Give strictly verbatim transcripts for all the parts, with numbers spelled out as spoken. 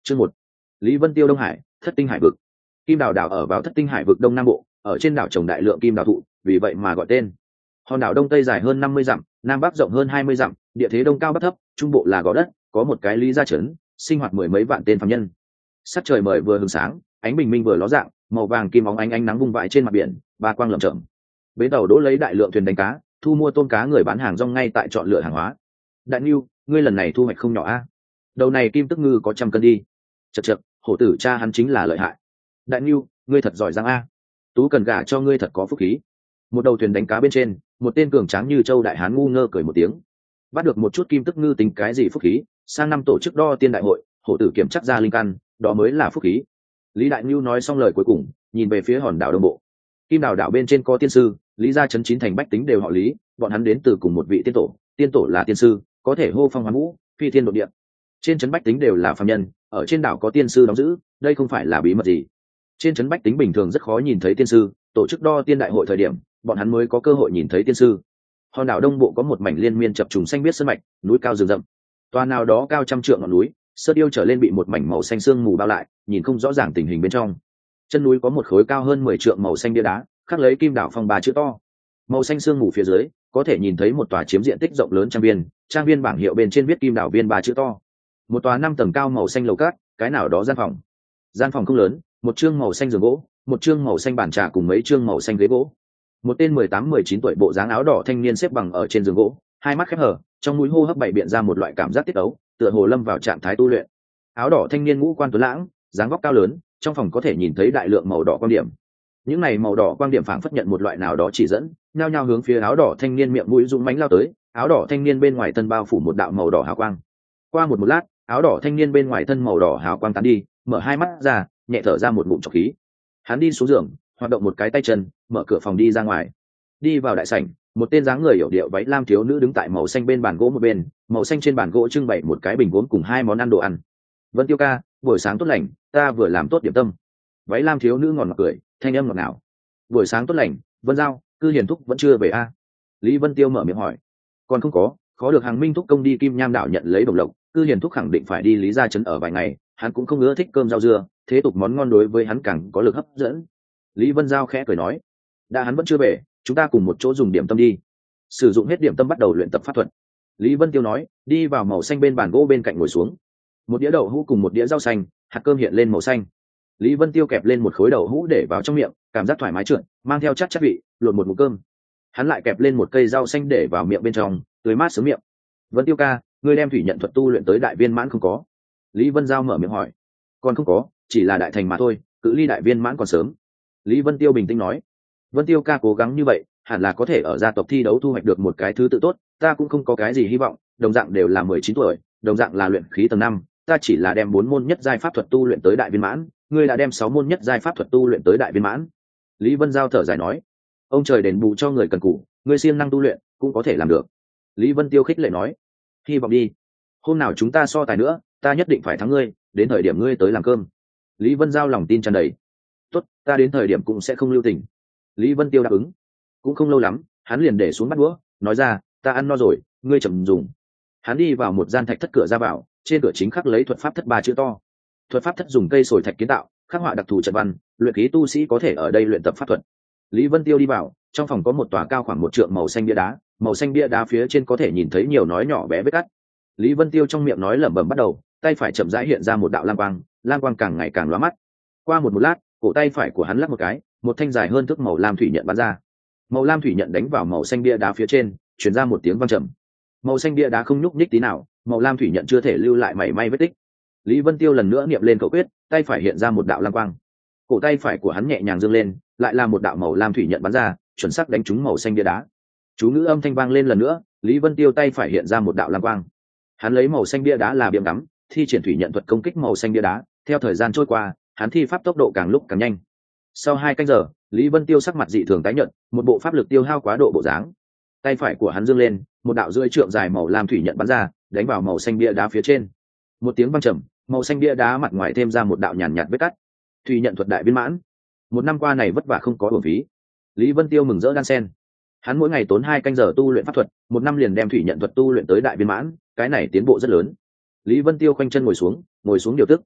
Chương một. Lý Vân Tiêu Đông Hải, Thất Tinh Hải vực. Kim Đào đảo ở vào Thất Tinh Hải vực đông nam bộ, ở trên đảo trồng đại lượng kim đào thụ, vì vậy mà gọi tên. Hòn đảo đông tây dài hơn năm mươi dặm, nam bắc rộng hơn hai mươi dặm, địa thế đông cao bắc thấp, trung bộ là gò đất, có một cái lý gia trấn, sinh hoạt mười mấy vạn tên phàm nhân. Sắc trời mời vừa hừng sáng, ánh bình minh vừa ló dạng, màu vàng kim óng ánh ánh nắng vung vãi trên mặt biển, ba quang lởm chởm. Bến tàu đỗ lấy đại lượng thuyền đánh cá, thu mua tôm cá, người bán hàng rong ngay tại chọn lựa hàng hóa. Đại Nưu, ngươi lần này thu hoạch không nhỏ a. Đầu này kim tức ngư có trăm cân đi. Chậc chậc, hổ tử cha hắn chính là lợi hại. Đại Nưu, ngươi thật giỏi giang a. Tú cần gả cho ngươi thật có phúc khí. Một đầu thuyền đánh cá bên trên, một tên cường tráng như châu đại hán ngu ngơ cười một tiếng. Bắt được một chút kim tức ngư tính cái gì phúc khí, sang năm tổ chức đo tiên đại hội, hổ tử kiểm chắc ra linh căn, đó mới là phúc khí. Lý Đại Nưu nói xong lời cuối cùng, nhìn về phía hòn đảo đông bộ. Kim đảo đảo bên trên có tiên sư, lý gia trấn chín thành bách tính đều họ Lý, bọn hắn đến từ cùng một vị tiên tổ, tiên tổ là tiên sư, có thể hô phong hoán vũ, phi thiên độ địa. Trên trấn bách tính đều là phàm nhân, ở trên đảo có tiên sư đóng giữ, đây không phải là bí mật gì. Trên trấn bách tính bình thường rất khó nhìn thấy tiên sư, tổ chức đo tiên đại hội thời điểm, bọn hắn mới có cơ hội nhìn thấy tiên sư. Hòn đảo đông bộ có một mảnh liên miên chập trùng xanh biếc sơn mạch, núi cao rừng rậm. Toa nào đó cao trăm trượng ngọn núi, sơn điêu trở lên bị một mảnh màu xanh sương mù bao lại, nhìn không rõ ràng tình hình bên trong. Chân núi có một khối cao hơn mười trượng màu xanh bia đá, khắc lấy Kim Đảo Phong ba chữ to. Màu xanh sương mù phía dưới, có thể nhìn thấy một tòa chiếm diện tích rộng lớn trang viên, trang viên bảng hiệu bên trên viết Kim Đảo Viên ba chữ to. Một tòa năm tầng cao màu xanh lầu cát, cái nào đó gian phòng. Gian phòng không lớn, một chương màu xanh giường gỗ, một chương màu xanh bàn trà cùng mấy chương màu xanh ghế gỗ. Một tên mười tám mười chín tuổi bộ dáng áo đỏ thanh niên xếp bằng ở trên giường gỗ, hai mắt khép hờ, trong mũi hô hấp bảy biện ra một loại cảm giác tiết ấu, tựa hồ lâm vào trạng thái tu luyện. Áo đỏ thanh niên ngũ quan tuấn lãng, dáng vóc cao lớn, trong phòng có thể nhìn thấy đại lượng màu đỏ quang điểm. Những này màu đỏ quang điểm phảng phất nhận một loại nào đó chỉ dẫn, nhao nhao hướng phía áo đỏ thanh niên miệng mũi dũng mãnh lao tới. Áo đỏ thanh niên bên ngoài thân bao phủ một đạo màu đỏ hào quang. Qua một một lát, áo đỏ thanh niên bên ngoài thân màu đỏ hào quang tán đi, mở hai mắt ra, nhẹ thở ra một ngụm trọc khí. Hắn đi xuống giường, hoạt động một cái tay chân, mở cửa phòng đi ra ngoài. Đi vào đại sảnh, một tên dáng người hiểu điệu váy lam thiếu nữ đứng tại màu xanh bên bàn gỗ một bên, màu xanh trên bàn gỗ trưng bày một cái bình gốm cùng hai món ăn đồ ăn. Vân Tiêu ca, buổi sáng tốt lành, ta vừa làm tốt điểm tâm. Váy lam thiếu nữ ngòn mặt cười, thanh âm ngọt ngào. Buổi sáng tốt lành, Vân Giao, Cư Hiền thúc vẫn chưa về a? À? Lý Vân Tiêu mở miệng hỏi. Còn không có, khó được Hàng Minh thúc công đi Kim Nham đảo nhận lấy đồng lộc, Cư Hiền thúc khẳng định phải đi Lý gia trấn ở vài ngày, hắn cũng không ưa thích cơm rau dưa, thế tục món ngon đối với hắn càng có lực hấp dẫn. Lý Vân Giao khẽ cười nói, đã hắn vẫn chưa về, chúng ta cùng một chỗ dùng điểm tâm đi. Sử dụng hết điểm tâm bắt đầu luyện tập pháp thuật. Lý Vân Tiêu nói, đi vào màu xanh bên bàn gỗ bên cạnh ngồi xuống. Một đĩa đậu hũ cùng một đĩa rau xanh, hạt cơm hiện lên màu xanh. Lý Vân Tiêu kẹp lên một khối đậu hũ để vào trong miệng, cảm giác thoải mái trượt, mang theo chắc chắc vị, luồn một muỗng cơm. Hắn lại kẹp lên một cây rau xanh để vào miệng bên trong, tươi mát sướng miệng. Vân Tiêu ca, ngươi đem thủy nhận thuật tu luyện tới đại viên mãn không có? Lý Vân Giao mở miệng hỏi. Còn không có, chỉ là đại thành mà thôi, cự ly đại viên mãn còn sớm. Lý Vân Tiêu bình tĩnh nói. Vân Tiêu ca cố gắng như vậy, hẳn là có thể ở gia tộc thi đấu thu hoạch được một cái thứ tự tốt, ta cũng không có cái gì hy vọng, đồng dạng đều là mười chín tuổi, đồng dạng là luyện khí tầng năm, ta chỉ là đem bốn môn nhất giai pháp thuật tu luyện tới đại viên mãn, ngươi đã đem sáu môn nhất giai pháp thuật tu luyện tới đại viên mãn. Lý Vân Giao thở dài nói, ông trời đền bù cho người cần cù, ngươi siêng năng tu luyện cũng có thể làm được. Lý Vân Tiêu khích lệ nói, hy vọng đi, hôm nào chúng ta so tài nữa, ta nhất định phải thắng ngươi, đến thời điểm ngươi tới làm cơm. Lý Vân Giao lòng tin tràn đầy. Tốt, ta đến thời điểm cũng sẽ không lưu tình. Lý Vân Tiêu đáp ứng. Cũng không lâu lắm, hắn liền để xuống bắt đũa, nói ra, ta ăn no rồi, ngươi chậm dùng. Hắn đi vào một gian thạch thất, cửa ra vào, trên cửa chính khắc lấy thuật pháp thất ba chữ to. Thuật pháp thất dùng cây sồi thạch kiến tạo, khắc họa đặc thù trận văn, luyện khí tu sĩ có thể ở đây luyện tập pháp thuật. Lý Vân Tiêu đi vào, trong phòng có một tòa cao khoảng một trượng màu xanh bia đá, màu xanh bia đá phía trên có thể nhìn thấy nhiều nói nhỏ bé vết cắt. Lý Vân Tiêu trong miệng nói lẩm bẩm bắt đầu, tay phải chậm rãi hiện ra một đạo lam quang, lam quang càng ngày càng lóa mắt. Qua một một lát, cổ tay phải của hắn lắc một cái, một thanh dài hơn thước màu lam thủy nhận bắn ra. Màu lam thủy nhận đánh vào màu xanh bia đá phía trên, truyền ra một tiếng vang trầm. Màu xanh bia đá không nhúc nhích tí nào, màu lam thủy nhận chưa thể lưu lại mảy may vết tích. Lý Vân Tiêu lần nữa niệm lên khẩu quyết, tay phải hiện ra một đạo lam quang. Cổ tay phải của hắn nhẹ nhàng giương lên, lại là một đạo màu lam thủy nhận bắn ra, chuẩn xác đánh trúng màu xanh bia đá. Chú ngữ âm thanh vang lên lần nữa, Lý Vân Tiêu tay phải hiện ra một đạo lam quang. Hắn lấy màu xanh bia đá là biếm đắm, thi triển thủy nhận thuật công kích màu xanh bia đá. Theo thời gian trôi qua, hắn thi pháp tốc độ càng lúc càng nhanh. Sau hai canh giờ, Lý Vân Tiêu sắc mặt dị thường tái nhợt, một bộ pháp lực tiêu hao quá độ bộ dáng. Tay phải của hắn giương lên, một đạo rưỡi trượng dài màu lam thủy nhận bắn ra, đánh vào màu xanh bia đá phía trên. Một tiếng vang trầm, màu xanh bia đá mặt ngoài thêm ra một đạo nhàn nhạt vết cắt. Thủy nhận thuật đại viên mãn. Một năm qua này vất vả không có uổng phí. Lý Vân Tiêu mừng rỡ đan sen. Hắn mỗi ngày tốn hai canh giờ tu luyện pháp thuật, một năm liền đem thủy nhận thuật tu luyện tới đại viên mãn, cái này tiến bộ rất lớn. Lý Vân Tiêu khoanh chân ngồi xuống, ngồi xuống điều tức.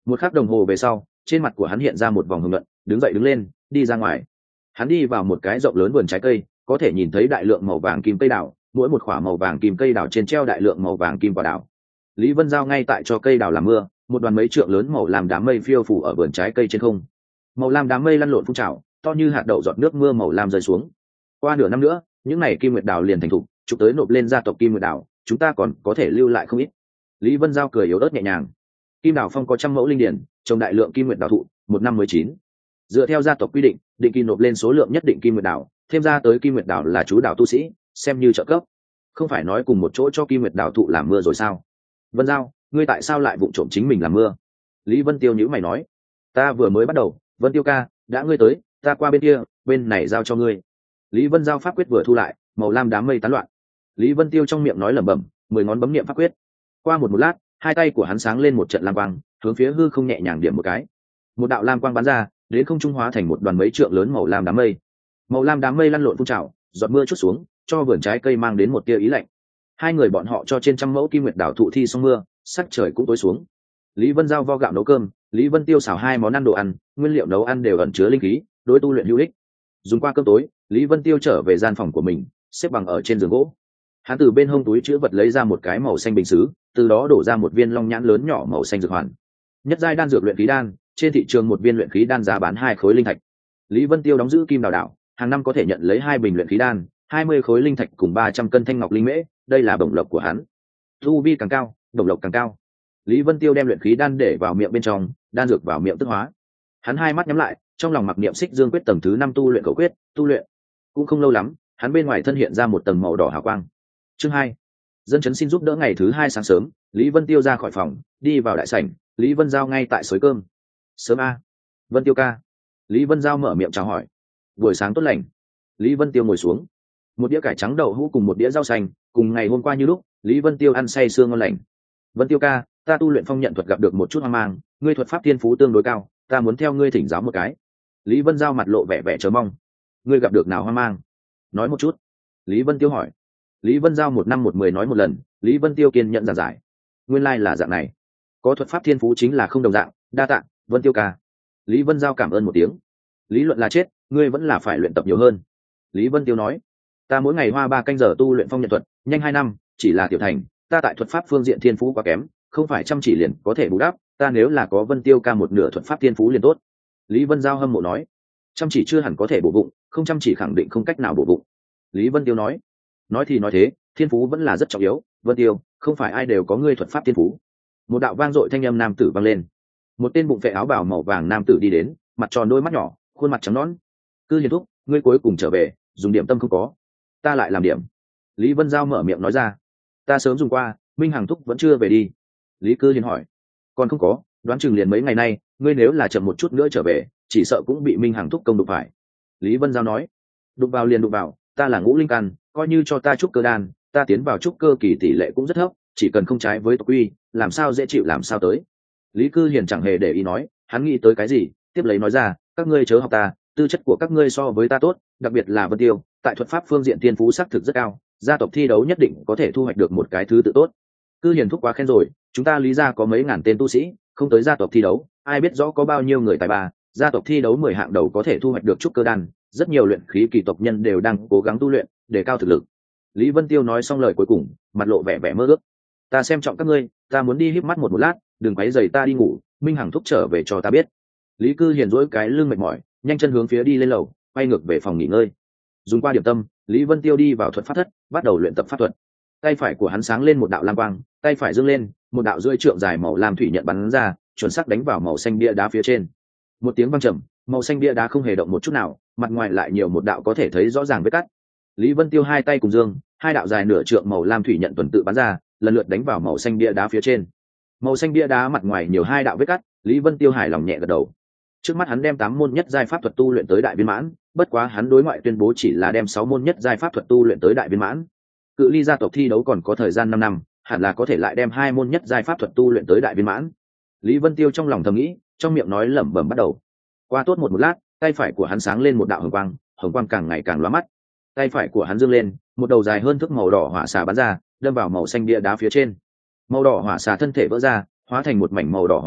Một khắc đồng hồ về sau, trên mặt của hắn hiện ra một vòng hưng luận, đứng dậy đứng lên, đi ra ngoài. Hắn đi vào một cái rộng lớn vườn trái cây, có thể nhìn thấy đại lượng màu vàng kim cây đào, mỗi một quả màu vàng kim cây đào trên treo đại lượng màu vàng kim quả đào. Lý Vân Giao ngay tại cho cây đào làm mưa, một đoàn mấy trượng lớn màu lam đám mây phiêu phủ ở vườn trái cây trên không. Màu lam đám mây lăn lộn phun trào, to như hạt đậu giọt nước mưa màu lam rơi xuống. Qua nửa năm nữa, những này kim nguyệt đào liền thành thục, chụp tới nộp lên gia tộc kim nguyệt đào, chúng ta còn có thể lưu lại không ít. Lý Vân Giao cười yếu ớt nhẹ nhàng. Kim đào phong có trăm mẫu linh điển, trồng đại lượng kim nguyệt đào thụ, một năm mới chín. Dựa theo gia tộc quy định, định kỳ nộp lên số lượng nhất định kim nguyệt đào, thêm ra tới kim nguyệt đào là chú đào tu sĩ, xem như trợ cấp. Không phải nói cùng một chỗ cho kim nguyệt đào thụ làm mưa rồi sao? Vân Giao, ngươi tại sao lại vụng trộm chính mình làm mưa? Lý Vân Tiêu nhíu mày nói. Ta vừa mới bắt đầu, Vân Tiêu ca, đã ngươi tới, ta qua bên kia, bên này giao cho ngươi. Lý Vân Giao pháp quyết vừa thu lại, màu lam đám mây tán loạn. Lý Vân Tiêu trong miệng nói lẩm bẩm, mười ngón bấm niệm pháp quyết. Qua một một lát, hai tay của hắn sáng lên một trận lam quang, hướng phía hư không nhẹ nhàng điểm một cái. Một đạo lam quang bắn ra, đến không trung hóa thành một đoàn mấy trượng lớn màu lam đám mây. Màu lam đám mây lăn lộn phun trào, giọt mưa chút xuống, cho vườn trái cây mang đến một tia ý lạnh. Hai người bọn họ cho trên trăm mẫu kim nguyệt đảo thụ thi xong mưa, sắc trời cũng tối xuống. Lý Vân Giao vo gạo nấu cơm, Lý Vân Tiêu xào hai món ăn đồ ăn, nguyên liệu nấu ăn đều ẩn chứa linh khí, đối tu luyện hữu ích. Dùng qua cơm tối, Lý Vân Tiêu trở về gian phòng của mình, xếp bằng ở trên giường gỗ. Hắn từ bên hông túi chữ vật lấy ra một cái màu xanh bình sứ, từ đó đổ ra một viên long nhãn lớn nhỏ màu xanh dược hoàn. Nhất giai đan dược luyện khí đan, trên thị trường một viên luyện khí đan giá bán hai khối linh thạch. Lý Vân Tiêu đóng giữ kim đào đảo, hàng năm có thể nhận lấy hai bình luyện khí đan, hai mươi khối linh thạch cùng ba trăm cân thanh ngọc linh mễ, đây là bổng lộc của hắn. Tu vi càng cao, bổng lộc càng cao. Lý Vân Tiêu đem luyện khí đan để vào miệng bên trong, đan dược vào miệng tức hóa. Hắn hai mắt nhắm lại, trong lòng mặc niệm xích dương quyết tầng thứ năm tu luyện khẩu quyết, tu luyện. Cũng không lâu lắm, hắn bên ngoài thân hiện ra một tầng màu đỏ hào quang. Chương hai, dân chấn xin giúp đỡ. Ngày thứ hai sáng sớm, Lý Vân Tiêu ra khỏi phòng, đi vào đại sảnh, Lý Vân Giao ngay tại xới cơm. Sớm a, Vân Tiêu ca. Lý Vân Giao mở miệng chào hỏi. Buổi sáng tốt lành. Lý Vân Tiêu ngồi xuống. Một đĩa cải trắng đậu hũ cùng một đĩa rau xanh, cùng ngày hôm qua như lúc, Lý Vân Tiêu ăn say sương ngon lành. Vân Tiêu ca, ta tu luyện phong nhận thuật gặp được một chút hoang mang, ngươi thuật pháp thiên phú tương đối cao, ta muốn theo ngươi thỉnh giáo một cái. Lý Vân Giao mặt lộ vẻ vẻ chờ mong. Ngươi gặp được nào hoang mang? Nói một chút. Lý Vân Tiêu hỏi. Lý Vân Giao một năm một mười nói một lần, Lý Vân Tiêu kiên nhận giảng giải. Nguyên lai là dạng này, có thuật pháp thiên phú chính là không đồng dạng, đa tạ, Vân Tiêu ca. Lý Vân Giao cảm ơn một tiếng. Lý luận là chết, ngươi vẫn là phải luyện tập nhiều hơn. Lý Vân Tiêu nói. Ta mỗi ngày hoa ba canh giờ tu luyện phong nhận thuật, nhanh hai năm, chỉ là tiểu thành, ta tại thuật pháp phương diện thiên phú quá kém, không phải chăm chỉ liền có thể bù đắp, ta nếu là có Vân Tiêu ca một nửa thuật pháp thiên phú liền tốt. Lý Vân Giao hâm mộ nói. Chăm chỉ chưa hẳn có thể bổ bụng, không chăm chỉ khẳng định không cách nào bổ bụng. Lý Vân Tiêu nói. Nói thì nói thế, thiên phú vẫn là rất trọng yếu, Vân Tiêu, không phải ai đều có ngươi thuật pháp thiên phú. Một đạo vang dội thanh âm nam tử vang lên. Một tên bụng vệ áo bào màu vàng nam tử đi đến, mặt tròn đôi mắt nhỏ, khuôn mặt trắng nõn. Cư Hiền thúc, ngươi cuối cùng trở về, dùng điểm tâm không có, ta lại làm điểm. Lý Vân Giao mở miệng nói ra. Ta sớm dùng qua, Minh Hằng thúc vẫn chưa về đi. Lý Cư Hiền hỏi. Còn không có, đoán chừng liền mấy ngày nay, ngươi nếu là chậm một chút nữa trở về, chỉ sợ cũng bị Minh Hằng thúc công đụng phải. Lý Vân Giao nói. Đụng vào liền đụng vào, ta là ngũ linh căn, coi như cho ta trúc cơ đan, ta tiến vào trúc cơ kỳ tỷ lệ cũng rất thấp, chỉ cần không trái với tộc quy, làm sao dễ chịu làm sao tới. Lý Cư Hiền chẳng hề để ý nói, hắn nghĩ tới cái gì, tiếp lấy nói ra, các ngươi chớ học ta, tư chất của các ngươi so với ta tốt, đặc biệt là Vân Tiêu, tại thuật pháp phương diện tiên phú xác thực rất cao, gia tộc thi đấu nhất định có thể thu hoạch được một cái thứ tự tốt. Cư Hiền thúc quá khen rồi, chúng ta Lý gia có mấy ngàn tên tu sĩ, không tới gia tộc thi đấu, ai biết rõ có bao nhiêu người tài ba, gia tộc thi đấu mười hạng đầu có thể thu hoạch được trúc cơ đan, rất nhiều luyện khí kỳ tộc nhân đều đang cố gắng tu luyện, để cao thực lực. Lý Vân Tiêu nói xong lời cuối cùng, mặt lộ vẻ vẻ mơ ước. Ta xem trọng các ngươi, ta muốn đi híp mắt một một lát, đừng quấy rầy ta đi ngủ, Minh Hằng thúc trở về cho ta biết. Lý Cư Hiền duỗi cái lưng mệt mỏi, nhanh chân hướng phía đi lên lầu, quay ngược về phòng nghỉ ngơi. Dùng qua điểm tâm, Lý Vân Tiêu đi vào thuật pháp thất, bắt đầu luyện tập pháp thuật. Tay phải của hắn sáng lên một đạo lam quang, tay phải dương lên, một đạo rưỡi trượng dài màu lam thủy nhận bắn ra, chuẩn xác đánh vào màu xanh bia đá phía trên. Một tiếng vang trầm, màu xanh bia đá không hề động một chút nào, mặt ngoài lại nhiều một đạo có thể thấy rõ ràng vết cắt. Lý Vân Tiêu hai tay cùng dương, hai đạo dài nửa trượng màu lam thủy nhận tuần tự bắn ra, lần lượt đánh vào màu xanh bia đá phía trên. Màu xanh bia đá mặt ngoài nhiều hai đạo vết cắt, Lý Vân Tiêu hài lòng nhẹ gật đầu. Trước mắt hắn đem tám môn nhất giai pháp thuật tu luyện tới đại viên mãn, bất quá hắn đối ngoại tuyên bố chỉ là đem sáu môn nhất giai pháp thuật tu luyện tới đại viên mãn. Cự ly gia tộc thi đấu còn có thời gian năm năm, hẳn là có thể lại đem hai môn nhất giai pháp thuật tu luyện tới đại viên mãn. Lý Vân Tiêu trong lòng thầm nghĩ, trong miệng nói lẩm bẩm bắt đầu. Qua tốt một một lát, tay phải của hắn sáng lên một đạo hồng quang, hồng quang càng ngày càng lóa mắt. Tay phải của hắn dương lên, một đầu dài hơn thước màu đỏ hỏa xà bắn ra, đâm vào màu xanh bia đá phía trên. Màu đỏ hỏa xà thân thể vỡ ra, hóa thành một mảnh màu đỏ hỏa diễm,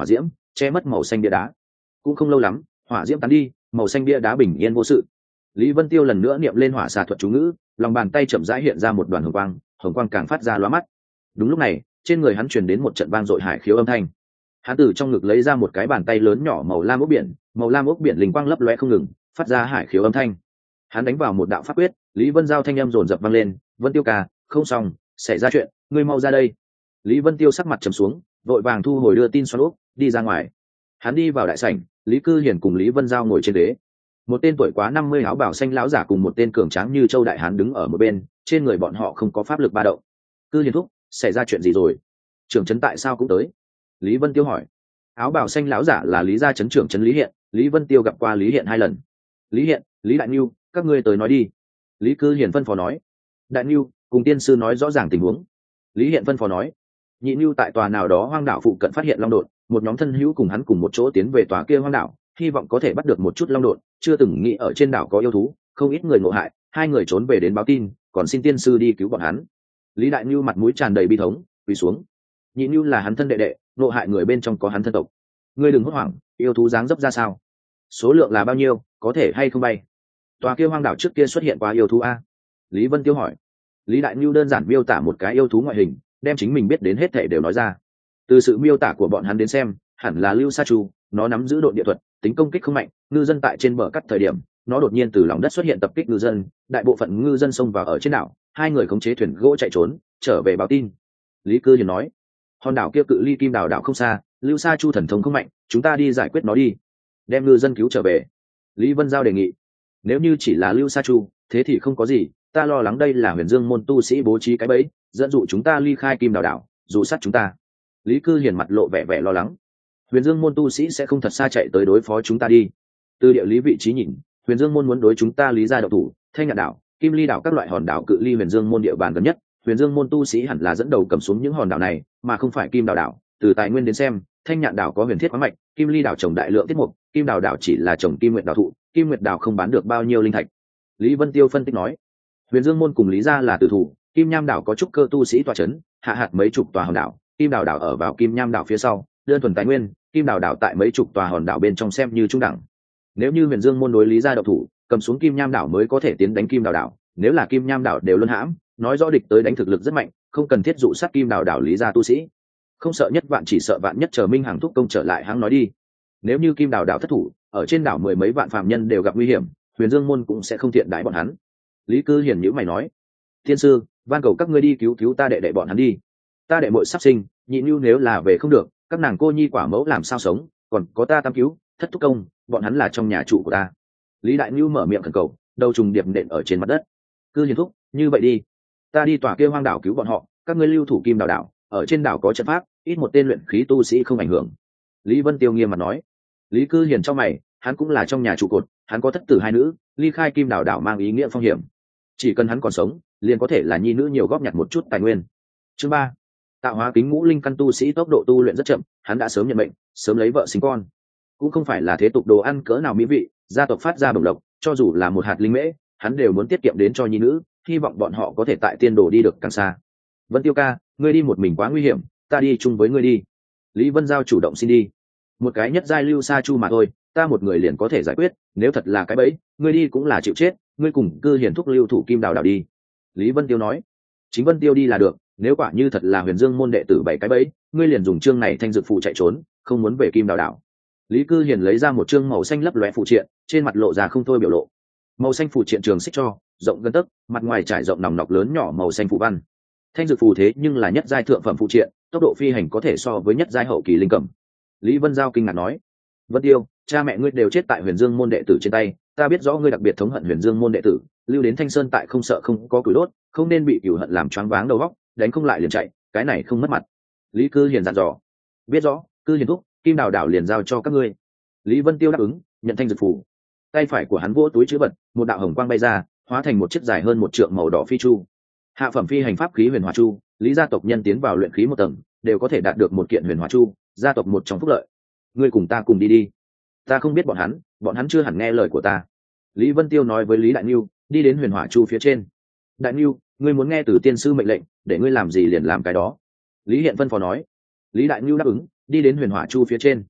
che mất màu xanh bia đá. Cũng không lâu lắm, hỏa diễm tán đi, màu xanh bia đá bình yên vô sự. Lý Vân Tiêu lần nữa niệm lên hỏa xà thuật chú ngữ, lòng bàn tay chậm rãi hiện ra một đoàn hồng quang, hồng quang càng phát ra lóa mắt. Đúng lúc này, trên người hắn truyền đến một trận vang dội hải khiếu âm thanh. Hắn từ trong ngực lấy ra một cái bàn tay lớn nhỏ màu lam ốc biển, màu lam ốc biển linh quang lấp lóe không ngừng, phát ra hải khiếu âm thanh. Hắn đánh vào một đạo pháp quyết, Lý Vân Giao thanh âm rồn rập vang lên, "Vân Tiêu ca, không xong, xảy ra chuyện, ngươi mau ra đây." Lý Vân Tiêu sắc mặt trầm xuống, vội vàng thu hồi đưa tin xoắn ốc, đi ra ngoài. Hắn đi vào đại sảnh, Lý Cư Hiển cùng Lý Vân Giao ngồi trên ghế. Một tên tuổi quá năm mươi áo bào xanh lão giả cùng một tên cường tráng như châu đại hán đứng ở một bên, trên người bọn họ không có pháp lực ba động. "Cư Hiển thúc, xảy ra chuyện gì rồi? Trưởng trấn tại sao cũng tới?" Lý Vân Tiêu hỏi. Áo bào xanh lão giả là Lý gia trấn trưởng trấn Lý Hiện, Lý Vân Tiêu gặp qua Lý Hiện hai lần. "Lý Hiện, Lý Đại Nưu, các ngươi tới nói đi." Lý Cư Hiển phân phó nói. "Đại Nưu, cùng tiên sư nói rõ ràng tình huống." Lý Hiện phân phó nói. Nhị Nưu tại tòa nào đó hoang đảo phụ cận phát hiện long đột, một nhóm thân hữu cùng hắn cùng một chỗ tiến về tòa kia hoang đảo, hy vọng có thể bắt được một chút long đột, chưa từng nghĩ ở trên đảo có yêu thú, không ít người ngộ hại, hai người trốn về đến báo tin, còn xin tiên sư đi cứu bọn hắn. Lý Đại Nưu mặt mũi tràn đầy bi thống, quỳ xuống. Nhị Nưu là hắn thân đệ đệ, ngộ hại người bên trong có hắn thân tộc. Ngươi đừng hốt hoảng, yêu thú dáng dấp ra sao? Số lượng là bao nhiêu, có thể hay không bay? Tòa kia hoang đảo trước kia xuất hiện qua yêu thú a? Lý Vân Tiêu hỏi. Lý Đại Nưu đơn giản miêu tả một cái yêu thú ngoại hình, đem chính mình biết đến hết thảy đều nói ra. Từ sự miêu tả của bọn hắn đến xem, hẳn là Lưu Sa Chu, nó nắm giữ độ địa thuật, tính công kích không mạnh, ngư dân tại trên bờ cắt thời điểm, nó đột nhiên từ lòng đất xuất hiện tập kích ngư dân, đại bộ phận ngư dân xông vào ở trên đảo, hai người khống chế thuyền gỗ chạy trốn, trở về báo tin. Lý Cư Hiền nói, hòn đảo kia cự ly Kim Đảo đảo không xa, Lưu Sa Chu thần thông không mạnh, chúng ta đi giải quyết nó đi, đem ngư dân cứu trở về. Lý Vân Giao đề nghị, nếu như chỉ là Lưu Sa Chu, thế thì không có gì, ta lo lắng đây là Huyền Dương môn tu sĩ bố trí cái bẫy, dẫn dụ chúng ta ly khai Kim Đảo đảo, dụ sát chúng ta. Lý Cư Hiền mặt lộ vẻ vẻ lo lắng. Huyền Dương môn tu sĩ sẽ không thật xa chạy tới đối phó chúng ta đi. Từ địa lý vị trí nhìn, Huyền Dương môn muốn đối chúng ta Lý gia độc thủ, Thanh Nhạn đảo, Kim Ly đảo các loại hòn đảo cự ly Huyền Dương môn địa bàn gần nhất, Huyền Dương môn tu sĩ hẳn là dẫn đầu cầm xuống những hòn đảo này, mà không phải Kim Đảo đảo. Từ tài nguyên đến xem, Thanh Nhạn đảo có huyền thiết khoáng mạch, Kim Ly đảo trồng đại lượng tiết mục, Kim Đảo đảo chỉ là trồng Kim Nguyệt đảo thụ, Kim Nguyệt đảo không bán được bao nhiêu linh thạch. Lý Vân Tiêu phân tích nói, Huyền Dương môn cùng Lý gia là tử thủ, Kim Nham đảo có trúc cơ tu sĩ tọa chấn, hạ hạt mấy chục tòa hòn đảo, Kim Đảo đảo ở vào Kim Nham đảo phía sau, đơn thuần tài nguyên, Kim Đảo đảo tại mấy chục tòa hòn đảo bên trong xem như trung đẳng. Nếu như Huyền Dương môn đối Lý gia độc thủ, cầm xuống Kim Nham đảo mới có thể tiến đánh Kim Đảo đảo, nếu là Kim Nham đảo đều luân hãm, nói rõ địch tới đánh thực lực rất mạnh, không cần thiết dụ sát Kim Đảo đảo Lý gia tu sĩ. Không sợ nhất vạn chỉ sợ vạn nhất, chờ Minh Hằng thúc công trở lại hắn nói đi. Nếu như Kim Đảo đảo thất thủ, ở trên đảo mười mấy vạn phàm nhân đều gặp nguy hiểm, Huyền Dương môn cũng sẽ không thiện đãi bọn hắn. Lý Cư Hiền nhíu mày nói, thiên sư, van cầu các ngươi đi cứu cứu ta đệ đệ bọn hắn đi. Ta đệ muội sắp sinh, nhị nhu nếu là về không được, các nàng cô nhi quả mẫu làm sao sống, còn có ta tam cứu, thất thúc công, bọn hắn là trong nhà trụ của ta. Lý Đại Nhu mở miệng khẩn cầu, đầu trùng điệp nện ở trên mặt đất. Cư Hiền thúc, như vậy đi, ta đi tòa kia hoang đảo cứu bọn họ, các ngươi lưu thủ Kim Đảo đảo, ở trên đảo có trận pháp, ít một tên luyện khí tu sĩ không ảnh hưởng. Lý Vân Tiêu nghiêm mặt nói. Lý Cư Hiền trong mày, hắn cũng là trong nhà trụ cột, hắn có thất tử hai nữ, ly khai Kim Đảo đảo mang ý nghĩa phong hiểm. Chỉ cần hắn còn sống, liền có thể là nhi nữ nhiều góp nhặt một chút tài nguyên. Chương ba, tạo hóa kính ngũ linh căn tu sĩ tốc độ tu luyện rất chậm, hắn đã sớm nhận mệnh, sớm lấy vợ sinh con. Cũng không phải là thế tục đồ ăn cỡ nào mỹ vị, gia tộc phát ra bổng lộc, cho dù là một hạt linh mễ, hắn đều muốn tiết kiệm đến cho nhi nữ, hy vọng bọn họ có thể tại tiên đồ đi được càng xa. Vân Tiêu ca, ngươi đi một mình quá nguy hiểm, ta đi chung với ngươi đi. Lý Vân Giao chủ động xin đi. Một cái nhất giai Lưu Sa Chu mà thôi, ta một người liền có thể giải quyết, nếu thật là cái bẫy, ngươi đi cũng là chịu chết, ngươi cùng Cư Hiền thúc lưu thủ Kim Đảo đảo đi. Lý Vân Tiêu nói. Chính Vân Tiêu đi là được, nếu quả như thật là Huyền Dương môn đệ tử bảy cái bẫy, ngươi liền dùng chương này thanh dược phụ chạy trốn, không muốn về Kim Đảo đảo. Lý Cư Hiền lấy ra một chương màu xanh lấp lóe phụ triện, trên mặt lộ ra không thôi biểu lộ. Màu xanh phụ triện trường xích cho, rộng gần tấc, mặt ngoài trải rộng nòng nọc lớn nhỏ màu xanh phụ văn. Thanh dược phù thế nhưng là nhất giai thượng phẩm phụ triện, tốc độ phi hành có thể so với nhất giai hậu kỳ linh cẩm. Lý Vân Giao kinh ngạc nói, Vân Tiêu, cha mẹ ngươi đều chết tại Huyền Dương môn đệ tử trên tay, ta biết rõ ngươi đặc biệt thống hận Huyền Dương môn đệ tử, lưu đến Thanh Sơn tại không sợ không có củi đốt, không nên bị cửu hận làm choáng váng đầu óc, đánh không lại liền chạy, cái này không mất mặt. Lý Cư Hiền dặn dò. Biết rõ, Cư Hiền thúc, Kim Đảo đảo liền giao cho các ngươi. Lý Vân Tiêu đáp ứng, nhận thanh dược phù. Tay phải của hắn vỗ túi trữ vật, một đạo hồng quang bay ra, hóa thành một chiếc dài hơn một trượng màu đỏ phi chu. Hạ phẩm phi hành pháp khí Huyền Hỏa Chu, Lý gia tộc nhân tiến vào luyện khí một tầng, đều có thể đạt được một kiện Huyền Hỏa Chu, gia tộc một trong phúc lợi. Ngươi cùng ta cùng đi đi. Ta không biết bọn hắn, bọn hắn chưa hẳn nghe lời của ta. Lý Vân Tiêu nói với Lý Đại Nhu, đi đến Huyền Hỏa Chu phía trên. Đại Nhu, ngươi muốn nghe từ tiên sư mệnh lệnh, để ngươi làm gì liền làm cái đó. Lý Hiện phân phó nói. Lý Đại Nhu đáp ứng, đi đến Huyền Hỏa Chu phía trên.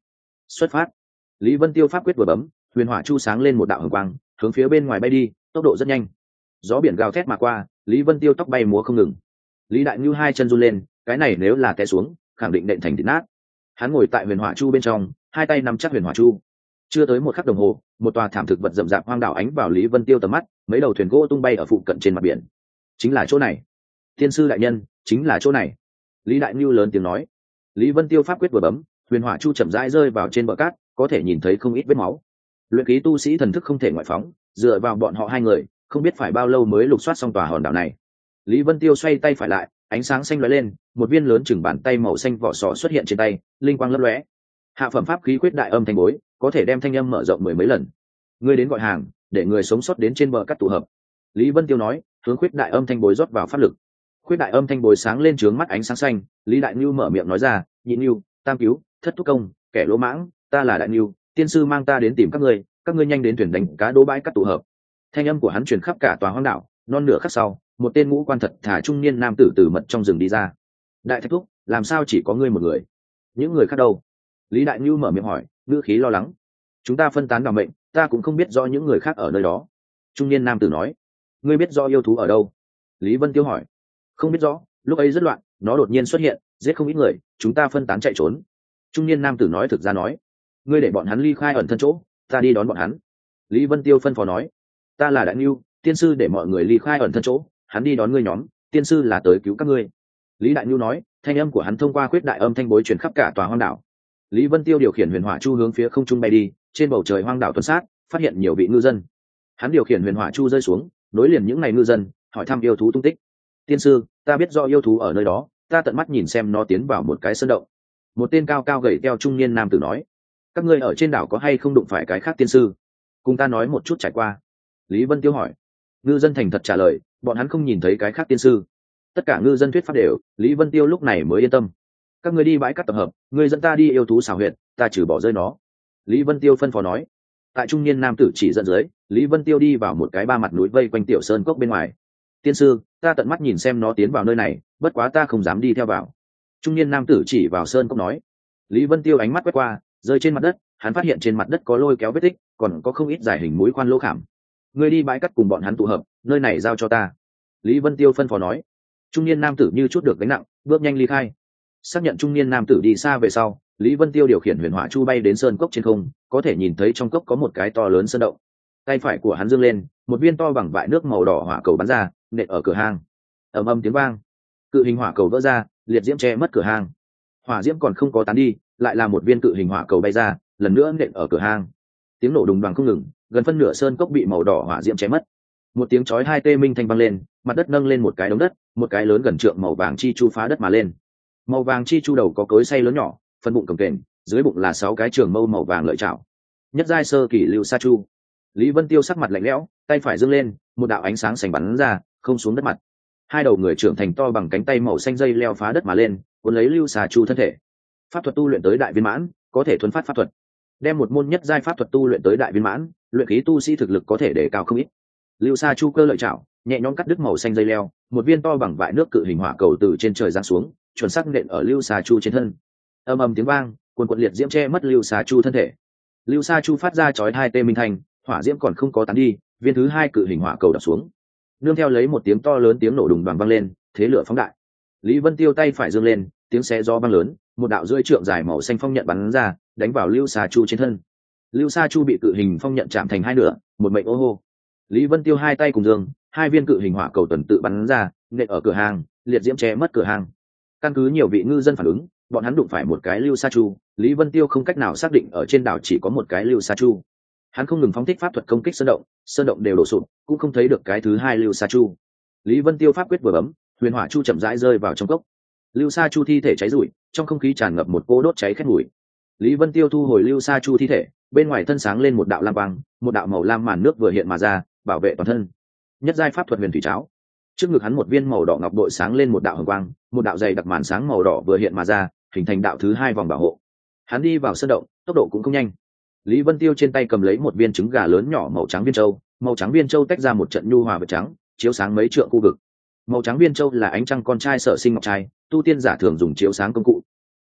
xuất phát. Lý Vân Tiêu pháp quyết vừa bấm, huyền hỏa chu sáng lên một đạo hồng quang, hướng phía bên ngoài bay đi, tốc độ rất nhanh. Gió biển gào thét mà qua, Lý Vân Tiêu tóc bay múa không ngừng. Lý Đại Nhu hai chân run lên, cái này nếu là té xuống, khẳng định nện thành thịt nát. Hắn ngồi tại huyền hỏa chu bên trong, hai tay nắm chắc huyền hỏa chu. Chưa tới một khắc đồng hồ, một tòa thảm thực vật rậm rạp hoang đảo ánh vào Lý Vân Tiêu tầm mắt, mấy đầu thuyền gỗ tung bay ở phụ cận trên mặt biển. Chính là chỗ này. Tiên sư đại nhân, chính là chỗ này. Lý Đại Nhu lớn tiếng nói. Lý Vân Tiêu pháp quyết vừa bấm, huyền hỏa chu chậm rãi rơi vào trên bờ cát, có thể nhìn thấy không ít vết máu. Luyện khí tu sĩ thần thức không thể ngoại phóng, dựa vào bọn họ hai người, không biết phải bao lâu mới lục soát xong tòa hòn đảo này. Lý Vân Tiêu xoay tay phải lại, ánh sáng xanh lóe lên, một viên lớn chừng bàn tay màu xanh vỏ sò xuất hiện trên tay, linh quang lấp lóe. Hạ phẩm pháp khí quyết đại âm thanh bối, có thể đem thanh âm mở rộng mười mấy lần. Ngươi đến gọi hàng, để người sống sót đến trên bờ cát tụ hợp. Lý Vân Tiêu nói, hướng khuyết đại âm thanh bối rót vào pháp lực. Khuyết đại âm thanh bối sáng lên trướng mắt ánh sáng xanh. Lý Đại Nhu mở miệng nói ra, nhị Nhu, tam cứu, thất thúc công, kẻ lỗ mãng, ta là Đại Nhu, tiên sư mang ta đến tìm các ngươi, các ngươi nhanh đến thuyền đánh cá đỗ bãi cát tụ hợp. Thanh âm của hắn truyền khắp cả tòa hoang đảo. Non nửa khắc sau, một tên ngũ quan thật thà trung niên nam tử từ mật trong rừng đi ra. Đại thạch thúc, làm sao chỉ có ngươi một người? Những người khác đâu? Lý Đại Nhu mở miệng hỏi, ngữ khí lo lắng. Chúng ta phân tán đảm mệnh, ta cũng không biết rõ những người khác ở nơi đó. Trung niên nam tử nói. Ngươi biết rõ yêu thú ở đâu? Lý Vân Tiêu hỏi. Không biết rõ, lúc ấy rất loạn, nó đột nhiên xuất hiện, giết không ít người, chúng ta phân tán chạy trốn. Trung niên nam tử nói thực ra nói. Ngươi để bọn hắn ly khai ẩn thân chỗ, ta đi đón bọn hắn. Lý Vân Tiêu phân phó nói. Ta là Đại Nhu, tiên sư để mọi người ly khai ẩn thân chỗ, hắn đi đón ngươi nhóm, tiên sư là tới cứu các ngươi. Lý Đại Nhu nói, thanh âm của hắn thông qua khuyết đại âm thanh bối truyền khắp cả tòa hoang đảo. Lý Vân Tiêu điều khiển huyền hỏa chu hướng phía không trung bay đi, trên bầu trời hoang đảo tuần sát, phát hiện nhiều vị ngư dân. Hắn điều khiển huyền hỏa chu rơi xuống, nối liền những ngày ngư dân, hỏi thăm yêu thú tung tích. Tiên sư, ta biết do yêu thú ở nơi đó, ta tận mắt nhìn xem nó tiến vào một cái sơn động. Một tên cao cao gầy teo trung niên nam tử nói, các ngươi ở trên đảo có hay không đụng phải cái khác tiên sư? Cùng ta nói một chút trải qua. Lý Vân Tiêu hỏi. Ngư dân thành thật trả lời, bọn hắn không nhìn thấy cái khác tiên sư. Tất cả ngư dân thuyết pháp đều, Lý Vân Tiêu lúc này mới yên tâm. Các ngươi đi bãi cát tập hợp, ngươi dẫn ta đi yêu thú xảo huyệt, ta trừ bỏ rơi nó. Lý Vân Tiêu phân phó nói. Tại trung niên nam tử chỉ dẫn dưới, Lý Vân Tiêu đi vào một cái ba mặt núi vây quanh tiểu sơn cốc bên ngoài. Tiên sư, ta tận mắt nhìn xem nó tiến vào nơi này, bất quá ta không dám đi theo vào. Trung niên nam tử chỉ vào sơn cốc nói. Lý Vân Tiêu ánh mắt quét qua, rơi trên mặt đất, hắn phát hiện trên mặt đất có lôi kéo vết tích, còn có không ít giải hình mũi khoan lỗ khảm. Ngươi đi bãi cát cùng bọn hắn tụ hợp, nơi này giao cho ta. Lý Vân Tiêu phân phó nói. Trung niên nam tử như chút được gánh nặng, bước nhanh ly khai. Xác nhận trung niên nam tử đi xa về sau, Lý Vân Tiêu điều khiển huyền hỏa chu bay đến sơn cốc trên không, có thể nhìn thấy trong cốc có một cái to lớn sơn động. Tay phải của hắn giương lên, một viên to bằng vại nước màu đỏ hỏa cầu bắn ra, nện ở cửa hang. Ầm ầm tiếng vang, cự hình hỏa cầu vỡ ra, liệt diễm che mất cửa hang. Hỏa diễm còn không có tán đi, lại là một viên cự hình hỏa cầu bay ra, lần nữa nện ở cửa hang. Tiếng nổ đùng đoàng không ngừng, gần phân nửa sơn cốc bị màu đỏ hỏa diễm che mất. Một tiếng chói hai tê minh thanh vang lên, mặt đất nâng lên một cái đống đất, một cái lớn gần trượng màu vàng chi chu phá đất mà lên. Màu vàng chi chu đầu có cối xay lớn nhỏ, phần bụng cồng kềnh, dưới bụng là sáu cái trường mâu màu vàng lợi chảo. Nhất giai sơ kỳ lưu sa chu. Lý Vân Tiêu sắc mặt lạnh lẽo, tay phải giương lên, một đạo ánh sáng sành bắn ra, không xuống đất mặt. Hai đầu người trưởng thành to bằng cánh tay màu xanh dây leo phá đất mà lên, cuốn lấy lưu sa chu thân thể. Pháp thuật tu luyện tới đại viên mãn, có thể thuần phát pháp thuật. Đem một môn nhất giai pháp thuật tu luyện tới đại viên mãn, luyện khí tu sĩ thực lực có thể đề cao không ít. Lưu sa chu cơ lợi chảo, nhẹ nhõm cắt đứt màu xanh dây leo, một viên to bằng vại nước cự hình hỏa cầu từ trên trời giáng xuống, chuẩn xác nện ở lưu sa chu trên thân. Ầm ầm tiếng vang, cuồn cuộn liệt diễm che mất lưu sa chu thân thể. Lưu sa chu phát ra chói hai tê minh thành, hỏa diễm còn không có tán đi, viên thứ hai cự hình hỏa cầu đập xuống. Nương theo lấy một tiếng to lớn tiếng nổ đùng đoàng vang lên, thế lửa phóng đại. Lý Vân Tiêu tay phải giương lên, tiếng xé gió vang lớn, một đạo rưỡi trượng dài màu xanh phong nhận bắn ra, đánh vào lưu sa chu trên thân. Lưu sa chu bị cự hình phong nhận chạm thành hai nửa, một mệnh ô hô. Lý Vân Tiêu hai tay cùng dương, hai viên cự hình hỏa cầu tuần tự bắn ra, nện ở cửa hàng, liệt diễm che mất cửa hàng. Căn cứ nhiều vị ngư dân phản ứng, bọn hắn đụng phải một cái lưu sa chu, Lý Vân Tiêu không cách nào xác định ở trên đảo chỉ có một cái lưu sa chu. Hắn không ngừng phóng thích pháp thuật công kích sơn động, sơn động đều đổ sụp, cũng không thấy được cái thứ hai lưu sa chu. Lý Vân Tiêu pháp quyết vừa bấm, huyền hỏa chu chậm rãi rơi vào trong cốc. Lưu sa chu thi thể cháy rụi, trong không khí tràn ngập một cỗ đốt cháy khét mùi. Lý Vân Tiêu thu hồi lưu sa chu thi thể, bên ngoài thân sáng lên một đạo lam quang, một đạo màu lam màn nước vừa hiện mà ra, bảo vệ toàn thân. Nhất giai pháp thuật huyền thủy cháo. Trước ngực hắn một viên màu đỏ ngọc bội sáng lên một đạo hồng quang, một đạo dày đặc màn sáng màu đỏ vừa hiện mà ra, hình thành đạo thứ hai vòng bảo hộ. Hắn đi vào sơn động, tốc độ cũng không nhanh. Lý Vân Tiêu trên tay cầm lấy một viên trứng gà lớn nhỏ màu trắng viên châu, màu trắng viên châu tách ra một trận nhu hòa vật trắng, chiếu sáng mấy trượng khu vực. Màu trắng viên châu là ánh trăng con trai sở sinh ngọc trai, tu tiên giả thường dùng chiếu sáng công cụ.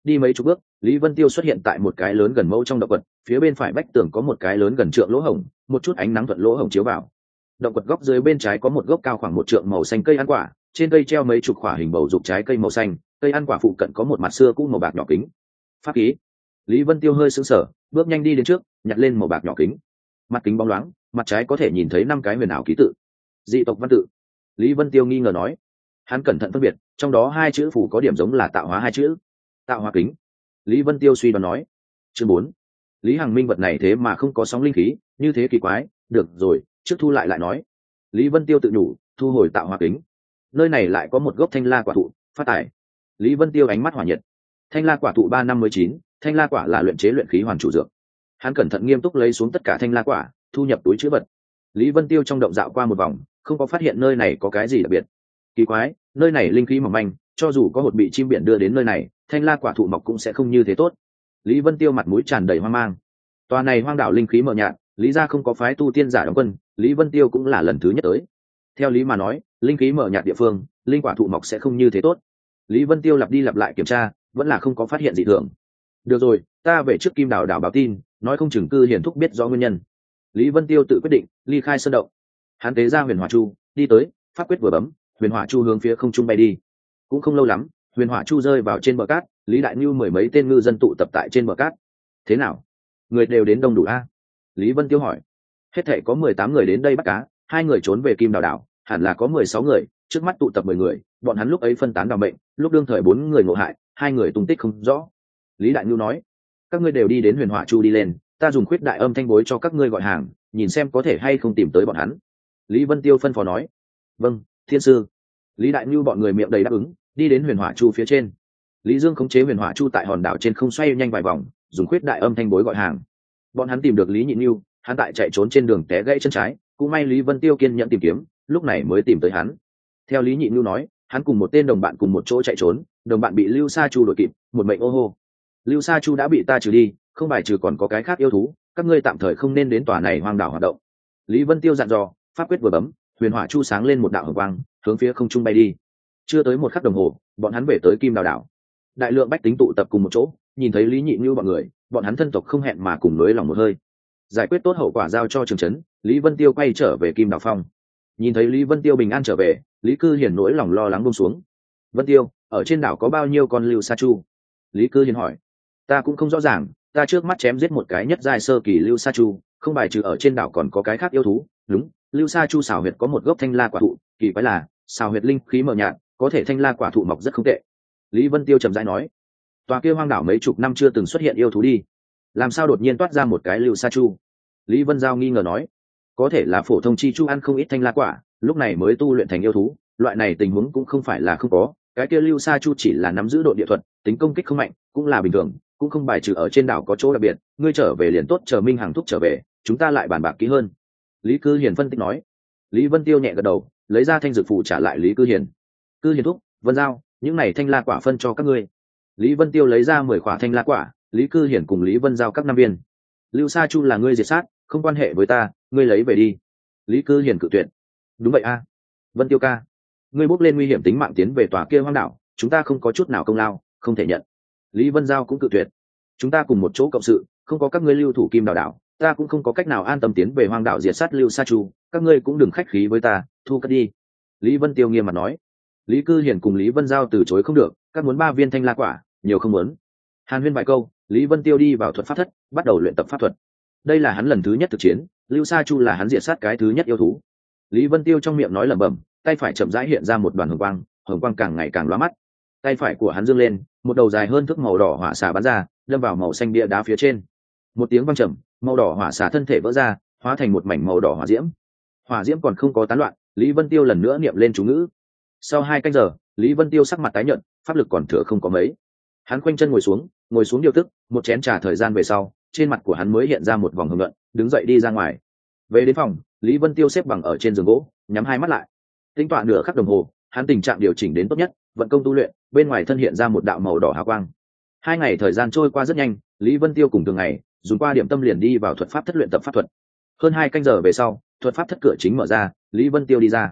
Đi mấy chục bước, Lý Vân Tiêu xuất hiện tại một cái lớn gần mẫu trong động quật, phía bên phải vách tường có một cái lớn gần trượng lỗ hổng, một chút ánh nắng thuận lỗ hổng chiếu vào. Động quật góc dưới bên trái có một gốc cao khoảng một trượng màu xanh cây ăn quả, trên cây treo mấy chục quả hình bầu dục trái cây màu xanh, cây ăn quả phụ cận có một mặt xưa cũ màu bạc nhỏ kính. Pháp khí. Lý Vân Tiêu hơi sững sờ, bước nhanh đi đến trước, nhặt lên màu bạc nhỏ kính. Mặt kính bóng loáng, mặt trái có thể nhìn thấy năm cái huyền ảo ký tự. Dị tộc văn tự. Lý Vân Tiêu nghi ngờ nói. Hắn cẩn thận phân biệt, trong đó hai chữ phù có điểm giống là tạo hóa hai chữ. Tạo hóa kính. Lý Vân Tiêu suy đoán nói. Chương bốn. Lý Hằng Minh vật này thế mà không có sóng linh khí, như thế kỳ quái, được rồi, trước thu lại lại nói. Lý Vân Tiêu tự nhủ, thu hồi tạo hóa kính. Nơi này lại có một gốc thanh la quả thụ, phát tài. Lý Vân Tiêu ánh mắt hỏa nhiệt. Thanh la quả thụ ba năm mới chín, thanh la quả là luyện chế luyện khí hoàn chủ dược. Hắn cẩn thận nghiêm túc lấy xuống tất cả thanh la quả, thu nhập túi trữ vật. Lý Vân Tiêu trong động dạo qua một vòng, không có phát hiện nơi này có cái gì đặc biệt. Kỳ quái, nơi này linh khí mỏng manh, cho dù có hột bị chim biển đưa đến nơi này, thanh la quả thụ mọc cũng sẽ không như thế tốt. Lý Vân Tiêu mặt mũi tràn đầy hoang mang. Tòa này hoang đảo linh khí mờ nhạt, lý gia không có phái tu tiên giả đóng quân, Lý Vân Tiêu cũng là lần thứ nhất tới. Theo lý mà nói, linh khí mờ nhạt địa phương, linh quả thụ mọc sẽ không như thế tốt. Lý Vân Tiêu lặp đi lặp lại kiểm tra, vẫn là không có phát hiện gì thường. Được rồi, ta về trước Kim Đảo đảo báo tin, nói không chừng Cư Hiền thúc biết rõ nguyên nhân. Lý Vân Tiêu tự quyết định ly khai sơn động. Hắn tế ra huyền hỏa chu, đi tới, pháp quyết vừa bấm, huyền hỏa chu hướng phía không trung bay đi. Cũng không lâu lắm, huyền hỏa chu rơi vào trên bờ cát, Lý Đại Nhu mười mấy tên ngư dân tụ tập tại trên bờ cát. Thế nào, người đều đến đông đủ a? Lý Vân Tiêu hỏi. Hết thảy có mười tám người đến đây bắt cá, hai người trốn về Kim Đảo đảo, hẳn là có mười sáu người, trước mắt tụ tập mười người, bọn hắn lúc ấy phân tán đào mệnh, lúc đương thời bốn người ngộ hại, hai người tung tích không rõ. Lý Đại Nhu nói, các ngươi đều đi đến huyền hỏa chu đi lên, ta dùng khuyết đại âm thanh bối cho các ngươi gọi hàng, nhìn xem có thể hay không tìm tới bọn hắn. Lý Vân Tiêu phân phó nói. Vâng, thiên sư. Lý Đại Nhu bọn người miệng đầy đáp ứng, đi đến huyền hỏa chu phía trên. Lý Dương khống chế huyền hỏa chu tại hòn đảo trên không xoay nhanh vài vòng, dùng khuyết đại âm thanh bối gọi hàng. Bọn hắn tìm được Lý Nhị Nhu, hắn tại chạy trốn trên đường té gãy chân trái, cũng may Lý Vân Tiêu kiên nhẫn tìm kiếm, lúc này mới tìm tới hắn. Theo Lý Nhị Nhu nói, hắn cùng một tên đồng bạn cùng một chỗ chạy trốn, đồng bạn bị Lưu Sa Chu đuổi kịp, một mệnh ô hô. Lưu Sa Chu đã bị ta trừ đi, không bài trừ còn có cái khác yêu thú, các ngươi tạm thời không nên đến tòa này hoang đảo hoạt động. Lý Vân Tiêu dặn dò, pháp quyết vừa bấm, huyền hỏa chu sáng lên một đạo hồng quang, hướng phía không trung bay đi. Chưa tới một khắc đồng hồ, bọn hắn về tới Kim Đảo đảo. Đại lượng bách tính tụ tập cùng một chỗ, nhìn thấy Lý Nhị Nhu bọn người, bọn hắn thân tộc không hẹn mà cùng nới lòng một hơi. Giải quyết tốt hậu quả giao cho Trường Trấn, Lý Vân Tiêu quay trở về Kim Đảo Phong. Nhìn thấy Lý Vân Tiêu bình an trở về, Lý Cư Hiền nỗi lòng lo lắng buông xuống. Vân Tiêu, ở trên đảo có bao nhiêu con Lưu Sa Chu? Lý Cư Hiền hỏi. Ta cũng không rõ ràng, ta trước mắt chém giết một cái nhất giai sơ kỳ Lưu Sa Chu, không bài trừ ở trên đảo còn có cái khác yêu thú. Đúng, Lưu Sa Chu xào huyệt có một gốc thanh la quả thụ, kỳ quái là xào huyệt linh khí mờ nhạt, có thể thanh la quả thụ mọc rất không tệ. Lý Vân Tiêu trầm rãi nói. Tòa kia hoang đảo mấy chục năm chưa từng xuất hiện yêu thú đi, làm sao đột nhiên toát ra một cái Lưu Sa Chu? Lý Vân Giao nghi ngờ nói. Có thể là phổ thông chi chu ăn không ít thanh la quả, lúc này mới tu luyện thành yêu thú, loại này tình huống cũng không phải là không có. Cái kia Lưu Sa Chu chỉ là nắm giữ độ địa thuật, tính công kích không mạnh, cũng là bình thường, cũng không bài trừ ở trên đảo có chỗ đặc biệt. Ngươi trở về liền tốt, chờ Minh Hằng thúc trở về, chúng ta lại bàn bạc kỹ hơn. Lý Cư Hiền phân tích nói. Lý Vân Tiêu nhẹ gật đầu, lấy ra thanh dược phụ trả lại Lý Cư Hiền. Cư Hiền thúc, Vân Giao, những này thanh la quả phân cho các ngươi. Lý Vân Tiêu lấy ra mười quả thanh la quả, Lý Cư Hiền cùng Lý Vân Giao các năm viên. Lưu Sa Chu là ngươi diệt sát, không quan hệ với ta, ngươi lấy về đi. Lý Cư Hiền cự tuyệt. Đúng vậy a, Vân Tiêu ca, ngươi bốc lên nguy hiểm tính mạng tiến về tòa kia hoang đảo, chúng ta không có chút nào công lao, không thể nhận. Lý Vân Giao cũng cự tuyệt. Chúng ta cùng một chỗ cộng sự, không có các ngươi lưu thủ Kim Đảo đảo, ta cũng không có cách nào an tâm tiến về hoang đảo diệt sát Lưu Sa Chu, các ngươi cũng đừng khách khí với ta, thu cất đi. Lý Vân Tiêu nghiêm mặt nói. Lý Cư Hiền cùng Lý Vân Giao từ chối không được, các muốn ba viên thanh la quả, nhiều không muốn. Hàn huyên vài câu, Lý Vân Tiêu đi vào thuật pháp thất, bắt đầu luyện tập pháp thuật. Đây là hắn lần thứ nhất thực chiến, Lưu Sa Chu là hắn diệt sát cái thứ nhất yêu thú. Lý Vân Tiêu trong miệng nói lẩm bẩm, tay phải chậm rãi hiện ra một đoàn hồng quang, hồng quang càng ngày càng lóa mắt. Tay phải của hắn giương lên, một đầu dài hơn thước màu đỏ hỏa xà bắn ra, đâm vào màu xanh bia đá phía trên. Một tiếng vang trầm, màu đỏ hỏa xà thân thể vỡ ra, hóa thành một mảnh màu đỏ hỏa diễm. Hỏa diễm còn không có tán loạn, Lý Vân Tiêu lần nữa niệm lên chú ngữ. Sau hai canh giờ, Lý Vân Tiêu sắc mặt tái nhợt, pháp lực còn thừa không có mấy. Hắn khoanh chân ngồi xuống, ngồi xuống điều tức, một chén trà thời gian về sau, trên mặt của hắn mới hiện ra một vòng hồng nhuận, đứng dậy đi ra ngoài. Về đến phòng, Lý Vân Tiêu xếp bằng ở trên giường gỗ, nhắm hai mắt lại. Tính toán nửa khắc đồng hồ, hắn tình trạng điều chỉnh đến tốt nhất, vận công tu luyện, bên ngoài thân hiện ra một đạo màu đỏ hào quang. Hai ngày thời gian trôi qua rất nhanh, Lý Vân Tiêu cùng thường ngày, dùng qua điểm tâm liền đi vào thuật pháp thất luyện tập pháp thuật. Hơn hai canh giờ về sau, thuật pháp thất cửa chính mở ra, Lý Vân Tiêu đi ra.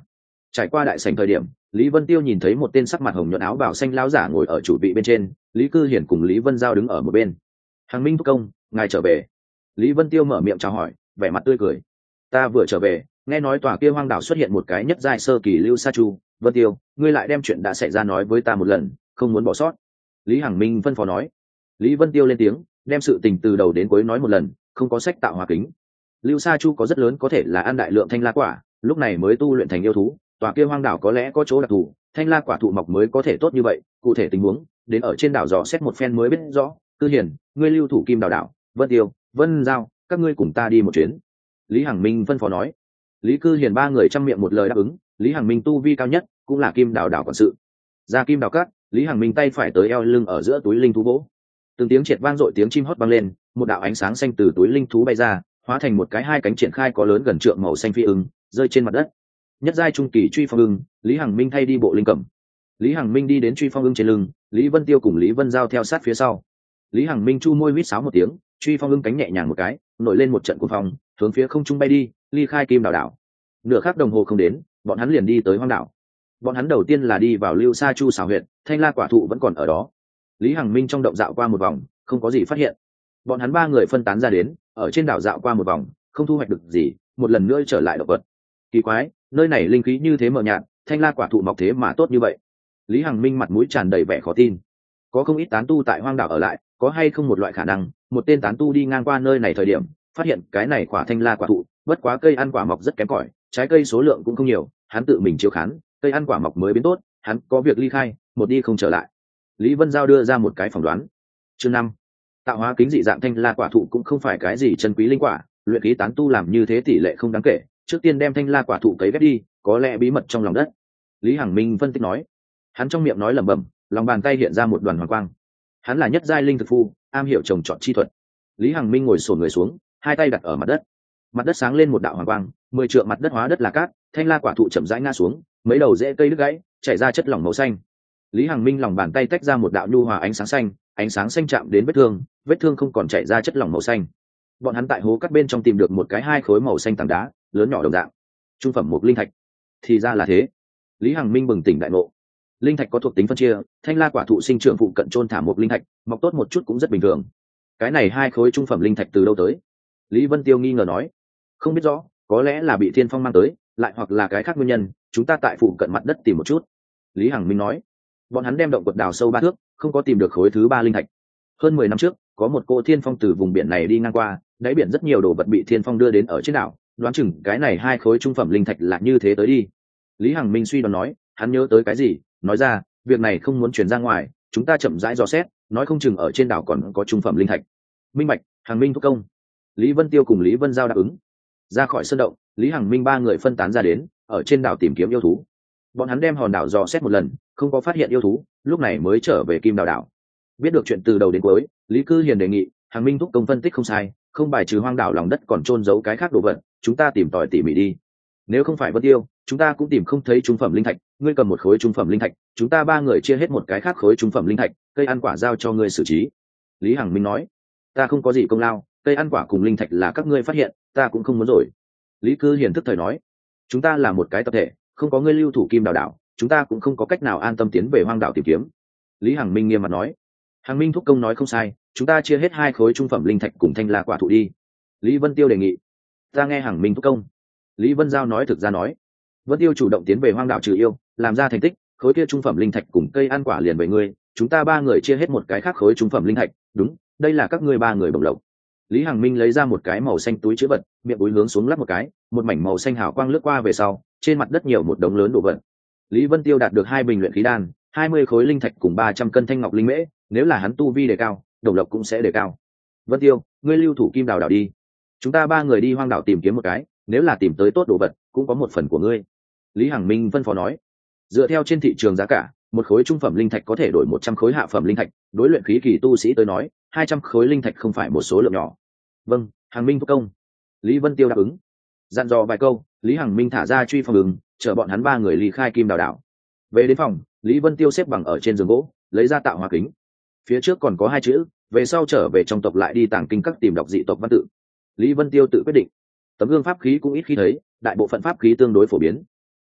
Trải qua đại sảnh thời điểm, Lý Vân Tiêu nhìn thấy một tên sắc mặt hồng nhuận áo bào xanh lão giả ngồi ở chủ vị bên trên, Lý Cư Hiển cùng Lý Vân Giao đứng ở một bên. Hàng Minh thúc công, ngài trở về. Lý Vân Tiêu mở miệng chào hỏi, vẻ mặt tươi cười. Ta vừa trở về, nghe nói tòa kia hoang đảo xuất hiện một cái nhất giai sơ kỳ lưu sa chu. Vân Tiêu, ngươi lại đem chuyện đã xảy ra nói với ta một lần, không muốn bỏ sót. Lý Hằng Minh phân phó nói. Lý Vân Tiêu lên tiếng, đem sự tình từ đầu đến cuối nói một lần, không có sách tạo hóa kính. Lưu sa chu có rất lớn có thể là ăn đại lượng thanh la quả, lúc này mới tu luyện thành yêu thú. Tòa kia hoang đảo có lẽ có chỗ đặc thù, thanh la quả thụ mọc mới có thể tốt như vậy. Cụ thể tình huống, đến ở trên đảo dò xét một phen mới biết rõ. Cư Hiền, ngươi lưu thủ kim đảo đảo, Vân Tiêu, Vân Giao, các ngươi cùng ta đi một chuyến. Lý Hằng Minh phân phó nói. Lý Cư Hiền ba người chăm miệng một lời đáp ứng. Lý Hằng Minh tu vi cao nhất, cũng là kim đảo đảo quản sự. Ra kim đảo cát, Lý Hằng Minh tay phải tới eo lưng ở giữa túi linh thú vỗ. Từng tiếng triệt vang dội tiếng chim hót vang lên, một đạo ánh sáng xanh từ túi linh thú bay ra, hóa thành một cái hai cánh triển khai có lớn gần trượng màu xanh phi ưng, rơi trên mặt đất. Nhất giai trung kỳ truy phong ưng, Lý Hằng Minh thay đi bộ linh cẩm. Lý Hằng Minh đi đến truy phong ưng trên lưng, Lý Vân Tiêu cùng Lý Vân Giao theo sát phía sau. Lý Hằng Minh chu môi huýt sáo một tiếng, truy phong ưng cánh nhẹ nhàng một cái, nổi lên một trận cuồng phong, hướng phía không trung bay đi, ly khai kim đảo đảo. Nửa khắc đồng hồ không đến, bọn hắn liền đi tới hoang đảo. Bọn hắn đầu tiên là đi vào Lưu Sa Chu xảo huyện, thanh la quả thụ vẫn còn ở đó. Lý Hằng Minh trong động dạo qua một vòng, không có gì phát hiện. Bọn hắn ba người phân tán ra đến, ở trên đảo dạo qua một vòng, không thu hoạch được gì, một lần nữa trở lại động vật. Kỳ quái, nơi này linh khí như thế mờ nhạt, thanh la quả thụ mọc thế mà tốt như vậy. Lý Hằng Minh mặt mũi tràn đầy vẻ khó tin. Có không ít tán tu tại hoang đảo ở lại, có hay không một loại khả năng, một tên tán tu đi ngang qua nơi này thời điểm, phát hiện cái này quả thanh la quả thụ, bất quá cây ăn quả mọc rất kém cỏi, trái cây số lượng cũng không nhiều, hắn tự mình chiếu khán, cây ăn quả mọc mới biến tốt, hắn có việc ly khai, một đi không trở lại. Lý Vân Giao đưa ra một cái phỏng đoán. Chương năm, tạo hóa kính dị dạng thanh la quả thụ cũng không phải cái gì chân quý linh quả, luyện khí tán tu làm như thế tỷ lệ không đáng kể, trước tiên đem thanh la quả thụ cấy ghép đi, có lẽ bí mật trong lòng đất. Lý Hằng Minh phân tích nói. Hắn trong miệng nói lẩm bẩm, lòng bàn tay hiện ra một đoàn hoàng quang. Hắn là nhất giai linh thực phu, am hiểu trồng trọt chi thuật. Lý Hằng Minh ngồi xổm người xuống, hai tay đặt ở mặt đất. Mặt đất sáng lên một đạo hoàng quang, mười trượng mặt đất hóa đất là cát, thanh la quả thụ chậm rãi ngã xuống, mấy đầu rễ cây đứt gãy, chảy ra chất lỏng màu xanh. Lý Hằng Minh lòng bàn tay tách ra một đạo nhu hòa ánh sáng xanh, ánh sáng xanh chạm đến vết thương, vết thương không còn chảy ra chất lỏng màu xanh. Bọn hắn tại hố cắt bên trong tìm được một cái hai khối màu xanh tảng đá, lớn nhỏ đồng dạng. Trung phẩm một linh thạch. Thì ra là thế. Lý Hằng Minh bừng tỉnh đại ngộ. Linh thạch có thuộc tính phân chia, thanh la quả thụ sinh trưởng phụ cận chôn thả một linh thạch, mọc tốt một chút cũng rất bình thường. Cái này hai khối trung phẩm linh thạch từ đâu tới? Lý Vân Tiêu nghi ngờ nói. Không biết rõ, có lẽ là bị Thiên Phong mang tới, lại hoặc là cái khác nguyên nhân, chúng ta tại phụ cận mặt đất tìm một chút. Lý Hằng Minh nói. Bọn hắn đem động quật đào sâu ba thước, không có tìm được khối thứ ba linh thạch. Hơn mười năm trước, có một cô Thiên Phong từ vùng biển này đi ngang qua, đáy biển rất nhiều đồ vật bị Thiên Phong đưa đến ở trên đảo, đoán chừng cái này hai khối trung phẩm linh thạch là như thế tới đi. Lý Hằng Minh suy đoán nói, hắn nhớ tới cái gì, nói ra, việc này không muốn truyền ra ngoài, chúng ta chậm rãi dò xét, nói không chừng ở trên đảo còn có trung phẩm linh thạch. Minh bạch, Hằng Minh thúc công. Lý Vân Tiêu cùng Lý Vân Giao đáp ứng. Ra khỏi sân động, Lý Hằng Minh ba người phân tán ra đến, ở trên đảo tìm kiếm yêu thú. Bọn hắn đem hòn đảo dò xét một lần, không có phát hiện yêu thú, lúc này mới trở về Kim Đào đảo. Biết được chuyện từ đầu đến cuối, Lý Cư Hiền đề nghị, Hằng Minh thúc công phân tích không sai, không bài trừ hoang đảo lòng đất còn trôn giấu cái khác đồ vật, chúng ta tìm tòi tỉ mỉ đi. Nếu không phải Vân Tiêu, chúng ta cũng tìm không thấy trung phẩm linh thạch, ngươi cầm một khối trung phẩm linh thạch, chúng ta ba người chia hết một cái khác khối trung phẩm linh thạch, cây ăn quả giao cho ngươi xử trí. Lý Hằng Minh nói, ta không có gì công lao, cây ăn quả cùng linh thạch là các ngươi phát hiện, ta cũng không muốn rồi. Lý Cư Hiền tức thời nói, chúng ta là một cái tập thể, không có ngươi lưu thủ Kim Đào đảo, chúng ta cũng không có cách nào an tâm tiến về hoang đảo tìm kiếm. Lý Hằng Minh nghiêm mặt nói, Hằng Minh thúc công nói không sai, chúng ta chia hết hai khối trung phẩm linh thạch cùng thanh la quả thụ đi. Lý Vân Tiêu đề nghị, ta nghe Hằng Minh thúc công. Lý Vân Giao nói thực ra nói, Vân Tiêu chủ động tiến về hoang đảo trừ yêu, làm ra thành tích, khối kia trung phẩm linh thạch cùng cây ăn quả liền về ngươi, chúng ta ba người chia hết một cái khác khối trung phẩm linh thạch, đúng, đây là các ngươi ba người bổng lộc. Lý Hằng Minh lấy ra một cái màu xanh túi chứa vật, miệng túi hướng xuống lắp một cái, một mảnh màu xanh hào quang lướt qua về sau, trên mặt đất nhiều một đống lớn đồ vật. Lý Vân Tiêu đạt được hai bình luyện khí đan, hai mươi khối linh thạch cùng ba trăm cân thanh ngọc linh mễ, nếu là hắn tu vi đề cao, đồng lộc cũng sẽ đề cao. Vân Tiêu, ngươi lưu thủ Kim Đào đảo đi, chúng ta ba người đi hoang đảo tìm kiếm một cái, nếu là tìm tới tốt đồ vật, cũng có một phần của ngươi. Lý Hằng Minh phân phó nói, dựa theo trên thị trường giá cả, một khối trung phẩm linh thạch có thể đổi một trăm khối hạ phẩm linh thạch, đối luyện khí kỳ tu sĩ tới nói, hai trăm khối linh thạch không phải một số lượng nhỏ. Vâng, Hằng Minh thúc công. Lý Vân Tiêu đáp ứng. Dặn dò vài câu, Lý Hằng Minh thả ra truy phong ứng, chở bọn hắn ba người ly khai Kim Đào đảo. Về đến phòng, Lý Vân Tiêu xếp bằng ở trên giường gỗ, lấy ra tạo hóa kính. Phía trước còn có hai chữ, về sau trở về trong tộc lại đi tàng kinh các tìm đọc dị tộc văn tự. Lý Vân Tiêu tự quyết định. Tấm gương pháp khí cũng ít khi thấy, đại bộ phận pháp khí tương đối phổ biến.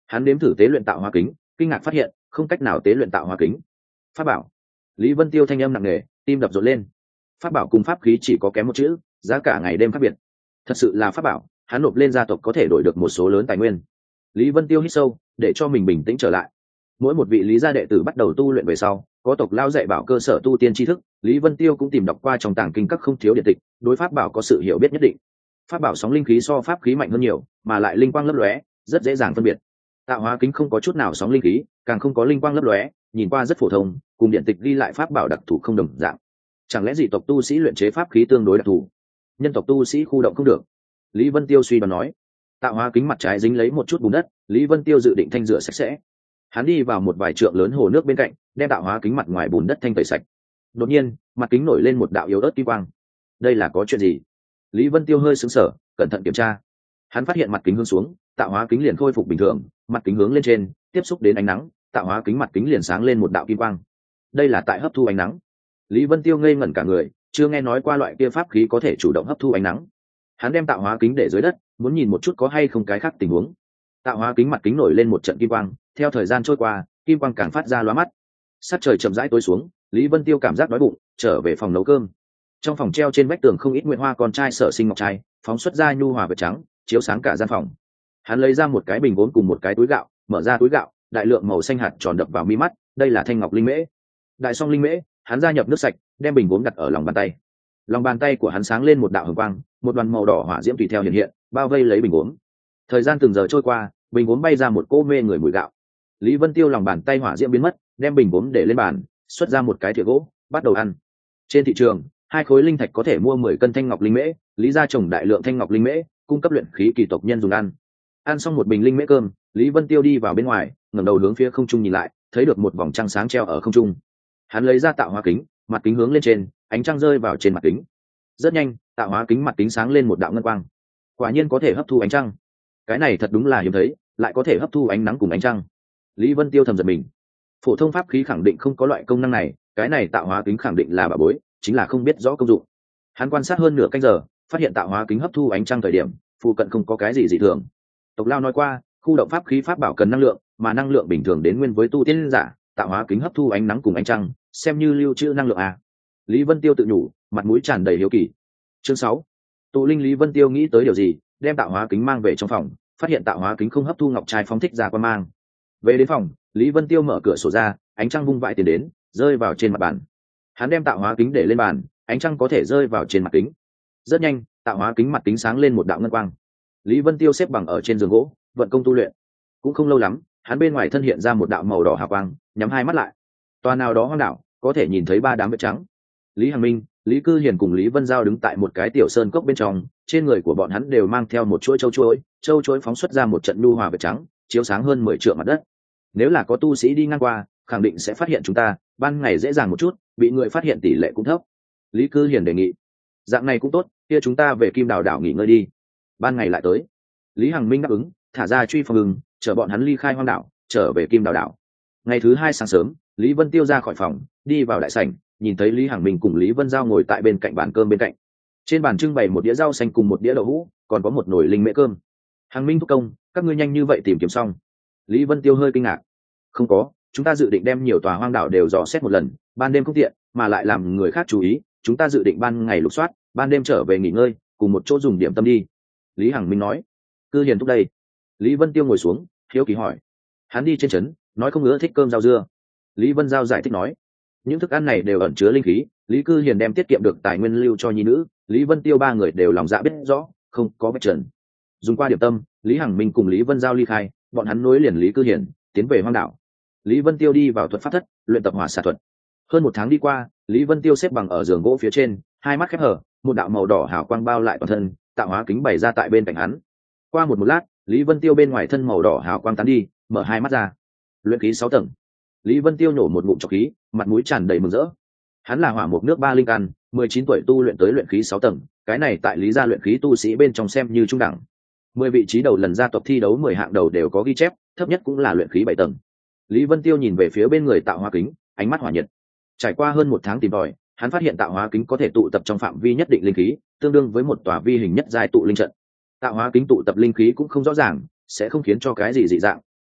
Hắn đếm thử tế luyện tạo hóa kính, kinh ngạc phát hiện không cách nào tế luyện tạo hóa kính. Pháp bảo. Lý Vân Tiêu thanh âm nặng nề, tim đập rộn lên. Pháp bảo cùng pháp khí chỉ có kém một chữ, giá cả ngày đêm khác biệt. Thật sự là pháp bảo, hắn nộp lên gia tộc có thể đổi được một số lớn tài nguyên. Lý Vân Tiêu hít sâu, để cho mình bình tĩnh trở lại. Mỗi một vị lý gia đệ tử bắt đầu tu luyện về sau, có tộc lao dạy bảo cơ sở tu tiên tri thức, Lý Vân Tiêu cũng tìm đọc qua trong tàng kinh các không thiếu điện tịch, đối pháp bảo có sự hiểu biết nhất định. Pháp bảo sóng linh khí so pháp khí mạnh hơn nhiều, mà lại linh quang lấp lóe, rất dễ dàng phân biệt. Tạo hóa kính không có chút nào sóng linh khí, càng không có linh quang lấp lóe, nhìn qua rất phổ thông, cùng điện tịch ghi lại pháp bảo đặc thù không đồng dạng. Chẳng lẽ dị tộc tu sĩ luyện chế pháp khí tương đối đặc thù, nhân tộc tu sĩ khu động không được? Lý Vân Tiêu suy đoán nói. Tạo hóa kính mặt trái dính lấy một chút bùn đất, Lý Vân Tiêu dự định thanh rửa sạch sẽ. Hắn đi vào một vài trượng lớn hồ nước bên cạnh, đem tạo hóa kính mặt ngoài bùn đất thanh tẩy sạch. Đột nhiên, mặt kính nổi lên một đạo yếu ớt kim quang. Đây là có chuyện gì? Lý Vân Tiêu hơi sững sờ, cẩn thận kiểm tra. Hắn phát hiện mặt kính hướng xuống, tạo hóa kính liền khôi phục bình thường, mặt kính hướng lên trên, tiếp xúc đến ánh nắng, tạo hóa kính mặt kính liền sáng lên một đạo kim quang. Đây là tại hấp thu ánh nắng. Lý Vân Tiêu ngây ngẩn cả người, chưa nghe nói qua loại kia pháp khí có thể chủ động hấp thu ánh nắng. Hắn đem tạo hóa kính để dưới đất, muốn nhìn một chút có hay không cái khác tình huống. Tạo hóa kính mặt kính nổi lên một trận kim quang, theo thời gian trôi qua, kim quang càng phát ra lóa mắt. Sát trời chậm rãi tối xuống, Lý Vân Tiêu cảm giác đói bụng, trở về phòng nấu cơm. Trong phòng treo trên vách tường không ít nguyện hoa con trai sở sinh ngọc trai, phóng xuất ra nhu hòa vật trắng, chiếu sáng cả gian phòng. Hắn lấy ra một cái bình gốm cùng một cái túi gạo, mở ra túi gạo, đại lượng màu xanh hạt tròn đập vào mi mắt, đây là thanh ngọc linh mễ. Đại song linh mễ, hắn gia nhập nước sạch, đem bình gốm đặt ở lòng bàn tay. Lòng bàn tay của hắn sáng lên một đạo hồng quang, một đoàn màu đỏ hỏa diễm tùy theo hiện hiện, bao vây lấy bình gốm. Thời gian từng giờ trôi qua, bình gốm bay ra một cỗ mê người mùi gạo. Lý Vân Tiêu lòng bàn tay hỏa diễm biến mất, đem bình gốm để lên bàn, xuất ra một cái thìa gỗ, bắt đầu ăn. Trên thị trường, hai khối linh thạch có thể mua mười cân thanh ngọc linh mễ, Lý gia trồng đại lượng thanh ngọc linh mễ, cung cấp luyện khí kỳ tộc nhân dùng ăn. Ăn xong một bình linh mễ cơm, Lý Vân Tiêu đi vào bên ngoài, ngẩng đầu hướng phía không trung nhìn lại, thấy được một vòng trăng sáng treo ở không trung. Hắn lấy ra tạo hóa kính, mặt kính hướng lên trên, ánh trăng rơi vào trên mặt kính. Rất nhanh, tạo hóa kính mặt kính sáng lên một đạo ngân quang. Quả nhiên có thể hấp thu ánh trăng. Cái này thật đúng là hiếm thấy, lại có thể hấp thu ánh nắng cùng ánh trăng. Lý Vân Tiêu thầm giật mình. Phổ thông pháp khí khẳng định không có loại công năng này, cái này tạo hóa kính khẳng định là bảo bối, chính là không biết rõ công dụng. Hắn quan sát hơn nửa canh giờ, phát hiện tạo hóa kính hấp thu ánh trăng thời điểm, phụ cận không có cái gì dị thường. Tộc Lao nói qua, khu động pháp khí pháp bảo cần năng lượng, mà năng lượng bình thường đến nguyên với tu tiên giả, tạo hóa kính hấp thu ánh nắng cùng ánh trăng, xem như lưu trữ năng lượng à. Lý Vân Tiêu tự nhủ, mặt mũi tràn đầy hiếu kỳ. Chương sáu. Tụ linh. Lý Vân Tiêu nghĩ tới điều gì, đem tạo hóa kính mang về trong phòng, phát hiện tạo hóa kính không hấp thu ngọc trai phóng thích ra quan mang. Về đến phòng, Lý Vân Tiêu mở cửa sổ ra, ánh trăng vung vãi tiền đến, rơi vào trên mặt bàn. Hắn đem tạo hóa kính để lên bàn, ánh trăng có thể rơi vào trên mặt kính. Rất nhanh, tạo hóa kính mặt kính sáng lên một đạo ngân quang. Lý Vân Tiêu xếp bằng ở trên giường gỗ, vận công tu luyện. Cũng không lâu lắm, hắn bên ngoài thân hiện ra một đạo màu đỏ hào quang, nhắm hai mắt lại. Toàn nào đó hoang đảo, có thể nhìn thấy ba đám vết trắng. Lý Hằng Minh, Lý Cư Hiền cùng Lý Vân Giao đứng tại một cái tiểu sơn cốc bên trong, trên người của bọn hắn đều mang theo một chuỗi châu chuỗi, châu chuỗi phóng xuất ra một trận nhu hòa vệt trắng, chiếu sáng hơn mười trượng mặt đất. Nếu là có tu sĩ đi ngang qua, khẳng định sẽ phát hiện chúng ta, ban ngày dễ dàng một chút, bị người phát hiện tỷ lệ cũng thấp. Lý Cư Hiền đề nghị, dạng này cũng tốt, kia chúng ta về Kim Đào đảo nghỉ ngơi đi, ban ngày lại tới. Lý Hằng Minh đáp ứng, thả ra truy phong ưng, chở bọn hắn ly khai hoang đảo, trở về Kim Đào đảo. Ngày thứ hai sáng sớm, Lý Vân Tiêu ra khỏi phòng, đi vào đại sảnh, nhìn thấy Lý Hằng Minh cùng Lý Vân Giao ngồi tại bên cạnh bàn cơm bên cạnh. Trên bàn trưng bày một đĩa rau xanh cùng một đĩa đậu hũ, còn có một nồi linh mễ cơm. Hằng Minh thúc công, các ngươi nhanh như vậy tìm kiếm xong? Lý Vân Tiêu hơi kinh ngạc. Không có, chúng ta dự định đem nhiều tòa hoang đảo đều dò xét một lần, ban đêm không tiện, mà lại làm người khác chú ý, chúng ta dự định ban ngày lục soát, ban đêm trở về nghỉ ngơi, cùng một chỗ dùng điểm tâm đi. Lý Hằng Minh nói. Cư Hiền thúc đây. Lý Vân Tiêu ngồi xuống, hiếu kỳ hỏi. Hắn đi trên trấn, nói không ưa thích cơm rau dưa. Lý Vân Giao giải thích nói, những thức ăn này đều ẩn chứa linh khí, Lý Cư Hiền đem tiết kiệm được tài nguyên lưu cho nhi nữ, Lý Vân Tiêu ba người đều lòng dạ biết rõ, không có vết trần. Dùng qua điểm tâm, Lý Hằng Minh cùng Lý Vân Giao ly khai, bọn hắn nối liền Lý Cư Hiền tiến về hoang đảo. Lý Vân Tiêu đi vào thuật pháp thất, luyện tập hỏa xạ thuật. Hơn một tháng đi qua, Lý Vân Tiêu xếp bằng ở giường gỗ phía trên, hai mắt khép hở, một đạo màu đỏ hào quang bao lại toàn thân, tạo hóa kính bày ra tại bên cạnh hắn. Qua một một lát, Lý Vân Tiêu bên ngoài thân màu đỏ hào quang tán đi, mở hai mắt ra. Luyện khí sáu tầng. Lý Vân Tiêu nổ một ngụm trọc khí, mặt mũi tràn đầy mừng rỡ. Hắn là hỏa mộc nước ba linh căn, mười chín tuổi tu luyện tới luyện khí sáu tầng, cái này tại Lý gia luyện khí tu sĩ bên trong xem như trung đẳng. Mười vị trí đầu lần gia tộc thi đấu mười hạng đầu đều có ghi chép, thấp nhất cũng là luyện khí bảy tầng. Lý Vân Tiêu nhìn về phía bên người tạo hóa kính, ánh mắt hỏa nhiệt. Trải qua hơn một tháng tìm tòi, hắn phát hiện tạo hóa kính có thể tụ tập trong phạm vi nhất định linh khí, tương đương với một tòa vi hình nhất giai tụ linh trận. Tạo hóa kính tụ tập linh khí cũng không rõ ràng, sẽ không khiến cho cái gì dị dạng,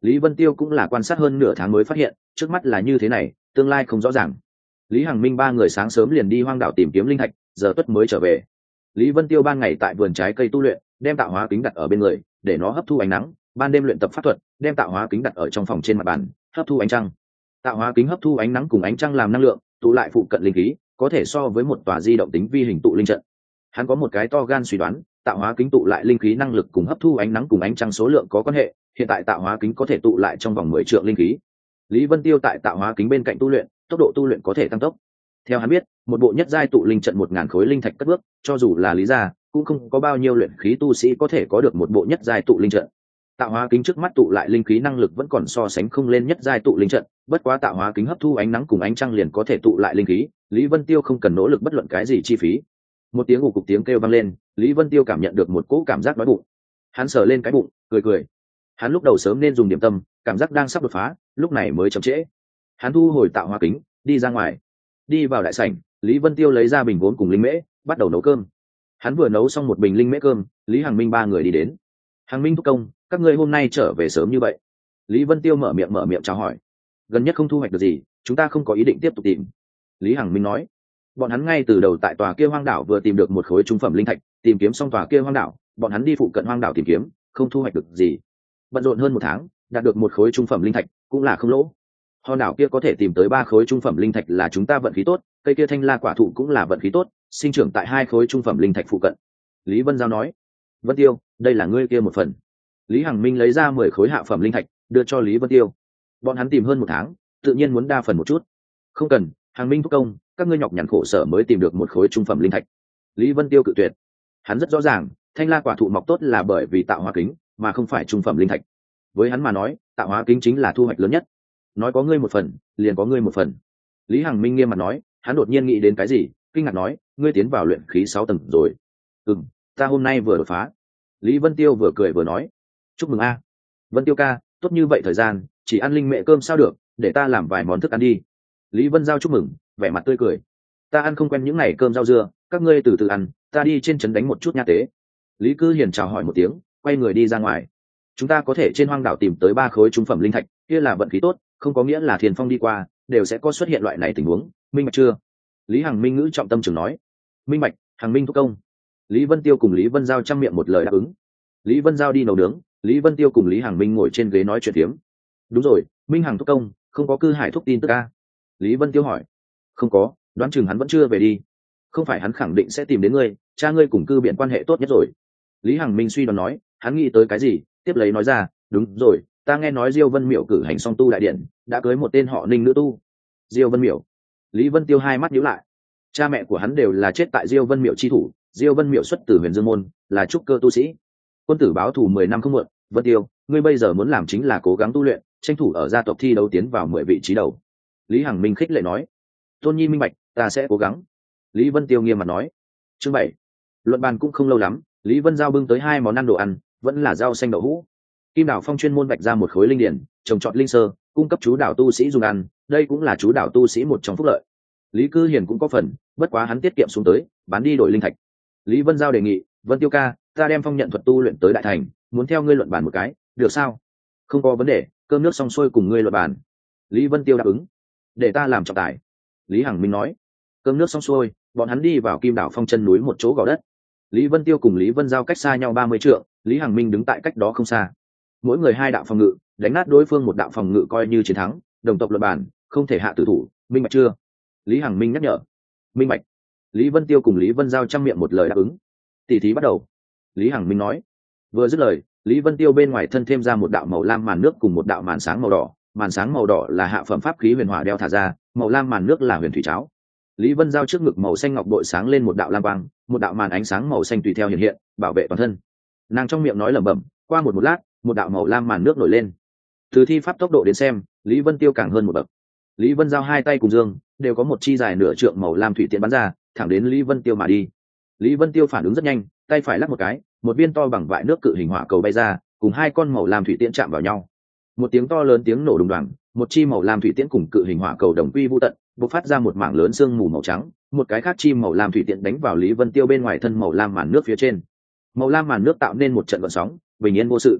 Lý Vân Tiêu cũng là quan sát hơn nửa tháng mới phát hiện trước mắt là như thế này, tương lai không rõ ràng. Lý Hằng Minh ba người sáng sớm liền đi hoang đảo tìm kiếm linh thạch, giờ tuất mới trở về. Lý Vân Tiêu ban ngày tại vườn trái cây tu luyện, đem tạo hóa kính đặt ở bên người để nó hấp thu ánh nắng, ban đêm luyện tập pháp thuật, đem tạo hóa kính đặt ở trong phòng trên mặt bàn hấp thu ánh trăng. Tạo hóa kính hấp thu ánh nắng cùng ánh trăng làm năng lượng, tụ lại phụ cận linh khí, có thể so với một tòa di động tính vi hình tụ linh trận. Hắn có một cái to gan suy đoán, tạo hóa kính tụ lại linh khí năng lực cùng hấp thu ánh nắng cùng ánh trăng số lượng có quan hệ, hiện tại tạo hóa kính có thể tụ lại trong vòng mười triệu linh khí. Lý Vân Tiêu tại tạo hóa kính bên cạnh tu luyện, tốc độ tu luyện có thể tăng tốc. Theo hắn biết, một bộ nhất giai tụ linh trận một ngàn khối linh thạch cất bước, cho dù là Lý gia, cũng không có bao nhiêu luyện khí tu sĩ có thể có được một bộ nhất giai tụ linh trận. Tạo hóa kính trước mắt tụ lại linh khí năng lực vẫn còn so sánh không lên nhất giai tụ linh trận, bất quá tạo hóa kính hấp thu ánh nắng cùng ánh trăng liền có thể tụ lại linh khí, Lý Vân Tiêu không cần nỗ lực bất luận cái gì chi phí. Một tiếng ù cục tiếng kêu vang lên, Lý Vân Tiêu cảm nhận được một cỗ cảm giác đói bụng. Hắn sờ lên cái bụng, cười cười. Hắn lúc đầu sớm nên dùng điểm tâm, cảm giác đang sắp đột phá, lúc này mới chậm trễ. Hắn thu hồi tạo hóa kính, đi ra ngoài. Đi vào đại sảnh, Lý Vân Tiêu lấy ra bình vốn cùng linh mễ, bắt đầu nấu cơm. Hắn vừa nấu xong một bình linh mễ cơm, Lý Hằng Minh ba người đi đến. Hằng Minh thúc công, các ngươi hôm nay trở về sớm như vậy? Lý Vân Tiêu mở miệng mở miệng chào hỏi. Gần nhất không thu hoạch được gì, chúng ta không có ý định tiếp tục tìm. Lý Hằng Minh nói. Bọn hắn ngay từ đầu tại tòa kia hoang đảo vừa tìm được một khối trung phẩm linh thạch, tìm kiếm xong tòa kia hoang đảo, bọn hắn đi phụ cận hoang đảo tìm kiếm, không thu hoạch được gì. Bận rộn hơn một tháng, đạt được một khối trung phẩm linh thạch, cũng là không lỗ. Hòn đảo kia có thể tìm tới ba khối trung phẩm linh thạch là chúng ta vận khí tốt, cây kia thanh la quả thụ cũng là vận khí tốt, sinh trưởng tại hai khối trung phẩm linh thạch phụ cận. Lý Vân Giao nói. Vân Tiêu, đây là ngươi kia một phần. Lý Hằng Minh lấy ra mười khối hạ phẩm linh thạch, đưa cho Lý Vân Tiêu. Bọn hắn tìm hơn một tháng, tự nhiên muốn đa phần một chút. Không cần, Hằng Minh thúc công, các ngươi nhọc nhằn khổ sở mới tìm được một khối trung phẩm linh thạch. Lý Vân Tiêu cự tuyệt. Hắn rất rõ ràng, thanh la quả thụ mọc tốt là bởi vì tạo hóa kính, mà không phải trung phẩm linh thạch. Với hắn mà nói, tạo hóa kính chính là thu hoạch lớn nhất. Nói có ngươi một phần, liền có ngươi một phần. Lý Hằng Minh nghiêm mặt nói, hắn đột nhiên nghĩ đến cái gì, kinh ngạc nói, ngươi tiến vào luyện khí sáu tầng rồi. Ừm, ta hôm nay vừa đột phá. Lý Vân Tiêu vừa cười vừa nói, chúc mừng a. Vân Tiêu ca, tốt như vậy thời gian, chỉ ăn linh mẹ cơm sao được, để ta làm vài món thức ăn đi. Lý Vân Giao chúc mừng, vẻ mặt tươi cười. Ta ăn không quen những ngày cơm rau dưa, các ngươi từ từ ăn, ta đi trên trấn đánh một chút nha tế. Lý Cư Hiền chào hỏi một tiếng, quay người đi ra ngoài. Chúng ta có thể trên hoang đảo tìm tới ba khối trung phẩm linh thạch, kia là vận khí tốt, không có nghĩa là thiền phong đi qua đều sẽ có xuất hiện loại này tình huống, minh bạch chưa? Lý Hằng Minh ngữ trọng tâm trường nói. Minh bạch, Hằng Minh thúc công. Lý Vân Tiêu cùng Lý Vân Giao chăm miệng một lời đáp ứng. Lý Vân Giao đi nấu nướng, Lý Vân Tiêu cùng Lý Hằng Minh ngồi trên ghế nói chuyện phiếm. Đúng rồi, Minh Hằng thúc công, không có Cư Hải thúc tin tức a? Lý Vân Tiêu hỏi. Không có, đoán chừng hắn vẫn chưa về đi. Không phải hắn khẳng định sẽ tìm đến ngươi, cha ngươi cùng Cư Biện quan hệ tốt nhất rồi. Lý Hằng Minh suy đoán nói, hắn nghĩ tới cái gì, tiếp lấy nói ra, đúng rồi, ta nghe nói Diêu Vân Miểu cử hành song tu đại điện, đã cưới một tên họ Ninh nữ tu. Diêu Vân Miểu. Lý Vân Tiêu hai mắt nhíu lại. Cha mẹ của hắn đều là chết tại Diêu Vân Miểu chi thủ, Diêu Vân Miểu xuất từ Huyền Dương môn, là trúc cơ tu sĩ. Quân tử báo thù mười năm không muộn, Vân Tiêu, ngươi bây giờ muốn làm chính là cố gắng tu luyện, tranh thủ ở gia tộc thi đấu tiến vào mười vị trí đầu. Lý Hằng Minh khích lệ nói. Tôn Nhi minh bạch, ta sẽ cố gắng. Lý Vân Tiêu nghiêm mặt nói. Chương bảy. Luận bàn cũng không lâu lắm, Lý Vân Giao bưng tới hai món ăn đồ ăn, vẫn là rau xanh đậu hũ. Kim Đảo Phong chuyên môn vạch ra một khối linh điển, trồng trọt linh sơ, cung cấp chú đảo tu sĩ dùng ăn, đây cũng là chú đảo tu sĩ một trong phúc lợi. Lý Cư Hiền cũng có phần, bất quá hắn tiết kiệm xuống tới, bán đi đổi linh thạch. Lý Vân Giao đề nghị, Vân Tiêu ca, ta đem phong nhận thuật tu luyện tới đại thành, muốn theo ngươi luận bàn một cái, được sao? Không có vấn đề, cơm nước xong xuôi cùng ngươi luận bàn. Lý Vân Tiêu đáp ứng. Để ta làm trọng tài. Lý Hằng Minh nói. Cơm nước xong xuôi, bọn hắn đi vào Kim Đảo Phong chân núi một chỗ gò đất. Lý Vân Tiêu cùng Lý Vân Giao cách xa nhau ba mươi trượng, Lý Hằng Minh đứng tại cách đó không xa. Mỗi người hai đạo phòng ngự, đánh nát đối phương một đạo phòng ngự coi như chiến thắng, đồng tộc luận bàn, không thể hạ tử thủ, minh bạch chưa? Lý Hằng Minh nhắc nhở. Minh bạch. Lý Vân Tiêu cùng Lý Vân Giao chăm miệng một lời đáp ứng. Tỷ thí bắt đầu. Lý Hằng Minh nói. Vừa dứt lời, Lý Vân Tiêu bên ngoài thân thêm ra một đạo màu lam màn nước cùng một đạo màn sáng màu đỏ, màn sáng màu đỏ là hạ phẩm pháp khí huyền hỏa đeo thả ra, màu lam màn nước là huyền thủy cháo. Lý Vân Giao trước ngực màu xanh ngọc bội sáng lên một đạo lam quang, một đạo màn ánh sáng màu xanh tùy theo hiện hiện, bảo vệ toàn thân. Nàng trong miệng nói lẩm bẩm, qua một một lát, một đạo màu lam màn nước nổi lên. Từ thi pháp tốc độ đến xem, Lý Vân Tiêu càng hơn một bậc. Lý Vân Giao hai tay cùng dương, đều có một chi dài nửa trượng màu lam thủy tiễn bắn ra, thẳng đến Lý Vân Tiêu mà đi. Lý Vân Tiêu phản ứng rất nhanh, tay phải lắc một cái, một viên to bằng vại nước cự hình hỏa cầu bay ra, cùng hai con màu lam thủy tiễn chạm vào nhau. Một tiếng to lớn tiếng nổ đùng đoàng, một chi màu lam thủy tiễn cùng cự hình hỏa cầu đồng quy vu tận, bộc phát ra một mảng lớn sương mù màu trắng, một cái khác chi màu lam thủy tiễn đánh vào Lý Vân Tiêu bên ngoài thân màu lam màn nước phía trên. Màu lam màn nước tạo nên một trận gợn sóng, bình yên vô sự.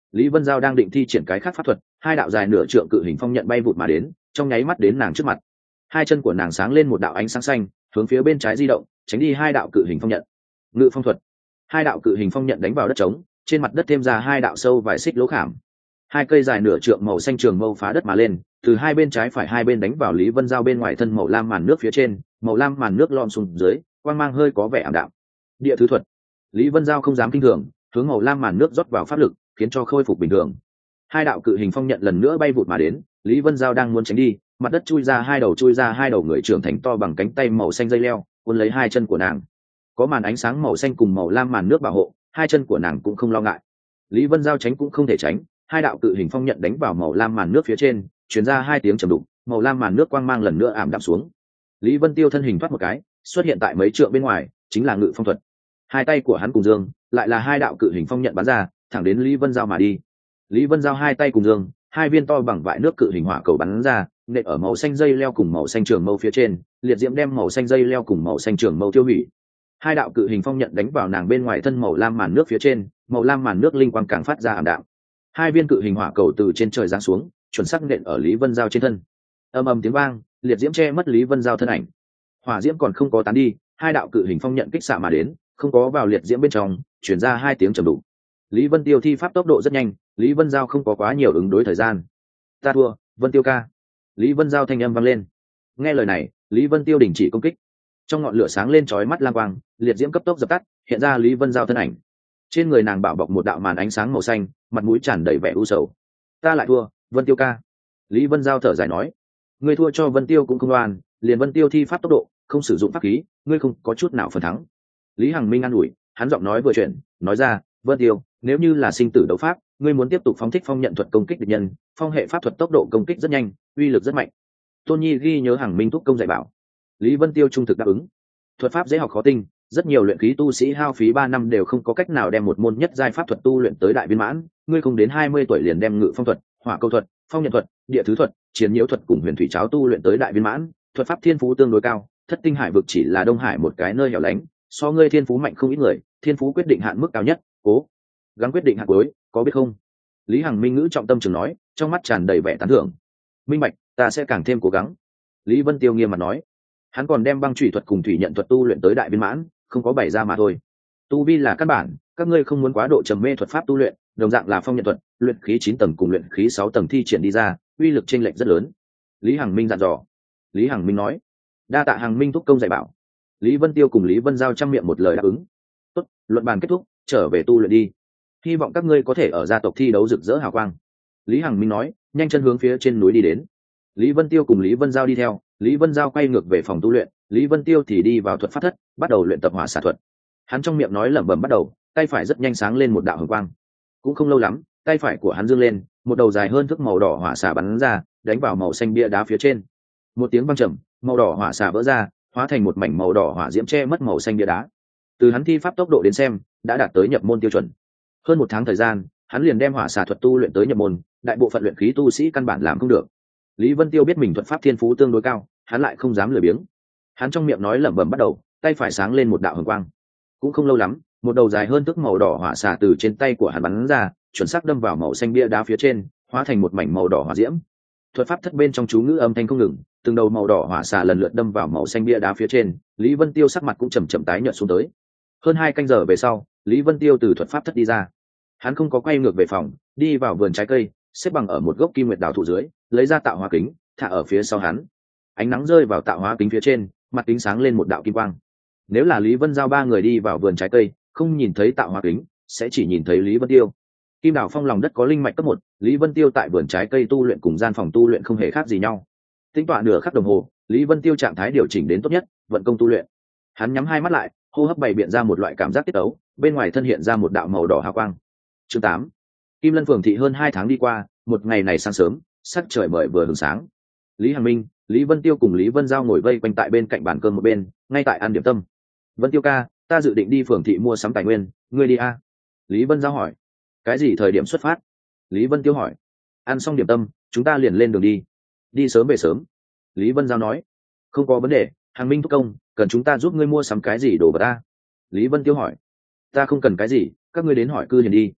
Lý Vân Giao đang định thi triển cái khác pháp thuật, hai đạo dài nửa trượng cự hình phong nhận bay vụt mà đến, trong nháy mắt đến nàng trước mặt. Hai chân của nàng sáng lên một đạo ánh sáng xanh, hướng phía bên trái di động, tránh đi hai đạo cự hình phong nhận. Ngự phong thuật. Hai đạo cự hình phong nhận đánh vào đất trống, trên mặt đất thêm ra hai đạo sâu vài xích lỗ khảm. Hai cây dài nửa trượng màu xanh trường mâu phá đất mà lên, từ hai bên trái phải hai bên đánh vào Lý Vân Giao bên ngoài thân màu lam màn nước phía trên, màu lam màn nước lom xuống dưới, quang mang hơi có vẻ ảm đạm. Địa thứ thuật. Lý Vân Giao không dám kinh thường, hướng màu lam màn nước rót vào pháp lực, khiến cho khôi phục bình thường. Hai đạo cự hình phong nhận lần nữa bay vụt mà đến, Lý Vân Giao đang muốn tránh đi, mặt đất chui ra hai đầu chui ra hai đầu người trưởng thành to bằng cánh tay màu xanh dây leo, cuốn lấy hai chân của nàng. Có màn ánh sáng màu xanh cùng màu lam màn nước bảo hộ, hai chân của nàng cũng không lo ngại. Lý Vân Giao tránh cũng không thể tránh, hai đạo cự hình phong nhận đánh vào màu lam màn nước phía trên, truyền ra hai tiếng trầm đục, màu lam màn nước quang mang lần nữa ảm đạm xuống. Lý Vân Tiêu thân hình thoát một cái, xuất hiện tại mấy trượng bên ngoài, chính là ngự phong thuật. Hai tay của hắn cùng dương, lại là hai đạo cự hình phong nhận bắn ra, thẳng đến Lý Vân Giao mà đi. Lý Vân Giao hai tay cùng dương, hai viên to bằng vại nước cự hình hỏa cầu bắn ra, nện ở màu xanh dây leo cùng màu xanh trường mâu phía trên, liệt diễm đem màu xanh dây leo cùng màu xanh trường mâu tiêu hủy. Hai đạo cự hình phong nhận đánh vào nàng bên ngoài thân màu lam màn nước phía trên, màu lam màn nước linh quang càng phát ra ảm đạm. Hai viên cự hình hỏa cầu từ trên trời giáng xuống, chuẩn xác nện ở Lý Vân Giao trên thân. Ầm ầm tiếng vang, liệt diễm che mất Lý Vân Giao thân ảnh. Hỏa diễm còn không có tán đi, hai đạo cự hình phong nhận kích xạ mà đến, không có vào liệt diễm bên trong, truyền ra hai tiếng trầm đục. Lý Vân Tiêu thi pháp tốc độ rất nhanh, Lý Vân Giao không có quá nhiều ứng đối thời gian. Ta thua, Vân Tiêu ca. Lý Vân Giao thanh âm vang lên. Nghe lời này, Lý Vân Tiêu đình chỉ công kích. Trong ngọn lửa sáng lên chói mắt lam quang, liệt diễm cấp tốc dập tắt, hiện ra Lý Vân Giao thân ảnh. Trên người nàng bảo bọc một đạo màn ánh sáng màu xanh, mặt mũi tràn đầy vẻ u sầu. Ta lại thua, Vân Tiêu ca. Lý Vân Giao thở dài nói. Ngươi thua cho Vân Tiêu cũng không oan, liền Vân Tiêu thi pháp tốc độ, không sử dụng pháp khí, ngươi không có chút nào phần thắng. Lý Hằng Minh an ủi, hắn giọng nói vừa chuyển, nói ra, Vân Tiêu, nếu như là sinh tử đấu pháp, ngươi muốn tiếp tục phóng thích phong nhận thuật công kích địch nhân, phong hệ pháp thuật tốc độ công kích rất nhanh, uy lực rất mạnh. Tôn Nhi ghi nhớ Hằng Minh thúc công dạy bảo. Lý Vân Tiêu trung thực đáp ứng. Thuật pháp dễ học khó tinh, rất nhiều luyện khí tu sĩ hao phí ba năm đều không có cách nào đem một môn nhất giai pháp thuật tu luyện tới đại viên mãn, ngươi không đến hai mươi tuổi liền đem ngự phong thuật, hỏa câu thuật, phong nhận thuật, địa thứ thuật, chiến nhiễu thuật cùng huyền thủy cháo tu luyện tới đại viên mãn, thuật pháp thiên phú tương đối cao, thất tinh hải vực chỉ là Đông Hải một cái nơi hẻo lánh, so ngươi thiên phú mạnh không ít người, thiên phú quyết định hạn mức cao nhất, cố gắng quyết định hạn cuối, có biết không? Lý Hằng Minh ngữ trọng tâm trường nói, trong mắt tràn đầy vẻ tán thưởng. Minh bạch, ta sẽ càng thêm cố gắng. Lý Vân Tiêu nghiêm mặt nói. Hắn còn đem băng thủy thuật cùng thủy nhận thuật tu luyện tới đại viên mãn, không có bày ra mà thôi. Tu vi là căn bản, các ngươi không muốn quá độ trầm mê thuật pháp tu luyện, đồng dạng là phong nhận thuật, luyện khí chín tầng cùng luyện khí sáu tầng thi triển đi ra, uy lực chênh lệch rất lớn. Lý Hằng Minh dặn dò. Lý Hằng Minh nói. Đa tạ Hằng Minh thúc công dạy bảo. Lý Vân Tiêu cùng Lý Vân Giao trăm miệng một lời đáp ứng. Tốt, luận bàn kết thúc, trở về tu luyện đi. Hy vọng các ngươi có thể ở gia tộc thi đấu rực rỡ hào quang. Lý Hằng Minh nói, nhanh chân hướng phía trên núi đi đến. Lý Vân Tiêu cùng Lý Vân Giao đi theo, Lý Vân Giao quay ngược về phòng tu luyện, Lý Vân Tiêu thì đi vào thuật pháp thất, bắt đầu luyện tập hỏa xạ thuật. Hắn trong miệng nói lẩm bẩm bắt đầu, tay phải rất nhanh sáng lên một đạo hồng quang. Cũng không lâu lắm, tay phải của hắn dương lên, một đầu dài hơn thước màu đỏ hỏa xạ bắn ra, đánh vào màu xanh bia đá phía trên. Một tiếng vang trầm, màu đỏ hỏa xạ vỡ ra, hóa thành một mảnh màu đỏ hỏa diễm che mất màu xanh bia đá. Từ hắn thi pháp tốc độ đến xem, đã đạt tới nhập môn tiêu chuẩn. Hơn một tháng thời gian, hắn liền đem hỏa xạ thuật tu luyện tới nhập môn, đại bộ phận luyện khí tu sĩ căn bản làm không được. Lý Vân Tiêu biết mình thuật pháp thiên phú tương đối cao, hắn lại không dám lười biếng. Hắn trong miệng nói lẩm bẩm bắt đầu, tay phải sáng lên một đạo hồng quang. Cũng không lâu lắm, một đầu dài hơn thước màu đỏ hỏa xạ từ trên tay của hắn bắn ra, chuẩn xác đâm vào màu xanh bia đá phía trên, hóa thành một mảnh màu đỏ hỏa diễm. Thuật pháp thất bên trong chú ngữ âm thanh không ngừng, từng đầu màu đỏ hỏa xạ lần lượt đâm vào màu xanh bia đá phía trên, Lý Vân Tiêu sắc mặt cũng chầm chậm tái nhợt xuống tới. Hơn hai canh giờ về sau, Lý Vân Tiêu từ thuật pháp thất đi ra. Hắn không có quay ngược về phòng, đi vào vườn trái cây, xếp bằng ở một gốc kim nguyệt đào thụ dưới, lấy ra tạo hóa kính, thả ở phía sau hắn. Ánh nắng rơi vào tạo hóa kính phía trên, mặt kính sáng lên một đạo kim quang. Nếu là Lý Vân Giao ba người đi vào vườn trái cây, không nhìn thấy tạo hóa kính, sẽ chỉ nhìn thấy Lý Vân Tiêu. Kim đào phong lòng đất có linh mạch cấp một, Lý Vân Tiêu tại vườn trái cây tu luyện cùng gian phòng tu luyện không hề khác gì nhau. Tính toán nửa khắc đồng hồ, Lý Vân Tiêu trạng thái điều chỉnh đến tốt nhất, vận công tu luyện. Hắn nhắm hai mắt lại, hô hấp bày biện ra một loại cảm giác tiết tấu, bên ngoài thân hiện ra một đạo màu đỏ hào quang. Chương tám. Kim Lân phường thị hơn hai tháng đi qua, một ngày này sáng sớm, sắc trời mời vừa hừng sáng. Lý Hằng Minh, Lý Vân Tiêu cùng Lý Vân Giao ngồi vây quanh tại bên cạnh bàn cơm một bên, ngay tại ăn điểm tâm. Vân Tiêu ca, ta dự định đi phường thị mua sắm tài nguyên, ngươi đi a? À? Lý Vân Giao hỏi. Cái gì thời điểm xuất phát? Lý Vân Tiêu hỏi. Ăn xong điểm tâm, chúng ta liền lên đường đi. Đi sớm về sớm. Lý Vân Giao nói. Không có vấn đề, Hằng Minh thúc công, cần chúng ta giúp ngươi mua sắm cái gì đồ vật ta? Lý Vân Tiêu hỏi. Ta không cần cái gì, các ngươi đến hỏi cư hiền đi.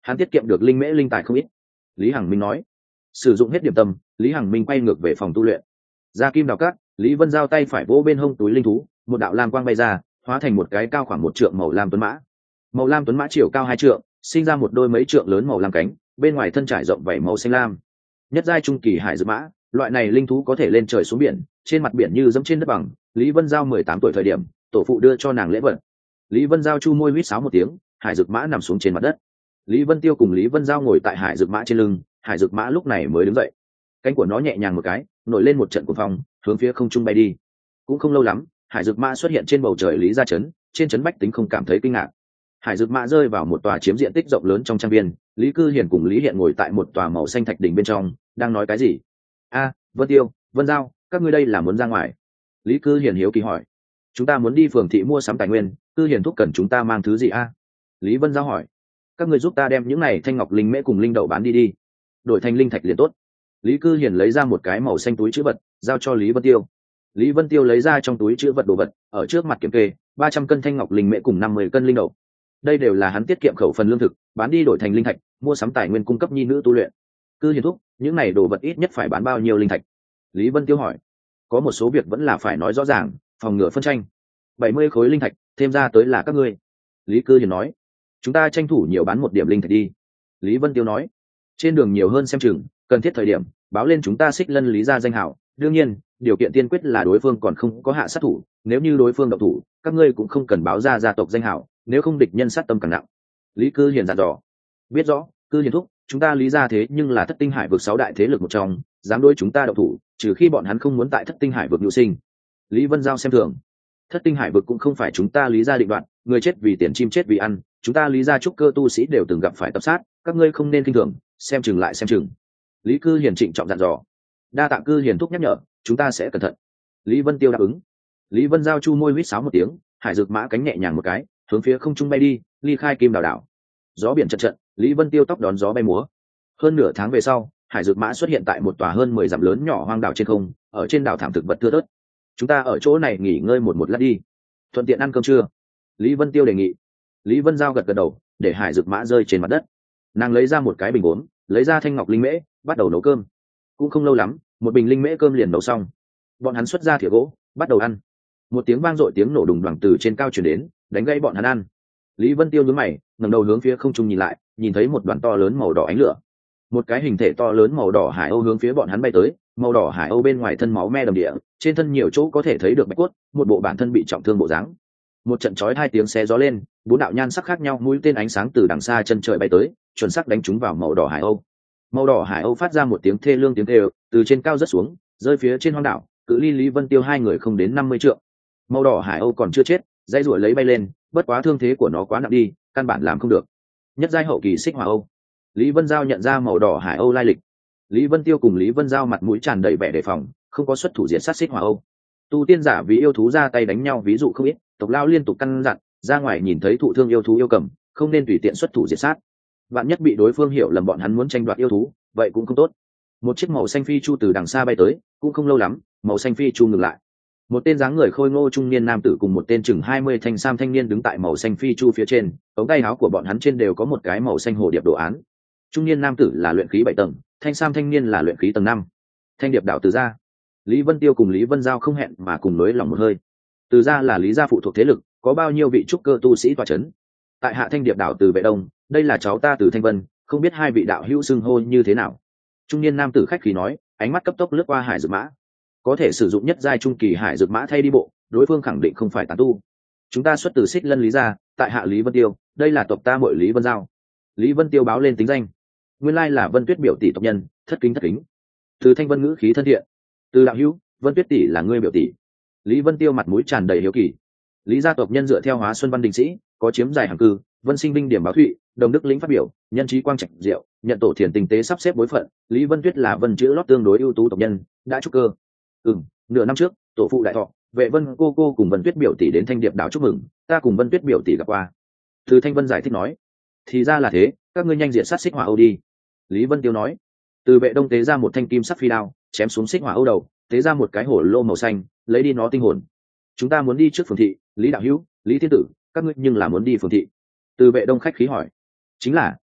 hắn tiết kiệm được linh mễ linh tài không ít. Lý Hằng Minh nói. Sử dụng hết điểm tâm, Lý Hằng Minh quay ngược về phòng tu luyện. Ra kim đào cát, Lý Vân giao tay phải vỗ bên hông túi linh thú, một đạo lam quang bay ra, hóa thành một cái cao khoảng một trượng màu lam tuấn mã. Màu lam tuấn mã chiều cao hai trượng, sinh ra một đôi mấy trượng lớn màu lam cánh, bên ngoài thân trải rộng vảy màu xanh lam. Nhất giai trung kỳ hải dược mã, loại này linh thú có thể lên trời xuống biển, trên mặt biển như dẫm trên đất bằng. Lý Vân giao mười tám tuổi thời điểm, tổ phụ đưa cho nàng lễ vật. Lý Vân giao chu môi huýt sáo một tiếng, hải dược mã nằm xuống trên mặt đất. Lý Vân Tiêu cùng Lý Vân giao ngồi tại hải dược mã trên lưng, hải dược mã lúc này mới đứng dậy, cánh của nó nhẹ nhàng một cái, nổi lên một trận cuồng phong, hướng phía không trung bay đi. Cũng không lâu lắm, hải dược mã xuất hiện trên bầu trời Lý gia trấn, trên trấn bách tính không cảm thấy kinh ngạc. Hải dược mã rơi vào một tòa chiếm diện tích rộng lớn trong trang viên, Lý Cư Hiền cùng Lý Hiện ngồi tại một tòa màu xanh thạch đỉnh bên trong, đang nói cái gì? A, Vân Tiêu, Vân Giao, các ngươi đây là muốn ra ngoài? Lý Cư Hiền hiếu kỳ hỏi. Chúng ta muốn đi phường thị mua sắm tài nguyên, Cư Hiền thúc cần chúng ta mang thứ gì a? Lý Vân Giao hỏi. Các ngươi giúp ta đem những này thanh ngọc linh mễ cùng linh đậu bán đi đi, đổi thành linh thạch liền tốt. Lý Cư Hiền lấy ra một cái màu xanh túi trữ vật, giao cho Lý Vân Tiêu. Lý Vân Tiêu lấy ra trong túi trữ vật đồ vật, ở trước mặt kiểm kê, ba trăm cân thanh ngọc linh mễ cùng năm mươi cân linh đậu. Đây đều là hắn tiết kiệm khẩu phần lương thực, bán đi đổi thành linh thạch, mua sắm tài nguyên cung cấp nhi nữ tu luyện. Cư Hiền thúc, những này đồ vật ít nhất phải bán bao nhiêu linh thạch? Lý Vân Tiêu hỏi. Có một số việc vẫn là phải nói rõ ràng, phòng ngừa phân tranh. bảy mươi khối linh thạch, thêm ra tới là các ngươi. Lý Cư Hiền nói. Chúng ta tranh thủ nhiều bán một điểm linh thạch đi. Lý Vân Tiêu nói. Trên đường nhiều hơn xem chừng, cần thiết thời điểm báo lên chúng ta Xích Lân Lý gia danh hảo. Đương nhiên, điều kiện tiên quyết là đối phương còn không có hạ sát thủ. Nếu như đối phương động thủ, các ngươi cũng không cần báo ra gia tộc danh hảo, nếu không địch nhân sát tâm càng nặng. Lý Cư Hiền dặn dò. Biết rõ, Cư Hiền thúc, chúng ta Lý gia thế nhưng là Thất Tinh Hải vực sáu đại thế lực một trong, dám đối chúng ta động thủ, trừ khi bọn hắn không muốn tại Thất Tinh Hải vực nhu sinh. Lý Vân Giao xem thường. Thất Tinh Hải vực cũng không phải chúng ta Lý gia định đoạt, người chết vì tiền, chim chết vì ăn, chúng ta Lý gia trúc cơ tu sĩ đều từng gặp phải tập sát, các ngươi không nên kinh thường, xem chừng lại xem chừng. Lý Cư Hiền trịnh trọng dặn dò. Đa tạ Cư Hiền thúc nhắc nhở, chúng ta sẽ cẩn thận. Lý Vân Tiêu đáp ứng. Lý Vân Giao chu môi huýt sáo một tiếng, hải dược mã cánh nhẹ nhàng một cái, hướng phía không trung bay đi, ly khai kim đảo đảo. Gió biển trận trận, Lý Vân Tiêu tóc đón gió bay múa. Hơn nửa tháng về sau, hải dược mã xuất hiện tại một tòa hơn mười dặm lớn nhỏ hoang đảo trên không, ở trên đảo thảm thực vật thưa thớt. Chúng ta ở chỗ này nghỉ ngơi một một lát đi, thuận tiện ăn cơm trưa. Lý Vân Tiêu đề nghị. Lý Vân Giao gật gật đầu, để hải dược mã rơi trên mặt đất. Nàng lấy ra một cái bình uống, lấy ra thanh ngọc linh mễ, bắt đầu nấu cơm. Cũng không lâu lắm, một bình linh mễ cơm liền nấu xong. Bọn hắn xuất ra thìa gỗ, bắt đầu ăn. Một tiếng vang dội, tiếng nổ đùng đoàng từ trên cao truyền đến, đánh gãy bọn hắn ăn. Lý Vân Tiêu nhướng mày, ngẩng đầu hướng phía không trung nhìn lại, nhìn thấy một đoàn to lớn màu đỏ ánh lửa. Một cái hình thể to lớn màu đỏ hải âu hướng phía bọn hắn bay tới, màu đỏ hải âu bên ngoài thân máu me đầm địa, trên thân nhiều chỗ có thể thấy được bạch cốt, một bộ bản thân bị trọng thương bộ dáng. Một trận chói hai tiếng xé gió lên, bốn đạo nhan sắc khác nhau mũi tên ánh sáng từ đằng xa chân trời bay tới, chuẩn xác đánh trúng vào màu đỏ hải âu. Màu đỏ hải âu phát ra một tiếng thê lương tiếng kêu, từ trên cao rớt xuống, rơi phía trên hoang đảo, cự ly Lý Vân Tiêu hai người không đến năm mươi trượng. Màu đỏ hải âu còn chưa chết, dây ruổi lấy bay lên, bất quá thương thế của nó quá nặng đi, căn bản làm không được. Nhất giai hậu kỳ xích hỏa âu. Lý Vân Giao nhận ra màu đỏ hải âu lai lịch. Lý Vân Tiêu cùng Lý Vân Giao mặt mũi tràn đầy vẻ đề phòng, không có xuất thủ diệt sát xích hỏa âu. Tu tiên giả vì yêu thú ra tay đánh nhau ví dụ không ít, tộc lao liên tục căn dặn, ra ngoài nhìn thấy thụ thương yêu thú yêu cầm, không nên tùy tiện xuất thủ diệt sát. Vạn nhất bị đối phương hiểu lầm bọn hắn muốn tranh đoạt yêu thú, vậy cũng không tốt. Một chiếc màu xanh phi chu từ đằng xa bay tới, cũng không lâu lắm, màu xanh phi chu ngừng lại. Một tên dáng người khôi ngô trung niên nam tử cùng một tên chừng hai mươi thanh sam thanh niên đứng tại màu xanh phi chu phía trên, ống tay áo của bọn hắn trên đều có một cái màu xanh hồ điệp đồ án. Trung niên nam tử là luyện khí bảy tầng, thanh sam thanh niên là luyện khí tầng năm. Thanh điệp đảo Từ gia. Lý Vân Tiêu cùng Lý Vân Giao không hẹn mà cùng nới lòng một hơi. Từ gia là Lý gia phụ thuộc thế lực, có bao nhiêu vị trúc cơ tu sĩ tọa chấn. Tại hạ Thanh điệp đảo Từ Vệ Đông, đây là cháu ta Từ Thanh Vân, không biết hai vị đạo hữu xưng hô như thế nào. Trung niên nam tử khách khí nói, ánh mắt cấp tốc lướt qua hải dược mã. Có thể sử dụng nhất giai trung kỳ hải dược mã thay đi bộ, đối phương khẳng định không phải tán tu. Chúng ta xuất từ Xích Lân Lý gia, tại hạ Lý Vân Tiêu, đây là tộc ta muội Lý Vân Giao. Lý Vân Tiêu báo lên tính danh. Nguyên lai là Vân Tuyết biểu tỷ tộc nhân, thất kính thất kính. Từ Thanh Vân ngữ khí thân thiện. Từ đạo hữu, Vân Tuyết tỷ là ngươi biểu tỷ. Lý Vân Tiêu mặt mũi tràn đầy hiếu kỳ. Lý gia tộc nhân dựa theo Hóa Xuân Văn Đình sĩ, có chiếm dài hàng cư, Vân Sinh Binh điểm báo thụy, Đồng Đức lĩnh phát biểu, nhân trí quang trạch diệu, nhận tổ thiền tinh tế sắp xếp bối phận, Lý Vân Tuyết là Vân chữ lót tương đối ưu tú tộc nhân, đã trúc cơ. Ừm, nửa năm trước, tổ phụ đại thọ, Vệ Vân cô cô cùng Vân Tuyết biểu tỷ đến Thanh Điệp đảo chúc mừng, ta cùng Vân Tuyết biểu tỷ gặp qua. Từ Thanh Vân giải thích nói, thì ra là thế, các ngươi nhanh diện sát xích hỏa âu đi. Lý Vân Tiêu nói. Từ Vệ Đông tế ra một thanh kim sắc phi đao, chém xuống xích hỏa âu đầu, tế ra một cái hổ lô màu xanh, lấy đi nó tinh hồn. Chúng ta muốn đi trước phường thị. Lý đạo hữu, Lý thiên tử, các ngươi nhưng là muốn đi phường thị? Từ Vệ Đông khách khí hỏi. Chính là,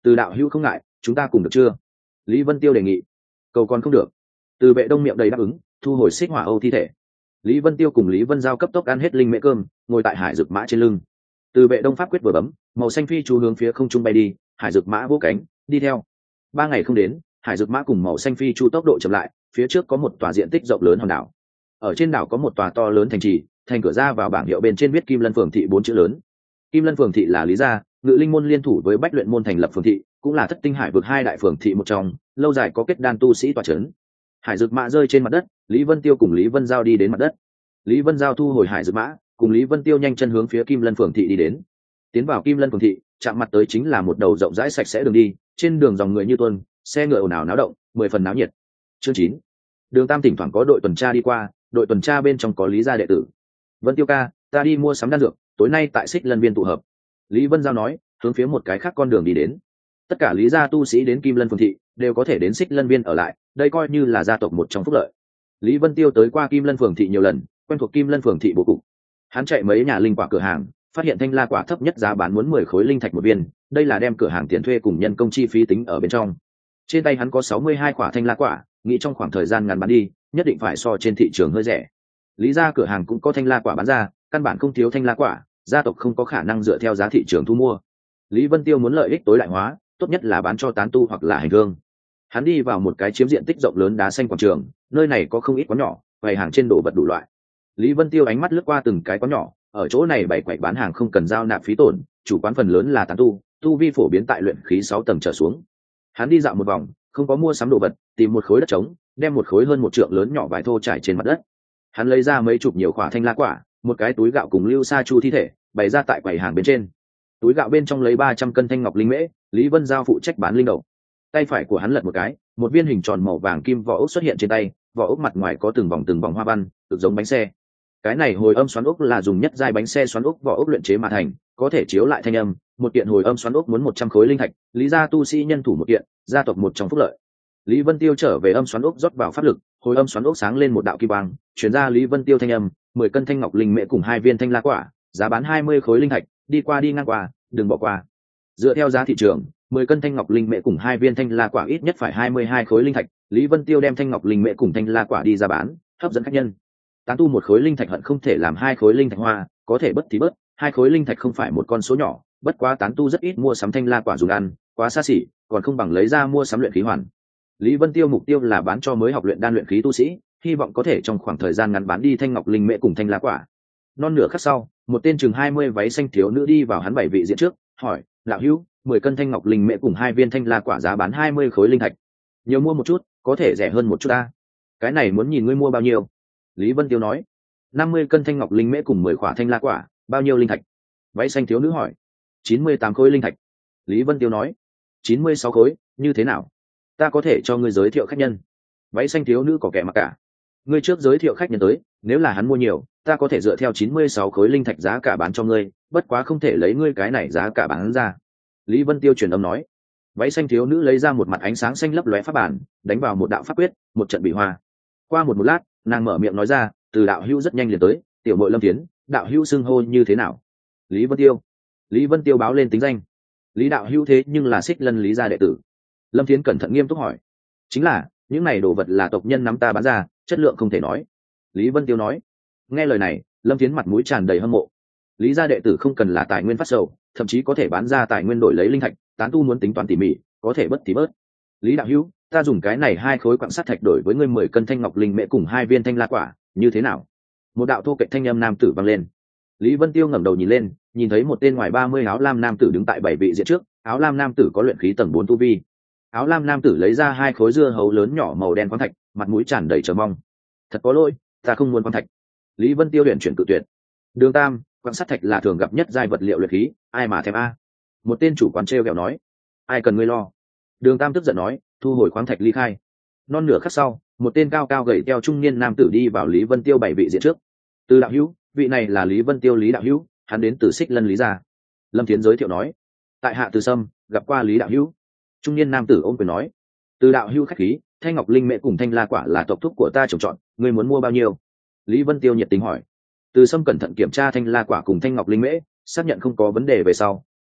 Từ đạo hữu không ngại, chúng ta cùng được chưa? Lý Vân Tiêu đề nghị. Cầu còn không được. Từ Vệ Đông miệng đầy đáp ứng, thu hồi xích hỏa âu thi thể. Lý Vân Tiêu cùng Lý Vân Giao cấp tốc ăn hết linh mễ cơm, ngồi tại hải dược mã trên lưng. Từ Vệ Đông pháp quyết vừa bấm, màu xanh phi chú hướng phía không trung bay đi, hải dược mã vỗ cánh đi theo. Ba ngày không đến, hải dược mã cùng màu xanh phi chu tốc độ chậm lại, phía trước có một tòa diện tích rộng lớn hòn đảo. Ở trên đảo có một tòa to lớn thành trì, thành cửa ra vào bảng hiệu bên trên viết Kim Lân Phường thị bốn chữ lớn. Kim Lân Phường thị là Lý gia, Ngự Linh môn liên thủ với Bách Luyện môn thành lập phường thị, cũng là thất tinh hải vực hai đại phường thị một trong, lâu dài có kết đan tu sĩ tọa trấn. Hải dược mã rơi trên mặt đất, Lý Vân Tiêu cùng Lý Vân Giao đi đến mặt đất. Lý Vân Giao thu hồi hải dược mã, cùng Lý Vân Tiêu nhanh chân hướng phía Kim Lân Phường thị đi đến. Tiến vào Kim Lân Phường thị, chạm mặt tới chính là một đầu rộng rãi sạch sẽ đường đi, trên đường dòng người như tuôn, xe ngựa ồn ào náo động, mười phần náo nhiệt. Chương chín. Đường Tam thỉnh thoảng có đội tuần tra đi qua, đội tuần tra bên trong có Lý gia đệ tử. Vân Tiêu ca, ta đi mua sắm đan dược, tối nay tại Xích Lân viên tụ hợp. Lý Vân Giao nói, hướng phía một cái khác con đường đi đến. Tất cả Lý gia tu sĩ đến Kim Lân Phường thị đều có thể đến Xích Lân viên ở lại, đây coi như là gia tộc một trong phúc lợi. Lý Vân Tiêu tới qua Kim Lân Phường thị nhiều lần, quen thuộc Kim Lân Phường thị bố cục. Hắn chạy mấy nhà linh quả cửa hàng, phát hiện thanh la quả thấp nhất giá bán muốn mười khối linh thạch một viên, đây là đem cửa hàng tiền thuê cùng nhân công chi phí tính ở bên trong. Trên tay hắn có sáu mươi hai quả thanh la quả, nghĩ trong khoảng thời gian ngắn bán đi, nhất định phải so trên thị trường hơi rẻ. Lý gia cửa hàng cũng có thanh la quả bán ra, căn bản không thiếu thanh la quả, gia tộc không có khả năng dựa theo giá thị trường thu mua. Lý Vân Tiêu muốn lợi ích tối đại hóa, tốt nhất là bán cho tán tu hoặc là hành hương. Hắn đi vào một cái chiếm diện tích rộng lớn đá xanh quảng trường, nơi này có không ít quán nhỏ, bày hàng trên đồ vật đủ loại. Lý Vân Tiêu ánh mắt lướt qua từng cái quán nhỏ, ở chỗ này bày quầy bán hàng không cần giao nạp phí tổn, chủ quán phần lớn là tán tu, tu vi phổ biến tại luyện khí sáu tầng trở xuống. Hắn đi dạo một vòng, không có mua sắm đồ vật, tìm một khối đất trống, đem một khối hơn một trượng lớn nhỏ vải thô trải trên mặt đất. Hắn lấy ra mấy chục nhiều quả thanh la quả, một cái túi gạo cùng lưu sa chu thi thể, bày ra tại quầy hàng bên trên. Túi gạo bên trong lấy ba trăm cân thanh ngọc linh mễ, Lý Vân Giao phụ trách bán linh đậu. Tay phải của hắn lật một cái, một viên hình tròn màu vàng kim vỏ ốc xuất hiện trên tay, vỏ ốc mặt ngoài có từng vòng từng vòng hoa văn, cực giống bánh xe. Cái này hồi âm xoắn ốc là dùng nhất giai bánh xe xoắn ốc vỏ ốc luyện chế mà thành, có thể chiếu lại thanh âm. Một kiện hồi âm xoắn ốc muốn một trăm khối linh thạch, Lý gia tu sĩ nhân thủ một kiện, gia tộc một trong phúc lợi. Lý Vân Tiêu trở về âm xoắn ốc rót vào pháp lực, hồi âm xoắn ốc sáng lên một đạo kim quang, truyền ra Lý Vân Tiêu thanh âm, mười cân thanh ngọc linh mễ cùng hai viên thanh la quả, giá bán hai mươi khối linh thạch, đi qua đi ngang qua, đừng bỏ qua. Dựa theo giá thị trường, mười cân thanh ngọc linh mễ cùng hai viên thanh la quả ít nhất phải hai mươi hai khối linh thạch, Lý Vân Tiêu đem thanh ngọc linh mễ cùng thanh la quả đi ra bán, hấp dẫn khách nhân. Tán tu một khối linh thạch hận không thể làm hai khối linh thạch hoa, có thể bất thì bớt, hai khối linh thạch không phải một con số nhỏ, bất quá tán tu rất ít mua sắm thanh la quả dùng ăn, quá xa xỉ, còn không bằng lấy ra mua sắm luyện khí hoàn. Lý Vân Tiêu mục tiêu là bán cho mới học luyện đan luyện khí tu sĩ, hy vọng có thể trong khoảng thời gian ngắn bán đi thanh ngọc linh mễ cùng thanh la quả. Non nửa khắc sau, một tên chừng hai mươi váy xanh thiếu nữ đi vào hắn bảy vị diện trước, hỏi: "Lão hữu, mười cân thanh ngọc linh mễ cùng hai viên thanh la quả giá bán hai mươi khối linh thạch. Nhiều mua một chút, có thể rẻ hơn một chút ta. Cái này muốn nhìn ngươi mua bao nhiêu." Lý Vân Tiêu nói: năm mươi cân thanh ngọc linh mễ cùng mười quả thanh la quả, bao nhiêu linh thạch?" Váy xanh thiếu nữ hỏi: chín mươi tám khối linh thạch. Lý Vân Tiêu nói: chín mươi sáu khối, như thế nào? Ta có thể cho ngươi giới thiệu khách nhân. Váy xanh thiếu nữ có kẻ mặc cả. Ngươi trước giới thiệu khách nhân tới, nếu là hắn mua nhiều, ta có thể dựa theo chín mươi sáu khối linh thạch giá cả bán cho ngươi, bất quá không thể lấy ngươi cái này giá cả bán ra. Lý Vân Tiêu truyền âm nói. Váy xanh thiếu nữ lấy ra một mặt ánh sáng xanh lấp lóe pháp bản, đánh vào một đạo pháp quyết, một trận bị hoa. Qua một một lát, nàng mở miệng nói ra: "Từ đạo hữu rất nhanh liền tới, tiểu muội Lâm Tiến, đạo hữu xưng hô như thế nào?" Lý Vân Tiêu. Lý Vân Tiêu báo lên tính danh. Lý đạo hữu thế nhưng là Xích Lân Lý gia đệ tử. Lâm Tiến cẩn thận nghiêm túc hỏi. Chính là, những này đồ vật là tộc nhân nắm ta bán ra, chất lượng không thể nói. Lý Vân Tiêu nói. Nghe lời này, Lâm Tiến mặt mũi tràn đầy hâm mộ. Lý gia đệ tử không cần là tài nguyên phát sầu, thậm chí có thể bán ra tài nguyên đổi lấy linh thạch, tán tu muốn tính toán tỉ mỉ, có thể bất thì bớt. Lý đạo hữu, ta dùng cái này hai khối quặng sắt thạch đổi với ngươi mười cân thanh ngọc linh mễ cùng hai viên thanh la quả, như thế nào? Một đạo thô kệch thanh âm nam tử vang lên. Lý Vân Tiêu ngẩng đầu nhìn lên, nhìn thấy một tên ngoài ba mươi áo lam nam tử đứng tại bảy vị diện trước, áo lam nam tử có luyện khí tầng bốn tu vi. Áo lam nam tử lấy ra hai khối dưa hấu lớn nhỏ màu đen khoáng thạch, mặt mũi tràn đầy chờ mong. Thật có lỗi, ta không muốn khoáng thạch. Lý Vân Tiêu luyện chuyển cự tuyệt. Đường Tam, quặng sắt thạch là thường gặp nhất giai vật liệu luyện khí, ai mà thèm a? Một tên chủ quán trêu ghẹo nói. Ai cần ngươi lo? Đường Tam tức giận nói, thu hồi khoáng thạch ly khai. Non nửa khắc sau, một tên cao cao gầy teo trung niên nam tử đi vào Lý Vân Tiêu bảy vị diện trước. Từ đạo hữu, vị này là Lý Vân Tiêu Lý đạo hữu, hắn đến từ Xích Lân Lý gia. Lâm Thiến giới thiệu nói. Tại hạ Từ Sâm, gặp qua Lý đạo hữu. Trung niên nam tử ôm quyền nói. Từ đạo hữu khách khí, thanh ngọc linh mễ cùng thanh la quả là tộc thúc của ta trồng trọt, ngươi muốn mua bao nhiêu? Lý Vân Tiêu nhiệt tình hỏi. Từ Sâm cẩn thận kiểm tra thanh la quả cùng thanh ngọc linh mễ, xác nhận không có vấn đề về sau,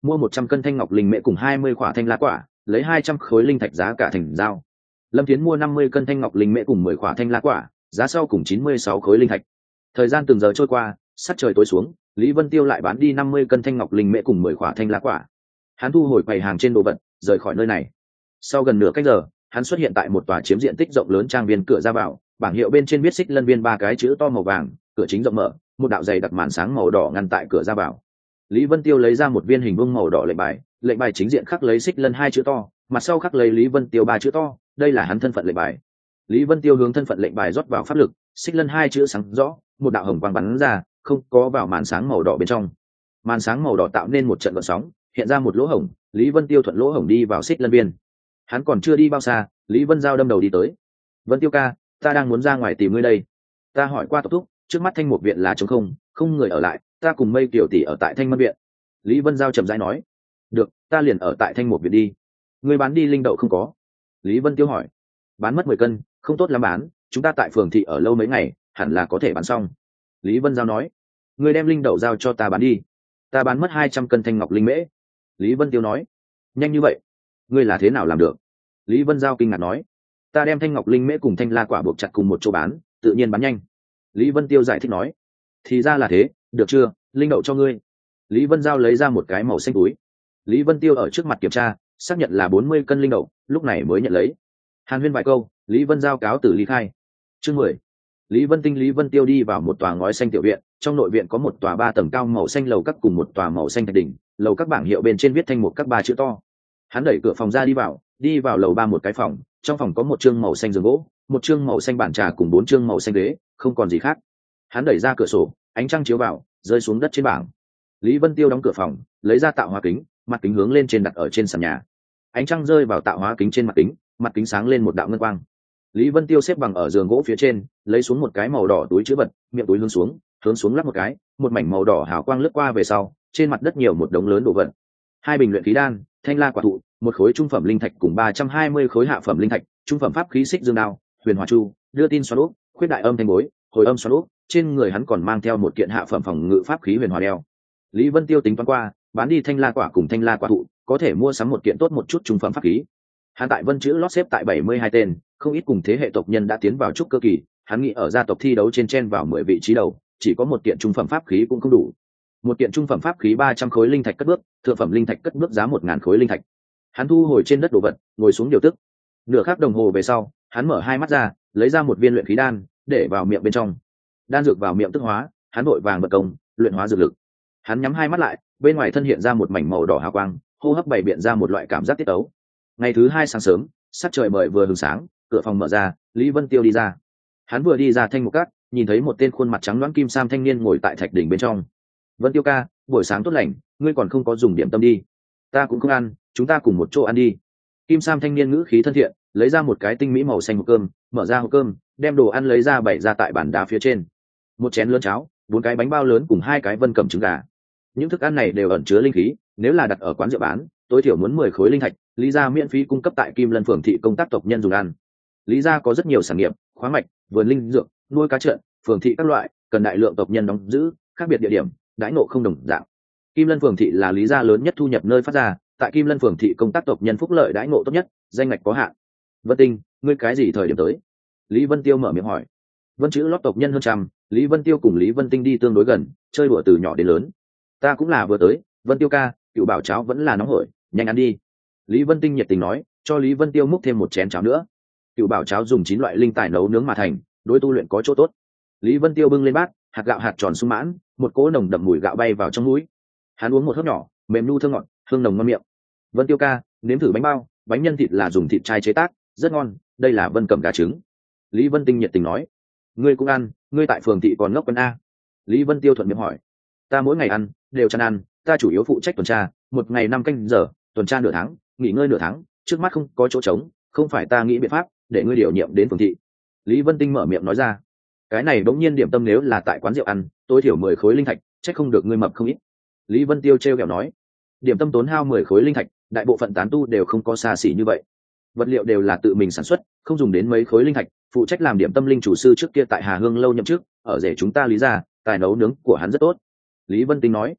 mua một trăm cân thanh ngọc linh mễ cùng hai mươi quả thanh lá quả, lấy hai trăm khối linh thạch giá cả thành giao. Lâm Thiến mua năm mươi cân thanh ngọc linh mễ cùng mười quả thanh lá quả, giá sau cùng chín mươi sáu khối linh thạch. Thời gian từng giờ trôi qua, sắc trời tối xuống, Lý Vân Tiêu lại bán đi năm mươi cân thanh ngọc linh mễ cùng mười quả thanh lá quả. Hắn thu hồi quầy hàng trên đồ vật, rời khỏi nơi này. Sau gần nửa canh giờ, hắn xuất hiện tại một tòa chiếm diện tích rộng lớn trang viên cửa ra vào, bảng hiệu bên trên viết Xích Lân Viên ba cái chữ to màu vàng, cửa chính rộng mở, một đạo dày đặc màn sáng màu đỏ ngăn tại cửa ra vào. Lý Vân Tiêu lấy ra một viên hình vuông màu đỏ lệnh bài, lệnh bài chính diện khắc lấy Xích Lân hai chữ to, mặt sau khắc lấy Lý Vân Tiêu ba chữ to, đây là hắn thân phận lệnh bài. Lý Vân Tiêu hướng thân phận lệnh bài rót vào pháp lực, Xích Lân hai chữ sáng rõ, một đạo hồng quang bắn ra, không có vào màn sáng màu đỏ bên trong. Màn sáng màu đỏ tạo nên một trận gợn sóng, hiện ra một lỗ hổng, Lý Vân Tiêu thuận lỗ hổng đi vào Xích Lân Viên. Hắn còn chưa đi bao xa, Lý Vân Giao đâm đầu đi tới. Vân Tiêu ca, ta đang muốn ra ngoài tìm ngươi đây. Ta hỏi qua tộc thúc, trước mắt Thanh Một viện là trống không, không người ở lại, ta cùng Mây Kiều tỷ ở tại Thanh Mân viện. Lý Vân Giao chậm rãi nói. Được, ta liền ở tại Thanh Một viện đi. Ngươi bán đi linh đậu không có? Lý Vân Tiêu hỏi. Bán mất mười cân, không tốt lắm bán, chúng ta tại phường thị ở lâu mấy ngày, hẳn là có thể bán xong. Lý Vân Giao nói. Ngươi đem linh đậu giao cho ta bán đi. Ta bán mất hai trăm cân thanh ngọc linh mễ. Lý Vân Tiêu nói. Nhanh như vậy, ngươi là thế nào làm được? Lý Vân Giao kinh ngạc nói. Ta đem thanh ngọc linh mễ cùng thanh la quả buộc chặt cùng một chỗ bán, tự nhiên bán nhanh. Lý Vân Tiêu giải thích nói. Thì ra là thế, được chưa, linh đậu cho ngươi. Lý Vân Giao lấy ra một cái màu xanh túi. Lý Vân Tiêu ở trước mặt kiểm tra, xác nhận là bốn mươi cân linh đậu, lúc này mới nhận lấy. Hàn huyên vài câu, Lý Vân Giao cáo từ ly khai. Chương mười. Lý Vân Tinh Lý Vân Tiêu đi vào một tòa ngói xanh tiểu viện, trong nội viện có một tòa ba tầng cao màu xanh lầu các cùng một tòa màu xanh thạch đỉnh, lầu các bảng hiệu bên trên viết thanh một các ba chữ to. Hắn đẩy cửa phòng ra đi vào, đi vào lầu ba một cái phòng, trong phòng có một chương màu xanh giường gỗ, một chương màu xanh bàn trà cùng bốn chương màu xanh ghế, không còn gì khác. Hắn đẩy ra cửa sổ, ánh trăng chiếu vào, rơi xuống đất trên bảng. Lý Vân Tiêu đóng cửa phòng, lấy ra tạo hóa kính, mặt kính hướng lên trên đặt ở trên sàn nhà. Ánh trăng rơi vào tạo hóa kính trên mặt kính, mặt kính sáng lên một đạo ngân quang. Lý Vân Tiêu xếp bằng ở giường gỗ phía trên, lấy xuống một cái màu đỏ túi chữ vật, miệng túi hướng xuống, hướng xuống lắp một cái, một mảnh màu đỏ hào quang lướt qua về sau, trên mặt đất nhiều một đống lớn đồ vật. Hai bình luyện khí đan, thanh la quả thụ, một khối trung phẩm linh thạch cùng ba trăm hai mươi khối hạ phẩm linh thạch, trung phẩm pháp khí xích dương đao, huyền hòa chu, đưa tin xoắn ốc, khuyết đại âm thanh bối, hồi âm xoắn ốc, trên người hắn còn mang theo một kiện hạ phẩm phòng ngự pháp khí huyền hòa đeo. Lý Vân Tiêu tính toán qua, bán đi thanh la quả cùng thanh la quả thụ, có thể mua sắm một kiện tốt một chút trung phẩm pháp khí. Hắn tại Vân chữ lót xếp tại bảy mươi hai tên, không ít cùng thế hệ tộc nhân đã tiến vào trúc cơ kỳ, hắn nghĩ ở gia tộc thi đấu trên chen vào mười vị trí đầu, chỉ có một kiện trung phẩm pháp khí cũng không đủ. Một kiện trung phẩm pháp khí ba trăm khối linh thạch cất bước, thượng phẩm linh thạch cất bước giá một ngàn khối linh thạch. Hắn thu hồi trên đất đồ vật, ngồi xuống điều tức. Nửa khắc đồng hồ về sau, hắn mở hai mắt ra, lấy ra một viên luyện khí đan, để vào miệng bên trong. Đan dược vào miệng tức hóa, hắn vội vàng bật công, luyện hóa dược lực. Hắn nhắm hai mắt lại, bên ngoài thân hiện ra một mảnh màu đỏ hào quang, hô hấp bày biện ra một loại cảm giác tiết tấu. Ngày thứ hai sáng sớm, sắc trời mời vừa hừng sáng, cửa phòng mở ra, Lý Vân Tiêu đi ra. Hắn vừa đi ra thanh một cát, nhìn thấy một tên khuôn mặt trắng loãng kim sam thanh niên ngồi tại thạch đỉnh bên trong. Vân Tiêu ca, buổi sáng tốt lành, ngươi còn không có dùng điểm tâm đi. Ta cũng không ăn, chúng ta cùng một chỗ ăn đi. Kim sam thanh niên ngữ khí thân thiện, lấy ra một cái tinh mỹ màu xanh hộp cơm, mở ra hộp cơm, đem đồ ăn lấy ra bày ra tại bàn đá phía trên. Một chén lớn cháo, bốn cái bánh bao lớn cùng hai cái vân cẩm trứng gà. Những thức ăn này đều ẩn chứa linh khí, nếu là đặt ở quán rượu bán, tối thiểu muốn mười khối linh thạch, Lý gia miễn phí cung cấp tại Kim Lân phường thị công tác tộc nhân dùng ăn. Lý gia có rất nhiều sản nghiệp, khoáng mạch, vườn linh dược, nuôi cá trợn, phường thị các loại, cần đại lượng tộc nhân đóng giữ, khác biệt địa điểm, đãi ngộ không đồng dạng. Kim Lân phường thị là Lý gia lớn nhất thu nhập nơi phát ra, tại Kim Lân phường thị công tác tộc nhân phúc lợi đãi ngộ tốt nhất, danh ngạch có hạn. Vân Tinh, ngươi cái gì thời điểm tới? Lý Vân Tiêu mở miệng hỏi. Vân chữ lót tộc nhân hơn trăm, Lý Vân Tiêu cùng Lý Vân Tinh đi tương đối gần, chơi đùa từ nhỏ đến lớn. Ta cũng là vừa tới, Vân Tiêu ca, cựu bảo cháo vẫn là nóng hổi, nhanh ăn đi. Lý Vân Tinh nhiệt tình nói, cho Lý Vân Tiêu múc thêm một chén cháo nữa. Cựu bảo cháo dùng chín loại linh tài nấu nướng mà thành, đối tu luyện có chỗ tốt. Lý Vân Tiêu bưng lên bát, hạt gạo hạt tròn sung mãn, một cỗ nồng đậm mùi gạo bay vào trong mũi. Hắn uống một hớp nhỏ, mềm nu thơm ngọt, hương nồng ngon miệng. Vân Tiêu ca, nếm thử bánh bao, bánh nhân thịt là dùng thịt trai chế tác, rất ngon, đây là Vân Cẩm gà trứng. Lý Vân Tinh nhiệt tình nói, ngươi cũng ăn, ngươi tại phường thị còn ngốc quân a. Lý Vân Tiêu thuận miệng hỏi, ta mỗi ngày ăn, đều chăn ăn, ta chủ yếu phụ trách tuần tra, một ngày năm canh giờ, tuần tra nửa tháng, nghỉ ngơi nửa tháng, trước mắt không có chỗ trống, không phải ta nghĩ biện pháp để ngươi điều nhiệm đến phường thị. Lý Vân Tinh mở miệng nói ra, cái này bỗng nhiên điểm tâm nếu là tại quán rượu ăn, tối thiểu mười khối linh thạch, chắc không được ngươi mập không ít. Lý Vân Tiêu trêu ghẹo nói, điểm tâm tốn hao mười khối linh thạch, đại bộ phận tán tu đều không có xa xỉ như vậy. Vật liệu đều là tự mình sản xuất, không dùng đến mấy khối linh thạch, phụ trách làm điểm tâm linh chủ sư trước kia tại Hà Hương lâu nhậm chức, ở rể chúng ta Lý gia, tài nấu nướng của hắn rất tốt. Lý Vân Tinh nói,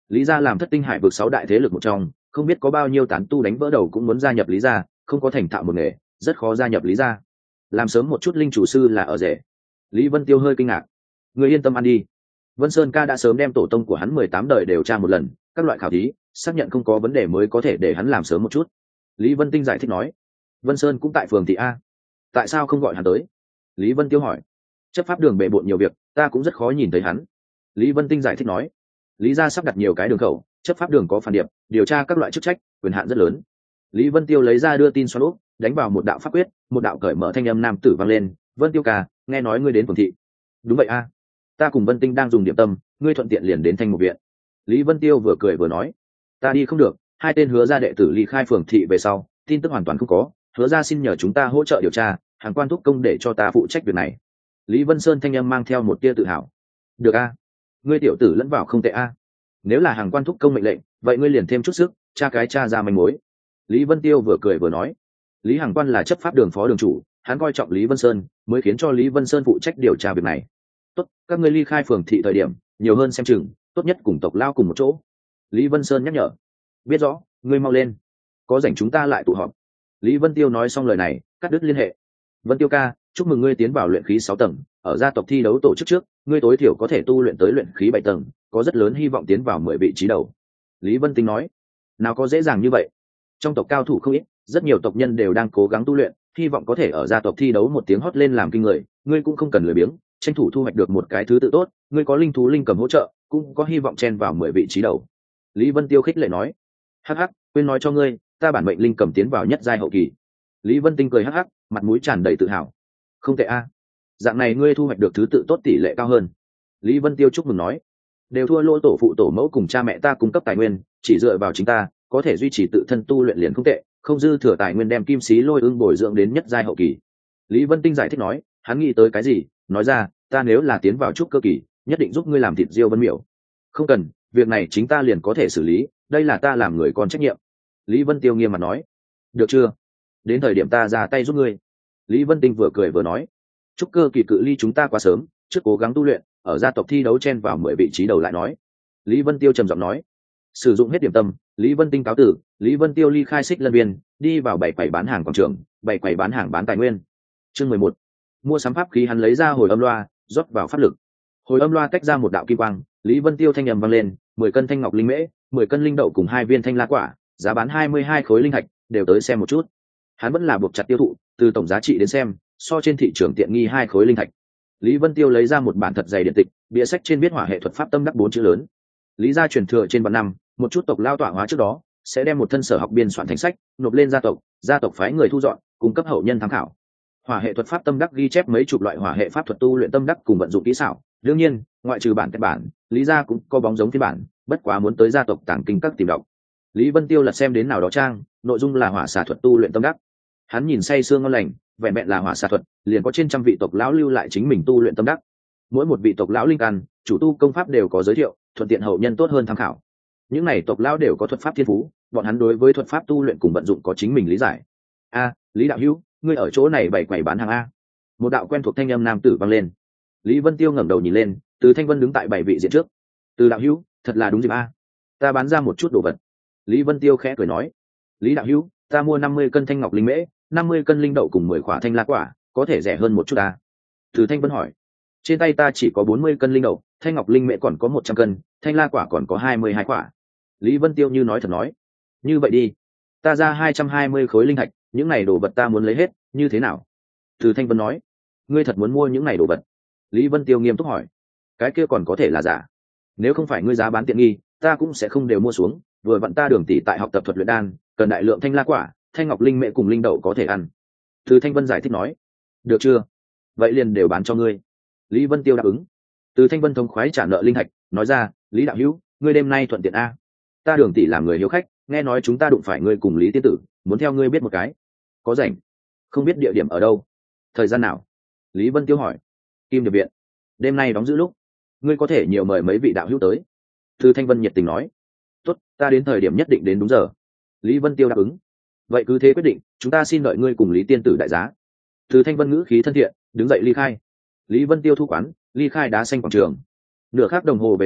Lý gia làm thất tinh hải vực sáu đại thế lực một trong, không biết có bao nhiêu tán tu đánh vỡ đầu cũng muốn gia nhập Lý gia, không có thành thạo một nghề, rất khó gia nhập Lý gia. Làm sớm một chút linh chủ sư là ở rể. Lý Vân Tiêu hơi kinh ngạc. Người yên tâm ăn đi. Vân Sơn ca đã sớm đem tổ tông của hắn mười tám đời đều tra một lần, các loại khảo thí, xác nhận không có vấn đề mới có thể để hắn làm sớm một chút. Lý Vân Tinh giải thích nói. Vân Sơn cũng tại phường thị a. Tại sao không gọi hắn tới? Lý Vân Tiêu hỏi. Chấp pháp đường bệ bộn nhiều việc, ta cũng rất khó nhìn thấy hắn. Lý Vân Tinh giải thích nói. Lý gia sắp đặt nhiều cái đường khẩu, chấp pháp đường có phản điệp, điều tra các loại chức trách, quyền hạn rất lớn. Lý Vân Tiêu lấy ra đưa tin xoắn úp, đánh vào một đạo pháp quyết, một đạo cởi mở thanh âm nam tử vang lên. Vân Tiêu ca, nghe nói ngươi đến phường thị. Đúng vậy a, ta cùng Vân Tinh đang dùng điểm tâm, ngươi thuận tiện liền đến thanh một viện. Lý Vân Tiêu vừa cười vừa nói. Ta đi không được, hai tên hứa gia đệ tử ly khai phường thị về sau, tin tức hoàn toàn không có, hứa gia xin nhờ chúng ta hỗ trợ điều tra, hàng quan thúc công để cho ta phụ trách việc này. Lý Vân Sơn thanh âm mang theo một tia tự hào. Được a, ngươi tiểu tử lẫn vào không tệ a. Nếu là hàng quan thúc công mệnh lệnh, vậy ngươi liền thêm chút sức, tra cái tra ra manh mối. Lý Vân Tiêu vừa cười vừa nói. Lý Hằng Quan là chấp pháp đường phó đường chủ, hắn coi trọng Lý Vân Sơn, mới khiến cho Lý Vân Sơn phụ trách điều tra việc này. Tốt, các ngươi ly khai phường thị thời điểm, nhiều hơn xem chừng, tốt nhất cùng tộc lao cùng một chỗ. Lý Vân Sơn nhắc nhở. Biết rõ, ngươi mau lên, có rảnh chúng ta lại tụ họp. Lý Vân Tiêu nói xong lời này, cắt đứt liên hệ. Vân Tiêu ca, chúc mừng ngươi tiến vào luyện khí sáu tầng, ở gia tộc thi đấu tổ chức trước, ngươi tối thiểu có thể tu luyện tới luyện khí bảy tầng, có rất lớn hy vọng tiến vào mười vị trí đầu. Lý Vân Tinh nói. Nào có dễ dàng như vậy, trong tộc cao thủ không ít, rất nhiều tộc nhân đều đang cố gắng tu luyện, hy vọng có thể ở gia tộc thi đấu một tiếng hót lên làm kinh người, ngươi cũng không cần lười biếng, tranh thủ thu hoạch được một cái thứ tự tốt, ngươi có linh thú linh cầm hỗ trợ, cũng có hy vọng chen vào mười vị trí đầu. Lý Vân Tiêu khích lệ nói. Hắc hắc, quên nói cho ngươi, ta bản mệnh linh cầm tiến vào nhất giai hậu kỳ. Lý Vân Tinh cười hắc hắc, mặt mũi tràn đầy tự hào. Không tệ a, dạng này ngươi thu hoạch được thứ tự tốt tỷ lệ cao hơn. Lý Vân Tiêu chúc mừng nói. Đều thua lỗ tổ phụ tổ mẫu cùng cha mẹ ta cung cấp tài nguyên, chỉ dựa vào chính ta có thể duy trì tự thân tu luyện liền không tệ, không dư thừa tài nguyên đem kim sĩ lôi ưng bồi dưỡng đến nhất giai hậu kỳ. Lý Vân Tinh giải thích nói. Hắn nghĩ tới cái gì, nói ra, ta nếu là tiến vào trúc cơ kỳ, nhất định giúp ngươi làm thịt Diêu Vân Miểu. Không cần, việc này chính ta liền có thể xử lý, đây là ta làm người con trách nhiệm. Lý Vân Tiêu nghiêm mặt nói. Được chưa, đến thời điểm ta ra tay giúp ngươi. Lý Vân Tinh vừa cười vừa nói. Trúc cơ kỳ cự ly chúng ta quá sớm, trước cố gắng tu luyện, ở gia tộc thi đấu chen vào mười vị trí đầu lại nói. Lý Vân Tiêu trầm giọng nói. Sử dụng hết điểm tâm, Lý Vân Tinh cáo tử, Lý Vân Tiêu ly khai Xích Lân Viên, đi vào bảy quầy bán hàng quảng trường, bảy quầy bán hàng bán tài nguyên. Chương mười một. Mua sắm pháp khí. Hắn lấy ra hồi âm loa, rót vào pháp lực. Hồi âm loa tách ra một đạo kim quang, Lý Vân Tiêu thanh âm vang lên, mười cân thanh ngọc linh mễ, mười cân linh đậu cùng hai viên thanh la quả, giá bán hai mươi hai khối linh thạch, đều tới xem một chút. Hắn vẫn là buộc chặt tiêu thụ, từ tổng giá trị đến xem, so trên thị trường tiện nghi hai khối linh thạch. Lý Vân Tiêu lấy ra một bản thật dày điện tịch, bìa sách trên viết hỏa hệ thuật pháp tâm đắc bốn chữ lớn. Lý gia truyền thừa trên vạn năm, một chút tộc lao tọa hóa trước đó, sẽ đem một thân sở học biên soạn thành sách, nộp lên gia tộc, gia tộc phái người thu dọn, cung cấp hậu nhân tham khảo. Hỏa hệ thuật pháp tâm đắc ghi chép mấy chục loại hỏa hệ pháp thuật tu luyện tâm đắc cùng vận dụng kỹ xảo, đương nhiên, ngoại trừ bản kết bản, Lý gia cũng có bóng giống phiên bản, bất quá muốn tới gia tộc tàng kinh các tìm đọc. Lý Vân Tiêu lật xem đến nào đó trang, nội dung là hỏa xà thuật tu luyện tâm đắc. Hắn nhìn say sương ngon lành, vẹn vẹn là hỏa xà thuật, liền có trên trăm vị tộc lão lưu lại chính mình tu luyện tâm đắc. Mỗi một vị tộc lão linh căn, chủ tu công pháp đều có giới thiệu, thuận tiện hậu nhân tốt hơn tham khảo. Những này tộc lão đều có thuật pháp thiên phú, bọn hắn đối với thuật pháp tu luyện cùng vận dụng có chính mình lý giải. A, Lý đạo hữu, ngươi ở chỗ này bày quầy bán hàng a? Một đạo quen thuộc thanh âm nam tử vang lên. Lý Vân Tiêu ngẩng đầu nhìn lên, Từ Thanh Vân đứng tại bảy vị diện trước. Từ đạo hữu, thật là đúng dịp a. Ta bán ra một chút đồ vật. Lý Vân Tiêu khẽ cười nói. Lý đạo hữu, ta mua năm mươi cân thanh ngọc linh mễ, năm mươi cân linh đậu cùng mười quả thanh la quả, có thể rẻ hơn một chút à? Từ Thanh Vân hỏi. Trên tay ta chỉ có bốn mươi cân linh đậu, thanh ngọc linh mễ còn có một trăm cân, thanh la quả còn có hai mươi hai quả. Lý Vân Tiêu như nói thật nói. Như vậy đi, ta ra hai trăm hai mươi khối linh thạch, những này đồ vật ta muốn lấy hết, như thế nào? Từ Thanh Vân nói. Ngươi thật muốn mua những này đồ vật? Lý Vân Tiêu nghiêm túc hỏi. Cái kia còn có thể là giả. Nếu không phải ngươi giá bán tiện nghi, ta cũng sẽ không đều mua xuống, vừa vặn ta Đường tỷ tại học tập thuật luyện đan, cần đại lượng thanh la quả, thanh ngọc linh mễ cùng linh đậu có thể ăn. Từ Thanh Vân giải thích nói. Được chưa, vậy liền đều bán cho ngươi. Lý Vân Tiêu đáp ứng. Từ Thanh Vân thống khoái trả nợ linh thạch, nói ra, Lý đạo hữu, ngươi đêm nay thuận tiện a. Ta Đường tỷ làm người hiếu khách, nghe nói chúng ta đụng phải ngươi cùng Lý tiên tử, muốn theo ngươi biết một cái. Có rảnh? Không biết địa điểm ở đâu, thời gian nào? Lý Vân Tiêu hỏi. Kim Điệp viện, đêm nay đóng giữ lúc, ngươi có thể nhiều mời mấy vị đạo hữu tới. Từ Thanh Vân nhiệt tình nói. Tốt, ta đến thời điểm nhất định đến đúng giờ. Lý Vân Tiêu đáp ứng. Vậy cứ thế quyết định, chúng ta xin đợi ngươi cùng Lý tiên tử đại giá. Từ Thanh Vân ngữ khí thân thiện, đứng dậy ly khai. Lý Vân Tiêu thu quán, ly khai đá xanh quảng trường. Nửa khắc đồng hồ về sau,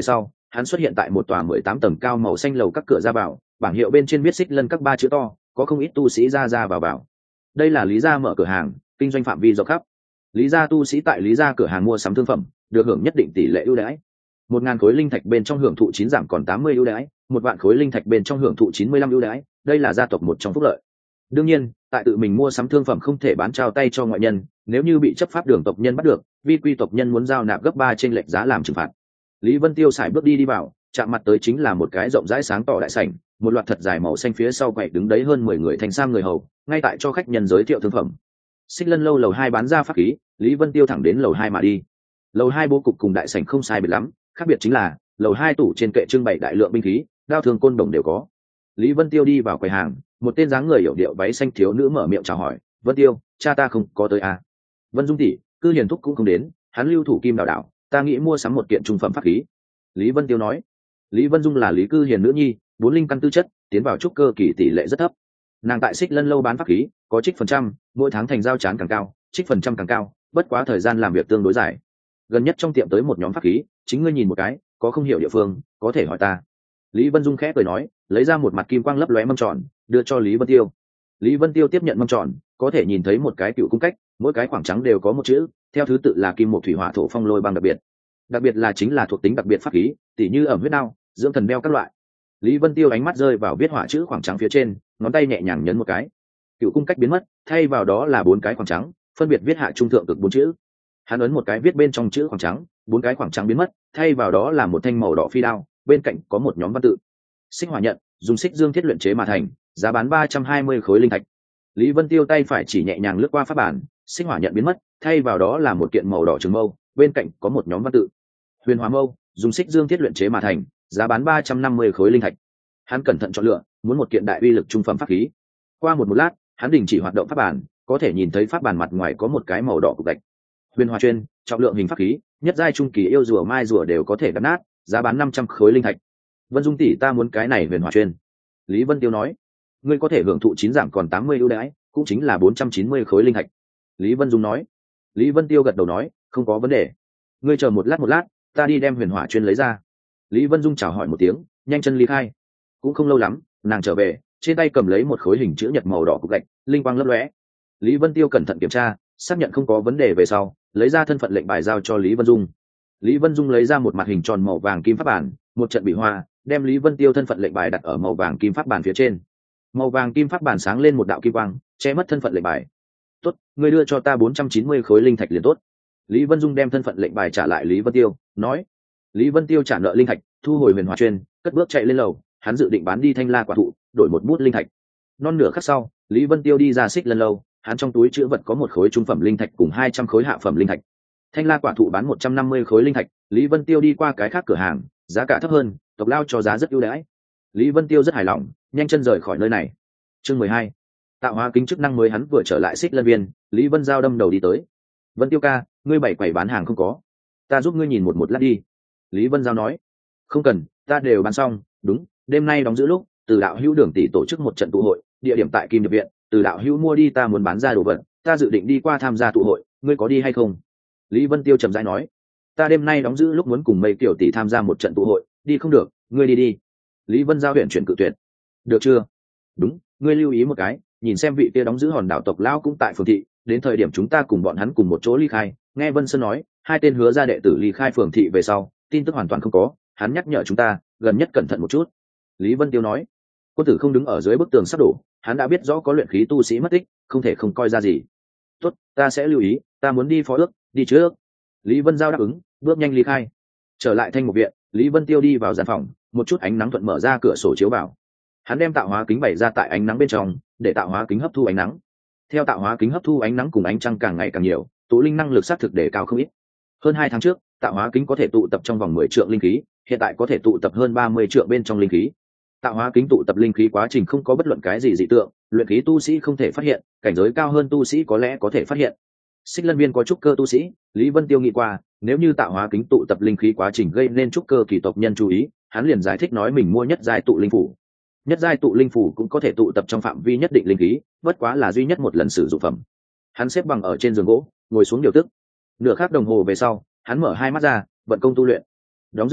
hắn xuất hiện tại một tòa mười tám tầng cao màu xanh lầu các cửa ra vào, bảng hiệu bên trên viết Xích Lân các ba chữ to, có không ít tu sĩ ra ra vào vào. Đây là Lý gia mở cửa hàng, kinh doanh phạm vi rộng khắp. Lý gia tu sĩ tại Lý gia cửa hàng mua sắm thương phẩm, được hưởng nhất định tỷ lệ ưu đãi. Một ngàn khối linh thạch bên trong hưởng thụ chín giảm còn tám mươi ưu đãi, một vạn khối linh thạch bên trong hưởng thụ chín mươi lăm ưu đãi, đây là gia tộc một trong phúc lợi. Đương nhiên, tại tự mình mua sắm thương phẩm không thể bán trao tay cho ngoại nhân, nếu như bị chấp pháp đường tộc nhân bắt được, vi quy tộc nhân muốn giao nạp gấp ba trên lệch giá làm trừng phạt. Lý Vân Tiêu xài bước đi đi vào, chạm mặt tới chính là một cái rộng rãi sáng tỏ đại sảnh, một loạt thật dài màu xanh phía sau quầy đứng đấy hơn mười người thành sam người hầu, ngay tại cho khách nhân giới thiệu thương phẩm. Xích Lân lâu lầu hai bán ra pháp khí, Lý Vân Tiêu thẳng đến lầu hai mà đi. Lầu hai bố cục cùng đại sảnh không sai biệt lắm, khác biệt chính là lầu hai tủ trên kệ trưng bày đại lượng binh khí, đao thương côn đồng đều có. Lý Vân Tiêu đi vào quầy hàng, một tên dáng người hiểu điệu váy xanh thiếu nữ mở miệng chào hỏi, "Vân Tiêu, cha ta không có tới à?" "Vân Dung tỷ, Cư Hiền thúc cũng không đến, hắn lưu thủ Kim Đào đảo, ta nghĩ mua sắm một kiện trung phẩm pháp khí." Lý Vân Tiêu nói. Lý Vân Dung là Lý Cư Hiền nữ nhi, bốn linh căn tư chất, tiến vào trúc cơ kỳ tỷ lệ rất thấp. Nàng tại Xích Lân lâu bán pháp khí, có trích phần trăm, mỗi tháng thành giao chán càng cao, trích phần trăm càng cao, bất quá thời gian làm việc tương đối dài. Gần nhất trong tiệm tới một nhóm pháp khí, chính ngươi nhìn một cái, có không hiểu địa phương, có thể hỏi ta. Lý Vân Dung khẽ cười nói, lấy ra một mặt kim quang lấp lóe mâm tròn, đưa cho Lý Vân Tiêu. Lý Vân Tiêu tiếp nhận mâm tròn, có thể nhìn thấy một cái cựu cung cách, mỗi cái khoảng trắng đều có một chữ, theo thứ tự là kim một thủy hỏa thổ phong lôi băng đặc biệt. Đặc biệt là chính là thuộc tính đặc biệt pháp khí, tỉ như ẩm huyết đao, dưỡng thần đeo các loại. Lý Vân Tiêu ánh mắt rơi vào viết hỏa chữ khoảng trắng phía trên, ngón tay nhẹ nhàng nhấn một cái, cựu cung cách biến mất, thay vào đó là bốn cái khoảng trắng, phân biệt viết hạ trung thượng cực bốn chữ. Hắn ấn một cái viết bên trong chữ khoảng trắng, bốn cái khoảng trắng biến mất, thay vào đó là một thanh màu đỏ phi đao, bên cạnh có một nhóm văn tự. Xích hỏa nhận, dùng xích dương thiết luyện chế mà thành, giá bán ba trăm hai mươi khối linh thạch. Lý Vân Tiêu tay phải chỉ nhẹ nhàng lướt qua pháp bản, xích hỏa nhận biến mất, thay vào đó là một kiện màu đỏ trường mâu, bên cạnh có một nhóm văn tự. Huyền Hóa mâu, dùng xích dương thiết luyện chế mà thành, giá bán ba trăm năm mươi khối linh thạch. Hắn cẩn thận chọn lựa, muốn một kiện đại uy lực trung phẩm pháp khí. Qua một một lát, hắn đình chỉ hoạt động pháp bản, có thể nhìn thấy pháp bản mặt ngoài có một cái màu đỏ cục gạch. Huyền Hóa chuyên, trọng lượng hình pháp khí, nhất giai trung kỳ yêu rùa mai rùa đều có thể đập nát, giá bán năm trăm khối linh thạch. Vân Dung tỷ, ta muốn cái này Huyền Hóa chuyên. Lý Vân Tiêu nói, ngươi có thể hưởng thụ chín giảm còn tám mươi ưu đãi, cũng chính là bốn trăm chín mươi khối linh thạch. Lý Vân Dung nói. Lý Vân Tiêu gật đầu nói, không có vấn đề. Ngươi chờ một lát một lát, ta đi đem Huyền Hỏa chuyên lấy ra. Lý Vân Dung chào hỏi một tiếng, nhanh chân ly khai. Cũng không lâu lắm, nàng trở về, trên tay cầm lấy một khối hình chữ nhật màu đỏ cục gạch, linh quang lấp lóe. Lý Vân Tiêu cẩn thận kiểm tra, xác nhận không có vấn đề về sau, lấy ra thân phận lệnh bài giao cho Lý Vân Dung. Lý Vân Dung lấy ra một mặt hình tròn màu vàng kim pháp bản, một trận bị hoa, đem Lý Vân Tiêu thân phận lệnh bài đặt ở màu vàng kim pháp bản phía trên. Màu vàng kim pháp bản sáng lên một đạo kim quang, che mất thân phận lệnh bài. "Tốt, ngươi đưa cho ta bốn trăm chín mươi khối linh thạch liền tốt." Lý Vân Dung đem thân phận lệnh bài trả lại Lý Vân Tiêu, nói. Lý Vân Tiêu trả nợ linh thạch, thu hồi Huyền Hỏa chuyên, cất bước chạy lên lầu, hắn dự định bán đi thanh la quả thụ, đổi một bút linh thạch. Non nửa khắc sau, Lý Vân Tiêu đi ra Xích Lân lâu, hắn trong túi chứa vật có một khối trung phẩm linh thạch cùng hai trăm khối hạ phẩm linh thạch. Thanh la quả thụ bán một trăm năm mươi khối linh thạch, Lý Vân Tiêu đi qua cái khác cửa hàng, giá cả thấp hơn, tộc lao cho giá rất ưu đãi. Lý Vân Tiêu rất hài lòng, nhanh chân rời khỏi nơi này. Chương mười hai. Tạo hóa kính chức năng mới. Hắn vừa trở lại Xích Lân viên, Lý Vân Giao đâm đầu đi tới. "Vân Tiêu ca, ngươi bảy quầy bán hàng không có, ta giúp ngươi nhìn một một lát đi." Lý Vân Giao nói. "Không cần, ta đều bán xong. Đúng, đêm nay đóng giữ lúc, Từ đạo hữu Đường tỷ tổ chức một trận tụ hội, địa điểm tại Kim Điệp viện, Từ đạo hữu mua đi ta muốn bán ra đồ vật, ta dự định đi qua tham gia tụ hội, ngươi có đi hay không?" Lý Vân Tiêu trầm rãi nói. "Ta đêm nay đóng giữ lúc muốn cùng Mây Kiều tỷ tham gia một trận tụ hội, đi không được, ngươi đi đi." Lý Vân Giao huyện chuyển cự tuyệt. "Được chưa? Đúng, ngươi lưu ý một cái, nhìn xem vị kia đóng giữ hòn đảo tộc lão cũng tại phường thị, đến thời điểm chúng ta cùng bọn hắn cùng một chỗ ly khai." Nghe Vân Sơn nói, hai tên hứa ra đệ tử ly khai phường thị về sau, tin tức hoàn toàn không có, hắn nhắc nhở chúng ta, gần nhất cẩn thận một chút. Lý Vân Tiêu nói. Quân tử không đứng ở dưới bức tường sắp đổ, hắn đã biết rõ có luyện khí tu sĩ mất tích, không thể không coi ra gì. "Tốt, ta sẽ lưu ý, ta muốn đi phó ước, đi trước." Lý Vân Giao đáp ứng, bước nhanh ly khai. Trở lại Thanh Mục viện, Lý Vân Tiêu đi vào gian phòng, một chút ánh nắng thuận mở ra cửa sổ chiếu vào. Hắn đem tạo hóa kính bày ra tại ánh nắng bên trong, để tạo hóa kính hấp thu ánh nắng. Theo tạo hóa kính hấp thu ánh nắng cùng ánh trăng càng ngày càng nhiều, tụ linh năng lực xác thực đề cao không ít. Hơn hai tháng trước, tạo hóa kính có thể tụ tập trong vòng mười trượng linh khí, hiện tại có thể tụ tập hơn ba mươi trượng bên trong linh khí. Tạo hóa kính tụ tập linh khí quá trình không có bất luận cái gì dị tượng, luyện khí tu sĩ không thể phát hiện, cảnh giới cao hơn tu sĩ có lẽ có thể phát hiện. Xích Lân viên có trúc cơ tu sĩ, Lý Vân Tiêu nghĩ qua, nếu như tạo hóa kính tụ tập linh khí quá trình gây nên trúc cơ kỳ tộc nhân chú ý, hắn liền giải thích nói mình mua nhất giai tụ linh phủ. Nhất giai tụ linh phủ cũng có thể tụ tập trong phạm vi nhất định linh khí, bất quá là duy nhất một lần sử dụng phẩm. Hắn xếp bằng ở trên giường gỗ, ngồi xuống điều tức. Nửa khắc đồng hồ về sau, hắn mở hai mắt ra, vận công tu luyện. Đóng giữ lúc,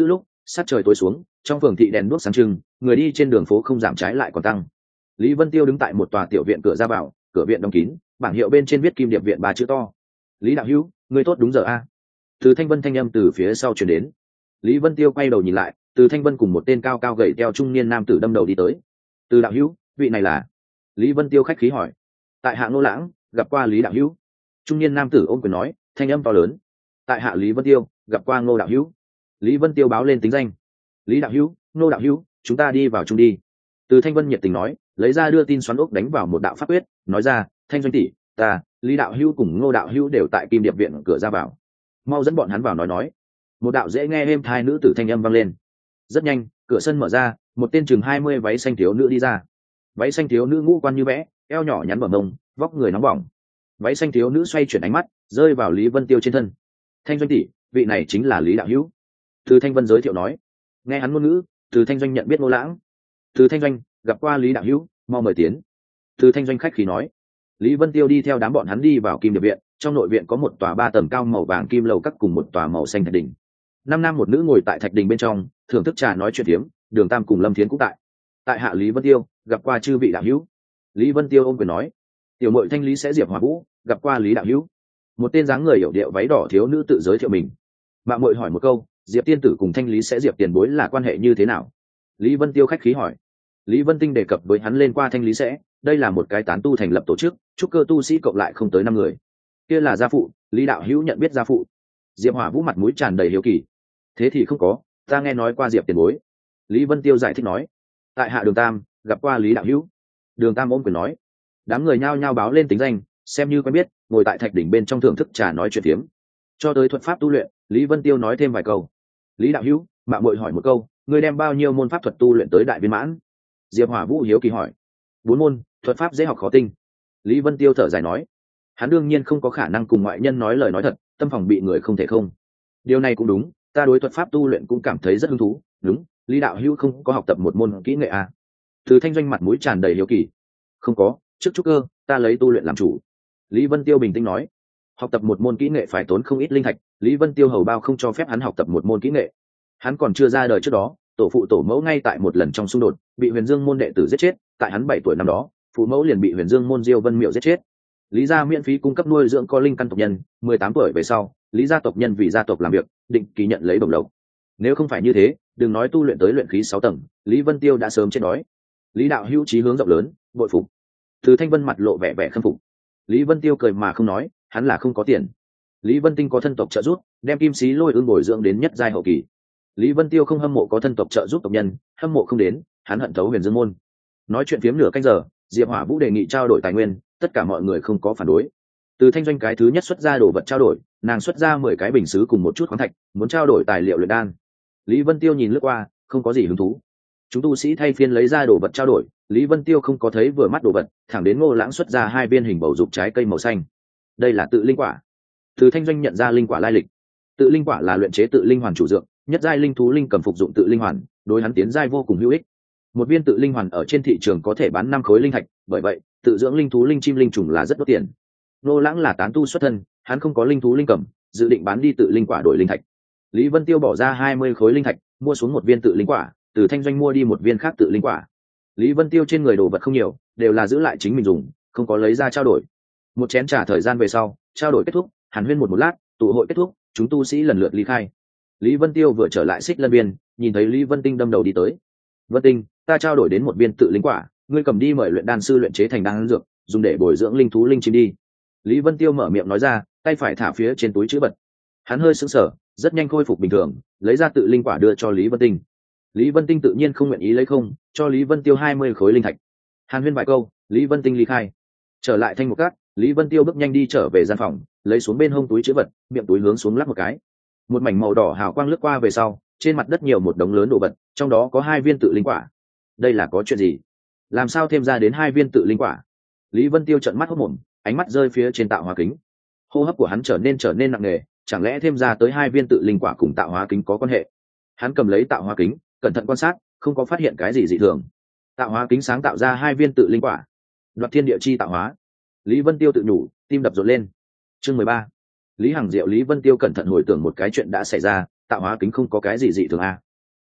sát trời tối xuống, trong phường thị đèn đuốc sáng trưng, người đi trên đường phố không giảm trái lại còn tăng. Lý Vân Tiêu đứng tại một tòa tiểu viện cửa ra vào, cửa viện đóng kín, bảng hiệu bên trên viết Kim Điệp viện ba chữ to. Lý đạo hữu, người tốt đúng giờ a. Từ Thanh Vân thanh âm từ phía sau truyền đến. Lý Vân Tiêu quay đầu nhìn lại, Từ Thanh Vân cùng một tên cao cao gầy teo trung niên nam tử đâm đầu đi tới. Từ đạo hữu, vị này là? Lý Vân Tiêu khách khí hỏi. Tại hạ Ngô Lãng, gặp qua Lý đạo hữu. Trung niên nam tử ôm quyền nói, thanh âm to lớn. Tại hạ Lý Vân Tiêu, gặp qua Ngô đạo hữu. Lý Vân Tiêu báo lên tính danh. Lý đạo hữu, Ngô đạo hữu, chúng ta đi vào chung đi. Từ Thanh Vân nhiệt tình nói, lấy ra đưa tin xoắn ốc đánh vào một đạo pháp quyết, nói ra, Thanh Doanh tỷ, ta, Lý đạo hữu cùng Ngô đạo hữu đều tại Kim Điệp viện cửa ra vào, mau dẫn bọn hắn vào nói nói. Một đạo dễ nghe êm thai nữ tử thanh âm vang lên. Rất nhanh, cửa sân mở ra, một tên chừng hai mươi váy xanh thiếu nữ đi ra. Váy xanh thiếu nữ ngũ quan như vẽ, eo nhỏ nhắn bờ mông, vóc người nóng bỏng. Váy xanh thiếu nữ xoay chuyển ánh mắt, rơi vào Lý Vân Tiêu trên thân. Thanh Doanh tỷ, vị này chính là Lý đạo hữu. Từ Thanh Vân giới thiệu nói. Nghe hắn ngôn ngữ, Từ Thanh Doanh nhận biết Ngô Lãng. Từ Thanh Doanh, gặp qua Lý đạo hữu, mau mời tiến. Từ Thanh Doanh khách khí nói. Lý Vân Tiêu đi theo đám bọn hắn đi vào Kim Điệp viện. Trong nội viện có một tòa ba tầng cao màu vàng kim lầu các cùng một tòa màu xanh thạch đỉnh. Năm nam một nữ ngồi tại thạch đình bên trong, thưởng thức trà nói chuyện tiếm. Đường Tam cùng Lâm Thiến cũng tại. Tại hạ Lý Vân Tiêu, gặp qua chư vị đạo hữu. Lý Vân Tiêu ôm quyền nói. Tiểu mội Thanh Lý sẽ Diệp Hòa Vũ, gặp qua Lý đạo hữu. Một tên dáng người hiểu điệu váy đỏ thiếu nữ tự giới thiệu mình. Mạng mội hỏi một câu, Diệp tiên tử cùng Thanh Lý sẽ Diệp tiền bối là quan hệ như thế nào? Lý Vân Tiêu khách khí hỏi. Lý Vân Tinh đề cập với hắn lên qua Thanh Lý sẽ, đây là một cái tán tu thành lập tổ chức, trúc cơ tu sĩ cộng lại không tới năm người. Kia là gia phụ, Lý đạo hữu nhận biết gia phụ. Diệp Hỏa Vũ mặt mũi tràn đầy hiếu kỳ. Thế thì không có, ta nghe nói qua Diệp tiền bối. Lý Vân Tiêu giải thích nói. Tại hạ Đường Tam, gặp qua Lý đạo hữu. Đường Tam ôm quyền nói. Đám người nhao nhao báo lên tính danh, xem như quen biết, ngồi tại thạch đỉnh bên trong thưởng thức trà nói chuyện phiếm. Cho tới thuật pháp tu luyện, Lý Vân Tiêu nói thêm vài câu. Lý đạo hữu, mạng muội hỏi một câu, ngươi đem bao nhiêu môn pháp thuật tu luyện tới đại viên mãn? Diệp Hỏa Vũ hiếu kỳ hỏi. Bốn môn, thuật pháp dễ học khó tinh. Lý Vân Tiêu thở dài nói. Hắn đương nhiên không có khả năng cùng ngoại nhân nói lời nói thật, tâm phòng bị người không thể không. Điều này cũng đúng, ta đối thuật pháp tu luyện cũng cảm thấy rất hứng thú. Đúng, Lý đạo hữu không có học tập một môn kỹ nghệ à? Từ Thanh Doanh mặt mũi tràn đầy hiếu kỳ. Không có, trước trúc cơ, ta lấy tu luyện làm chủ. Lý Vân Tiêu bình tĩnh nói. Học tập một môn kỹ nghệ phải tốn không ít linh thạch, Lý Vân Tiêu hầu bao không cho phép hắn học tập một môn kỹ nghệ. Hắn còn chưa ra đời trước đó, tổ phụ tổ mẫu ngay tại một lần trong xung đột bị Huyền Dương môn đệ tử giết chết, tại hắn bảy tuổi năm đó, phụ mẫu liền bị Huyền Dương môn Diêu Vân Miệu giết chết. Lý gia miễn phí cung cấp nuôi dưỡng có linh căn tộc nhân, mười tám tuổi về sau, Lý gia tộc nhân vì gia tộc làm việc, định kỳ nhận lấy bổng lộc. Nếu không phải như thế, đừng nói tu luyện tới luyện khí sáu tầng, Lý Vân Tiêu đã sớm chết đói. Lý đạo hữu chí hướng rộng lớn, bội phục. Từ Thanh Vân mặt lộ vẻ vẻ khâm phục. Lý Vân Tiêu cười mà không nói, hắn là không có tiền. Lý Vân Tinh có thân tộc trợ giúp, đem kim sĩ lôi ương bồi dưỡng đến nhất giai hậu kỳ. Lý Vân Tiêu không hâm mộ có thân tộc trợ giúp tộc nhân, hâm mộ không đến, hắn hận thấu Huyền Dương môn. Nói chuyện phiếm nửa canh giờ, Diệp Hỏa Vũ đề nghị trao đổi tài nguyên, tất cả mọi người không có phản đối. Từ Thanh Doanh cái thứ nhất xuất ra đồ vật trao đổi, nàng xuất ra mười cái bình sứ cùng một chút khoáng thạch, muốn trao đổi tài liệu luyện đan. Lý Vân Tiêu nhìn lướt qua, không có gì hứng thú. Chúng tu sĩ thay phiên lấy ra đồ vật trao đổi, Lý Vân Tiêu không có thấy vừa mắt đồ vật, thẳng đến Ngô Lãng xuất ra hai viên hình bầu dục trái cây màu xanh. Đây là tự linh quả. Từ Thanh Doanh nhận ra linh quả lai lịch. Tự linh quả là luyện chế tự linh hoàn chủ dược, nhất giai linh thú linh cầm phục dụng tự linh hoàn, đối hắn tiến giai vô cùng hữu ích. Một viên tự linh hoàn ở trên thị trường có thể bán năm khối linh thạch, bởi vậy, tự dưỡng linh thú linh chim linh trùng là rất đốt tiền. Ngô Lãng là tán tu xuất thân, hắn không có linh thú linh cầm, dự định bán đi tự linh quả đổi linh thạch. Lý Vân Tiêu bỏ ra hai mươi khối linh thạch, mua xuống một viên tự linh quả, Từ Thanh Doanh mua đi một viên khác tự linh quả. Lý Vân Tiêu trên người đồ vật không nhiều, đều là giữ lại chính mình dùng, không có lấy ra trao đổi. Một chén trà thời gian về sau, trao đổi kết thúc, hàn huyên một một lát, tụ hội kết thúc, chúng tu sĩ lần lượt ly khai. Lý Vân Tiêu vừa trở lại Xích Lân Viên, nhìn thấy Lý Vân Tinh đâm đầu đi tới. Vân Tinh, ta trao đổi đến một viên tự linh quả, ngươi cầm đi mời luyện đan sư luyện chế thành đan dược, dùng để bồi dưỡng linh thú linh chim đi. Lý Vân Tiêu mở miệng nói ra, tay phải thả phía trên túi chữ vật. Hắn hơi sững sờ, rất nhanh khôi phục bình thường, lấy ra tự linh quả đưa cho Lý Vân Tinh. Lý Vân Tinh tự nhiên không nguyện ý lấy không, cho Lý Vân Tiêu hai mươi khối linh thạch. Hàn huyên vài câu, Lý Vân Tinh ly khai. Trở lại Thanh Mục Các, Lý Vân Tiêu bước nhanh đi trở về gian phòng, lấy xuống bên hông túi chữ vật, miệng túi hướng xuống lắp một cái. Một mảnh màu đỏ hào quang lướt qua về sau, trên mặt đất nhiều một đống lớn đồ vật, trong đó có hai viên tự linh quả. Đây là có chuyện gì? Làm sao thêm ra đến hai viên tự linh quả? Lý Vân Tiêu trợn mắt hốt mồm, ánh mắt rơi phía trên tạo hóa kính. Hô hấp của hắn trở nên trở nên nặng nề, chẳng lẽ thêm ra tới hai viên tự linh quả cùng tạo hóa kính có quan hệ? Hắn cầm lấy tạo hóa kính, cẩn thận quan sát, không có phát hiện cái gì dị thường. Tạo hóa kính sáng tạo ra hai viên tự linh quả, đoạt thiên địa chi tạo hóa. Lý Vân Tiêu tự nhủ, tim đập rộn lên. Chương mười ba. Lý Hằng Diệu. Lý Vân Tiêu cẩn thận hồi tưởng một cái chuyện đã xảy ra, tạo hóa kính không có cái gì dị thường à?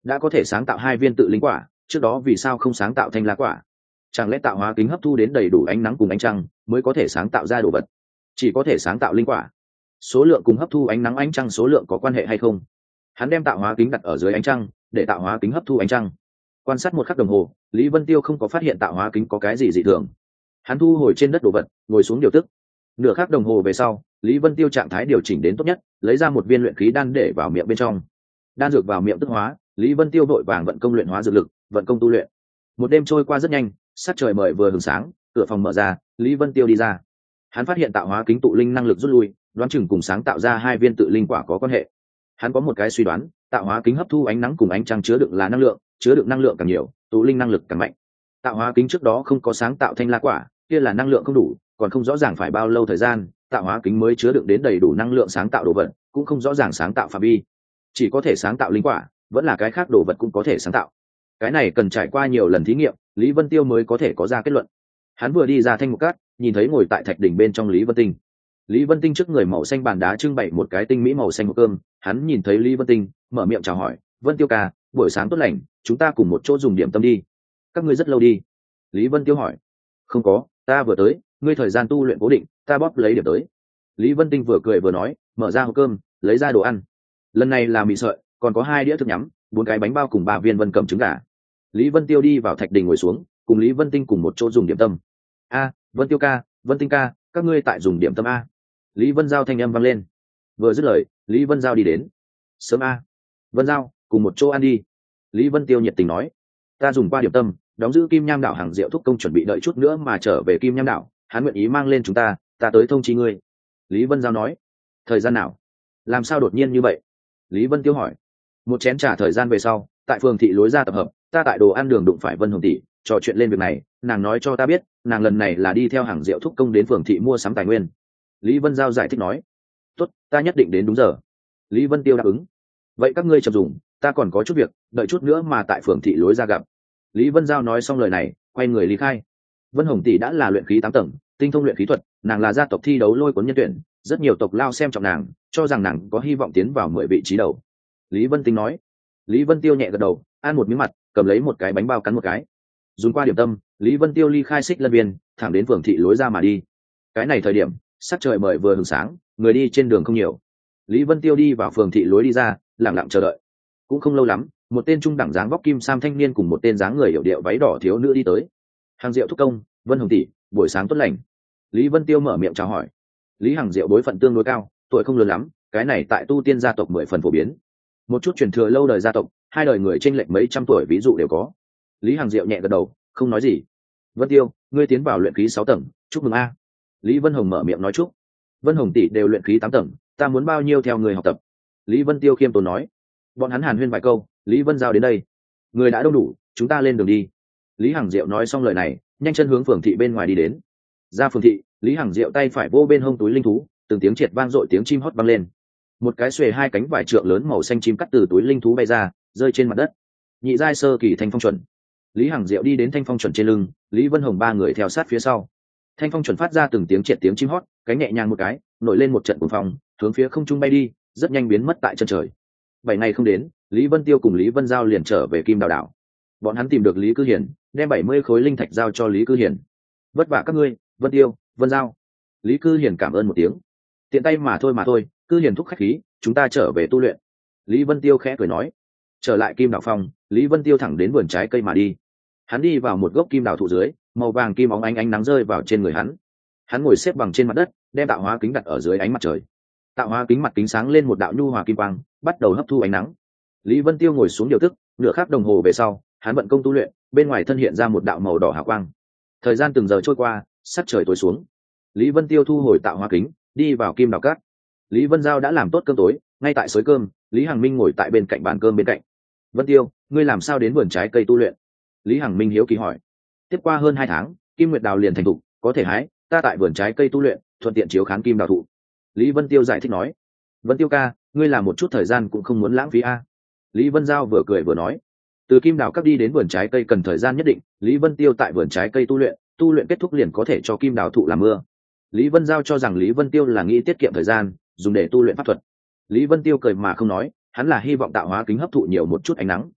đã có thể sáng tạo hai viên tự linh quả, trước đó vì sao không sáng tạo thanh la quả? Chẳng lẽ tạo hóa kính hấp thu đến đầy đủ ánh nắng cùng ánh trăng mới có thể sáng tạo ra đồ vật? Chỉ có thể sáng tạo linh quả, số lượng cùng hấp thu ánh nắng ánh trăng số lượng có quan hệ hay không? Hắn đem tạo hóa kính đặt ở dưới ánh trăng để tạo hóa kính hấp thu ánh trăng. Quan sát một khắc đồng hồ, Lý Vân Tiêu không có phát hiện tạo hóa kính có cái gì dị thường. Hắn thu hồi trên đất đồ vật, ngồi xuống điều tức. Nửa khắc đồng hồ về sau, Lý Vân Tiêu trạng thái điều chỉnh đến tốt nhất, lấy ra một viên luyện khí đan để vào miệng bên trong. Đan dược vào miệng tức hóa, Lý Vân Tiêu vội vàng vận công luyện hóa dược lực, vận công tu luyện. Một đêm trôi qua rất nhanh, sắc trời mời vừa hừng sáng, cửa phòng mở ra, Lý Vân Tiêu đi ra. Hắn phát hiện tạo hóa kính tụ linh năng lực rút lui, đoán chừng cùng sáng tạo ra hai viên tự linh quả có quan hệ. Hắn có một cái suy đoán, tạo hóa kính hấp thu ánh nắng cùng ánh trăng chứa đựng là năng lượng, chứa đựng năng lượng càng nhiều, tụ linh năng lực càng mạnh. Tạo hóa kính trước đó không có sáng tạo thanh la quả, kia là năng lượng không đủ, còn không rõ ràng phải bao lâu thời gian, tạo hóa kính mới chứa đựng đến đầy đủ năng lượng sáng tạo đồ vật, cũng không rõ ràng sáng tạo phạm vi. Chỉ có thể sáng tạo linh quả, vẫn là cái khác đồ vật cũng có thể sáng tạo. Cái này cần trải qua nhiều lần thí nghiệm, Lý Vân Tiêu mới có thể có ra kết luận. Hắn vừa đi ra thanh mục cát, nhìn thấy ngồi tại thạch đỉnh bên trong Lý Vân Tinh. Lý Vân Tinh trước người màu xanh bàn đá trưng bày một cái tinh mỹ màu xanh hộp cơm, hắn nhìn thấy Lý Vân Tinh, mở miệng chào hỏi, "Vân Tiêu ca, buổi sáng tốt lành, chúng ta cùng một chỗ dùng điểm tâm đi." "Các ngươi rất lâu đi." Lý Vân Tiêu hỏi. "Không có, ta vừa tới, ngươi thời gian tu luyện cố định, ta bóp lấy điểm tới." Lý Vân Tinh vừa cười vừa nói, mở ra hộp cơm, lấy ra đồ ăn. Lần này là mì sợi, còn có hai đĩa thức nhắm, bốn cái bánh bao cùng ba viên vân cẩm trứng gà. Lý Vân Tiêu đi vào thạch đình ngồi xuống, cùng Lý Vân Tinh cùng một chỗ dùng điểm tâm. "A, Vân Tiêu ca, Vân Tinh ca, các ngươi tại dùng điểm tâm a?" Lý Vân Giao thanh âm vang lên. Vừa dứt lời, Lý Vân Giao đi đến. "Sớm a, Vân Giao, cùng một chỗ ăn đi." Lý Vân Tiêu nhiệt tình nói. "Ta dùng qua điểm tâm, đóng giữ Kim Nham đảo hàng rượu thúc công chuẩn bị đợi chút nữa mà trở về Kim Nham đảo, hắn nguyện ý mang lên chúng ta, ta tới thông chi ngươi." Lý Vân Giao nói. "Thời gian nào? Làm sao đột nhiên như vậy?" Lý Vân Tiêu hỏi. "Một chén trà thời gian về sau, tại phường thị lối ra tập hợp, ta tại đồ ăn đường đụng phải Vân Hồng tỷ, trò chuyện lên việc này, nàng nói cho ta biết, nàng lần này là đi theo hàng rượu thúc công đến phường thị mua sắm tài nguyên." Lý Vân Giao giải thích nói. "Tốt, ta nhất định đến đúng giờ." Lý Vân Tiêu đáp ứng. "Vậy các ngươi chậm dùng, ta còn có chút việc, đợi chút nữa mà tại phường thị lối ra gặp." Lý Vân Giao nói xong lời này, quay người lý khai. Vân Hồng tỷ đã là luyện khí tám tầng, tinh thông luyện khí thuật, nàng là gia tộc thi đấu lôi cuốn nhân tuyển, rất nhiều tộc lao xem trọng nàng, cho rằng nàng có hy vọng tiến vào mười vị trí đầu. Lý Vân Tinh nói. Lý Vân Tiêu nhẹ gật đầu, ăn một miếng mặt, cầm lấy một cái bánh bao cắn một cái. Dùng qua điểm tâm, Lý Vân Tiêu ly khai Xích Lân Viên, thẳng đến phường thị lối ra mà đi. Cái này thời điểm, sắc trời mời vừa hừng sáng, người đi trên đường không nhiều. Lý Vân Tiêu đi vào phường thị lối đi ra, lặng lặng chờ đợi. Cũng không lâu lắm, một tên trung đẳng dáng vóc kim sam thanh niên cùng một tên dáng người hiểu điệu váy đỏ thiếu nữ đi tới. "Hàng Diệu thúc công, Vân Hồng tỷ, buổi sáng tốt lành." Lý Vân Tiêu mở miệng chào hỏi. Lý Hàng Diệu đối phận tương đối cao, tuổi không lớn lắm, cái này tại tu tiên gia tộc mười phần phổ biến. Một chút truyền thừa lâu đời gia tộc, hai đời người chênh lệch mấy trăm tuổi ví dụ đều có. Lý Hàng Diệu nhẹ gật đầu, không nói gì. "Vân Tiêu, ngươi tiến vào luyện khí sáu tầng, chúc mừng a." Lý Vân Hồng mở miệng nói chúc. "Vân Hồng tỷ đều luyện khí tám tầng, ta muốn bao nhiêu theo người học tập?" Lý Vân Tiêu khiêm tốn nói. Bọn hắn hàn huyên vài câu, Lý Vân Giao đến đây. "Người đã đông đủ, chúng ta lên đường đi." Lý Hằng Diệu nói xong lời này, nhanh chân hướng phường thị bên ngoài đi đến. Ra phường thị, Lý Hằng Diệu tay phải vô bên hông túi linh thú, từng tiếng triệt vang dội tiếng chim hót vang lên. Một cái xuề hai cánh vải trượng lớn màu xanh chim cắt từ túi linh thú bay ra, rơi trên mặt đất. Nhị giai sơ kỳ thanh phong chuẩn. Lý Hằng Diệu đi đến thanh phong chuẩn trên lưng, Lý Vân Hồng ba người theo sát phía sau. Thanh phong chuẩn phát ra từng tiếng triệt tiếng chim hót, cánh nhẹ nhàng một cái, nổi lên một trận cuồng phong, hướng phía không trung bay đi, rất nhanh biến mất tại chân trời. Bảy ngày không đến, Lý Vân Tiêu cùng Lý Vân Giao liền trở về Kim Đào đảo. Bọn hắn tìm được Lý Cư Hiển, đem bảy mươi khối linh thạch giao cho Lý Cư Hiển. "Vất vả các ngươi, Vân Tiêu, Vân Giao." Lý Cư Hiển cảm ơn một tiếng. "Tiện tay mà thôi mà thôi, Cư Hiển thúc khách khí, chúng ta trở về tu luyện." Lý Vân Tiêu khẽ cười nói. Trở lại Kim Đào Phong, Lý Vân Tiêu thẳng đến vườn trái cây mà đi. Hắn đi vào một gốc kim đào thụ dưới, màu vàng kim óng ánh ánh nắng rơi vào trên người hắn. Hắn ngồi xếp bằng trên mặt đất, đem tạo hóa kính đặt ở dưới ánh mặt trời. Tạo hóa kính mặt kính sáng lên một đạo nhu hòa kim quang, bắt đầu hấp thu ánh nắng. Lý Vân Tiêu ngồi xuống điều tức, nửa khắc đồng hồ về sau, hắn vận công tu luyện, bên ngoài thân hiện ra một đạo màu đỏ hào quang. Thời gian từng giờ trôi qua, sắc trời tối xuống. Lý Vân Tiêu thu hồi tạo hóa kính, đi vào kim đào cát. Lý Vân Giao đã làm tốt cơm tối, ngay tại xới cơm, Lý Hằng Minh ngồi tại bên cạnh bàn cơm bên cạnh. "Vân Tiêu, ngươi làm sao đến vườn trái cây tu luyện?" Lý Hằng Minh hiếu kỳ hỏi. "Tiếp qua hơn hai tháng, kim nguyệt đào liền thành thục, có thể hái, ta tại vườn trái cây tu luyện, thuận tiện chiếu khán kim đào thụ." Lý Vân Tiêu giải thích nói. "Vân Tiêu ca, ngươi làm một chút thời gian cũng không muốn lãng phí a." Lý Vân Giao vừa cười vừa nói. Từ kim đào các đi đến vườn trái cây cần thời gian nhất định, Lý Vân Tiêu tại vườn trái cây tu luyện, tu luyện kết thúc liền có thể cho kim đào thụ làm mưa. Lý Vân Giao cho rằng Lý Vân Tiêu là nghĩ tiết kiệm thời gian, dùng để tu luyện pháp thuật. Lý Vân Tiêu cười mà không nói, hắn là hy vọng tạo hóa kính hấp thụ nhiều một chút ánh nắng.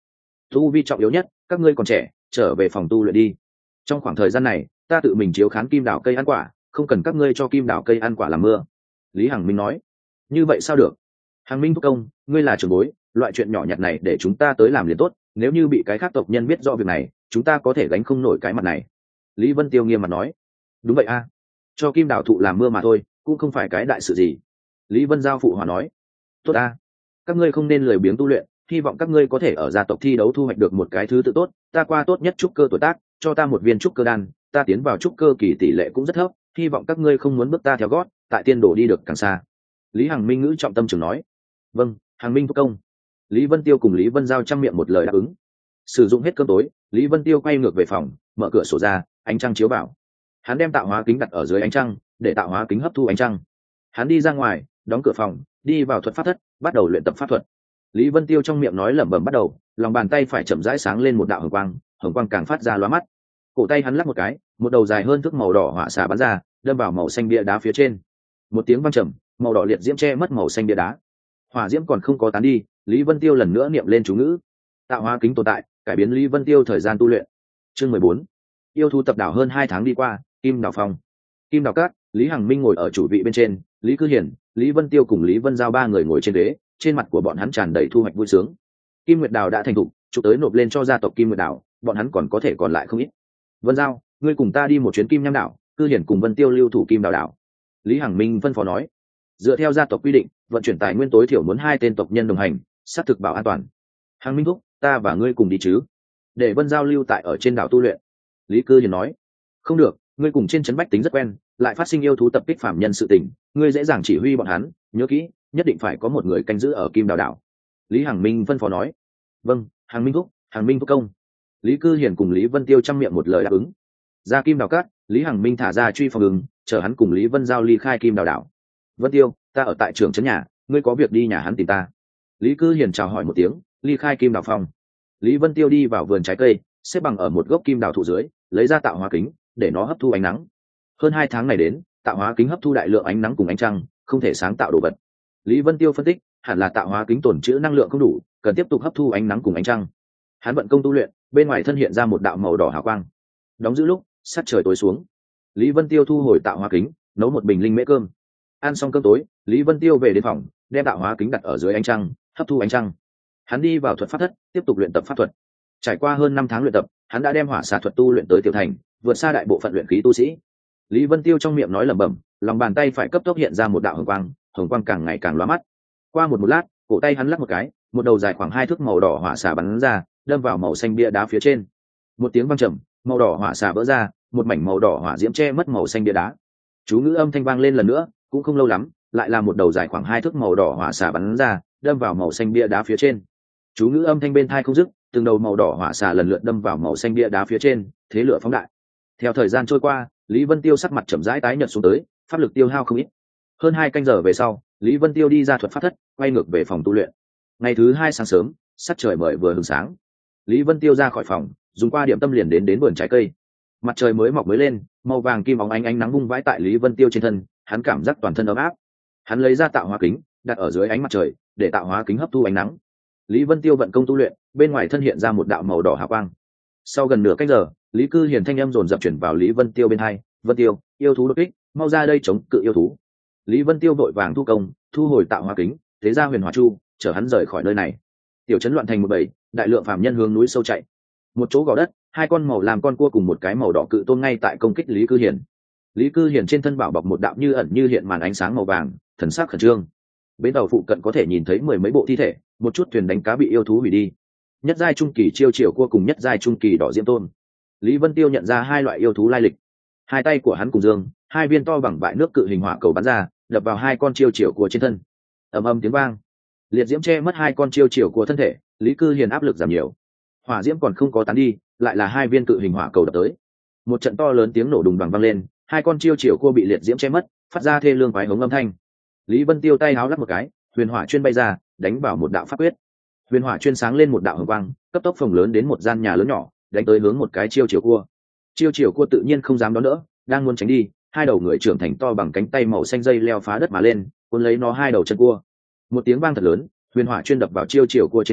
tu vi trọng yếu nhất, các ngươi còn trẻ, trở về phòng tu luyện đi. Trong khoảng thời gian này ta tự mình chiếu khán kim đảo cây ăn quả, không cần các ngươi cho kim đảo cây ăn quả làm mưa. Lý Hằng Minh nói. Như vậy sao được? Hằng Minh thúc công, ngươi là trưởng bối, loại chuyện nhỏ nhặt này để chúng ta tới làm liền tốt, nếu như bị cái khác tộc nhân biết rõ việc này, chúng ta có thể gánh không nổi cái mặt này. Lý Vân Tiêu nghiêm mặt nói. Đúng vậy a, cho kim đảo thụ làm mưa mà thôi, cũng không phải cái đại sự gì. Lý Vân Giao phụ hòa nói. Tốt a, các ngươi không nên lười biếng tu luyện, hy vọng các ngươi có thể ở gia tộc thi đấu thu hoạch được một cái thứ tự tốt. Ta qua tốt nhất trúc cơ tuổi tác, cho ta một viên trúc cơ đan, ta tiến vào trúc cơ kỳ tỷ lệ cũng rất thấp, hy vọng các ngươi không muốn bước ta theo gót, tại tiên đồ đi được càng xa. Lý Hằng Minh ngữ trọng tâm trường nói. Vâng, Hằng Minh thúc công. Lý Vân Tiêu cùng Lý Vân Giao chăm miệng một lời đáp ứng. Sử dụng hết cơm tối, Lý Vân Tiêu quay ngược về phòng, mở cửa sổ ra, ánh trăng chiếu vào. Hắn đem tạo hóa kính đặt ở dưới ánh trăng, để tạo hóa kính hấp thu ánh trăng. Hắn đi ra ngoài, đóng cửa phòng, đi vào thuật pháp thất, bắt đầu luyện tập pháp thuật. Lý Vân Tiêu trong miệng nói lẩm bẩm bắt đầu, lòng bàn tay phải chậm rãi sáng lên một đạo hồng quang, hồng quang càng phát ra lóa mắt. Cổ tay hắn lắc một cái, một đầu dài hơn thước màu đỏ hỏa xà bắn ra, đâm vào màu xanh bia đá phía trên. Một tiếng vang trầm, màu đỏ liệt diễm che mất màu xanh bia đá. Hỏa diễm còn không có tán đi, Lý Vân Tiêu lần nữa niệm lên chú ngữ. Tạo hóa kính tồn tại, cải biến Lý Vân Tiêu thời gian tu luyện. Chương mười bốn. Yêu thú tập đảo hơn hai tháng đi qua, Kim Đảo Phong. Kim Đảo Các, Lý Hằng Minh ngồi ở chủ vị bên trên, Lý Cư Hiển, Lý Vân Tiêu cùng Lý Vân Giao ba người ngồi trên ghế, trên mặt của bọn hắn tràn đầy thu hoạch vui sướng. Kim Nguyệt Đào đã thành thục, chụp tới nộp lên cho gia tộc Kim Nguyệt Đào, bọn hắn còn có thể còn lại không ít. Vân Giao, ngươi cùng ta đi một chuyến Kim Nham Đảo, Cư Hiển cùng Vân Tiêu lưu thủ Kim Đảo Đảo. Lý Hằng Minh phân phó nói. Dựa theo gia tộc quy định, vận chuyển tài nguyên tối thiểu muốn hai tên tộc nhân đồng hành, xác thực bảo an toàn. Hằng Minh thúc, ta và ngươi cùng đi chứ? Để Vân Giao lưu tại ở trên đảo tu luyện. Lý Cư Hiển nói. Không được, ngươi cùng trên trấn bách tính rất quen, lại phát sinh yêu thú tập kích phạm nhân sự tình, ngươi dễ dàng chỉ huy bọn hắn, nhớ kỹ, nhất định phải có một người canh giữ ở Kim Đảo Đảo. Lý Hằng Minh phân phó nói. Vâng, Hằng Minh thúc, Hằng Minh thúc công. Lý Cư Hiển cùng Lý Vân Tiêu chăm miệng một lời đáp ứng. Ra Kim Đảo Cát, Lý Hằng Minh thả ra truy phòng ứng, chờ hắn cùng Lý Vân Giao ly khai Kim Đảo Đảo. Vân Tiêu, ta ở tại trường trấn nhà, ngươi có việc đi nhà hắn tìm ta. Lý Cư Hiển chào hỏi một tiếng, ly khai Kim Đảo Phong. Lý Vân Tiêu đi vào vườn trái cây, xếp bằng ở một gốc kim đảo thụ dưới, lấy ra tạo hóa kính, để nó hấp thu ánh nắng. Hơn hai tháng này đến, tạo hóa kính hấp thu đại lượng ánh nắng cùng ánh trăng, không thể sáng tạo đồ vật. Lý Vân Tiêu phân tích, hẳn là tạo hóa kính tổn trữ năng lượng không đủ, cần tiếp tục hấp thu ánh nắng cùng ánh trăng. Hắn vận công tu luyện, bên ngoài thân hiện ra một đạo màu đỏ hào quang. Đóng giữ lúc, sát trời tối xuống. Lý Vân Tiêu thu hồi tạo hóa kính, nấu một bình linh mễ cơm. Ăn xong cơm tối, Lý Vân Tiêu về đến phòng, đem tạo hóa kính đặt ở dưới ánh trăng, hấp thu ánh trăng. Hắn đi vào thuật pháp thất, tiếp tục luyện tập pháp thuật. Trải qua hơn năm tháng luyện tập, hắn đã đem hỏa xà thuật tu luyện tới tiểu thành, vượt xa đại bộ phận luyện khí tu sĩ. Lý Vân Tiêu trong miệng nói lẩm bẩm, lòng bàn tay phải cấp tốc hiện ra một đạo hồng quang, hồng quang càng ngày càng lóa mắt. Qua một một lát, cổ tay hắn lắc một cái, một đầu dài khoảng hai thước màu đỏ hỏa xà bắn ra, đâm vào màu xanh bia đá phía trên. Một tiếng vang trầm, màu đỏ hỏa xà vỡ ra, một mảnh màu đỏ hỏa diễm che mất màu xanh bia đá. Chú ngữ âm thanh vang lên lần nữa, cũng không lâu lắm, lại là một đầu dài khoảng hai thước màu đỏ hỏa xà bắn ra, đâm vào màu xanh bia đá phía trên. Chú ngữ âm thanh bên tai không dứt, từng đầu màu đỏ hỏa xà lần lượt đâm vào màu xanh bia đá phía trên, thế lửa phóng đại. Theo thời gian trôi qua, Lý Vân Tiêu sắc mặt chậm rãi tái nhợt xuống tới, pháp lực tiêu hao không ít. Hơn hai canh giờ về sau, Lý Vân Tiêu đi ra thuật pháp thất, quay ngược về phòng tu luyện. Ngày thứ hai sáng sớm, sắc trời mời vừa hừng sáng. Lý Vân Tiêu ra khỏi phòng, dùng qua điểm tâm liền đến đến vườn trái cây. Mặt trời mới mọc mới lên, màu vàng kim óng ánh ánh nắng vung vãi tại Lý Vân Tiêu trên thân, hắn cảm giác toàn thân ấm áp. Hắn lấy ra tạo hóa kính, đặt ở dưới ánh mặt trời, để tạo hóa kính hấp thu ánh nắng. Lý Vân Tiêu vận công tu luyện, bên ngoài thân hiện ra một đạo màu đỏ hào quang. Sau gần nửa canh giờ, Lý Cư Hiền thanh âm dồn dập chuyển vào Lý Vân Tiêu bên hai. Vân Tiêu, yêu thú đột kích, mau ra đây chống cự yêu thú. Lý Vân Tiêu vội vàng thu công, thu hồi tạo hóa kính, thế ra huyền hỏa chu, chở hắn rời khỏi nơi này. Tiểu trấn loạn thành một bầy, đại lượng phàm nhân hướng núi sâu chạy. Một chỗ gò đất, hai con màu làm con cua cùng một cái màu đỏ cự tôm ngay tại công kích Lý Cư Hiền. Lý Cư Hiền trên thân bảo bọc một đạo như ẩn như hiện màn ánh sáng màu vàng, thần sắc khẩn trương. Bến tàu phụ cận có thể nhìn thấy mười mấy bộ thi thể, một chút thuyền đánh cá bị yêu thú hủy đi. Nhất giai trung kỳ chiêu chiều cua cùng nhất giai trung kỳ đỏ diễm tôn. Lý Vân Tiêu nhận ra hai loại yêu thú lai lịch. Hai tay của hắn cùng dương, hai viên to bằng bãi nước cự hình hỏa cầu bắn ra, đập vào hai con chiêu chiều cua trên thân. Ầm ầm tiếng vang, liệt diễm che mất hai con chiêu chiều cua thân thể, Lý Cư Hiền áp lực giảm nhiều. Hỏa diễm còn không có tán đi, lại là hai viên cự hình hỏa cầu đập tới. Một trận to lớn tiếng nổ đùng đoàng vang lên, hai con chiêu chiều cua bị liệt diễm che mất, phát ra thê lương quái hống âm thanh. Lý Vân Tiêu tay háo lắc một cái, huyền hỏa chuyên bay ra, đánh vào một đạo pháp quyết. Huyền hỏa chuyên sáng lên một đạo hồng quang, cấp tốc phồng lớn đến một gian nhà lớn nhỏ, đánh tới hướng một cái chiêu chiều cua. Chiêu chiều cua tự nhiên không dám đón đỡ, đang muốn tránh đi, hai đầu người trưởng thành to bằng cánh tay màu xanh dây leo phá đất mà lên, cuốn lấy nó hai đầu chân cua. Một tiếng vang thật lớn, huyền hỏa chuyên đập vào chiêu chiều cua trên thân,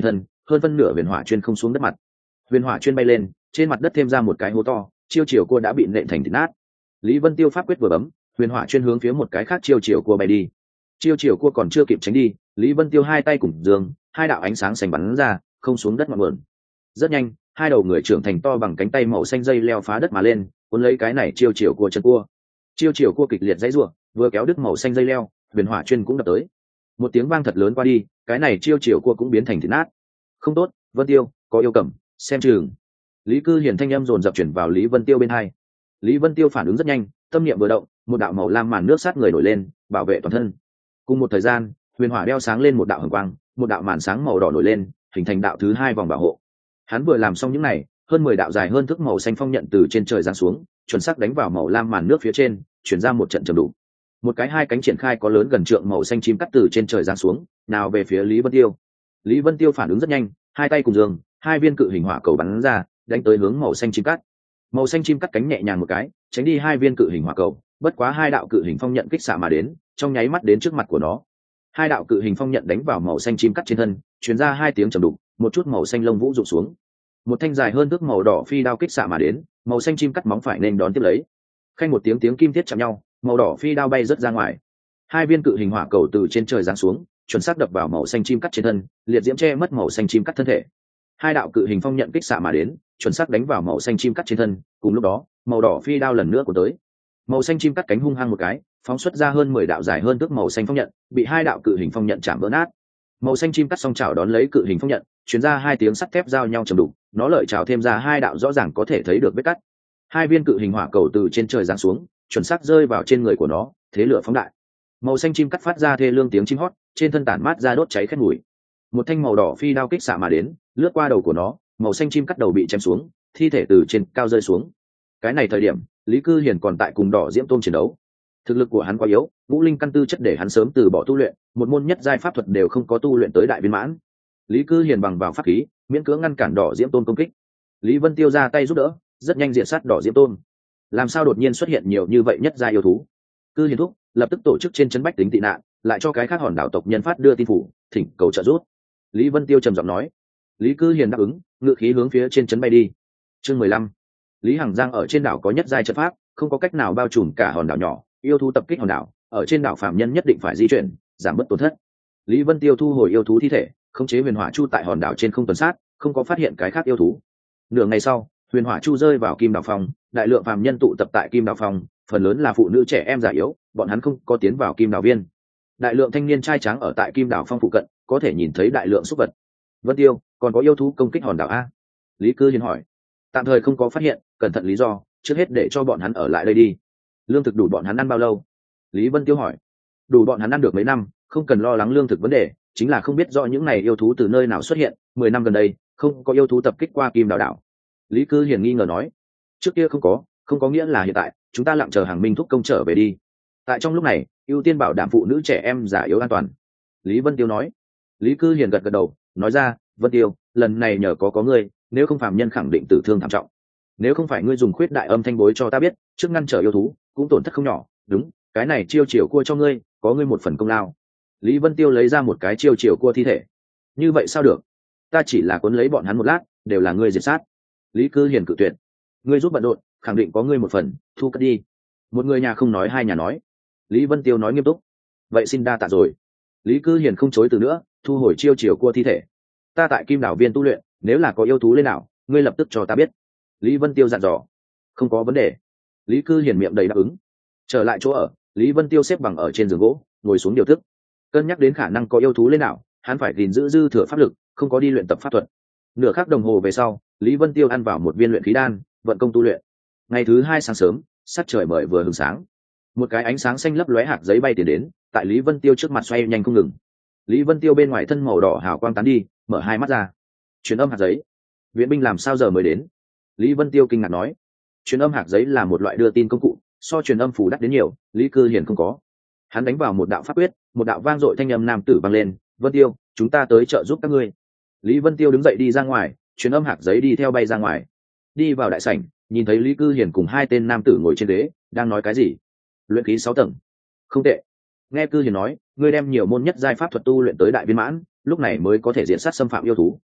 hơn phân nửa huyền hỏa chuyên không xuống đất mặt. Huyền hỏa chuyên bay lên, trên mặt đất thêm ra một cái hố to, chiêu chiều cua đã bị nện thành thịt nát. Lý Vân Tiêu pháp quyết vừa bấm, huyền hỏa chuyên hướng phía một cái khác chiêu chiều cua bay đi. Chiêu chiều cua còn chưa kịp tránh đi, Lý Vân Tiêu hai tay cùng giương, hai đạo ánh sáng xanh bắn ra, không xuống đất ngọn nguồn. Rất nhanh, hai đầu người trưởng thành to bằng cánh tay màu xanh dây leo phá đất mà lên, cuốn lấy cái này chiêu chiều cua chân cua. Chiêu chiều cua kịch liệt dãy rủa, vừa kéo đứt màu xanh dây leo, huyền hỏa chuyên cũng đập tới. Một tiếng vang thật lớn qua đi, cái này chiêu chiều cua cũng biến thành thịt nát. Không tốt, Vân Tiêu, có yêu cầm, xem chừng. Lý Cư Hiền thanh âm dồn dập chuyển vào Lý Vân Tiêu bên hai. Lý Vân Tiêu phản ứng rất nhanh, tâm niệm vừa động, một đạo màu lam màn nước sát người nổi lên, bảo vệ toàn thân. Cùng một thời gian, huyền hỏa đeo sáng lên một đạo hồng quang, một đạo màn sáng màu đỏ nổi lên, hình thành đạo thứ hai vòng bảo hộ. Hắn vừa làm xong những này, hơn mười đạo dài hơn thước màu xanh phong nhận từ trên trời giáng xuống, chuẩn xác đánh vào màu lam màn nước phía trên, chuyển ra một trận trầm đủ. Một cái hai cánh triển khai có lớn gần trượng màu xanh chim cắt từ trên trời giáng xuống, nào về phía Lý Vân Tiêu. Lý Vân Tiêu phản ứng rất nhanh, hai tay cùng giường, hai viên cự hình hỏa cầu bắn ra, đánh tới hướng màu xanh chim cắt. Màu xanh chim cắt cánh nhẹ nhàng một cái, tránh đi hai viên cự hình hỏa cầu, bất quá hai đạo cự hình phong nhận kích xạ mà đến, trong nháy mắt đến trước mặt của nó. Hai đạo cự hình phong nhận đánh vào màu xanh chim cắt trên thân, truyền ra hai tiếng trầm đục, một chút màu xanh lông vũ rụng xuống. Một thanh dài hơn thước màu đỏ phi đao kích xạ mà đến, màu xanh chim cắt móng phải nên đón tiếp lấy. Khanh một tiếng tiếng kim thiết chạm nhau, màu đỏ phi đao bay rất ra ngoài. Hai viên cự hình hỏa cầu từ trên trời giáng xuống, chuẩn xác đập vào màu xanh chim cắt trên thân, liệt diễm che mất màu xanh chim cắt thân thể. Hai đạo cự hình phong nhận kích xạ mà đến, chuẩn xác đánh vào màu xanh chim cắt trên thân, cùng lúc đó, màu đỏ phi đao lần nữa của tới. Màu xanh chim cắt cánh hung hăng một cái, phóng xuất ra hơn mười đạo dài hơn thước màu xanh phong nhận, bị hai đạo cự hình phong nhận chạm vỡ nát. Màu xanh chim cắt song chảo đón lấy cự hình phong nhận, truyền ra hai tiếng sắt thép giao nhau trầm đục, nó lợi chảo thêm ra hai đạo rõ ràng có thể thấy được vết cắt. Hai viên cự hình hỏa cầu từ trên trời giáng xuống, chuẩn xác rơi vào trên người của nó, thế lửa phóng đại. Màu xanh chim cắt phát ra thê lương tiếng chim hót, trên thân tản mát ra đốt cháy khét mùi. Một thanh màu đỏ phi đao kích xạ mà đến, lướt qua đầu của nó, màu xanh chim cắt đầu bị chém xuống, thi thể từ trên cao rơi xuống. Cái này thời điểm, Lý Cư Hiền còn tại cùng đỏ diễm tôm chiến đấu. Thực lực của hắn quá yếu, ngũ linh căn tư chất để hắn sớm từ bỏ tu luyện, một môn nhất giai pháp thuật đều không có tu luyện tới đại viên mãn. Lý Cư Hiền bằng vào pháp khí, miễn cưỡng ngăn cản đỏ diễm tôm công kích. Lý Vân Tiêu ra tay giúp đỡ, rất nhanh diện sát đỏ diễm tôm. Làm sao đột nhiên xuất hiện nhiều như vậy nhất giai yêu thú? Cư Hiền thúc lập tức tổ chức trên trấn bách tính tị nạn, lại cho cái khác hòn đảo tộc nhân phát đưa tin phủ, thỉnh cầu trợ giúp. Lý Vân Tiêu trầm giọng nói. Lý Cư Hiền đáp ứng, ngự khí hướng phía trên trấn bay đi. Chương mười lăm. Lý Hằng Giang ở trên đảo có nhất giai trận pháp, không có cách nào bao trùm cả hòn đảo nhỏ, yêu thú tập kích hòn đảo, ở trên đảo phạm nhân nhất định phải di chuyển, giảm bớt tổn thất. Lý Vân Tiêu thu hồi yêu thú thi thể, khống chế huyền hỏa chu tại hòn đảo trên không tuần sát, không có phát hiện cái khác yêu thú. Nửa ngày sau, huyền hỏa chu rơi vào Kim Đảo Phong, đại lượng phạm nhân tụ tập tại Kim Đảo Phong, phần lớn là phụ nữ trẻ em già yếu, bọn hắn không có tiến vào Kim Đảo Viên. Đại lượng thanh niên trai tráng ở tại Kim Đảo Phong phụ cận, có thể nhìn thấy đại lượng súc vật. Vân Tiêu, còn có yêu thú công kích hòn đảo a? Lý Cư Hiền hỏi. Tạm thời không có phát hiện, cẩn thận lý do, trước hết để cho bọn hắn ở lại đây đi. Lương thực đủ bọn hắn ăn bao lâu? Lý Vân Tiêu hỏi. Đủ bọn hắn ăn được mấy năm, không cần lo lắng lương thực vấn đề, chính là không biết rõ những này yêu thú từ nơi nào xuất hiện. Mười năm gần đây không có yêu thú tập kích qua Kim Đảo đảo. Lý Cư Hiền nghi ngờ nói. Trước kia không có, không có nghĩa là hiện tại chúng ta lặng chờ hàng minh thúc công trở về đi. Tại trong lúc này ưu tiên bảo đảm phụ nữ trẻ em già yếu an toàn. Lý Vân Tiêu nói. Lý Cư Hiền gật gật đầu, nói ra, Vân Tiêu, lần này nhờ có có ngươi, nếu không phàm nhân khẳng định tử thương thảm trọng. Nếu không phải ngươi dùng khuyết đại âm thanh bối cho ta biết, trước ngăn trở yêu thú cũng tổn thất không nhỏ. Đúng, cái này chiêu chiều cua cho ngươi, có ngươi một phần công lao. Lý Vân Tiêu lấy ra một cái chiêu chiều cua thi thể. Như vậy sao được? Ta chỉ là cuốn lấy bọn hắn một lát, đều là ngươi diệt sát. Lý Cư Hiền cự tuyệt. Ngươi giúp bận rộn, khẳng định có ngươi một phần, thu cất đi. Một người nhà không nói hai nhà nói. Lý Vân Tiêu nói nghiêm túc. Vậy xin đa tạ rồi. Lý Cư Hiền không chối từ nữa, thu hồi chiêu chiều cua thi thể. Ta tại Kim Đảo Viên tu luyện, nếu là có yêu thú lên nào, ngươi lập tức cho ta biết. Lý Vân Tiêu dặn dò. Không có vấn đề. Lý Cư Hiền miệng đầy đáp ứng. Trở lại chỗ ở, Lý Vân Tiêu xếp bằng ở trên giường gỗ, ngồi xuống điều thức. Cân nhắc đến khả năng có yêu thú lên nào, hắn phải gìn giữ dư thừa pháp lực, không có đi luyện tập pháp thuật. Nửa khắc đồng hồ về sau, Lý Vân Tiêu ăn vào một viên luyện khí đan, vận công tu luyện. Ngày thứ hai sáng sớm, sắc trời mới vừa hừng sáng, một cái ánh sáng xanh lấp lóe hạt giấy bay tiền đến, tại Lý Vân Tiêu trước mặt xoay nhanh không ngừng. Lý Vân Tiêu bên ngoài thân màu đỏ hào quang tán đi, mở hai mắt ra. Truyền âm hạt giấy. Viện binh làm sao giờ mới đến? Lý Vân Tiêu kinh ngạc nói. Truyền âm hạt giấy là một loại đưa tin công cụ, so truyền âm phủ đắt đến nhiều, Lý Cư Hiền không có. Hắn đánh vào một đạo pháp quyết, một đạo vang dội thanh âm nam tử vang lên, "Vân Tiêu, chúng ta tới trợ giúp các ngươi." Lý Vân Tiêu đứng dậy đi ra ngoài, truyền âm hạt giấy đi theo bay ra ngoài. Đi vào đại sảnh, nhìn thấy Lý Cư Hiền cùng hai tên nam tử ngồi trên ghế, đang nói cái gì? Luyện khí sáu tầng. Không tệ. Nghe Cư Hiền nói, ngươi đem nhiều môn nhất giai pháp thuật tu luyện tới đại viên mãn, lúc này mới có thể diện sát xâm phạm yêu thú.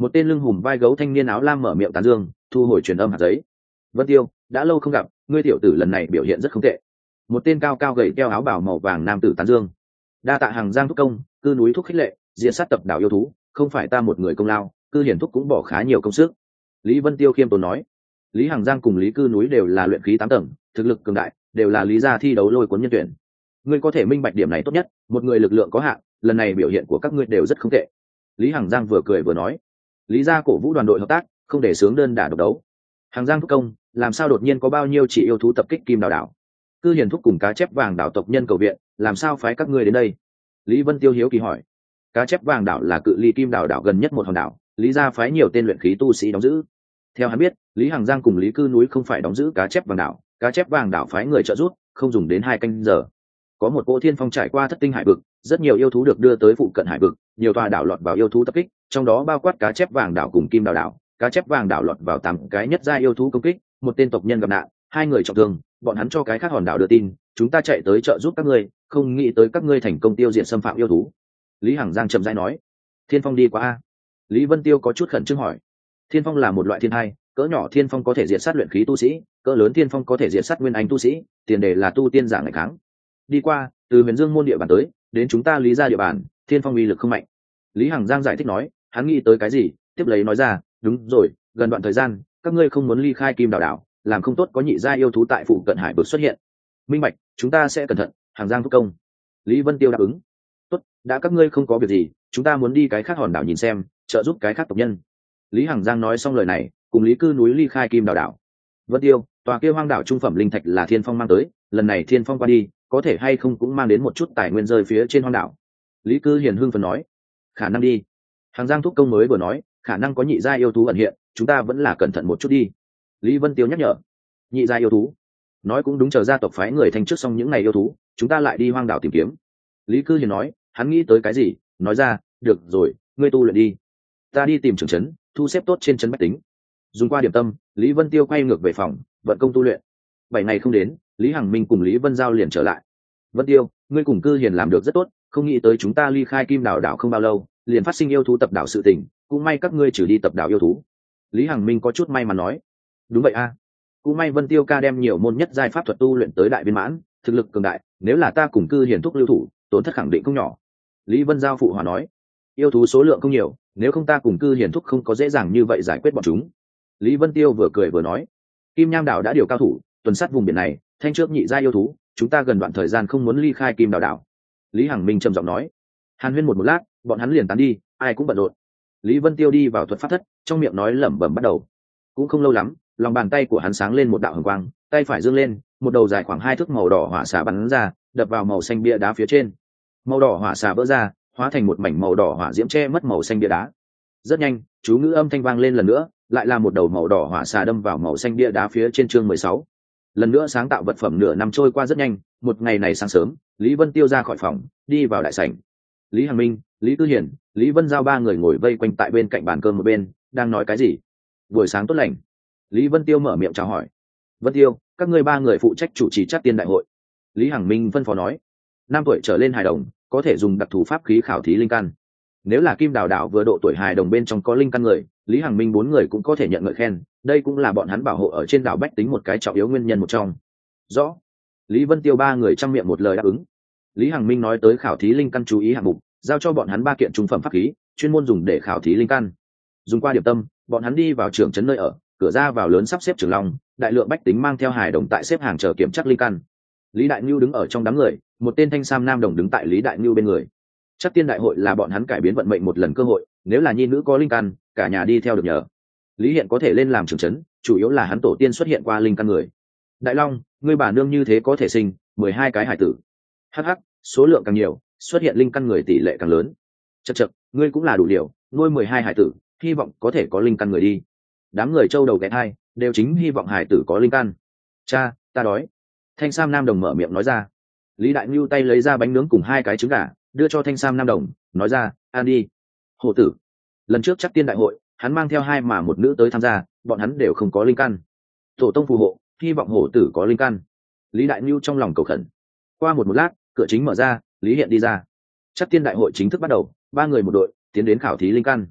Một tên lưng hùm vai gấu thanh niên áo lam mở miệng tán dương, thu hồi truyền âm hạt giấy. Vân Tiêu, đã lâu không gặp, ngươi tiểu tử lần này biểu hiện rất không tệ. Một tên cao cao gầy đeo áo bào màu vàng nam tử tán dương. Đa tạ Hàng Giang thúc công, cư núi thúc khích lệ, diện sát tập đảo yêu thú, không phải ta một người công lao, cư hiển thúc cũng bỏ khá nhiều công sức. Lý Vân Tiêu khiêm tốn nói. Lý Hàng Giang cùng Lý cư núi đều là luyện khí tám tầng, thực lực cường đại, đều là lý gia thi đấu lôi cuốn nhân tuyển. Ngươi có thể minh bạch điểm này tốt nhất, một người lực lượng có hạn, lần này biểu hiện của các ngươi đều rất không tệ. Lý Hàng Giang vừa cười vừa nói. Lý gia cổ vũ đoàn đội hợp tác, không để sướng đơn đả độc đấu. Hàng Giang thúc công, làm sao đột nhiên có bao nhiêu chị yêu thú tập kích Kim Đào đảo? Cư hiền thúc cùng cá chép vàng đảo tộc nhân cầu viện, làm sao phái các ngươi đến đây? Lý Vân Tiêu hiếu kỳ hỏi. Cá chép vàng đảo là cự ly Kim Đào đảo gần nhất một hòn đảo, Lý gia phái nhiều tên luyện khí tu sĩ đóng giữ. Theo hắn biết, Lý Hàng Giang cùng Lý cư núi không phải đóng giữ cá chép vàng đảo, cá chép vàng đảo phái người trợ giúp, không dùng đến hai canh giờ. Có một cỗ thiên phong trải qua thất tinh hải vực, rất nhiều yêu thú được đưa tới phụ cận hải vực, nhiều tòa đảo lọt vào yêu thú tập kích, trong đó bao quát cá chép vàng đảo cùng Kim Đào đảo. Cá chép vàng đảo lọt vào tám cái nhất gia yêu thú công kích, một tên tộc nhân gặp nạn, hai người trọng thương, bọn hắn cho cái khác hòn đảo đưa tin, chúng ta chạy tới trợ giúp các ngươi, không nghĩ tới các ngươi thành công tiêu diệt xâm phạm yêu thú. Lý Hằng Giang chậm rãi nói. Thiên phong đi qua a? Lý Vân Tiêu có chút khẩn trương hỏi. Thiên phong là một loại thiên hai, cỡ nhỏ thiên phong có thể diệt sát luyện khí tu sĩ, cỡ lớn thiên phong có thể diệt sát nguyên anh tu sĩ, tiền đề là tu tiên giả ngày kháng. Đi qua, từ Huyền Dương môn địa bàn tới, đến chúng ta Lý gia địa bàn, thiên phong uy lực không mạnh. Lý Hằng Giang giải thích nói, hắn nghĩ tới cái gì, tiếp lấy nói ra, đúng rồi, gần đoạn thời gian, các ngươi không muốn ly khai Kim Đào đảo, làm không tốt có nhị gia yêu thú tại phụ cận hải vực xuất hiện. Minh bạch, chúng ta sẽ cẩn thận. Hàng Giang thúc công. Lý Vân Tiêu đáp ứng. Tốt, đã các ngươi không có việc gì, chúng ta muốn đi cái khác hòn đảo nhìn xem, trợ giúp cái khác tộc nhân. Lý Hằng Giang nói xong lời này, cùng Lý cư núi ly khai Kim Đào đảo. Vân Tiêu, tòa kia hoang đảo trung phẩm linh thạch là Thiên Phong mang tới, lần này Thiên Phong qua đi, có thể hay không cũng mang đến một chút tài nguyên rơi phía trên hoang đảo. Lý cư hiền hưng phần nói. Khả năng đi. Hàng Giang thúc công mới vừa nói, khả năng có nhị gia yêu thú ẩn hiện, chúng ta vẫn là cẩn thận một chút đi. Lý Vân Tiêu nhắc nhở. Nhị gia yêu thú? Nói cũng đúng, chờ gia tộc phái người thanh trước xong những ngày yêu thú, chúng ta lại đi hoang đảo tìm kiếm. Lý cư hiền nói, hắn nghĩ tới cái gì, nói ra, được rồi, ngươi tu luyện đi, ta đi tìm trưởng trấn, thu xếp tốt trên trấn bách tính. Dùng qua điểm tâm, Lý Vân Tiêu quay ngược về phòng, vận công tu luyện. Bảy ngày không đến, Lý Hằng Minh cùng Lý Vân Giao liền trở lại. Vân Tiêu, ngươi cùng cư hiền làm được rất tốt, không nghĩ tới chúng ta ly khai Kim Đào đảo không bao lâu, liền phát sinh yêu thú tập đảo sự tình, cũng may các ngươi trừ đi tập đảo yêu thú. Lý Hằng Minh có chút may mắn nói. Đúng vậy a, cũng may Vân Tiêu ca đem nhiều môn nhất giai pháp thuật tu luyện tới đại viên mãn, thực lực cường đại, nếu là ta cùng cư hiền thúc lưu thủ, tổn thất khẳng định không nhỏ. Lý Vân Giao phụ hòa nói. Yêu thú số lượng không nhiều, nếu không ta cùng cư hiền thúc không có dễ dàng như vậy giải quyết bọn chúng. Lý Vân Tiêu vừa cười vừa nói. Kim Nham đảo đã điều cao thủ tuần sát vùng biển này, thanh trước nhị gia yêu thú, chúng ta gần đoạn thời gian không muốn ly khai Kim Đào đảo. Lý Hằng Minh trầm giọng nói. Hàn huyên một một lát, bọn hắn liền tán đi, ai cũng bận rộn. Lý Vân Tiêu đi vào thuật pháp thất, trong miệng nói lẩm bẩm bắt đầu. Cũng không lâu lắm, lòng bàn tay của hắn sáng lên một đạo hồng quang, tay phải giương lên, một đầu dài khoảng hai thước màu đỏ hỏa xà bắn ra, đập vào màu xanh bia đá phía trên. Màu đỏ hỏa xà vỡ ra, hóa thành một mảnh màu đỏ hỏa diễm che mất màu xanh bia đá. Rất nhanh, chú ngữ âm thanh vang lên lần nữa, lại là một đầu màu đỏ hỏa xà đâm vào màu xanh bia đá phía trên chương mười sáu. Lần nữa sáng tạo vật phẩm nửa năm trôi qua rất nhanh, một ngày này sáng sớm, Lý Vân Tiêu ra khỏi phòng, đi vào đại sảnh. Lý Hằng Minh, Lý Tư Hiển, Lý Vân Giao ba người ngồi vây quanh tại bên cạnh bàn cơm một bên, đang nói cái gì? Buổi sáng tốt lành. Lý Vân Tiêu mở miệng chào hỏi. Vân Tiêu, các ngươi ba người phụ trách chủ trì Trắc Tiên đại hội. Lý Hằng Minh phân phó nói. Năm tuổi trở lên hài đồng có thể dùng đặc thù pháp khí khảo thí linh căn. Nếu là Kim Đào đảo vừa độ tuổi hài đồng bên trong có linh căn người, Lý Hằng Minh bốn người cũng có thể nhận ngợi khen, đây cũng là bọn hắn bảo hộ ở trên đảo bách tính một cái trọng yếu nguyên nhân một trong. Rõ. Lý Vân Tiêu ba người trong miệng một lời đáp ứng. Lý Hằng Minh nói tới khảo thí linh căn chú ý hạng mục, giao cho bọn hắn ba kiện trung phẩm pháp khí, chuyên môn dùng để khảo thí linh căn. Dùng qua điểm tâm, bọn hắn đi vào trưởng trấn nơi ở, cửa ra vào lớn sắp xếp trường long, đại lượng bách tính mang theo hài đồng tại xếp hàng chờ kiểm tra linh căn. Lý Đại Nhu đứng ở trong đám người, một tên thanh sam nam đồng đứng tại Lý Đại Nhu bên người. Trắc Tiên đại hội là bọn hắn cải biến vận mệnh một lần cơ hội, nếu là nhi nữ có linh căn, cả nhà đi theo được nhờ. Lý Hiện có thể lên làm trưởng trấn, chủ yếu là hắn tổ tiên xuất hiện qua linh căn người. Đại Long, ngươi bà nương như thế có thể sinh mười hai cái hải tử. Hắc hắc, số lượng càng nhiều, xuất hiện linh căn người tỷ lệ càng lớn. Chậc chậc, ngươi cũng là đủ điều, nuôi mười hai hải tử, hy vọng có thể có linh căn người đi. Đám người châu đầu ghé thai, đều chính hy vọng hải tử có linh căn. Cha, ta đói. Thanh sam nam đồng mở miệng nói ra. Lý Đại Nhu tay lấy ra bánh nướng cùng hai cái trứng gà, đưa cho thanh sam nam đồng, nói ra, ăn đi. Hổ tử. Lần trước Trắc Tiên đại hội, hắn mang theo hai mà một nữ tới tham gia, bọn hắn đều không có linh căn. Tổ tông phù hộ, hy vọng hổ tử có linh căn. Lý Đại Nhu trong lòng cầu khẩn. Qua một một lát, cửa chính mở ra, Lý Hiện đi ra. Trắc Tiên đại hội chính thức bắt đầu, ba người một đội, tiến đến khảo thí linh căn.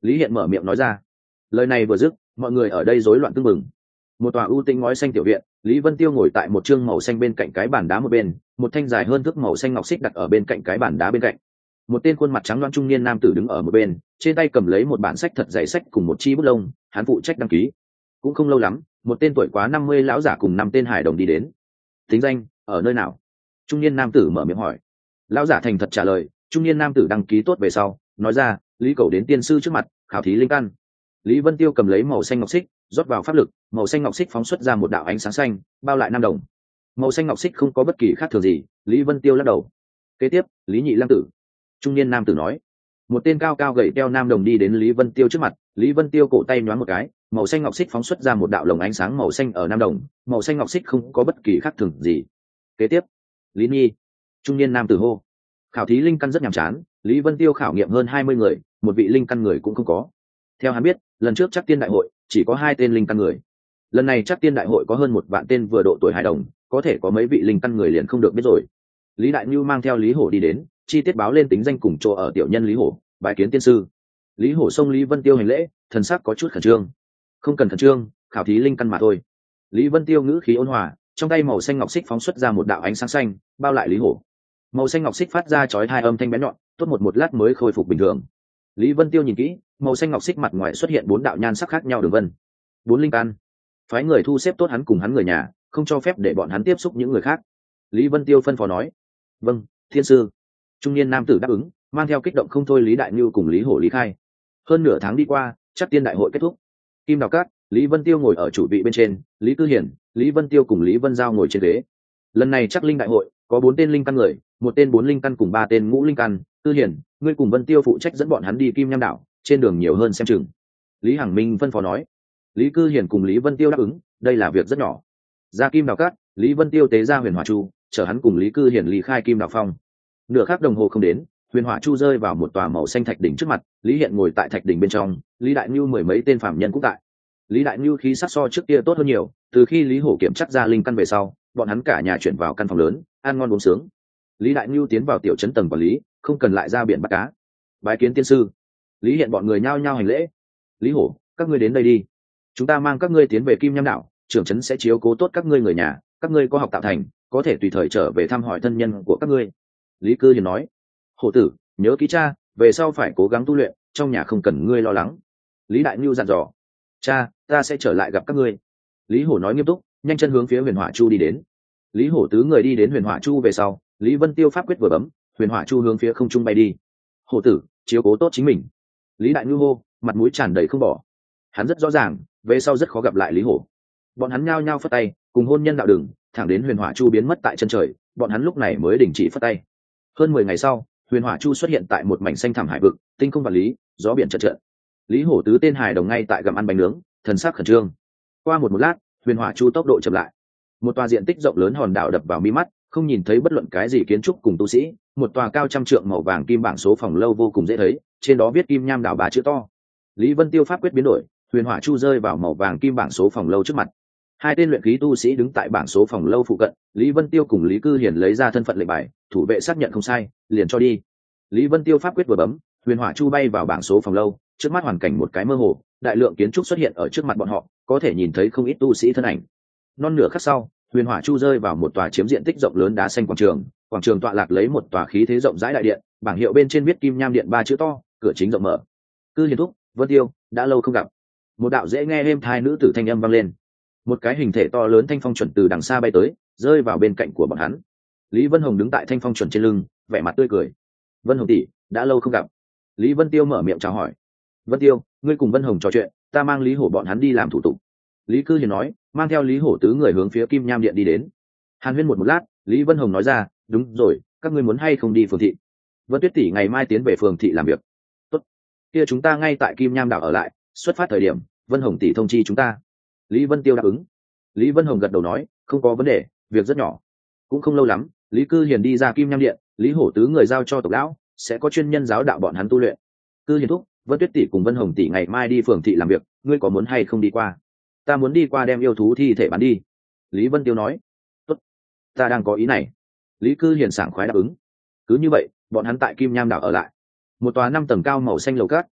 Lý Hiện mở miệng nói ra. Lời này vừa dứt, mọi người ở đây rối loạn tưng bừng. Một tòa ưu tĩnh ngói xanh tiểu viện, Lý Vân Tiêu ngồi tại một chương màu xanh bên cạnh cái bàn đá một bên, một thanh dài hơn thước màu xanh ngọc xích đặt ở bên cạnh cái bàn đá bên cạnh. Một tên khuôn mặt trắng loáng trung niên nam tử đứng ở một bên, trên tay cầm lấy một bản sách thật dày sách cùng một chi bút lông, hắn phụ trách đăng ký. Cũng không lâu lắm, một tên tuổi quá năm mươi lão giả cùng năm tên hải đồng đi đến. Tính danh, ở nơi nào? Trung niên nam tử mở miệng hỏi. Lão giả thành thật trả lời. Trung niên nam tử đăng ký tốt về sau, nói ra, Lý Cẩu đến tiên sư trước mặt, khảo thí linh căn. Lý Vân Tiêu cầm lấy màu xanh ngọc xích, rót vào pháp lực, màu xanh ngọc xích phóng xuất ra một đạo ánh sáng xanh, bao lại nam đồng. Màu xanh ngọc xích không có bất kỳ khác thường gì, Lý Vân Tiêu lắc đầu. Kế tiếp, Lý Nhị Lăng tử. Trung niên nam tử nói. Một tên cao cao gầy teo nam đồng đi đến Lý Vân Tiêu trước mặt, Lý Vân Tiêu cổ tay nhoáng một cái, màu xanh ngọc xích phóng xuất ra một đạo lồng ánh sáng màu xanh ở nam đồng, màu xanh ngọc xích không có bất kỳ khác thường gì. Kế tiếp, Lý Nhi. Trung niên nam tử hô. Khảo thí linh căn rất nhàm chán, Lý Vân Tiêu khảo nghiệm hơn hai mươi người, một vị linh căn người cũng không có. Theo hắn biết, lần trước chắc tiên đại hội chỉ có hai tên linh căn người, lần này chắc tiên đại hội có hơn một vạn tên vừa độ tuổi hài đồng, có thể có mấy vị linh căn người liền không được biết rồi. Lý Đại Nhu mang theo Lý Hổ đi đến, chi tiết báo lên tính danh cùng chỗ ở tiểu nhân Lý Hổ, bái kiến tiên sư. Lý Hổ xông Lý Vân Tiêu hành lễ, thần sắc có chút khẩn trương. Không cần khẩn trương, khảo thí linh căn mà thôi. Lý Vân Tiêu ngữ khí ôn hòa, trong tay màu xanh ngọc xích phóng xuất ra một đạo ánh sáng xanh, bao lại Lý Hổ. Màu xanh ngọc xích phát ra chói hai âm thanh bén nhọn, tốt một một lát mới khôi phục bình thường. Lý Vân Tiêu nhìn kỹ, màu xanh ngọc xích mặt ngoài xuất hiện bốn đạo nhan sắc khác nhau đường vân. Bốn linh căn. Phái người thu xếp tốt hắn cùng hắn người nhà, không cho phép để bọn hắn tiếp xúc những người khác. Lý Vân Tiêu phân phó nói. Vâng, thiên sư. Trung niên nam tử đáp ứng, mang theo kích động không thôi Lý Đại Nhu cùng Lý Hổ lý khai. Hơn nửa tháng đi qua, chắc tiên đại hội kết thúc. Kim Đào Cát, Lý Vân Tiêu ngồi ở chủ vị bên trên, Lý Tư Hiển, Lý Vân Tiêu cùng Lý Vân Giao ngồi trên ghế. Lần này chắc linh đại hội có bốn tên linh căn người, một tên bốn linh căn cùng ba tên ngũ linh căn. Tư Hiển, ngươi cùng Vân Tiêu phụ trách dẫn bọn hắn đi Kim Nham đảo, trên đường nhiều hơn xem chừng. Lý Hằng Minh phân phó nói. Lý Cư Hiển cùng Lý Vân Tiêu đáp ứng, đây là việc rất nhỏ. Ra Kim Đào Cát, Lý Vân Tiêu tế ra Huyền Hỏa Chu, chở hắn cùng Lý Cư Hiển lý khai Kim Đào Phong. Nửa khắc đồng hồ không đến, Huyền Hỏa Chu rơi vào một tòa màu xanh thạch đỉnh trước mặt, Lý Hiện ngồi tại thạch đỉnh bên trong, Lý Đại Nhu mười mấy tên phạm nhân cũng tại. Lý Đại Nhu khí sắc so trước kia tốt hơn nhiều, từ khi Lý Hổ kiểm chắc ra linh căn về sau, bọn hắn cả nhà chuyển vào căn phòng lớn, ăn ngon uống sướng. Lý Đại Nhu tiến vào tiểu trấn tầng quản lý, không cần lại ra biển bắt cá. Bái kiến tiên sư. Lý Hiện bọn người nhao nhao hành lễ. Lý Hổ, các ngươi đến đây đi. Chúng ta mang các ngươi tiến về Kim Nham đảo, trưởng trấn sẽ chiếu cố tốt các ngươi người nhà, các ngươi có học tạo thành, có thể tùy thời trở về thăm hỏi thân nhân của các ngươi. Lý Cư Hiền nói. Hổ tử, nhớ kỹ cha, về sau phải cố gắng tu luyện, trong nhà không cần ngươi lo lắng. Lý Đại Nhu dặn dò. Cha, ta sẽ trở lại gặp các ngươi. Lý Hổ nói nghiêm túc, nhanh chân hướng phía Huyền Hỏa Chu đi đến. Lý Hổ tứ người đi đến Huyền Hỏa Chu về sau, Lý Vân Tiêu pháp quyết vừa bấm, Huyền Hỏa Chu hướng phía không trung bay đi. Hổ tử, chiếu cố tốt chính mình. Lý Đại Nhu hô, mặt mũi tràn đầy không bỏ. Hắn rất rõ ràng, về sau rất khó gặp lại Lý Hổ. Bọn hắn nhao nhao phất tay, cùng hôn nhân đạo đường, thẳng đến Huyền Hỏa Chu biến mất tại chân trời, bọn hắn lúc này mới đình chỉ phất tay. Hơn mười ngày sau, Huyền Hỏa Chu xuất hiện tại một mảnh xanh thẳm hải vực, tinh không vạn lý, gió biển chợt chợt. Lý Hổ tứ tên hài đồng ngay tại gặm ăn bánh nướng, thần sắc khẩn trương. Qua một một lát, Huyền Hỏa Chu tốc độ chậm lại. Một tòa diện tích rộng lớn hòn đảo đập vào mi mắt, không nhìn thấy bất luận cái gì kiến trúc cùng tu sĩ, một tòa cao trăm trượng màu vàng kim bảng số phòng lâu vô cùng dễ thấy, trên đó viết Kim Nham đảo ba chữ to. Lý Vân Tiêu pháp quyết biến đổi, Huyền Hỏa Chu rơi vào màu vàng kim bảng số phòng lâu trước mặt. Hai tên luyện khí tu sĩ đứng tại bảng số phòng lâu phụ cận, Lý Vân Tiêu cùng Lý Cư Hiển lấy ra thân phận lệnh bài, thủ vệ xác nhận không sai, liền cho đi. Lý Vân Tiêu pháp quyết vừa bấm, Huyền Hỏa Chu bay vào bảng số phòng lâu, trước mắt hoàn cảnh một cái mơ hồ, đại lượng kiến trúc xuất hiện ở trước mặt bọn họ, có thể nhìn thấy không ít tu sĩ thân ảnh. Non nửa khắc sau, Huyền Hỏa Chu rơi vào một tòa chiếm diện tích rộng lớn đá xanh quảng trường, quảng trường tọa lạc lấy một tòa khí thế rộng rãi đại điện, bảng hiệu bên trên viết Kim Nham điện ba chữ to, cửa chính rộng mở. Cư Hiền thúc, Vân Tiêu, đã lâu không gặp. Một đạo dễ nghe êm tai nữ tử thanh âm vang lên. Một cái hình thể to lớn thanh phong chuẩn từ đằng xa bay tới, rơi vào bên cạnh của bọn hắn. Lý Vân Hồng đứng tại thanh phong chuẩn trên lưng, vẻ mặt tươi cười. Vân Hồng tỷ, đã lâu không gặp. Lý Vân Tiêu mở miệng chào hỏi. Vân Tiêu, ngươi cùng Vân Hồng trò chuyện, ta mang Lý Hổ bọn hắn đi làm thủ tục. Lý Cư Hiền nói, mang theo Lý Hổ tứ người hướng phía Kim Nham điện đi đến. Hàn huyên một một lát, Lý Vân Hồng nói ra, đúng rồi, các ngươi muốn hay không đi phường thị? Vân Tuyết tỷ ngày mai tiến về phường thị làm việc. Tốt, kia chúng ta ngay tại Kim Nham đảo ở lại, xuất phát thời điểm, Vân Hồng tỷ thông chi chúng ta. Lý Vân Tiêu đáp ứng. Lý Vân Hồng gật đầu nói, không có vấn đề, việc rất nhỏ. Cũng không lâu lắm, Lý Cư Hiền đi ra Kim Nham điện, Lý Hổ tứ người giao cho tộc lão, sẽ có chuyên nhân giáo đạo bọn hắn tu luyện. Cư Hiền thúc, Vân Tuyết tỷ cùng Vân Hồng tỷ ngày mai đi phường thị làm việc, ngươi có muốn hay không đi qua? Ta muốn đi qua đem yêu thú thi thể bán đi. Lý Vân Tiêu nói. Tốt, ta đang có ý này. Lý Cư Hiền sảng khoái đáp ứng. Cứ như vậy, bọn hắn tại Kim Nham đảo ở lại. Một tòa năm tầng cao màu xanh lầu cát,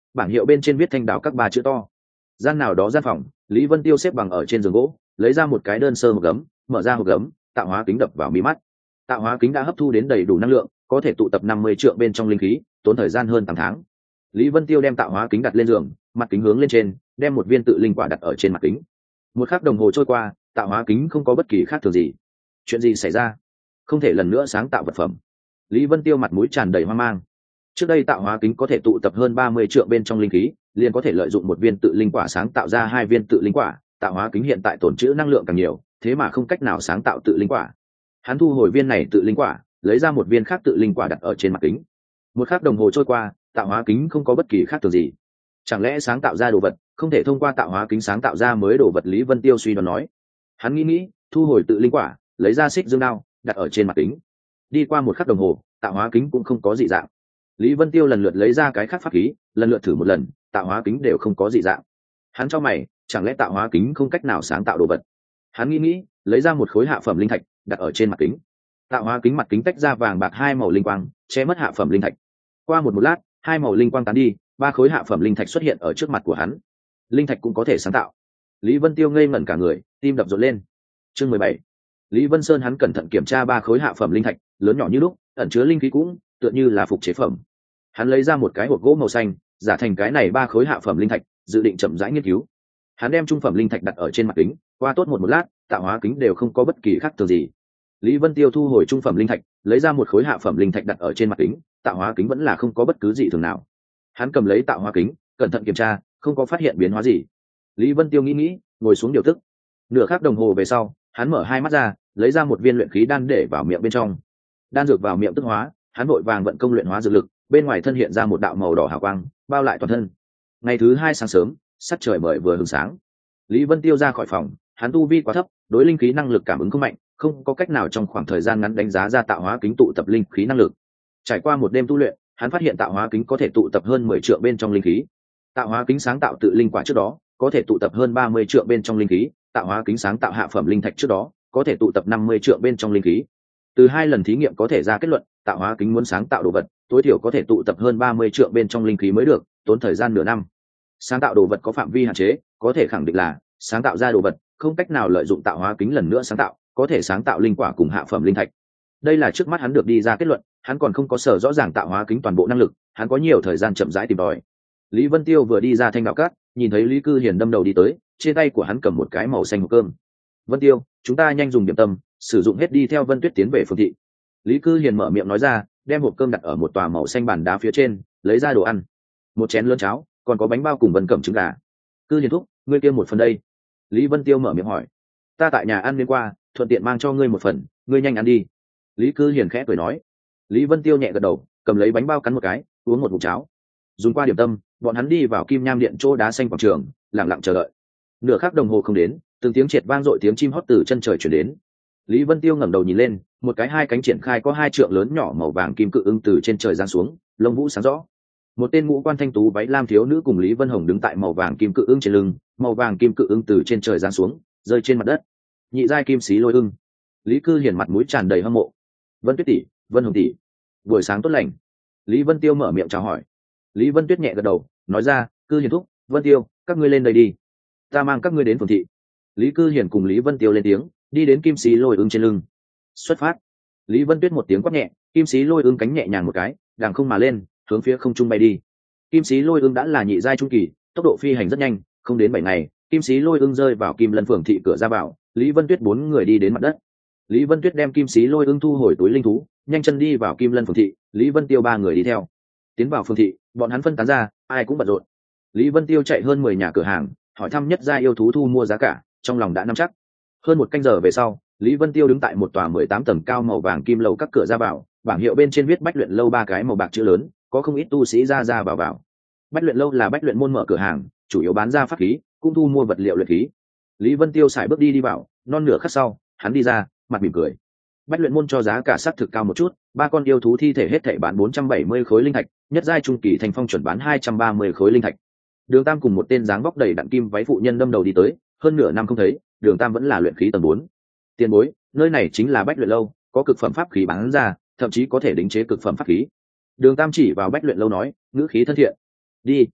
bảng hiệu bên trên viết thanh đảo các ba chữ to. Gian nào đó gian phòng, Lý Vân Tiêu xếp bằng ở trên giường gỗ, lấy ra một cái đơn sơ hộp gấm, mở ra hộp gấm, tạo hóa kính đập vào mi mắt. Tạo hóa kính đã hấp thu đến đầy đủ năng lượng, có thể tụ tập năm mươi trượng bên trong linh khí, tốn thời gian hơn tám tháng. Lý Vân Tiêu đem tạo hóa kính đặt lên giường, mặt kính hướng lên trên, đem một viên tự linh quả đặt ở trên mặt kính. Một khắc đồng hồ trôi qua, tạo hóa kính không có bất kỳ khác thường gì. Chuyện gì xảy ra? Không thể lần nữa sáng tạo vật phẩm. Lý Vân Tiêu mặt mũi tràn đầy hoang mang. Trước đây tạo hóa kính có thể tụ tập hơn ba mươi trượng bên trong linh khí, liền có thể lợi dụng một viên tự linh quả sáng tạo ra hai viên tự linh quả. Tạo hóa kính hiện tại tổn trữ năng lượng càng nhiều, thế mà không cách nào sáng tạo tự linh quả. Hắn thu hồi viên này tự linh quả, lấy ra một viên khác tự linh quả đặt ở trên mặt kính. Một khắc đồng hồ trôi qua, tạo hóa kính không có bất kỳ khác thường gì. Chẳng lẽ sáng tạo ra đồ vật không thể thông qua tạo hóa kính sáng tạo ra mới đồ vật? Lý Vân Tiêu suy đoán nói. Hắn nghĩ nghĩ, thu hồi tự linh quả, lấy ra xích dương đao đặt ở trên mặt kính. Đi qua một khắc đồng hồ, tạo hóa kính cũng không có dị dạng. Lý Vân Tiêu lần lượt lấy ra cái khác pháp khí, lần lượt thử một lần, tạo hóa kính đều không có dị dạng. Hắn cho mày, chẳng lẽ tạo hóa kính không cách nào sáng tạo đồ vật? Hắn nghĩ nghĩ, lấy ra một khối hạ phẩm linh thạch đặt ở trên mặt kính. Tạo hóa kính mặt kính tách ra vàng bạc hai màu linh quang, che mất hạ phẩm linh thạch. Qua một một lát, hai màu linh quang tán đi, ba khối hạ phẩm linh thạch xuất hiện ở trước mặt của hắn. Linh thạch cũng có thể sáng tạo. Lý Vân Tiêu ngây ngẩn cả người, tim đập rộn lên. Chương mười bảy. Lý Vân Sơn hắn cẩn thận kiểm tra ba khối hạ phẩm linh thạch, lớn nhỏ như lúc, ẩn chứa linh khí cũng tựa như là phục chế phẩm. Hắn lấy ra một cái hộp gỗ màu xanh, giả thành cái này ba khối hạ phẩm linh thạch, dự định chậm rãi nghiên cứu. Hắn đem trung phẩm linh thạch đặt ở trên mặt kính, qua tốt một một lát, tạo hóa kính đều không có bất kỳ khác thường gì. Lý Vân Tiêu thu hồi trung phẩm linh thạch, lấy ra một khối hạ phẩm linh thạch đặt ở trên mặt kính, tạo hóa kính vẫn là không có bất cứ gì thường nào. Hắn cầm lấy tạo hóa kính, cẩn thận kiểm tra, không có phát hiện biến hóa gì. Lý Vân Tiêu nghĩ nghĩ, ngồi xuống điều tức. Nửa khắc đồng hồ về sau, hắn mở hai mắt ra, lấy ra một viên luyện khí đan để vào miệng bên trong. Đan dược vào miệng tức hóa, hắn vội vàng vận công luyện hóa dược lực, bên ngoài thân hiện ra một đạo màu đỏ hào quang, bao lại toàn thân. Ngày thứ hai sáng sớm, sắc trời mời vừa hừng sáng. Lý Vân Tiêu ra khỏi phòng, hắn tu vi quá thấp, đối linh khí năng lực cảm ứng không mạnh, không có cách nào trong khoảng thời gian ngắn đánh giá ra tạo hóa kính tụ tập linh khí năng lực. Trải qua một đêm tu luyện, hắn phát hiện tạo hóa kính có thể tụ tập hơn mười trượng bên trong linh khí. Tạo hóa kính sáng tạo tự linh quả trước đó, có thể tụ tập hơn ba mươi trượng bên trong linh khí, tạo hóa kính sáng tạo hạ phẩm linh thạch trước đó, có thể tụ tập năm mươi trượng bên trong linh khí. Từ hai lần thí nghiệm có thể ra kết luận, tạo hóa kính muốn sáng tạo đồ vật, tối thiểu có thể tụ tập hơn ba mươi trượng bên trong linh khí mới được, tốn thời gian nửa năm. Sáng tạo đồ vật có phạm vi hạn chế, có thể khẳng định là sáng tạo ra đồ vật không cách nào lợi dụng tạo hóa kính lần nữa sáng tạo, có thể sáng tạo linh quả cùng hạ phẩm linh thạch. Đây là trước mắt hắn được đi ra kết luận, hắn còn không có sở rõ ràng tạo hóa kính toàn bộ năng lực, hắn có nhiều thời gian chậm rãi tìm tòi. Lý Vân Tiêu vừa đi ra thanh đạo cát, nhìn thấy Lý Cư Hiền đâm đầu đi tới, trên tay của hắn cầm một cái màu xanh hộp cơm. Vân Tiêu, chúng ta nhanh dùng điểm tâm, sử dụng hết đi theo Vân Tuyết tiến về phường thị. Lý Cư Hiền mở miệng nói ra, đem hộp cơm đặt ở một tòa màu xanh bàn đá phía trên, lấy ra đồ ăn, một chén lớn cháo, còn có bánh bao cùng vân cẩm trứng gà. Cư Hiền thúc, ngươi kia một phần đây. Lý Vân Tiêu mở miệng hỏi. Ta tại nhà ăn đến qua, thuận tiện mang cho ngươi một phần, ngươi nhanh ăn đi. Lý Cư Hiền khẽ cười nói. Lý Vân Tiêu nhẹ gật đầu, cầm lấy bánh bao cắn một cái, uống một ngụm cháo. Dùng qua điểm tâm, bọn hắn đi vào Kim Nham Điện chỗ đá xanh quảng trường, lặng lặng chờ đợi. Nửa khắc đồng hồ không đến, từng tiếng triệt vang dội tiếng chim hót từ chân trời chuyển đến. Lý Vân Tiêu ngẩng đầu nhìn lên, một cái hai cánh triển khai có hai trượng lớn nhỏ màu vàng kim cự ưng từ trên trời giáng xuống, lông vũ sáng rõ. Một tên ngũ quan thanh tú váy lam thiếu nữ cùng Lý Vân Hồng đứng tại màu vàng kim cự ưng trên lưng, màu vàng kim cự ưng từ trên trời giáng xuống, rơi trên mặt đất. Nhị giai kim xí lôi ưng. Lý Cư Hiền mặt mũi tràn đầy hâm mộ. Vân Tuyết tỷ, Vân Hồng tỷ, buổi sáng tốt lành. Lý Vân Tiêu mở miệng chào hỏi. Lý Vân Tuyết nhẹ gật đầu, nói ra, Cư Hiền thúc, Vân Tiêu, các ngươi lên đây đi, ta mang các ngươi đến phường thị. Lý Cư Hiền cùng Lý Vân Tiêu lên tiếng, đi đến kim xí lôi ưng trên lưng. Xuất phát. Lý Vân Tuyết một tiếng quát nhẹ, kim xí lôi ưng cánh nhẹ nhàng một cái, đằng không mà lên, hướng phía không trung bay đi. Kim xí lôi ưng đã là nhị giai trung kỳ, tốc độ phi hành rất nhanh, không đến bảy ngày, kim xí lôi ưng rơi vào Kim Lân phường thị cửa ra vào. Lý Vân Tuyết bốn người đi đến mặt đất. Lý Vân Tuyết đem kim xí lôi ưng thu hồi túi linh thú, nhanh chân đi vào Kim Lân phường thị. Lý Vân Tiêu ba người đi theo. Tiến vào phường thị, bọn hắn phân tán ra, ai cũng bận rộn. Lý Vân Tiêu chạy hơn mười nhà cửa hàng, hỏi thăm nhất gia yêu thú thu mua giá cả, trong lòng đã nắm chắc. Hơn một canh giờ về sau, Lý Vân Tiêu đứng tại một tòa mười tám tầng cao màu vàng kim lầu các cửa ra vào, bảng hiệu bên trên viết Bách Luyện Lâu ba cái màu bạc chữ lớn, có không ít tu sĩ ra ra vào vào. Bách Luyện Lâu là Bách Luyện môn mở cửa hàng, chủ yếu bán ra pháp khí, cũng thu mua vật liệu luyện khí. Lý Vân Tiêu sải bước đi đi vào, non nửa khắc sau, hắn đi ra, mặt mỉm cười. Bách Luyện môn cho giá cả sắc thực cao một chút, ba con yêu thú thi thể hết thảy bán bốn trăm bảy mươi khối linh thạch, nhất giai trung kỳ thành phong chuẩn bán hai trăm ba mươi khối linh thạch. Đường Tam cùng một tên dáng vóc đầy đặn kim váy phụ nhân đâm đầu đi tới, hơn nửa năm không thấy, Đường Tam vẫn là luyện khí tầng bốn. Tiền bối, nơi này chính là Bách Luyện Lâu, có cực phẩm pháp khí bán ra, thậm chí có thể đính chế cực phẩm pháp khí. Đường Tam chỉ vào Bách Luyện Lâu nói, ngữ khí thân thiện. Đi.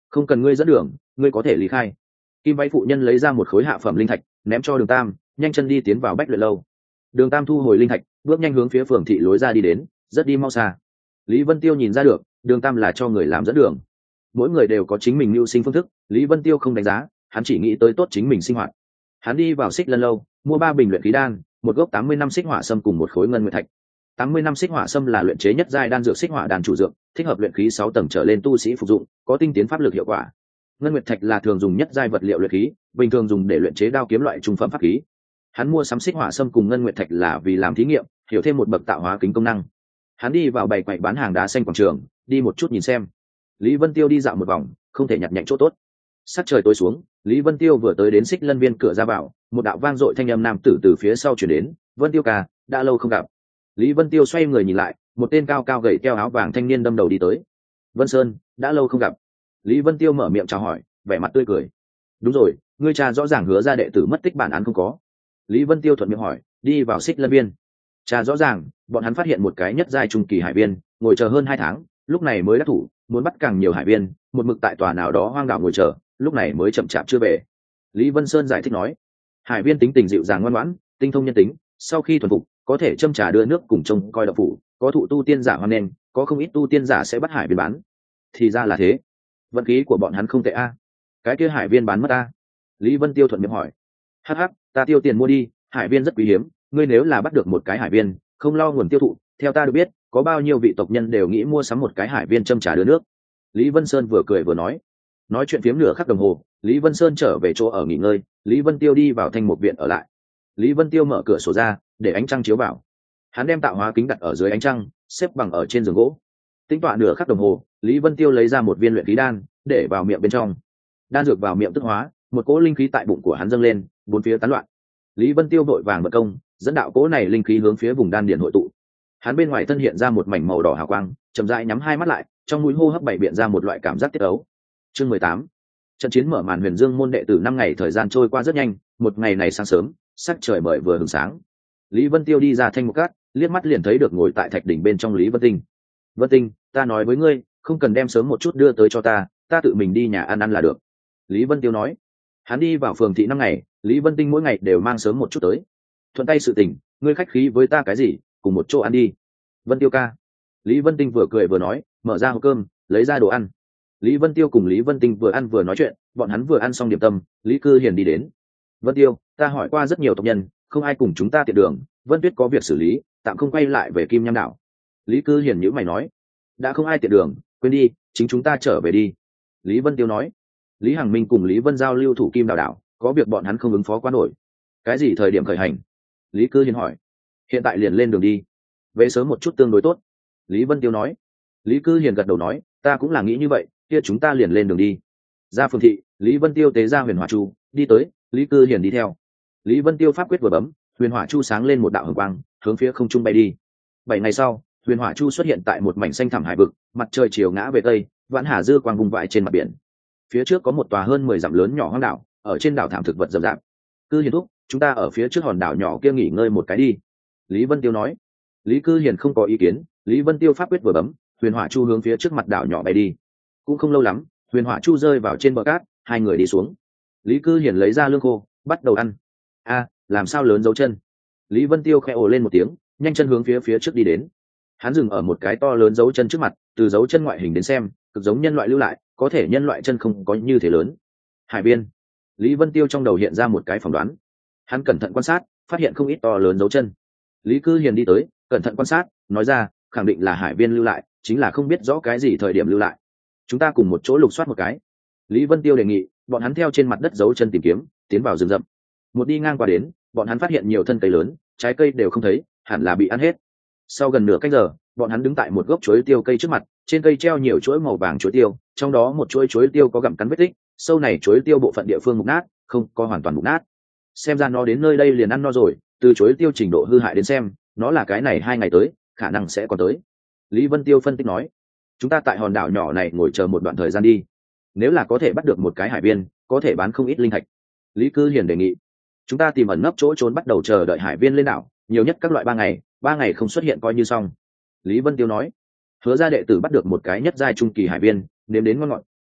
không cần ngươi dẫn đường, ngươi có thể lý khai. Kim váy phụ nhân lấy ra một khối hạ phẩm linh thạch ném cho Đường Tam, nhanh chân đi tiến vào bách luyện lâu. Đường Tam thu hồi linh thạch, bước nhanh hướng phía phường thị lối ra đi đến, rất đi mau xa. Lý Vân Tiêu nhìn ra được Đường Tam là cho người làm dẫn đường. Mỗi người đều có chính mình mưu sinh phương thức, Lý Vân Tiêu không đánh giá, hắn chỉ nghĩ tới tốt chính mình sinh hoạt. Hắn đi vào Xích Lân lâu, mua ba bình luyện khí đan, một gốc tám mươi năm xích hỏa sâm cùng một khối ngân nguyệt thạch. tám mươi năm xích hỏa sâm là luyện chế nhất giai đan dược xích hỏa đan chủ dược, thích hợp luyện khí sáu tầng trở lên tu sĩ phục dụng, có tinh tiến pháp lực hiệu quả. Ngân nguyệt thạch là thường dùng nhất giai vật liệu luyện khí, bình thường dùng để luyện chế đao kiếm loại trung phẩm pháp khí. Hắn mua sắm xích hỏa sâm cùng ngân nguyệt thạch là vì làm thí nghiệm, hiểu thêm một bậc tạo hóa kính công năng. Hắn đi vào bày quầy bán hàng đá xanh quảng trường, đi một chút nhìn xem. Lý Vân Tiêu đi dạo một vòng, không thể nhặt nhạnh chỗ tốt. Sắc trời tối xuống, Lý Vân Tiêu vừa tới đến Xích Lân viên cửa ra vào, một đạo vang dội thanh âm nam tử từ phía sau truyền đến, "Vân Tiêu ca, đã lâu không gặp." Lý Vân Tiêu xoay người nhìn lại, một tên cao cao gầy teo áo vàng thanh niên đâm đầu đi tới. "Vân Sơn, đã lâu không gặp." Lý Vân Tiêu mở miệng chào hỏi, vẻ mặt tươi cười. "Đúng rồi, ngươi cha rõ ràng hứa ra đệ tử mất tích bản án không có?" Lý Vân Tiêu thuận miệng hỏi, đi vào Xích Lân viên. Cha rõ ràng, bọn hắn phát hiện một cái nhất giai trung kỳ hải viên, ngồi chờ hơn hai tháng, lúc này mới đắc thủ, muốn bắt càng nhiều hải viên, một mực tại tòa nào đó hoang đảo ngồi chờ, lúc này mới chậm chạp chưa về. Lý Vân Sơn giải thích nói, hải viên tính tình dịu dàng ngoan ngoãn, tinh thông nhân tính, sau khi thuần phục có thể châm trà đưa nước cùng trông coi đậu phủ, có thụ tu tiên giả hoan nghênh, có không ít tu tiên giả sẽ bắt hải viên bán. Thì ra là thế, vận khí của bọn hắn không tệ a. Cái kia hải viên bán mất a? Lý Vân Tiêu thuận miệng hỏi. Hắc hắc, ta tiêu tiền mua đi, hải viên rất quý hiếm, ngươi nếu là bắt được một cái hải viên, không lo nguồn tiêu thụ, theo ta được biết, có bao nhiêu vị tộc nhân đều nghĩ mua sắm một cái hải viên châm trà đưa nước. Lý Vân Sơn vừa cười vừa nói. Nói chuyện phiếm nửa khắc đồng hồ, Lý Vân Sơn trở về chỗ ở nghỉ ngơi, Lý Vân Tiêu đi vào thanh một viện ở lại. Lý Vân Tiêu mở cửa sổ ra, để ánh trăng chiếu vào. Hắn đem tạo hóa kính đặt ở dưới ánh trăng, xếp bằng ở trên giường gỗ. Tính toán nửa khắc đồng hồ, Lý Vân Tiêu lấy ra một viên luyện khí đan, để vào miệng bên trong. Đan dược vào miệng tức hóa, một cỗ linh khí tại bụng của hắn dâng lên, bốn phía tán loạn. Lý Vân Tiêu vội vàng bật công, dẫn đạo cỗ này linh khí hướng phía vùng đan điền hội tụ. Hắn bên ngoài thân hiện ra một mảnh màu đỏ hào quang, chậm rãi nhắm hai mắt lại, trong mũi hô hấp bảy biện ra một loại cảm giác tiết ấu. Chương mười tám. Trận chiến mở màn Huyền Dương môn đệ tử năm ngày thời gian trôi qua rất nhanh, một ngày này sáng sớm, sắc trời bởi vừa hừng sáng. Lý Vân Tiêu đi ra thanh một cát, liếc mắt liền thấy được ngồi tại thạch đỉnh bên trong Lý Vân Tinh. "Vân Tinh, ta nói với ngươi, không cần đem sớm một chút đưa tới cho ta, ta tự mình đi nhà ăn ăn là được." Lý Vân Tiêu nói. Hắn đi vào phường thị năm ngày, Lý Vân Tinh mỗi ngày đều mang sớm một chút tới. "Thuận tay sự tình, ngươi khách khí với ta cái gì, cùng một chỗ ăn đi." "Vân Tiêu ca." Lý Vân Tinh vừa cười vừa nói, mở ra hộp cơm, lấy ra đồ ăn. Lý Vân Tiêu cùng Lý Vân Tinh vừa ăn vừa nói chuyện, bọn hắn vừa ăn xong điểm tâm, Lý Cư Hiền đi đến. "Vân Tiêu, ta hỏi qua rất nhiều tộc nhân, không ai cùng chúng ta tiện đường, Vân Tuyết có việc xử lý, tạm không quay lại về Kim Nham đảo." Lý Cư Hiền nhíu mày nói, "Đã không ai tiện đường, quên đi, chính chúng ta trở về đi." Lý Vân Tiêu nói, "Lý Hằng Minh cùng Lý Vân Giao lưu thủ Kim Đào đảo, có việc bọn hắn không ứng phó quá nổi." "Cái gì thời điểm khởi hành?" Lý Cư Hiền hỏi. "Hiện tại liền lên đường đi, về sớm một chút tương đối tốt." Lý Vân Tiêu nói. Lý Cư Hiền gật đầu nói, "Ta cũng là nghĩ như vậy, kia chúng ta liền lên đường đi." Ra phường thị, Lý Vân Tiêu tế ra huyền hỏa chu, đi tới, Lý Cư Hiền đi theo. Lý Vân Tiêu pháp quyết vừa bấm, huyền hỏa chu sáng lên một đạo hồng quang, hướng phía không trung bay đi. Bảy ngày sau, huyền hỏa chu xuất hiện tại một mảnh xanh thẳm hải vực, mặt trời chiều ngã về tây, vạn hà dư quang vùng vãi trên mặt biển. Phía trước có một tòa hơn mười dặm lớn nhỏ hoang đảo, ở trên đảo thảm thực vật rậm rạp. "Cư Hiền thúc, chúng ta ở phía trước hòn đảo nhỏ kia nghỉ ngơi một cái đi." Lý Vân Tiêu nói. Lý Cư Hiền không có ý kiến, Lý Vân Tiêu pháp quyết vừa bấm, huyền hỏa chu hướng phía trước mặt đảo nhỏ bay đi. Cũng không lâu lắm, huyền hỏa chu rơi vào trên bờ cát, hai người đi xuống. Lý Cư Hiền lấy ra lương khô, bắt đầu ăn. "A, làm sao lớn dấu chân?" Lý Vân Tiêu khẽ ồ lên một tiếng, nhanh chân hướng phía phía trước đi đến. Hắn dừng ở một cái to lớn dấu chân trước mặt, từ dấu chân ngoại hình đến xem, cực giống nhân loại lưu lại, có thể nhân loại chân không có như thế lớn. "Hải viên." Lý Vân Tiêu trong đầu hiện ra một cái phỏng đoán. Hắn cẩn thận quan sát, phát hiện không ít to lớn dấu chân. Lý Cư Hiền đi tới, cẩn thận quan sát, nói ra, khẳng định là hải viên lưu lại, chính là không biết rõ cái gì thời điểm lưu lại. "Chúng ta cùng một chỗ lục soát một cái." Lý Vân Tiêu đề nghị, bọn hắn theo trên mặt đất dấu chân tìm kiếm, tiến vào rừng rậm. Một đi ngang qua đến, bọn hắn phát hiện nhiều thân cây lớn, trái cây đều không thấy, hẳn là bị ăn hết. Sau gần nửa canh giờ, bọn hắn đứng tại một gốc chuối tiêu cây trước mặt, trên cây treo nhiều chuỗi màu vàng chuối tiêu, trong đó một chuỗi chuối tiêu có gặm cắn vết tích, sâu này chuối tiêu bộ phận địa phương mục nát, không có hoàn toàn mục nát. Xem ra nó đến nơi đây liền ăn no rồi, từ chuối tiêu trình độ hư hại đến xem, nó là cái này hai ngày tới, khả năng sẽ còn tới. Lý Vân Tiêu phân tích nói, "Chúng ta tại hòn đảo nhỏ này ngồi chờ một đoạn thời gian đi. Nếu là có thể bắt được một cái hải viên, có thể bán không ít linh thạch." Lý Cư Hiền đề nghị, "Chúng ta tìm ẩn nấp chỗ trốn bắt đầu chờ đợi hải viên lên đảo, nhiều nhất các loại ba ngày, ba ngày không xuất hiện coi như xong." Lý Vân Tiêu nói, "Hứa ra đệ tử bắt được một cái nhất giai trung kỳ hải viên, nếm đến ngon ngọt,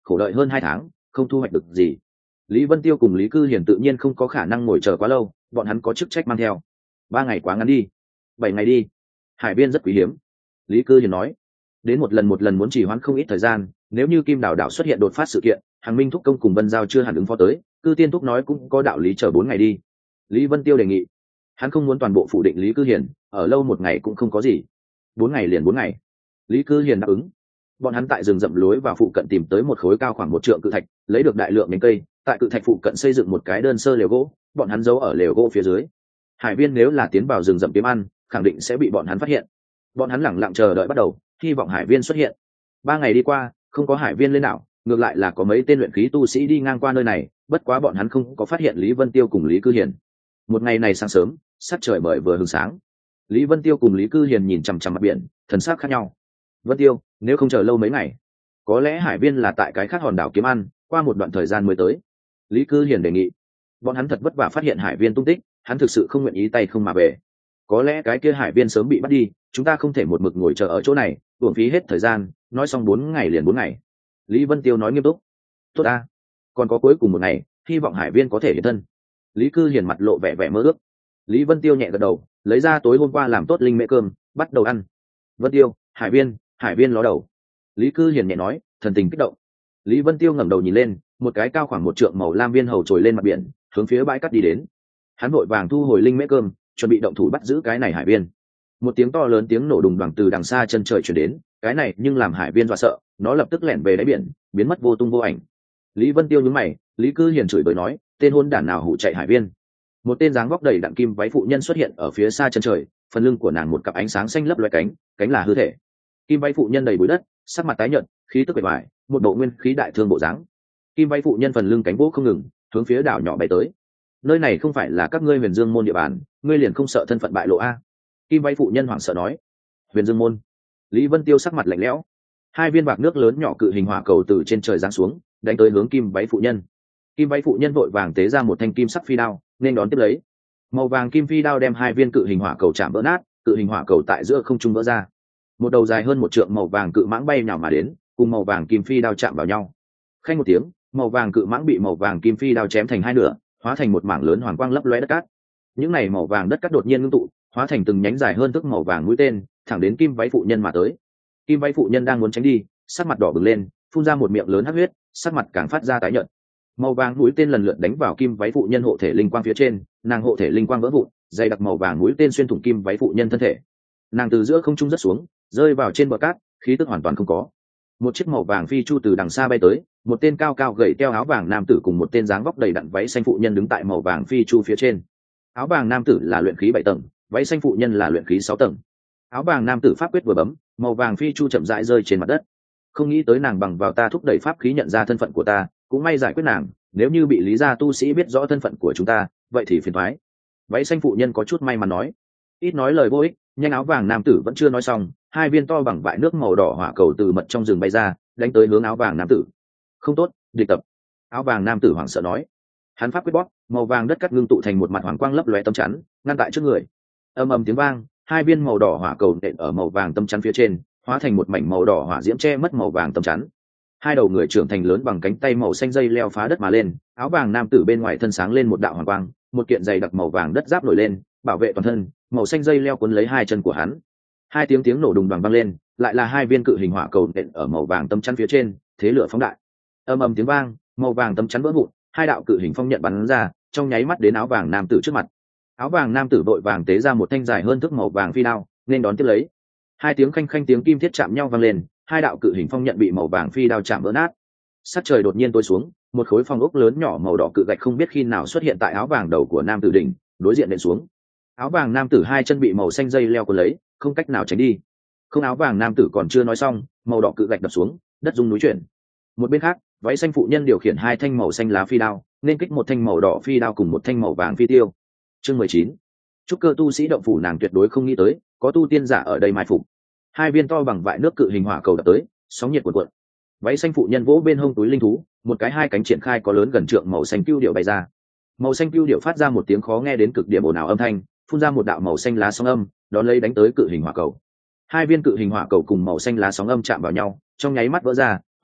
khổ đợi hơn hai tháng không thu hoạch được gì. Lý Vân Tiêu cùng Lý Cư Hiền tự nhiên không có khả năng ngồi chờ quá lâu, bọn hắn có chức trách mang theo. Ba ngày quá ngắn đi, bảy ngày đi. Hải viên rất quý hiếm, Lý Cư Hiền nói. Đến một lần một lần muốn trì hoãn không ít thời gian, nếu như Kim Đào đảo xuất hiện đột phát sự kiện, Hàng Minh Thúc công cùng Vân Giao chưa hẳn ứng phó tới, Cư Tiên Thúc nói cũng có đạo lý, chờ bốn ngày đi. Lý Vân Tiêu đề nghị. Hắn không muốn toàn bộ phủ định Lý Cư Hiền, ở lâu một ngày cũng không có gì. Bốn ngày liền bốn ngày. Lý Cư Hiền đáp ứng. Bọn hắn tại rừng rậm lối vào phụ cận tìm tới một khối cao khoảng một trượng cự thạch, lấy được đại lượng nhánh cây, tại cự thạch phụ cận xây dựng một cái đơn sơ lều gỗ, bọn hắn giấu ở lều gỗ phía dưới. Hải viên nếu là tiến vào rừng rậm kiếm ăn, khẳng định sẽ bị bọn hắn phát hiện. Bọn hắn lẳng lặng chờ đợi bắt đầu, hy vọng hải viên xuất hiện. Ba ngày đi qua, không có hải viên lên đảo, ngược lại là có mấy tên luyện khí tu sĩ đi ngang qua nơi này, bất quá bọn hắn không có phát hiện Lý Vân Tiêu cùng Lý Cư Hiền. Một ngày này sáng sớm, sắc trời bởi vừa hừng sáng, Lý Vân Tiêu cùng Lý Cư Hiền nhìn chằm chằm mặt biển, thần sắc khác nhau. Vân Tiêu, nếu không chờ lâu mấy ngày, có lẽ hải viên là tại cái khác hòn đảo kiếm ăn, qua một đoạn thời gian mới tới. Lý Cư Hiền đề nghị. Bọn hắn thật vất vả phát hiện hải viên tung tích, hắn thực sự không nguyện ý tay không mà về. Có lẽ cái kia hải viên sớm bị bắt đi, chúng ta không thể một mực ngồi chờ ở chỗ này, uổng phí hết thời gian. Nói xong bốn ngày liền bốn ngày. Lý Vân Tiêu nói nghiêm túc. Tốt ta, còn có cuối cùng một ngày, hy vọng hải viên có thể hiện thân. Lý Cư Hiền mặt lộ vẻ vẻ mơ ước. Lý Vân Tiêu nhẹ gật đầu, lấy ra tối hôm qua làm tốt linh mễ cơm, bắt đầu ăn. Vân Tiêu, hải viên, hải viên ló đầu. Lý Cư Hiền nhẹ nói, thần tình kích động. Lý Vân Tiêu ngẩng đầu nhìn lên, một cái cao khoảng một trượng màu lam viên hầu trồi lên mặt biển, hướng phía bãi cát đi đến. Hắn vội vàng thu hồi linh mễ cơm, chuẩn bị động thủ bắt giữ cái này hải viên. Một tiếng to lớn tiếng nổ đùng đoàng từ đằng xa chân trời truyền đến, cái này nhưng làm hải viên dọa sợ, nó lập tức lẻn về đáy biển, biến mất vô tung vô ảnh. Lý Vân Tiêu nhướng mày, Lý Cư Hiền chửi bới nói, tên hôn đản nào hụ chạy hải viên. Một tên dáng vóc đầy đặn kim váy phụ nhân xuất hiện ở phía xa chân trời, phần lưng của nàng một cặp ánh sáng xanh lấp loé cánh, cánh là hư thể. Kim váy phụ nhân đầy bụi đất, sắc mặt tái nhợt, khí tức bề ngoài, một bộ nguyên khí đại thương bộ dáng. Kim váy phụ nhân phần lưng cánh vỗ không ngừng, hướng phía đảo nhỏ bay tới. Nơi này không phải là các ngươi Huyền Dương môn địa bàn, ngươi liền không sợ thân phận bại lộ a? Kim váy phụ nhân hoảng sợ nói. Huyền Dương môn? Lý Vân Tiêu sắc mặt lạnh lẽo. Hai viên bạc nước lớn nhỏ cự hình hỏa cầu từ trên trời giáng xuống, đánh tới hướng kim váy phụ nhân. Kim váy phụ nhân vội vàng tế ra một thanh kim sắc phi đao, nên đón tiếp lấy. Màu vàng kim phi đao đem hai viên cự hình hỏa cầu chạm vỡ nát, cự hình hỏa cầu tại giữa không trung vỡ ra. Một đầu dài hơn một trượng màu vàng cự mãng bay nhào mà đến, cùng màu vàng kim phi đao chạm vào nhau. Khanh một tiếng, màu vàng cự mãng bị màu vàng kim phi đao chém thành hai nửa, hóa thành một mảng lớn hoàng quang lấp lóe đất cát. Những này màu vàng đất cát đột nhiên ngưng tụ, hóa thành từng nhánh dài hơn thước màu vàng mũi tên, thẳng đến kim váy phụ nhân mà tới. Kim váy phụ nhân đang muốn tránh đi, sắc mặt đỏ bừng lên, phun ra một miệng lớn hắc huyết, sắc mặt càng phát ra tái nhợt. Màu vàng mũi tên lần lượt đánh vào kim váy phụ nhân hộ thể linh quang phía trên, nàng hộ thể linh quang vỡ vụn, dày đặc màu vàng mũi tên xuyên thủng kim váy phụ nhân thân thể. Nàng từ giữa không trung rớt xuống, rơi vào trên bờ cát, khí tức hoàn toàn không có. Một chiếc màu vàng phi chu từ đằng xa bay tới, một tên cao cao gầy teo áo vàng nam tử cùng một tên dáng vóc đầy đặn váy xanh phụ nhân đứng tại màu vàng phi chu phía trên. Áo vàng nam tử là luyện khí bảy tầng, váy xanh phụ nhân là luyện khí sáu tầng. Áo vàng nam tử pháp quyết vừa bấm, màu vàng phi chu chậm rãi rơi trên mặt đất. Không nghĩ tới nàng bằng vào ta thúc đẩy pháp khí nhận ra thân phận của ta, cũng may giải quyết nàng, nếu như bị lý gia tu sĩ biết rõ thân phận của chúng ta, vậy thì phiền toái. Váy xanh phụ nhân có chút may mắn nói. Ít nói lời vô ích, nhanh. Áo vàng nam tử vẫn chưa nói xong, hai viên to bằng vại nước màu đỏ hỏa cầu từ mật trong rừng bay ra, đánh tới hướng áo vàng nam tử. Không tốt, địch tập. Áo vàng nam tử hoảng sợ nói. Hắn pháp quyết bóp, màu vàng đất cắt ngưng tụ thành một mặt hoàng quang lấp lóe tấm chắn, ngăn tại trước người. Ầm ầm tiếng vang, hai viên màu đỏ hỏa cầu nện ở màu vàng tấm chắn phía trên, hóa thành một mảnh màu đỏ hỏa diễm che mất màu vàng tấm chắn. Hai đầu người trưởng thành lớn bằng cánh tay màu xanh dây leo phá đất mà lên, áo vàng nam tử bên ngoài thân sáng lên một đạo hoàng quang, một kiện dày đặc màu vàng đất giáp nổi lên, bảo vệ toàn thân, màu xanh dây leo cuốn lấy hai chân của hắn. Hai tiếng tiếng nổ đùng đoàng vang lên, lại là hai viên cự hình hỏa cầu nện ở màu vàng tấm chắn phía trên, thế lửa phóng đại. Ầm ầm tiếng vang, màu vàng tấm chắn vỡ vụn, hai đạo cự hình phong nhận bắn ra, trong nháy mắt đến áo vàng nam tử trước mặt. Áo vàng nam tử vội vàng tế ra một thanh dài hơn thước màu vàng phi đao, nên đón tiếp lấy. Hai tiếng khanh khanh tiếng kim thiết chạm nhau vang lên, hai đạo cự hình phong nhận bị màu vàng phi đao chạm vỡ nát. Sát trời đột nhiên tối xuống, một khối phong ốc lớn nhỏ màu đỏ cự gạch không biết khi nào xuất hiện tại áo vàng đầu của nam tử đỉnh, đối diện nện xuống. Áo vàng nam tử hai chân bị màu xanh dây leo cuốn lấy, không cách nào tránh đi. Không, áo vàng nam tử còn chưa nói xong, màu đỏ cự gạch đập xuống, đất rung núi chuyển. Một bên khác, váy xanh phụ nhân điều khiển hai thanh màu xanh lá phi đao, nên kích một thanh màu đỏ phi đao cùng một thanh màu vàng phi tiêu. Chương mười chín. Trúc cơ tu sĩ động phủ, nàng tuyệt đối không nghĩ tới có tu tiên giả ở đây mai phục. Hai viên to bằng vại nước cự hình hỏa cầu đập tới, sóng nhiệt cuộn cuộn. Váy xanh phụ nhân vỗ bên hông túi linh thú, một cái hai cánh triển khai có lớn gần trượng màu xanh cưu điệu bay ra. Màu xanh cưu điệu phát ra một tiếng khó nghe đến cực điểm ồn ào âm thanh, phun ra một đạo màu xanh lá sóng âm, đón lấy đánh tới cự hình hỏa cầu. Hai viên cự hình hỏa cầu cùng màu xanh lá sóng âm chạm vào nhau, trong nháy mắt vỡ ra,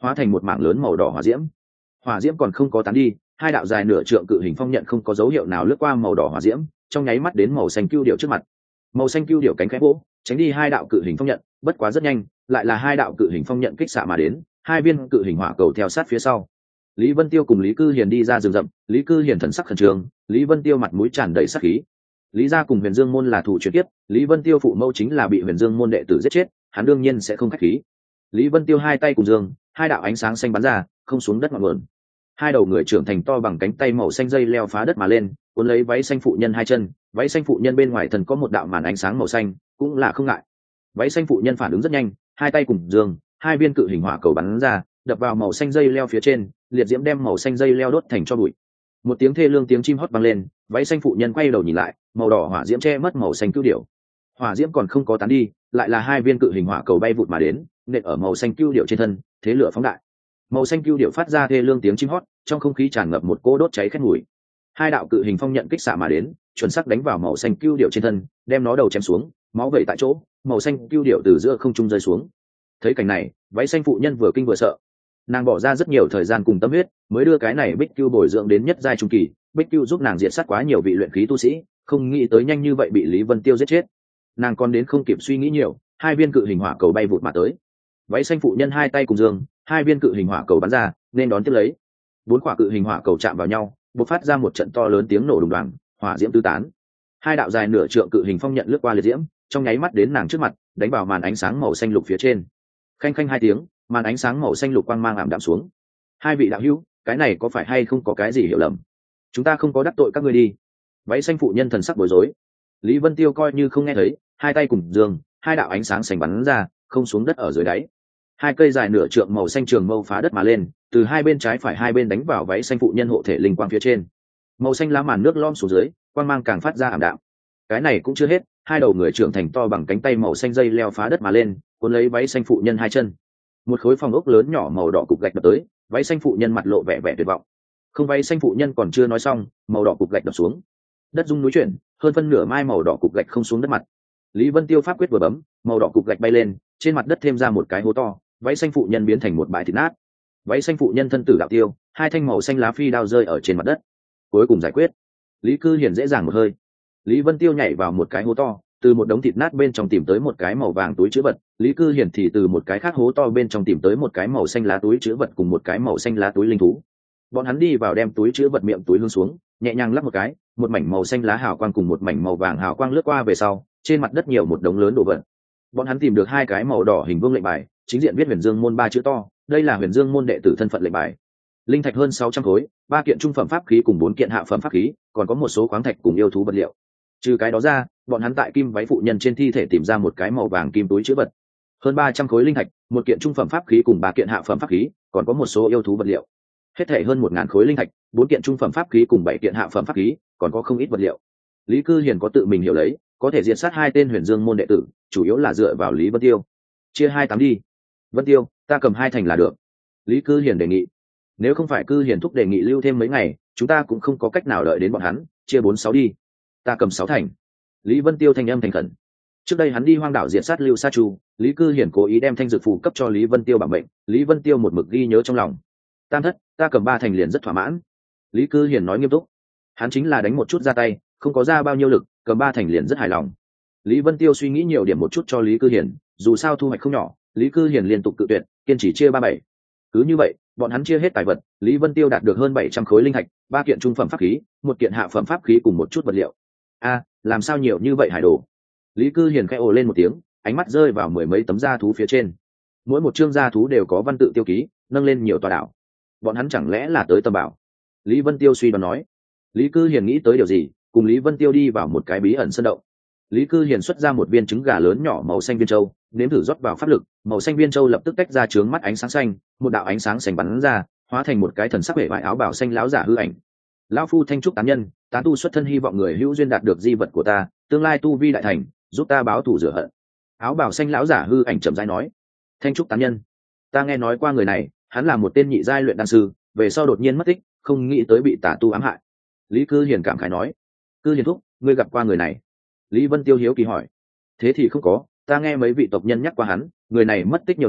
hóa thành một mảng lớn màu đỏ hỏa diễm. Hỏa diễm còn không có tán đi, hai đạo dài nửa trượng cự hình phong nhận không có dấu hiệu nào lướt qua màu đỏ hỏa diễm, trong nháy mắt đến màu xanh cưu điệu trước mặt. Màu xanh cưu điệu cánh khẽ vỗ, tránh đi hai đạo cự hình phong nhận, bất quá rất nhanh, lại là hai đạo cự hình phong nhận kích xạ mà đến, hai viên cự hình hỏa cầu theo sát phía sau. Lý Vân Tiêu cùng Lý Cư Hiền đi ra rừng rậm, Lý Cư Hiền thần sắc khẩn trương, Lý Vân Tiêu mặt mũi tràn đầy sát khí. Lý gia cùng Huyền Dương môn là thủ chuyển tiếp, Lý Vân Tiêu phụ mẫu chính là bị Huyền Dương môn đệ tử giết chết, hắn đương nhiên sẽ không khách khí. Lý Vân Tiêu hai tay cùng dương, hai đạo ánh sáng xanh bắn ra, không xuống đất ngọn nguồn. Hai đầu người trưởng thành to bằng cánh tay màu xanh dây leo phá đất mà lên, cuốn lấy váy xanh phụ nhân hai chân, váy xanh phụ nhân bên ngoài thần có một đạo màn ánh sáng màu xanh, cũng là không ngại. Váy xanh phụ nhân phản ứng rất nhanh, hai tay cùng dương, hai viên cự hình hỏa cầu bắn ra, đập vào màu xanh dây leo phía trên, liệt diễm đem màu xanh dây leo đốt thành cho bụi. Một tiếng thê lương tiếng chim hót vang lên, váy xanh phụ nhân quay đầu nhìn lại, màu đỏ hỏa diễm che mất màu xanh cưu điểu. Hỏa diễm còn không có tán đi, lại là hai viên cự hình hỏa cầu bay vụt mà đến, nện ở màu xanh cưu điểu trên thân, thế lửa phóng đại. Màu xanh cưu điểu phát ra thê lương tiếng chim hót, trong không khí tràn ngập một cỗ đốt cháy khét mùi. Hai đạo cự hình phong nhận kích xạ mà đến, chuẩn xác đánh vào màu xanh cưu điểu trên thân, đem nó đầu chém xuống, máu vẩy tại chỗ, màu xanh cưu điểu từ giữa không trung rơi xuống. Thấy cảnh này, váy xanh phụ nhân vừa kinh vừa sợ. Nàng bỏ ra rất nhiều thời gian cùng tâm huyết, mới đưa cái này Bích Cưu bồi dưỡng đến nhất giai trung kỳ, Bích Cưu giúp nàng diệt sát quá nhiều vị luyện khí tu sĩ, không nghĩ tới nhanh như vậy bị Lý Vân Tiêu giết chết. Nàng còn đến không kịp suy nghĩ nhiều, hai viên cự hình hỏa cầu bay vụt mà tới. Váy xanh phụ nhân hai tay cùng dương, hai viên cự hình hỏa cầu bắn ra, nên đón tiếp lấy. Bốn quả cự hình hỏa cầu chạm vào nhau, bộc phát ra một trận to lớn tiếng nổ đùng đoàng, hỏa diễm tứ tán. Hai đạo dài nửa trượng cự hình phong nhận lướt qua liệt diễm, trong nháy mắt đến nàng trước mặt, đánh vào màn ánh sáng màu xanh lục phía trên. Khanh khanh hai tiếng, màn ánh sáng màu xanh lục quang mang ảm đạm xuống. Hai vị đạo hữu, cái này có phải hay không có cái gì hiểu lầm? Chúng ta không có đắc tội các ngươi đi. Váy xanh phụ nhân thần sắc bối rối. Lý Vân Tiêu coi như không nghe thấy, hai tay cùng dương, hai đạo ánh sáng xanh bắn ra, không xuống đất ở dưới đáy. Hai cây dài nửa trượng màu xanh trường mâu phá đất mà lên, từ hai bên trái phải hai bên đánh vào váy xanh phụ nhân hộ thể linh quang phía trên. Màu xanh lá màn nước lom xuống dưới, quang mang càng phát ra ảm đạm. Cái này cũng chưa hết, hai đầu người trưởng thành to bằng cánh tay màu xanh dây leo phá đất mà lên, cuốn lấy váy xanh phụ nhân hai chân. Một khối phòng ốc lớn nhỏ màu đỏ cục gạch đập tới, váy xanh phụ nhân mặt lộ vẻ vẻ tuyệt vọng. Không, váy xanh phụ nhân còn chưa nói xong, màu đỏ cục gạch đập xuống, đất rung núi chuyển, hơn phân nửa mai màu đỏ cục gạch không xuống đất mặt. Lý Vân Tiêu pháp quyết vừa bấm, màu đỏ cục gạch bay lên, trên mặt đất thêm ra một cái hố to, váy xanh phụ nhân biến thành một bãi thịt nát. Váy xanh phụ nhân thân tử đạo tiêu, hai thanh màu xanh lá phi đao rơi ở trên mặt đất. Cuối cùng giải quyết. Lý Cư Hiền dễ dàng một hơi. Lý Vân Tiêu nhảy vào một cái hố to, từ một đống thịt nát bên trong tìm tới một cái màu vàng túi trữ vật, Lý Cư Hiền thì từ một cái khác hố to bên trong tìm tới một cái màu xanh lá túi trữ vật cùng một cái màu xanh lá túi linh thú. Bọn hắn đi vào đem túi trữ vật miệng túi hương xuống, nhẹ nhàng lắp một cái, một mảnh màu xanh lá hào quang cùng một mảnh màu vàng hào quang lướt qua về sau, trên mặt đất nhiều một đống lớn đồ vật. Bọn hắn tìm được hai cái màu đỏ hình vuông lệnh bài, chính diện viết Huyền Dương môn ba chữ to, đây là Huyền Dương môn đệ tử thân phận lệnh bài. Linh thạch hơn sáu trăm khối, ba kiện trung phẩm pháp khí cùng bốn kiện hạ phẩm pháp khí, còn có một số khoáng thạch cùng yêu thú vật liệu. Trừ cái đó ra, bọn hắn tại kim váy phụ nhân trên thi thể tìm ra một cái màu vàng kim túi trữ vật, hơn ba trăm khối linh thạch, một kiện trung phẩm pháp khí cùng ba kiện hạ phẩm pháp khí, còn có một số yêu thú vật liệu. Hết thảy hơn một ngàn khối linh thạch, bốn kiện trung phẩm pháp khí cùng bảy kiện hạ phẩm pháp khí, còn có không ít vật liệu. Lý Cư Hiền có tự mình hiểu lấy, có thể diệt sát hai tên Huyền Dương môn đệ tử, chủ yếu là dựa vào Lý Vân Tiêu. Chia hai tám đi. Vân Tiêu, ta cầm hai thành là được. Lý Cư Hiền đề nghị. Nếu không phải Cư Hiền thúc đề nghị lưu thêm mấy ngày, chúng ta cũng không có cách nào đợi đến bọn hắn, chia bốn sáu đi. Ta cầm sáu thành. Lý Vân Tiêu thanh âm thành khẩn. Trước đây hắn đi hoang đảo diệt sát Lưu Sa Chu, Lý Cư Hiền cố ý đem thanh dược phù cấp cho Lý Vân Tiêu bảo mệnh, Lý Vân Tiêu một mực ghi nhớ trong lòng. Tam thất, ta cầm ba thành liền rất thỏa mãn. Lý Cư Hiền nói nghiêm túc. Hắn chính là đánh một chút ra tay, không có ra bao nhiêu lực, cầm ba thành liền rất hài lòng. Lý Vân Tiêu suy nghĩ nhiều điểm một chút cho Lý Cư Hiền, dù sao thu hoạch không nhỏ, Lý Cư Hiền liên tục cự tuyệt, kiên trì chia ba bảy. Cứ như vậy, bọn hắn chia hết tài vật, Lý Vân Tiêu đạt được hơn bảy trăm khối linh thạch, ba kiện trung phẩm pháp khí, một kiện hạ phẩm pháp khí cùng một chút vật liệu. A, làm sao nhiều như vậy hải đồ? Lý Cư Hiền khẽ ồ lên một tiếng, ánh mắt rơi vào mười mấy tấm da thú phía trên. Mỗi một chương da thú đều có văn tự tiêu ký, nâng lên nhiều tòa đảo. Bọn hắn chẳng lẽ là tới tầm bảo? Lý Vân Tiêu suy đoán nói. Lý Cư Hiền nghĩ tới điều gì, cùng Lý Vân Tiêu đi vào một cái bí ẩn sơn động. Lý Cư Hiền xuất ra một viên trứng gà lớn nhỏ màu xanh viên châu, nếm thử rót vào pháp lực, màu xanh viên châu lập tức tách ra chướng mắt ánh sáng xanh, một đạo ánh sáng xanh bắn ra, hóa thành một cái thần sắc vẻ vải áo bào xanh lão giả hư ảnh. Lão phu thanh trúc tán nhân, tán tu xuất thân hy vọng người hữu duyên đạt được di vật của ta, tương lai tu vi đại thành, giúp ta báo thù rửa hận. Áo bào xanh lão giả hư ảnh chậm rãi nói. Thanh trúc tán nhân, ta nghe nói qua người này, hắn là một tên nhị giai luyện đan sư, về sau đột nhiên mất tích, không nghĩ tới bị tà tu ám hại. Lý Cư Hiền cảm khái nói. Cư Hiền thúc, ngươi gặp qua người này? Lý Vân Tiêu hiếu kỳ hỏi. Thế thì không có, ta nghe mấy vị tộc nhân nhắc qua hắn, người này mất tích nhiều năm,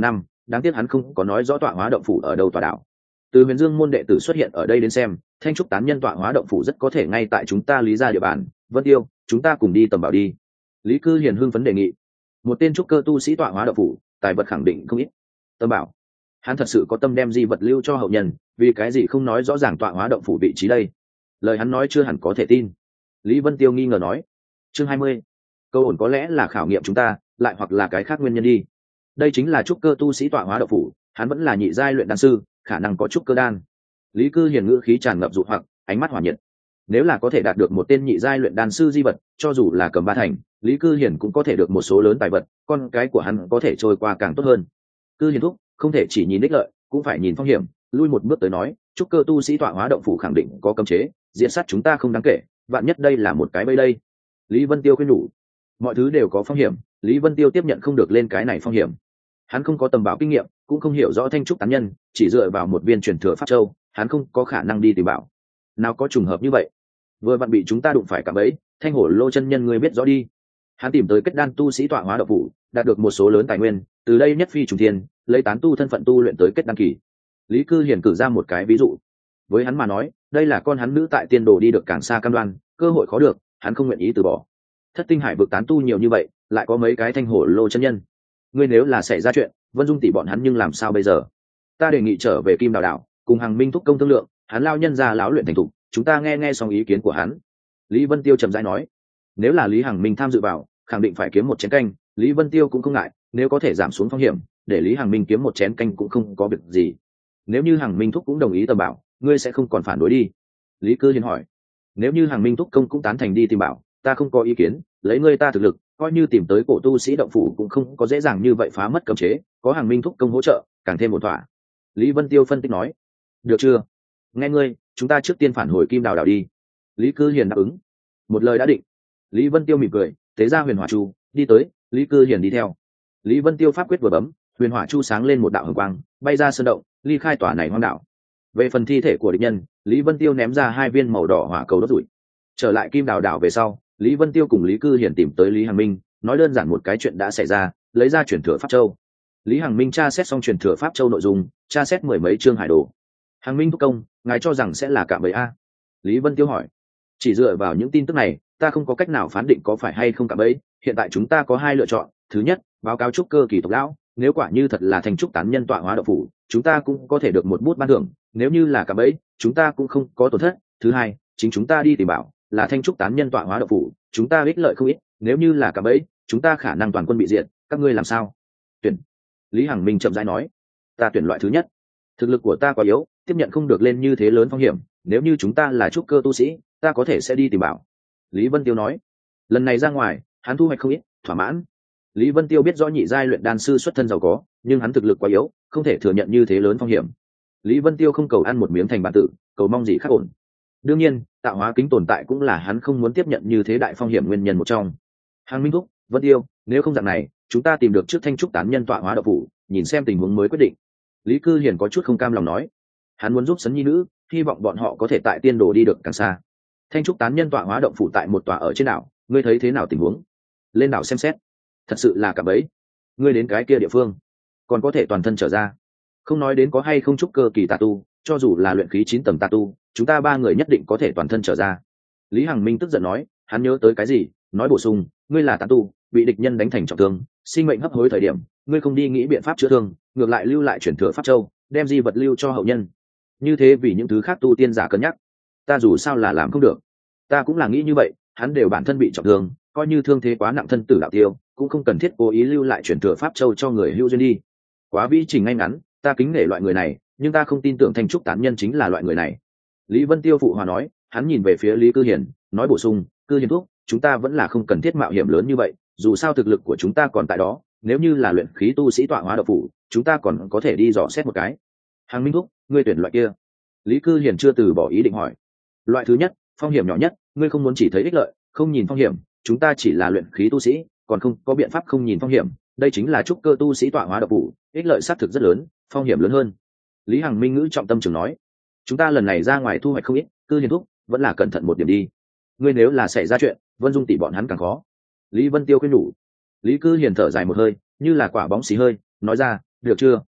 đáng tiếc hắn không có nói rõ tọa hóa động phủ ở đâu tòa đảo. Từ Huyền Dương môn đệ tử xuất hiện ở đây đến xem, Thanh trúc tán nhân tọa hóa động phủ rất có thể ngay tại chúng ta Lý gia địa bàn. Vân Tiêu, chúng ta cùng đi tầm bảo đi. Lý Cư Hiền hưng phấn đề nghị. Một tên trúc cơ tu sĩ tọa hóa động phủ, tài vật khẳng định không ít. Tầm bảo, hắn thật sự có tâm đem di vật lưu cho hậu nhân, vì cái gì không nói rõ ràng tọa hóa động phủ vị trí đây? Lời hắn nói chưa hẳn có thể tin. Lý Vân Tiêu nghi ngờ nói. Chương hai mươi, câu ổn có lẽ là khảo nghiệm chúng ta, lại hoặc là cái khác nguyên nhân đi. Đây chính là trúc cơ tu sĩ tọa hóa động phủ, hắn vẫn là nhị giai luyện đan sư, khả năng có trúc cơ đan. Lý Cư Hiền ngữ khí tràn ngập dụ hoặc, ánh mắt hỏa nhiệt. Nếu là có thể đạt được một tên nhị giai luyện đan sư di vật, cho dù là cầm ba thành, Lý Cư Hiền cũng có thể được một số lớn tài vật, con cái của hắn có thể trôi qua càng tốt hơn. Cư Hiền thúc, không thể chỉ nhìn ích lợi, cũng phải nhìn phong hiểm. Lui một bước tới nói, trúc cơ tu sĩ tọa hóa động phủ khẳng định có cấm chế, diện sát chúng ta không đáng kể, vạn nhất đây là một cái bẫy đây. Lý Vân Tiêu khuyên nhủ. Mọi thứ đều có phong hiểm, Lý Vân Tiêu tiếp nhận không được lên cái này phong hiểm. Hắn không có tầm bảo kinh nghiệm, cũng không hiểu rõ thanh trúc tán nhân, chỉ dựa vào một viên truyền thừa pháp châu, hắn không có khả năng đi tìm bảo. Nào có trùng hợp như vậy? Vừa vặn bị chúng ta đụng phải cả bẫy, Thanh Hổ Lô chân nhân ngươi biết rõ đi. Hắn tìm tới kết đan tu sĩ tọa hóa động phủ, đạt được một số lớn tài nguyên, từ đây nhất phi trùng thiên, lấy tán tu thân phận tu luyện tới kết đan kỳ. Lý Cư Hiền cử ra một cái ví dụ. Với hắn mà nói, đây là con hắn nữ tại tiên đồ đi được càng xa cam đoan, cơ hội khó được, hắn không nguyện ý từ bỏ. Thất tinh hải vực tán tu nhiều như vậy, lại có mấy cái Thanh Hổ Lô chân nhân. Ngươi nếu là xảy ra chuyện, Vân Dung tỷ bọn hắn nhưng làm sao bây giờ? Ta đề nghị trở về Kim Đào đảo, cùng Hằng Minh thúc công thương lượng, hắn lao nhân ra láo luyện thành thục, chúng ta nghe nghe xong ý kiến của hắn. Lý Vân Tiêu trầm rãi nói, nếu là Lý Hằng Minh tham dự vào, khẳng định phải kiếm một chén canh, Lý Vân Tiêu cũng không ngại, nếu có thể giảm xuống phong hiểm, để Lý Hằng Minh kiếm một chén canh cũng không có việc gì. Nếu như Hằng Minh thúc cũng đồng ý tầm bảo, ngươi sẽ không còn phản đối đi. Lý Cư Hiền hỏi, nếu như Hằng Minh thúc công cũng tán thành đi tìm bảo, ta không có ý kiến, lấy ngươi ta thực lực, coi như tìm tới cổ tu sĩ động phủ cũng không có dễ dàng như vậy phá mất cấm chế, có Hằng Minh thúc công hỗ trợ, càng thêm một thỏa. Lý Vân Tiêu phân tích nói, được chưa? Nghe ngươi, chúng ta trước tiên phản hồi Kim Đào đảo đi. Lý Cư Hiền đáp ứng. Một lời đã định. Lý Vân Tiêu mỉm cười, tế ra huyền hỏa chu, đi tới, Lý Cư Hiền đi theo. Lý Vân Tiêu pháp quyết vừa bấm, huyền hỏa chu sáng lên một đạo hồng quang, bay ra sơn động, ly khai tòa này hoang đảo. Về phần thi thể của địch nhân, Lý Vân Tiêu ném ra hai viên màu đỏ hỏa cầu đốt rủi. Trở lại Kim Đào đảo về sau, Lý Vân Tiêu cùng Lý Cư Hiền tìm tới Lý Hằng Minh, nói đơn giản một cái chuyện đã xảy ra, lấy ra truyền thừa pháp châu. Lý Hằng Minh tra xét xong truyền thừa pháp châu nội dung, tra xét mười mấy chương hải đồ. Hằng Minh thúc công, ngài cho rằng sẽ là cạm bẫy a? Lý Vân Tiêu hỏi. Chỉ dựa vào những tin tức này, ta không có cách nào phán định có phải hay không cạm bẫy. Hiện tại chúng ta có hai lựa chọn. Thứ nhất, báo cáo trúc cơ kỳ tộc lão, nếu quả như thật là thành trúc tán nhân tọa hóa động phủ, chúng ta cũng có thể được một bút ban thưởng. Nếu như là cạm bẫy, chúng ta cũng không có tổn thất. Thứ hai, chính chúng ta đi tìm bảo, là thanh trúc tán nhân tọa hóa động phủ, chúng ta ích lợi không ít. Nếu như là cạm bẫy, chúng ta khả năng toàn quân bị diệt. Các ngươi làm sao? Tuyển. Lý Hằng Minh chậm rãi nói, ta tuyển loại thứ nhất. Thực lực của ta quá yếu, tiếp nhận không được lên như thế lớn phong hiểm. Nếu như chúng ta là trúc cơ tu sĩ, ta có thể sẽ đi tìm bảo. Lý Vân Tiêu nói, lần này ra ngoài, hắn thu hoạch không ít, thỏa mãn. Lý Vân Tiêu biết rõ nhị giai luyện đan sư xuất thân giàu có, nhưng hắn thực lực quá yếu, không thể thừa nhận như thế lớn phong hiểm. Lý Vân Tiêu không cầu ăn một miếng thành bản tử, cầu mong gì khác ổn. Đương nhiên, tạo hóa kính tồn tại cũng là hắn không muốn tiếp nhận như thế đại phong hiểm nguyên nhân một trong. Hàng Minh thúc, Vân Tiêu, nếu không dạng này, chúng ta tìm được trước thanh trúc tán nhân tọa hóa động phủ, nhìn xem tình huống mới quyết định. Lý Cư Hiền có chút không cam lòng nói, hắn muốn giúp sấn nhi nữ, hy vọng bọn họ có thể tại tiên đồ đi được càng xa. Thanh trúc tán nhân tọa hóa động phủ tại một tòa ở trên đảo, ngươi thấy thế nào tình huống? Lên đảo xem xét. Thật sự là cả bấy. Ngươi đến cái kia địa phương, còn có thể toàn thân trở ra. Không nói đến có hay không trúc cơ kỳ tà tu, cho dù là luyện khí chín tầng tà tu, chúng ta ba người nhất định có thể toàn thân trở ra. Lý Hằng Minh tức giận nói, hắn nhớ tới cái gì, nói bổ sung, ngươi là tà tu, bị địch nhân đánh thành trọng thương, sinh mệnh hấp hối thời điểm, ngươi không đi nghĩ biện pháp chữa thương, ngược lại lưu lại chuyển thừa pháp châu, đem di vật lưu cho hậu nhân. Như thế vì những thứ khác tu tiên giả cân nhắc. Ta dù sao là làm không được. Ta cũng là nghĩ như vậy, hắn đều bản thân bị trọng thương, coi như thương thế quá nặng thân tử đạo tiêu, cũng không cần thiết cố ý lưu lại chuyển thừa pháp châu cho người hữu duyên đi. Quá vĩ trình ngay ngắn, ta kính nể loại người này, nhưng ta không tin tưởng thanh trúc tán nhân chính là loại người này. Lý Vân Tiêu phụ hòa nói, hắn nhìn về phía Lý Cư Hiền, nói bổ sung, Cư Hiền thúc, chúng ta vẫn là không cần thiết mạo hiểm lớn như vậy, dù sao thực lực của chúng ta còn tại đó, nếu như là luyện khí tu sĩ tọa hóa động phủ, chúng ta còn có thể đi dò xét một cái. Hàng Minh thúc, ngươi tuyển loại kia. Lý Cư Hiền chưa từ bỏ ý định hỏi. Loại thứ nhất, phong hiểm nhỏ nhất, ngươi không muốn chỉ thấy ích lợi, không nhìn phong hiểm, chúng ta chỉ là luyện khí tu sĩ, còn không có biện pháp không nhìn phong hiểm, đây chính là trúc cơ tu sĩ tọa hóa động phủ, ích lợi xác thực rất lớn, phong hiểm lớn hơn. Lý Hằng Minh ngữ trọng tâm trường nói, chúng ta lần này ra ngoài thu hoạch không ít, Cư Hiền thúc, vẫn là cẩn thận một điểm đi. Ngươi nếu là xảy ra chuyện, Vân Dung tỷ bọn hắn càng khó. Lý Vân Tiêu khuyên nhủ. Lý Cư Hiền thở dài một hơi, như là quả bóng xì hơi, nói ra, được chưa?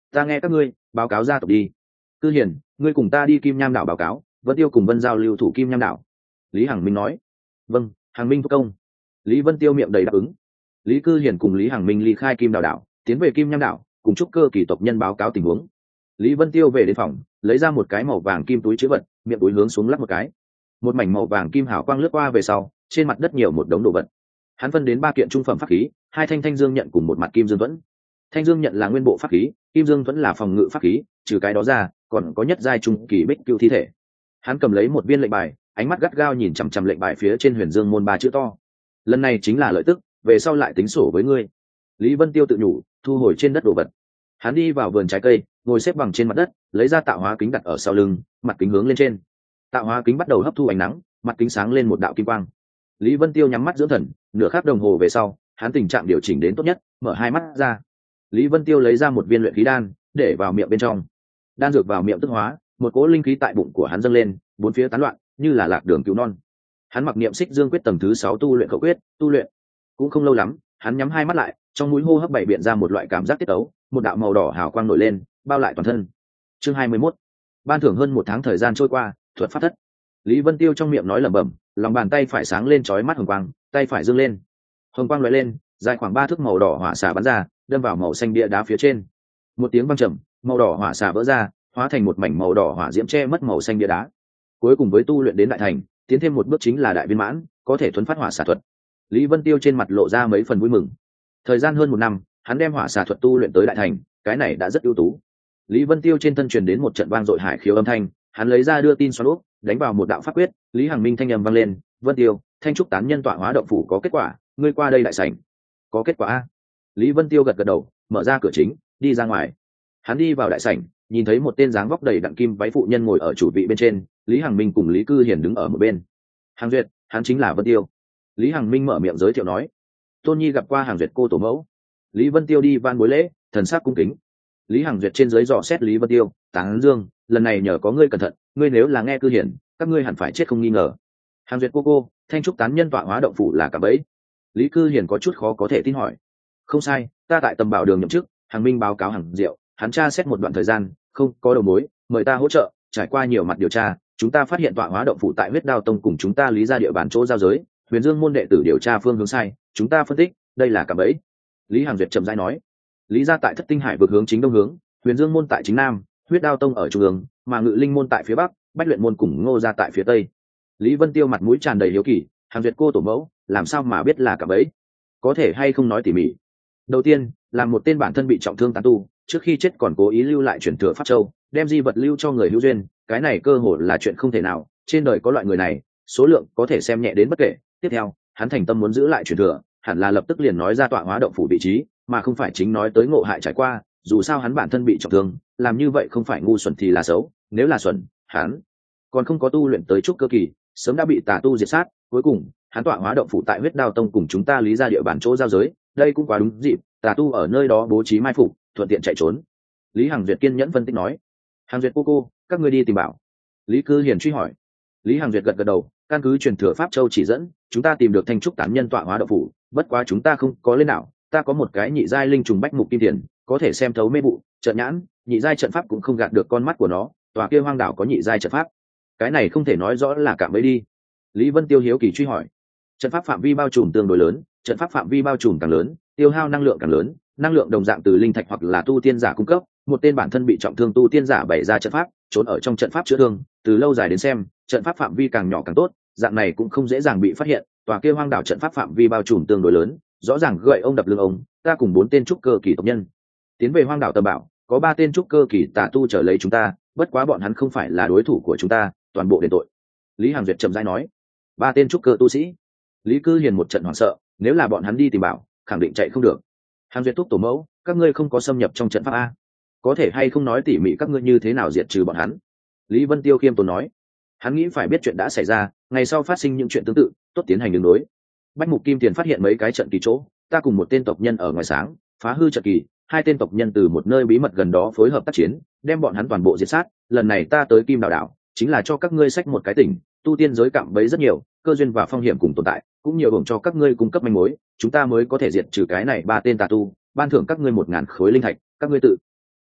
ta nghe các ngươi báo cáo gia tộc đi. Cư Hiền, ngươi cùng ta đi Kim Nham đảo báo cáo, Vân Tiêu cùng Vân Giao lưu thủ Kim Nham đảo. Lý Hằng Minh nói. Vâng, Hằng Minh thúc công. Lý Vân Tiêu miệng đầy đáp ứng. Lý Cư Hiền cùng Lý Hằng Minh ly khai Kim Đào đảo, tiến về Kim Nham đảo, cùng chúc cơ kỳ tộc nhân báo cáo tình huống. Lý Vân Tiêu về đến phòng, lấy ra một cái màu vàng kim túi chứa vật, miệng túi hướng xuống lắp một cái. Một mảnh màu vàng kim hào quang lướt qua về sau, trên mặt đất nhiều một đống đồ vật. Hắn phân đến ba kiện trung phẩm pháp khí, hai thanh thanh dương nhận cùng một mặt kim dương thuẫn. Thanh dương nhận là nguyên bộ pháp khí, kim dương thuẫn là phòng ngự pháp khí, trừ cái đó ra, còn có nhất giai trung kỳ bích cưu thi thể. Hắn cầm lấy một viên lệnh bài, ánh mắt gắt gao nhìn chằm chằm lệnh bài phía trên Huyền Dương môn ba chữ to. Lần này chính là lợi tức, về sau lại tính sổ với ngươi. Lý Vân Tiêu tự nhủ, thu hồi trên đất đồ vật. Hắn đi vào vườn trái cây, ngồi xếp bằng trên mặt đất, lấy ra tạo hóa kính đặt ở sau lưng, mặt kính hướng lên trên. Tạo hóa kính bắt đầu hấp thu ánh nắng, mặt kính sáng lên một đạo kim quang. Lý Vân Tiêu nhắm mắt dưỡng thần, nửa khắc đồng hồ về sau, hắn tình trạng điều chỉnh đến tốt nhất, mở hai mắt ra. Lý Vân Tiêu lấy ra một viên luyện khí đan, để vào miệng bên trong. Đan dược vào miệng tức hóa, một cỗ linh khí tại bụng của hắn dâng lên, bốn phía tán loạn, như là lạc đường cứu non. Hắn mặc niệm xích dương quyết tầng thứ sáu tu luyện khẩu quyết, tu luyện. Cũng không lâu lắm, hắn nhắm hai mắt lại, trong mũi hô hấp bảy biện ra một loại cảm giác tiết tấu, một đạo màu đỏ hào quang nổi lên, bao lại toàn thân. Chương hai mươi mốt. Ban thưởng hơn một tháng thời gian trôi qua, thuật pháp thất. Lý Vân Tiêu trong miệng nói lẩm bẩm, lòng bàn tay phải sáng lên chói mắt hồng quang, tay phải dương lên. Hồng quang lóe lên, dài khoảng ba thước màu đỏ hỏa xà bắn ra, đâm vào màu xanh bia đá phía trên. Một tiếng vang trầm, màu đỏ hỏa xà vỡ ra, hóa thành một mảnh màu đỏ hỏa diễm che mất màu xanh bia đá. Cuối cùng với tu luyện đến đại thành, tiến thêm một bước chính là đại viên mãn, có thể thuấn phát hỏa xà thuật. Lý Vân Tiêu trên mặt lộ ra mấy phần vui mừng. Thời gian hơn một năm, hắn đem hỏa xà thuật tu luyện tới đại thành, cái này đã rất ưu tú. Lý Vân Tiêu trên thân truyền đến một trận vang dội hải khiếu âm thanh, hắn lấy ra đưa tin xoắn úp, đánh vào một đạo pháp quyết, Lý Hằng Minh thanh âm vang lên, "Vân Tiêu, thanh trúc tán nhân tọa hóa động phủ có kết quả, ngươi qua đây đại sảnh." "Có kết quả a?" Lý Vân Tiêu gật gật đầu, mở ra cửa chính, đi ra ngoài. Hắn đi vào đại sảnh, nhìn thấy một tên dáng vóc đầy đặn kim váy phụ nhân ngồi ở chủ vị bên trên, Lý Hằng Minh cùng Lý Cư Hiền đứng ở một bên. "Hàng Duyệt, hắn chính là Vân Tiêu." Lý Hằng Minh mở miệng giới thiệu nói. "Tôn Nhi gặp qua Hàng Duyệt cô tổ mẫu." Lý Vân Tiêu đi van bối lễ, thần sắc cung kính. Lý Hằng Duyệt trên dưới dò xét Lý Vân Tiêu, tán dương, "Lần này nhờ có ngươi cẩn thận, ngươi nếu là nghe Cư Hiền, các ngươi hẳn phải chết không nghi ngờ." "Hàng Duyệt cô cô, thanh trúc tán nhân tọa hóa động phủ là cả bẫy." Lý Cư Hiền có chút khó có thể tin hỏi. "Không sai, ta tại tầm bảo đường nhậm chức, Hàng Minh báo cáo Hàng Diệu, hắn tra xét một đoạn thời gian, không có đầu mối, mời ta hỗ trợ, trải qua nhiều mặt điều tra, chúng ta phát hiện tọa hóa động phủ tại Huyết Đao Tông cùng chúng ta Lý ra địa bàn chỗ giao giới, Huyền Dương môn đệ tử điều tra phương hướng sai, chúng ta phân tích, đây là cả bẫy." Lý Hằng Duyệt chậm rãi nói. Lý ra tại Thất Tinh Hải vực hướng chính đông hướng, Huyền Dương môn tại chính nam, Huyết Đao Tông ở trung ương, mà Ngự Linh môn tại phía bắc, Bách Luyện môn cùng Ngô gia tại phía tây. Lý Vân Tiêu mặt mũi tràn đầy hiếu kỳ, "Hằng Duyệt cô tổ mẫu, làm sao mà biết là cả bẫy? Có thể hay không nói tỉ mỉ?" Đầu tiên, là một tên bản thân bị trọng thương tán tu, trước khi chết còn cố ý lưu lại truyền thừa pháp châu, đem di vật lưu cho người hữu duyên, cái này cơ hội là chuyện không thể nào, trên đời có loại người này, số lượng có thể xem nhẹ đến bất kể. Tiếp theo, hắn thành tâm muốn giữ lại truyền thừa, hẳn là lập tức liền nói ra tọa hóa động phủ vị trí, mà không phải chính nói tới ngộ hại trải qua, dù sao hắn bản thân bị trọng thương, làm như vậy không phải ngu xuẩn thì là xấu, nếu là xuẩn, hắn còn không có tu luyện tới trúc cơ kỳ, sớm đã bị tà tu diệt sát. Cuối cùng, hắn tọa hóa động phủ tại Huyết Đao Tông cùng chúng ta Lý ra địa bàn chỗ giao giới, đây cũng quá đúng dịp, tà tu ở nơi đó bố trí mai phục, thuận tiện chạy trốn. Lý Hằng Duyệt kiên nhẫn phân tích nói. "Hằng Duyệt cô cô, các ngươi đi tìm bảo." Lý Cư Hiền truy hỏi. Lý Hằng Duyệt gật gật đầu, căn cứ truyền thừa pháp châu chỉ dẫn, chúng ta tìm được thanh trúc tán nhân tọa hóa động phủ, bất quá chúng ta không có lên nào, ta có một cái nhị giai linh trùng bách mục kim tiền, có thể xem thấu mê vụ, trận nhãn, nhị giai trận pháp cũng không gạt được con mắt của nó, tòa kia hoang đảo có nhị giai trận pháp, cái này không thể nói rõ là cạm bẫy đi. Lý Vân Tiêu hiếu kỳ truy hỏi. Trận pháp phạm vi bao trùm tương đối lớn, trận pháp phạm vi bao trùm càng lớn, tiêu hao năng lượng càng lớn, năng lượng đồng dạng từ linh thạch hoặc là tu tiên giả cung cấp, một tên bản thân bị trọng thương tu tiên giả bày ra trận pháp, trốn ở trong trận pháp chữa thương, từ lâu dài đến xem, trận pháp phạm vi càng nhỏ càng tốt, dạng này cũng không dễ dàng bị phát hiện. Tòa kia hoang đảo trận pháp phạm vi bao trùm tương đối lớn, rõ ràng gậy ông đập lưng ông, ta cùng bốn tên trúc cơ kỳ tộc nhân tiến về hoang đảo tầm bảo, có ba tên trúc cơ kỳ tà tu trở lấy chúng ta, bất quá bọn hắn không phải là đối thủ của chúng ta, toàn bộ đền tội. Lý Hằng Duyệt chậm rãi nói. Ba tên trúc cơ tu sĩ. Lý Cư Hiền một trận hoảng sợ, nếu là bọn hắn đi tìm bảo, khẳng định chạy không được. Hằng Duyệt thúc tổ mẫu, các ngươi không có xâm nhập trong trận pháp a, có thể hay không nói tỉ mỉ các ngươi như thế nào diệt trừ bọn hắn? Lý Vân Tiêu khiêm tốn nói. Hắn nghĩ phải biết chuyện đã xảy ra, ngày sau phát sinh những chuyện tương tự, tốt tiến hành đường đối. Bách Mục Kim Tiền phát hiện mấy cái trận kỳ chỗ, ta cùng một tên tộc nhân ở ngoài sáng, phá hư trận kỳ, hai tên tộc nhân từ một nơi bí mật gần đó phối hợp tác chiến, đem bọn hắn toàn bộ diệt sát. Lần này ta tới Kim Đào đảo, chính là cho các ngươi sách một cái tỉnh, tu tiên giới cạm bẫy rất nhiều, cơ duyên và phong hiểm cùng tồn tại, cũng nhiều hưởng cho các ngươi cung cấp manh mối, chúng ta mới có thể diệt trừ cái này ba tên tà tu, ban thưởng các ngươi một ngàn khối linh thạch, các ngươi tự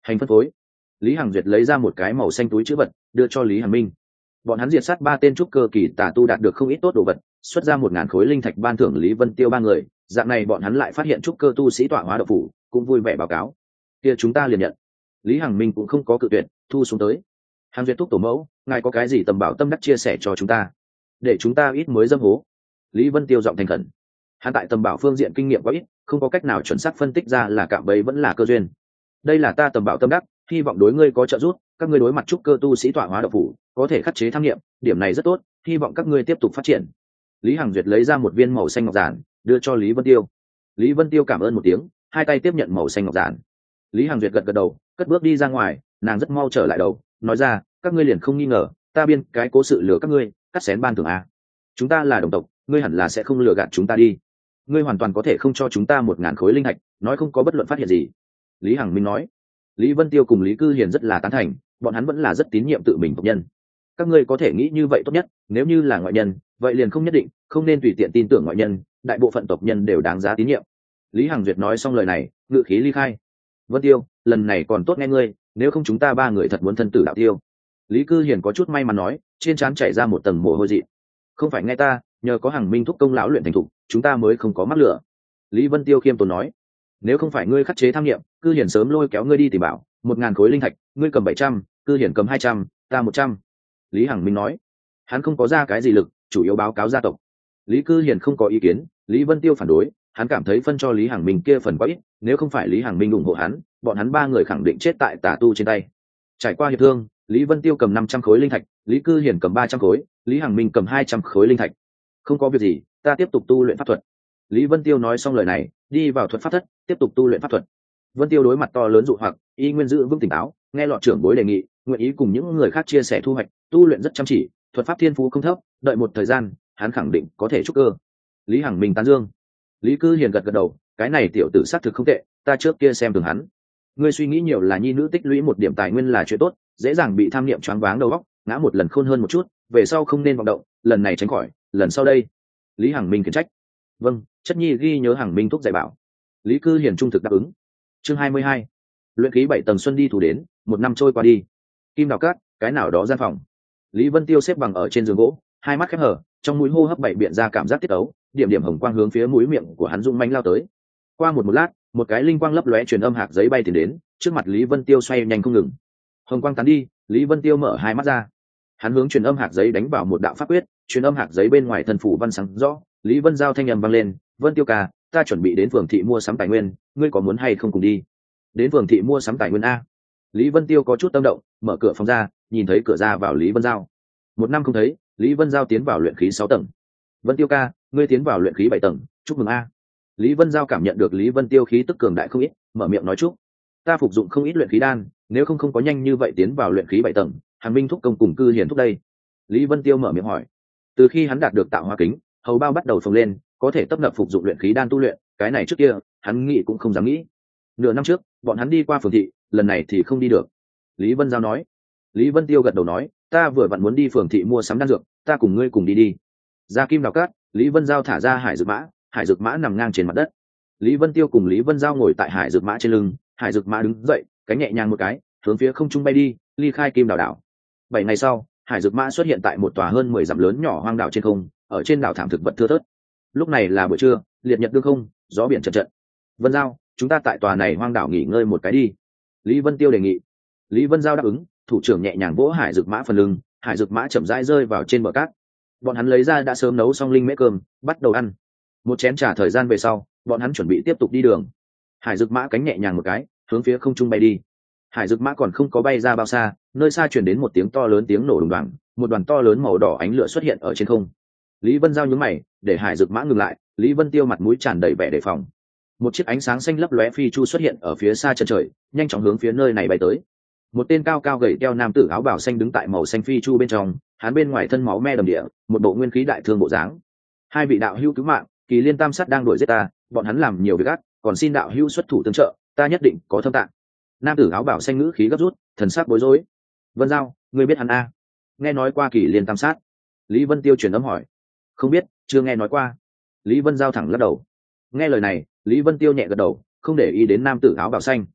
Hành phân phối. Lý Hằng Duyệt lấy ra một cái màu xanh túi trữ vật đưa cho Lý Hằng Minh. Bọn hắn diệt sát ba tên trúc cơ kỳ tà tu đạt được không ít tốt đồ vật, xuất ra một ngàn khối linh thạch ban thưởng Lý Vân Tiêu ba người. Dạng này bọn hắn lại phát hiện trúc cơ tu sĩ tọa hóa độc phủ, cũng vui vẻ báo cáo. Kia chúng ta liền nhận. Lý Hằng Minh cũng không có cự tuyệt, thu xuống tới. Hằng Duyệt thúc tổ mẫu, ngài có cái gì tầm bảo tâm đắc chia sẻ cho chúng ta, để chúng ta ít mới dâm hố. Lý Vân Tiêu giọng thành khẩn. Hắn tại tầm bảo phương diện kinh nghiệm quá ít, không có cách nào chuẩn xác phân tích ra là cạm bẫy vẫn là cơ duyên. Đây là ta tầm bảo tâm đắc, hy vọng đối ngươi có trợ giúp. Các ngươi đối mặt trúc cơ tu sĩ tọa hóa độc phủ, có thể khắc chế tham nghiệm, điểm này rất tốt, hy vọng các ngươi tiếp tục phát triển. Lý Hằng Duyệt lấy ra một viên màu xanh ngọc giản, đưa cho Lý Vân Tiêu. Lý Vân Tiêu cảm ơn một tiếng, hai tay tiếp nhận màu xanh ngọc giản. Lý Hằng Duyệt gật gật đầu, cất bước đi ra ngoài. Nàng rất mau trở lại đầu, nói ra, các ngươi liền không nghi ngờ ta biên cái cố sự lừa các ngươi, cắt xén ban thưởng a. Chúng ta là đồng tộc, ngươi hẳn là sẽ không lừa gạt chúng ta đi. Ngươi hoàn toàn có thể không cho chúng ta một ngàn khối linh thạch, nói không có bất luận phát hiện gì. Lý Hằng Minh nói. Lý Vân Tiêu cùng Lý Cư Hiền rất là tán thành, bọn hắn vẫn là rất tín nhiệm tự mình tộc nhân. Các ngươi có thể nghĩ như vậy tốt nhất, nếu như là ngoại nhân, vậy liền không nhất định, không nên tùy tiện tin tưởng ngoại nhân, đại bộ phận tộc nhân đều đáng giá tín nhiệm. Lý Hằng Duyệt nói xong lời này, ngự khí ly khai. Vân Tiêu, lần này còn tốt nghe ngươi, nếu không chúng ta ba người thật muốn thân tử đạo tiêu. Lý Cư Hiền có chút may mắn nói, trên trán chảy ra một tầng mồ hôi dị. Không phải nghe ta, nhờ có Hằng Minh thúc công lão luyện thành thục, chúng ta mới không có mắc lửa. Lý Vân Tiêu khiêm tốn nói, nếu không phải ngươi khắc chế tham nghiệm, Cư Hiền sớm lôi kéo ngươi đi tìm bảo, một ngàn khối linh thạch, ngươi cầm bảy trăm, Cư Hiền cầm hai trăm, ta một trăm. Lý Hằng Minh nói, hắn không có ra cái gì lực, chủ yếu báo cáo gia tộc. Lý Cư Hiền không có ý kiến, Lý Vân Tiêu phản đối, hắn cảm thấy phân cho Lý Hằng Minh kia phần quá ít, nếu không phải Lý Hằng Minh ủng hộ hắn, bọn hắn ba người khẳng định chết tại tà tu trên tay. Trải qua hiệp thương, Lý Vân Tiêu cầm năm trăm khối linh thạch, Lý Cư Hiền cầm ba trăm khối, Lý Hằng Minh cầm hai trăm khối linh thạch. Không có việc gì, ta tiếp tục tu luyện pháp thuật. Lý Vân Tiêu nói xong lời này, đi vào thuật pháp thất, tiếp tục tu luyện pháp thuật. Vân Tiêu đối mặt to lớn dụ hoặc, y nguyên giữ vững tỉnh táo, nghe lọt trưởng bối đề nghị, nguyện ý cùng những người khác chia sẻ thu hoạch, tu luyện rất chăm chỉ, thuật pháp thiên phú không thấp, đợi một thời gian, hắn khẳng định có thể trúc cơ. Lý Hằng Minh tán dương. Lý Cư Hiền gật gật đầu, cái này tiểu tử xác thực không tệ, ta trước kia xem thường hắn. Ngươi suy nghĩ nhiều là nhi nữ tích lũy một điểm tài nguyên là chuyện tốt, dễ dàng bị tham niệm choáng váng đầu óc, ngã một lần khôn hơn một chút, về sau không nên vọng động, lần này tránh khỏi, lần sau đây. Lý Hằng Minh khiển trách. Vâng, chất nhi ghi nhớ Hằng Minh thúc dạy bảo. Lý Cư Hiền trung thực đáp ứng. Chương hai mươi hai. Luyện khí bảy tầng xuân đi thủ đến, một năm trôi qua đi. Kim Đào Cát, cái nào đó gian phòng. Lý Vân Tiêu xếp bằng ở trên giường gỗ, hai mắt khép hờ, trong mũi hô hấp bảy biện ra cảm giác tiết ấu, điểm điểm hồng quang hướng phía mũi miệng của hắn rung manh lao tới. Qua một một lát, một cái linh quang lấp lóe truyền âm hạc giấy bay tiền đến, trước mặt Lý Vân Tiêu xoay nhanh không ngừng. Hồng quang tán đi, Lý Vân Tiêu mở hai mắt ra. Hắn hướng truyền âm hạc giấy đánh vào một đạo pháp quyết, truyền âm hạc giấy bên ngoài thần phủ văn sáng rõ, Lý Vân giao thanh âm vang lên, "Vân Tiêu ca, ta chuẩn bị đến phường thị mua sắm tài nguyên, ngươi có muốn hay không cùng đi?" Đến phường thị mua sắm tài nguyên a? Lý Vân Tiêu có chút tâm động, mở cửa phòng ra, nhìn thấy cửa ra vào Lý Vân giao. Một năm không thấy, Lý Vân giao tiến vào luyện khí sáu tầng. "Vân Tiêu ca, ngươi tiến vào luyện khí bảy tầng, chúc mừng a." Lý Vân giao cảm nhận được Lý Vân Tiêu khí tức cường đại không ít, mở miệng nói chúc. "Ta phục dụng không ít luyện khí đan, nếu không không có nhanh như vậy tiến vào luyện khí bảy tầng, Hàn Minh thúc công cùng Cư Hiền thúc đây." Lý Vân Tiêu mở miệng hỏi. Từ khi hắn đạt được tạo hóa kính, hầu bao bắt đầu phồng lên, có thể tấp nập phục dụng luyện khí đan tu luyện, cái này trước kia, hắn nghĩ cũng không dám nghĩ. Nửa năm trước, bọn hắn đi qua phường thị, lần này thì không đi được. Lý Vân giao nói. Lý Vân Tiêu gật đầu nói, "Ta vừa vặn muốn đi phường thị mua sắm đan dược, ta cùng ngươi cùng đi đi." Ra Kim Đào Cát, Lý Vân giao thả ra hải dược mã, hải dược mã nằm ngang trên mặt đất. Lý Vân Tiêu cùng Lý Vân giao ngồi tại hải dược mã trên lưng, hải dược mã đứng dậy, cánh nhẹ nhàng một cái, hướng phía không trung bay đi, ly khai Kim Đào đảo. Bảy ngày sau, hải dược mã xuất hiện tại một tòa hơn mười dặm lớn nhỏ hoang đảo trên không, ở trên đảo thảm thực vật thưa thớt. Lúc này là buổi trưa, liệt nhật đương không, gió biển chợt chợt. "Vân giao, chúng ta tại tòa này hoang đảo nghỉ ngơi một cái đi." Lý Vân Tiêu đề nghị. Lý Vân giao đáp ứng, thủ trưởng nhẹ nhàng vỗ hải dược mã phần lưng, hải dược mã chậm rãi rơi vào trên bờ cát. Bọn hắn lấy ra đã sớm nấu xong linh mễ cơm, bắt đầu ăn. Một chén trà thời gian về sau, bọn hắn chuẩn bị tiếp tục đi đường. Hải dược mã cánh nhẹ nhàng một cái, hướng phía không trung bay đi. Hải dược mã còn không có bay ra bao xa, nơi xa truyền đến một tiếng to lớn tiếng nổ đùng đoàng, một đoàn to lớn màu đỏ ánh lửa xuất hiện ở trên không. Lý Vân giao nhướng mày, để hải dược mã ngừng lại. Lý Vân Tiêu mặt mũi tràn đầy vẻ đề phòng. Một chiếc ánh sáng xanh lấp lóe phi chu xuất hiện ở phía xa chân trời, nhanh chóng hướng phía nơi này bay tới. Một tên cao cao gầy teo nam tử áo bào xanh đứng tại màu xanh phi chu bên trong, hắn bên ngoài thân máu me đầm địa, một bộ nguyên khí đại thương bộ dáng. "Hai vị đạo hữu cứu mạng, Kỳ Liên Tam Sát đang đuổi giết ta, bọn hắn làm nhiều việc ác, còn xin đạo hữu xuất thủ tương trợ, ta nhất định có thâm tạng." Nam tử áo bào xanh ngữ khí gấp rút, thần sắc bối rối. "Vân giao, ngươi biết hắn a?" "Nghe nói qua Kỳ Liên Tam Sát." Lý Vân Tiêu truyền âm hỏi. "Không biết, chưa nghe nói qua." Lý Vân giao thẳng lắc đầu. Nghe lời này, Lý Vân Tiêu nhẹ gật đầu, không để ý đến nam tử áo bào xanh.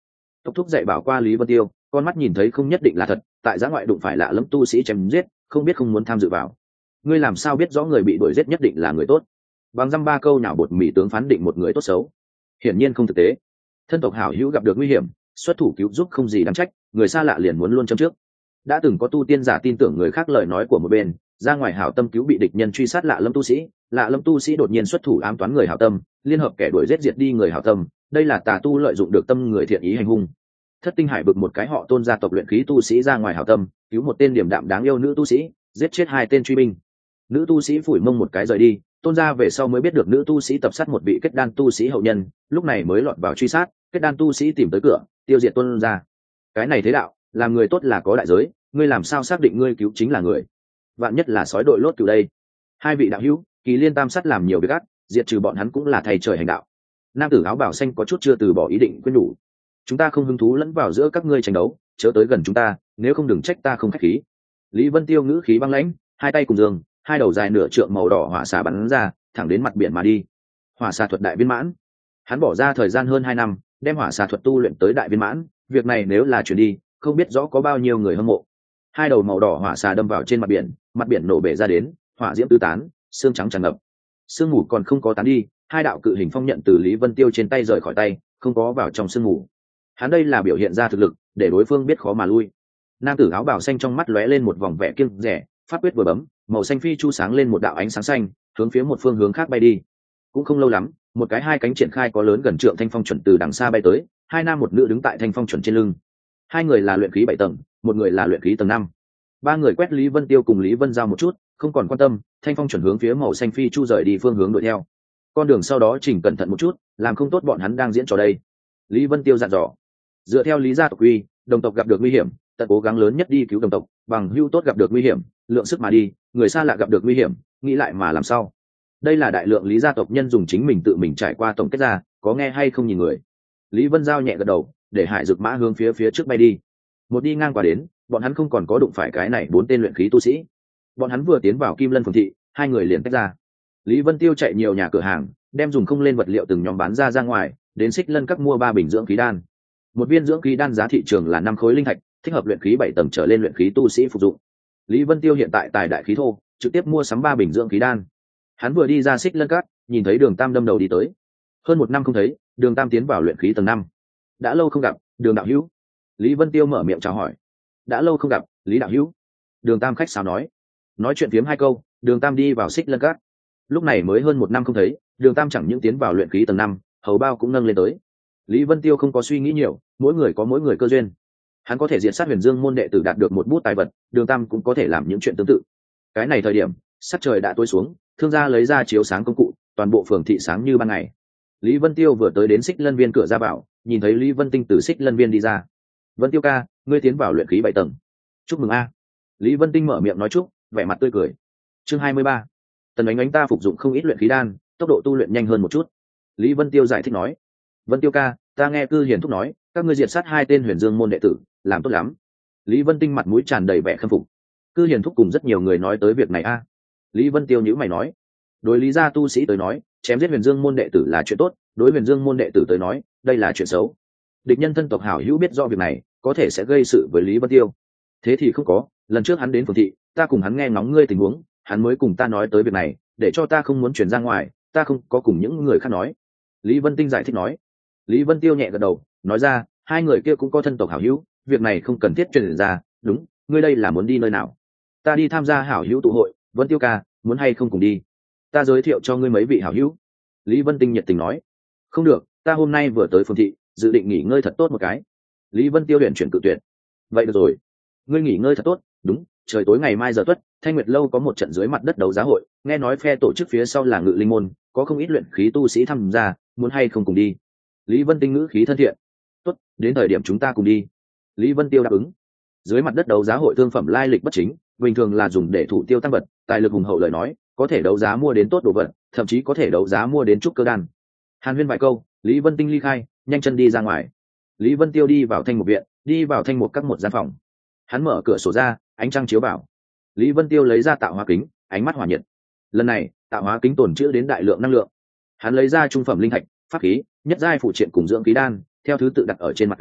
tộc thúc dạy bảo qua Lý Vân Tiêu, con mắt nhìn thấy không nhất định là thật, tại giã ngoại đụng phải lạ lẫm tu sĩ chém giết, không biết không muốn tham dự vào. Ngươi làm sao biết rõ người bị đuổi giết nhất định là người tốt? Bằng dăm ba câu nhào bột mì tướng phán định một người tốt xấu, hiển nhiên không thực tế. Thân tộc hảo hữu gặp được nguy hiểm, xuất thủ cứu giúp không gì đáng trách, người xa lạ liền muốn luôn châm trước. Đã từng có tu tiên giả tin tưởng người khác lời nói của một bên, ra ngoài hảo tâm cứu bị địch nhân truy sát lạ lâm tu sĩ, lạ lâm tu sĩ đột nhiên xuất thủ ám toán người hảo tâm, liên hợp kẻ đuổi giết diệt đi người hảo tâm, đây là tà tu lợi dụng được tâm người thiện ý hành hung. Thất Tinh Hải vực một cái họ Tôn gia tộc luyện khí tu sĩ ra ngoài hảo tâm, cứu một tên điểm đạm đáng yêu nữ tu sĩ, giết chết hai tên truy binh. Nữ tu sĩ phủi mông một cái rời đi, Tôn gia về sau mới biết được nữ tu sĩ tập sát một vị kết đan tu sĩ hậu nhân, lúc này mới lọt vào truy sát, kết đan tu sĩ tìm tới cửa, tiêu diệt Tôn gia. Cái này thế đạo, làm người tốt là có đại giới, ngươi làm sao xác định ngươi cứu chính là người? Vạn nhất là sói đội lốt từ đây. Hai vị đạo hữu, Kỳ Liên Tam Sắt làm nhiều việc ác, diệt trừ bọn hắn cũng là thầy trời hành đạo. Nam tử áo bảo xanh có chút chưa từ bỏ ý định khuyên nhủ. Chúng ta không hứng thú lẫn vào giữa các ngươi tranh đấu, chớ tới gần chúng ta, nếu không đừng trách ta không khách khí. Lý Vân Tiêu ngữ khí băng lãnh, hai tay cùng giường, hai đầu dài nửa trượng màu đỏ hỏa xà bắn ra, thẳng đến mặt biển mà đi. Hỏa xà thuật đại viên mãn. Hắn bỏ ra thời gian hơn hai năm, đem hỏa xà thuật tu luyện tới đại viên mãn, việc này nếu là chuyển đi, không biết rõ có bao nhiêu người hâm mộ. Hai đầu màu đỏ hỏa xà đâm vào trên mặt biển, mặt biển nổ bể ra đến, hỏa diễm tứ tán, xương trắng tràn ngập. Sương mù còn không có tán đi, hai đạo cự hình phong nhận từ Lý Vân Tiêu trên tay rời khỏi tay, không có vào trong sương mù. Hắn đây là biểu hiện ra thực lực, để đối phương biết khó mà lui. Nam tử áo bào xanh trong mắt lóe lên một vòng vẻ kiêng rẻ, pháp quyết vừa bấm, màu xanh phi chu sáng lên một đạo ánh sáng xanh, hướng phía một phương hướng khác bay đi. Cũng không lâu lắm, một cái hai cánh triển khai có lớn gần trượng thanh phong chuẩn từ đằng xa bay tới, hai nam một nữ đứng tại thanh phong chuẩn trên lưng. Hai người là luyện khí bảy tầng, một người là luyện khí tầng năm. Ba người quét Lý Vân Tiêu cùng Lý Vân Giao một chút, không còn quan tâm, thanh phong chuẩn hướng phía màu xanh phi chu rời đi phương hướng đuổi theo. Con đường sau đó chỉnh cẩn thận một chút, làm không tốt bọn hắn đang diễn trò đây. Lý Vân Tiêu dặn dò. Dựa theo lý gia tộc quy, đồng tộc gặp được nguy hiểm, tận cố gắng lớn nhất đi cứu đồng tộc, bằng hữu tốt gặp được nguy hiểm, lượng sức mà đi, người xa lạ gặp được nguy hiểm, nghĩ lại mà làm sao. Đây là đại lượng lý gia tộc nhân dùng chính mình tự mình trải qua tổng kết ra, có nghe hay không nhìn người. Lý Vân Giao nhẹ gật đầu, để Hải Dực Mã hướng phía phía trước bay đi. Một đi ngang qua đến, bọn hắn không còn có đụng phải cái này bốn tên luyện khí tu sĩ. Bọn hắn vừa tiến vào Kim Lân phường thị, hai người liền tách ra. Lý Vân Tiêu chạy nhiều nhà cửa hàng, đem dùng không lên vật liệu từng nhóm bán ra ra ngoài, đến Xích Lân các mua ba bình dưỡng khí đan. Một viên dưỡng khí đan giá thị trường là năm khối linh thạch, thích hợp luyện khí bảy tầng trở lên luyện khí tu sĩ phục dụng. Lý Vân Tiêu hiện tại tài đại khí thô, trực tiếp mua sắm ba bình dưỡng khí đan. Hắn vừa đi ra Xích Lân các, nhìn thấy Đường Tam đâm đầu đi tới. Hơn một năm không thấy, Đường Tam tiến vào luyện khí tầng năm. Đã lâu không gặp, Đường đạo hữu. Lý Vân Tiêu mở miệng chào hỏi. Đã lâu không gặp, Lý đạo hữu. Đường Tam khách sáo nói. Nói chuyện phiếm hai câu, Đường Tam đi vào Xích Lân các. Lúc này mới hơn một năm không thấy, Đường Tam chẳng những tiến vào luyện khí tầng năm, hầu bao cũng nâng lên tới. Lý Vân Tiêu không có suy nghĩ nhiều, mỗi người có mỗi người cơ duyên. Hắn có thể diệt sát Huyền Dương môn đệ tử đạt được một bút tài vật, Đường Tam cũng có thể làm những chuyện tương tự. Cái này thời điểm, sắc trời đã tối xuống, thương gia lấy ra chiếu sáng công cụ, toàn bộ phường thị sáng như ban ngày. Lý Vân Tiêu vừa tới đến Xích Lân viên cửa ra vào, nhìn thấy Lý Vân Tinh từ Xích Lân viên đi ra. Vân Tiêu ca, ngươi tiến vào luyện khí bảy tầng. Chúc mừng a. Lý Vân Tinh mở miệng nói chúc, vẻ mặt tươi cười. Chương hai mươi ba. Tần Ánh Ánh ta phục dụng không ít luyện khí đan, tốc độ tu luyện nhanh hơn một chút. Lý Vân Tiêu giải thích nói. Vân Tiêu ca, ta nghe Cư Hiền thúc nói, các ngươi diệt sát hai tên Huyền Dương môn đệ tử, làm tốt lắm. Lý Vân Tinh mặt mũi tràn đầy vẻ khâm phục. Cư Hiền thúc cùng rất nhiều người nói tới việc này a. Lý Vân Tiêu nhíu mày nói. Đối lý gia tu sĩ tới nói, chém giết Huyền Dương môn đệ tử là chuyện tốt, đối Huyền Dương môn đệ tử tới nói, đây là chuyện xấu. Địch nhân thân tộc hảo hữu biết rõ việc này, có thể sẽ gây sự với Lý Vân Tiêu. Thế thì không có, lần trước hắn đến phường thị, ta cùng hắn nghe ngóng ngươi tình huống, hắn mới cùng ta nói tới việc này, để cho ta không muốn truyền ra ngoài, ta không có cùng những người khác nói. Lý Vân Tinh giải thích nói. Lý Vân Tiêu nhẹ gật đầu, nói ra, hai người kia cũng có thân tộc hảo hữu, việc này không cần thiết truyền ra. Đúng, ngươi đây là muốn đi nơi nào? Ta đi tham gia hảo hữu tụ hội. Vân Tiêu ca, muốn hay không cùng đi? Ta giới thiệu cho ngươi mấy vị hảo hữu. Lý Vân Tinh nhiệt tình nói. Không được, ta hôm nay vừa tới phường thị, dự định nghỉ ngơi thật tốt một cái. Lý Vân Tiêu luyện chuyển cự tuyệt. Vậy được rồi, ngươi nghỉ ngơi thật tốt. Đúng, trời tối ngày mai giờ tuất, Thanh Nguyệt lâu có một trận dưới mặt đất đấu giá hội, nghe nói phe tổ chức phía sau là Ngự Linh môn, có không ít luyện khí tu sĩ tham gia, muốn hay không cùng đi? Lý Vân Tinh ngữ khí thân thiện. Tốt, đến thời điểm chúng ta cùng đi. Lý Vân Tiêu đáp ứng. Dưới mặt đất đấu giá hội thương phẩm lai lịch bất chính, bình thường là dùng để thủ tiêu tăng vật, tài lực hùng hậu lời nói, có thể đấu giá mua đến tốt đồ vật, thậm chí có thể đấu giá mua đến trúc cơ đan. Hàn huyên vài câu, Lý Vân Tinh ly khai, nhanh chân đi ra ngoài. Lý Vân Tiêu đi vào thanh một viện, đi vào thanh một các một gian phòng. Hắn mở cửa sổ ra, ánh trăng chiếu vào. Lý Vân Tiêu lấy ra tạo hóa kính, ánh mắt hỏa nhiệt. Lần này, tạo hóa kính tồn trữ đến đại lượng năng lượng. Hắn lấy ra trung phẩm linh thạch, pháp khí, nhất giai phụ triện cùng dưỡng khí đan, theo thứ tự đặt ở trên mặt kính,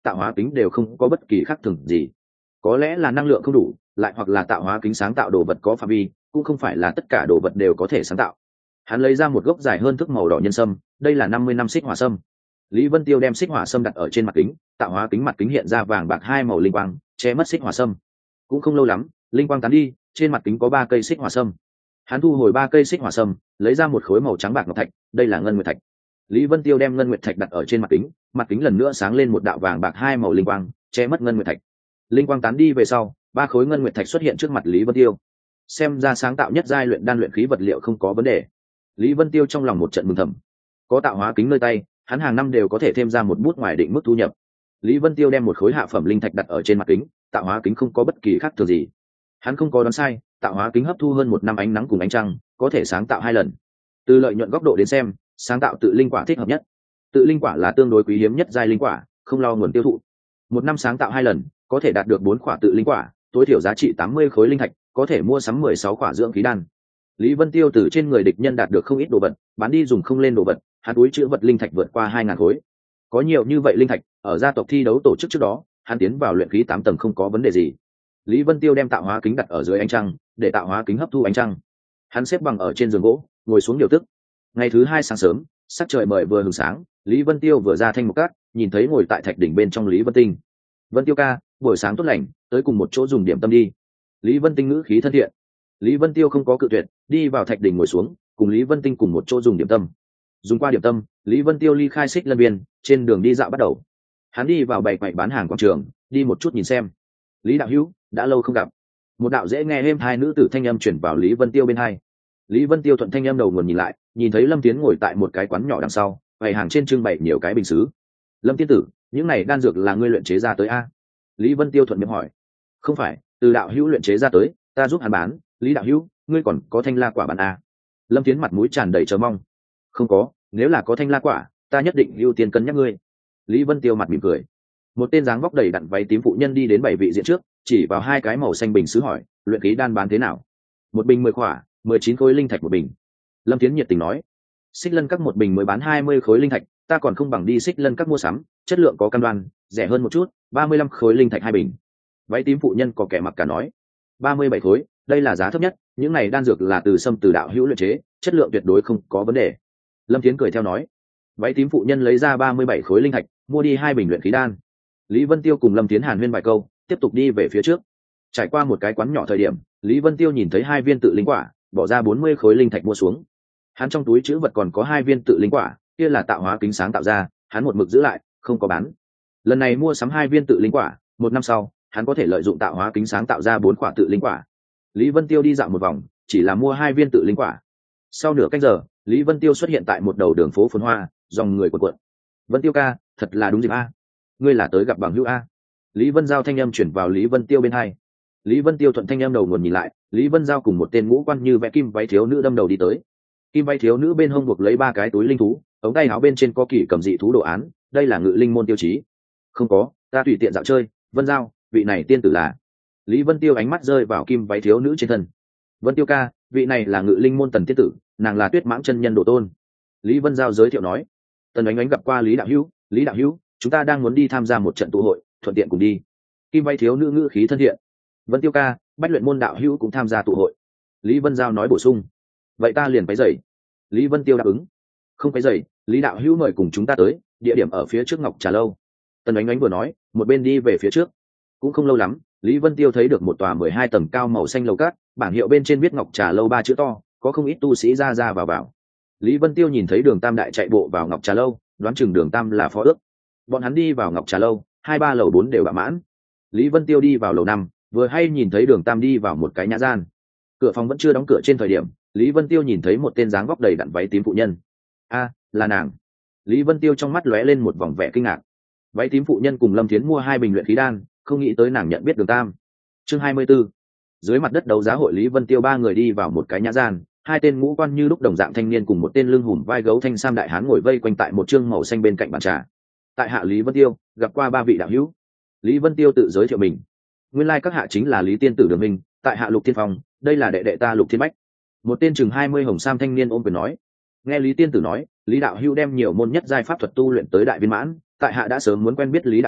tạo hóa kính đều không có bất kỳ khác thường gì. Có lẽ là năng lượng không đủ, lại hoặc là tạo hóa kính sáng tạo đồ vật có phạm vi, cũng không phải là tất cả đồ vật đều có thể sáng tạo. Hắn lấy ra một gốc dài hơn thước màu đỏ nhân sâm, đây là năm mươi năm xích hỏa sâm. Lý Vân Tiêu đem xích hỏa sâm đặt ở trên mặt kính, tạo hóa kính mặt kính hiện ra vàng bạc hai màu linh quang, che mất xích hỏa sâm. Cũng không lâu lắm, linh quang tán đi, trên mặt kính có ba cây xích hỏa sâm. Hắn thu hồi ba cây xích hỏa sâm, lấy ra một khối màu trắng bạc ngọc thạch, đây là ngân nguyệt thạch. Lý Vân Tiêu đem ngân nguyệt thạch đặt ở trên mặt kính, mặt kính lần nữa sáng lên một đạo vàng bạc hai màu linh quang, che mất ngân nguyệt thạch. Linh quang tán đi về sau, ba khối ngân nguyệt thạch xuất hiện trước mặt Lý Vân Tiêu. Xem ra sáng tạo nhất giai luyện đan luyện khí vật liệu không có vấn đề. Lý Vân Tiêu trong lòng một trận mừng thầm. Có tạo hóa kính nơi tay, hắn hàng năm đều có thể thêm ra một bút ngoài định mức thu nhập. Lý Vân Tiêu đem một khối hạ phẩm linh thạch đặt ở trên mặt kính, tạo hóa kính không có bất kỳ khác thường gì. Hắn không có đoán sai, tạo hóa kính hấp thu hơn một năm ánh nắng cùng ánh trăng, có thể sáng tạo hai lần. Từ lợi nhuận góc độ đến xem, sáng tạo tự linh quả thích hợp nhất. Tự linh quả là tương đối quý hiếm nhất giai linh quả, không lo nguồn tiêu thụ. Một năm sáng tạo hai lần, có thể đạt được bốn quả tự linh quả, tối thiểu giá trị tám mươi khối linh thạch, có thể mua sắm mười sáu quả dưỡng khí đan. Lý Vân Tiêu từ trên người địch nhân đạt được không ít đồ vật, bán đi dùng không lên đồ vật, hắn túi chứa vật linh thạch vượt qua hai ngàn khối. Có nhiều như vậy linh thạch, ở gia tộc thi đấu tổ chức trước đó, hắn tiến vào luyện khí tám tầng không có vấn đề gì. Lý Vân Tiêu đem tạo hóa kính đặt ở dưới ánh trăng, để tạo hóa kính hấp thu ánh trăng. Hắn xếp bằng ở trên giường gỗ, ngồi xuống điều tức. Ngày thứ hai sáng sớm, sắc trời mời vừa hừng sáng, Lý Vân Tiêu vừa ra thanh một cát, nhìn thấy ngồi tại thạch đỉnh bên trong Lý Vân Tinh. Vân Tiêu ca, buổi sáng tốt lành, tới cùng một chỗ dùng điểm tâm đi. Lý Vân Tinh ngữ khí thân thiện. Lý Vân Tiêu không có cự tuyệt, đi vào thạch đỉnh ngồi xuống, cùng Lý Vân Tinh cùng một chỗ dùng điểm tâm. Dùng qua điểm tâm, Lý Vân Tiêu ly khai Xích Lân Biên, trên đường đi dạo bắt đầu. Hắn đi vào bày quầy bán hàng quảng trường, đi một chút nhìn xem. Lý đạo hữu, đã lâu không gặp. Một đạo dễ nghe êm hai nữ tử thanh âm chuyển vào Lý Vân Tiêu bên hai. Lý Vân Tiêu thuận thanh âm đầu nguồn nhìn lại, nhìn thấy Lâm Tiến ngồi tại một cái quán nhỏ đằng sau, bày hàng trên trưng bày nhiều cái bình sứ. Lâm tiên tử, những này đan dược là ngươi luyện chế ra tới a? Lý Vân Tiêu thuận miệng hỏi. Không phải, từ đạo hữu luyện chế ra tới, ta giúp hắn bán. Lý đạo hữu, ngươi còn có thanh la quả bán a? Lâm Tiến mặt mũi tràn đầy chờ mong. Không có, nếu là có thanh la quả, ta nhất định ưu tiên cân nhắc ngươi. Lý Vân Tiêu mặt mỉm cười. Một tên dáng vóc đầy đặn váy tím phụ nhân đi đến bảy vị diện trước, chỉ vào hai cái màu xanh bình sứ hỏi, luyện khí đan bán thế nào? Một bình mười khỏa, mười chín khối linh thạch một bình. Lâm Tiến nhiệt tình nói. Xích Lân các một bình mới bán hai mươi khối linh thạch, ta còn không bằng đi Xích Lân các mua sắm, chất lượng có cam đoan, rẻ hơn một chút, ba mươi lăm khối linh thạch hai bình. Váy tím phụ nhân có kẻ mặc cả nói. ba mươi bảy khối, đây là giá thấp nhất, những này đan dược là từ sâm từ đạo hữu luyện chế, chất lượng tuyệt đối không có vấn đề. Lâm Tiến cười theo nói. Váy tím phụ nhân lấy ra ba mươi bảy khối linh thạch, mua đi hai bình luyện khí đan. Lý Vân Tiêu cùng Lâm Tiến hàn huyên vài câu, tiếp tục đi về phía trước. Trải qua một cái quán nhỏ thời điểm, Lý Vân Tiêu nhìn thấy hai viên tự linh quả, bỏ ra bốn mươi khối linh thạch mua xuống. Hắn trong túi trữ vật còn có hai viên tự linh quả, kia là tạo hóa kính sáng tạo ra, hắn một mực giữ lại, không có bán. Lần này mua sắm hai viên tự linh quả, một năm sau, hắn có thể lợi dụng tạo hóa kính sáng tạo ra bốn quả tự linh quả. Lý Vân Tiêu đi dạo một vòng, chỉ là mua hai viên tự linh quả. Sau nửa canh giờ, Lý Vân Tiêu xuất hiện tại một đầu đường phố phồn hoa, dòng người cuộn cuộn. Vân Tiêu ca, thật là đúng dịp a. Ngươi là tới gặp bằng hữu a? Lý Vân Giao thanh âm chuyển vào Lý Vân Tiêu bên hai. Lý Vân Tiêu thuận thanh âm đầu nguồn nhìn lại, Lý Vân Giao cùng một tên ngũ quan như vẽ kim váy thiếu nữ đâm đầu đi tới. Kim váy thiếu nữ bên hông buộc lấy ba cái túi linh thú, ống tay áo bên trên có kỷ cầm dị thú đồ án, đây là ngự linh môn tiêu chí. Không có, ta tùy tiện dạo chơi. Vân Giao, vị này tiên tử là? Lý Vân Tiêu ánh mắt rơi vào kim váy thiếu nữ trên thân. Vân Tiêu ca, vị này là ngự linh môn Tần tiên tử, nàng là Tuyết Mãng chân nhân độ tôn. Lý Vân Giao giới thiệu nói. Tần Ánh Ánh gặp qua Lý đạo hữu. Lý đạo hữu, chúng ta đang muốn đi tham gia một trận tụ hội, thuận tiện cùng đi. Kim váy thiếu nữ ngữ khí thân thiện. Vân Tiêu ca, bách luyện môn đạo hữu cũng tham gia tụ hội. Lý Vân Giao nói bổ sung. Vậy ta liền váy dậy. Lý Vân Tiêu đáp ứng. Không váy dậy, Lý đạo hữu mời cùng chúng ta tới, địa điểm ở phía trước Ngọc Trà lâu. Tần Ánh Ánh vừa nói, một bên đi về phía trước. Cũng không lâu lắm, Lý Vân Tiêu thấy được một tòa mười hai tầng cao màu xanh lầu cát, bảng hiệu bên trên viết Ngọc Trà lâu ba chữ to, có không ít tu sĩ ra ra vào vào. Lý Vân Tiêu nhìn thấy Đường Tam đại chạy bộ vào Ngọc Trà lâu, đoán chừng Đường Tam là phó ước. Bọn hắn đi vào Ngọc Trà lâu, hai ba lầu bốn đều bạ mãn. Lý Vân Tiêu đi vào lầu năm, vừa hay nhìn thấy Đường Tam đi vào một cái nhã gian. Cửa phòng vẫn chưa đóng cửa trên thời điểm, Lý Vân Tiêu nhìn thấy một tên dáng vóc đầy đặn váy tím phụ nhân. A, là nàng. Lý Vân Tiêu trong mắt lóe lên một vòng vẻ kinh ngạc. Váy tím phụ nhân cùng Lâm Thiến mua hai bình luyện khí đan, không nghĩ tới nàng nhận biết Đường Tam. Chương hai mươi 24. Dưới mặt đất đấu giá hội, Lý Vân Tiêu ba người đi vào một cái nhã gian, hai tên ngũ quan như lúc đồng dạng thanh niên cùng một tên lưng hùm vai gấu thanh sam đại hán ngồi vây quanh tại một chương màu xanh bên cạnh bàn trà. Tại hạ Lý Vân Tiêu, gặp qua ba vị đạo hữu. Lý Vân Tiêu tự giới thiệu mình. Nguyên lai các hạ chính là Lý tiên tử Đường Minh, tại hạ Lục Thiên Phong, đây là đệ đệ ta Lục Thiên Bách. Một tên chừng hai mươi hồng sam thanh niên ôm quyền nói. Nghe Lý tiên tử nói, Lý đạo hữu đem nhiều môn nhất giai pháp thuật tu luyện tới đại viên mãn, tại hạ đã sớm muốn quen biết Lý đạo hữu,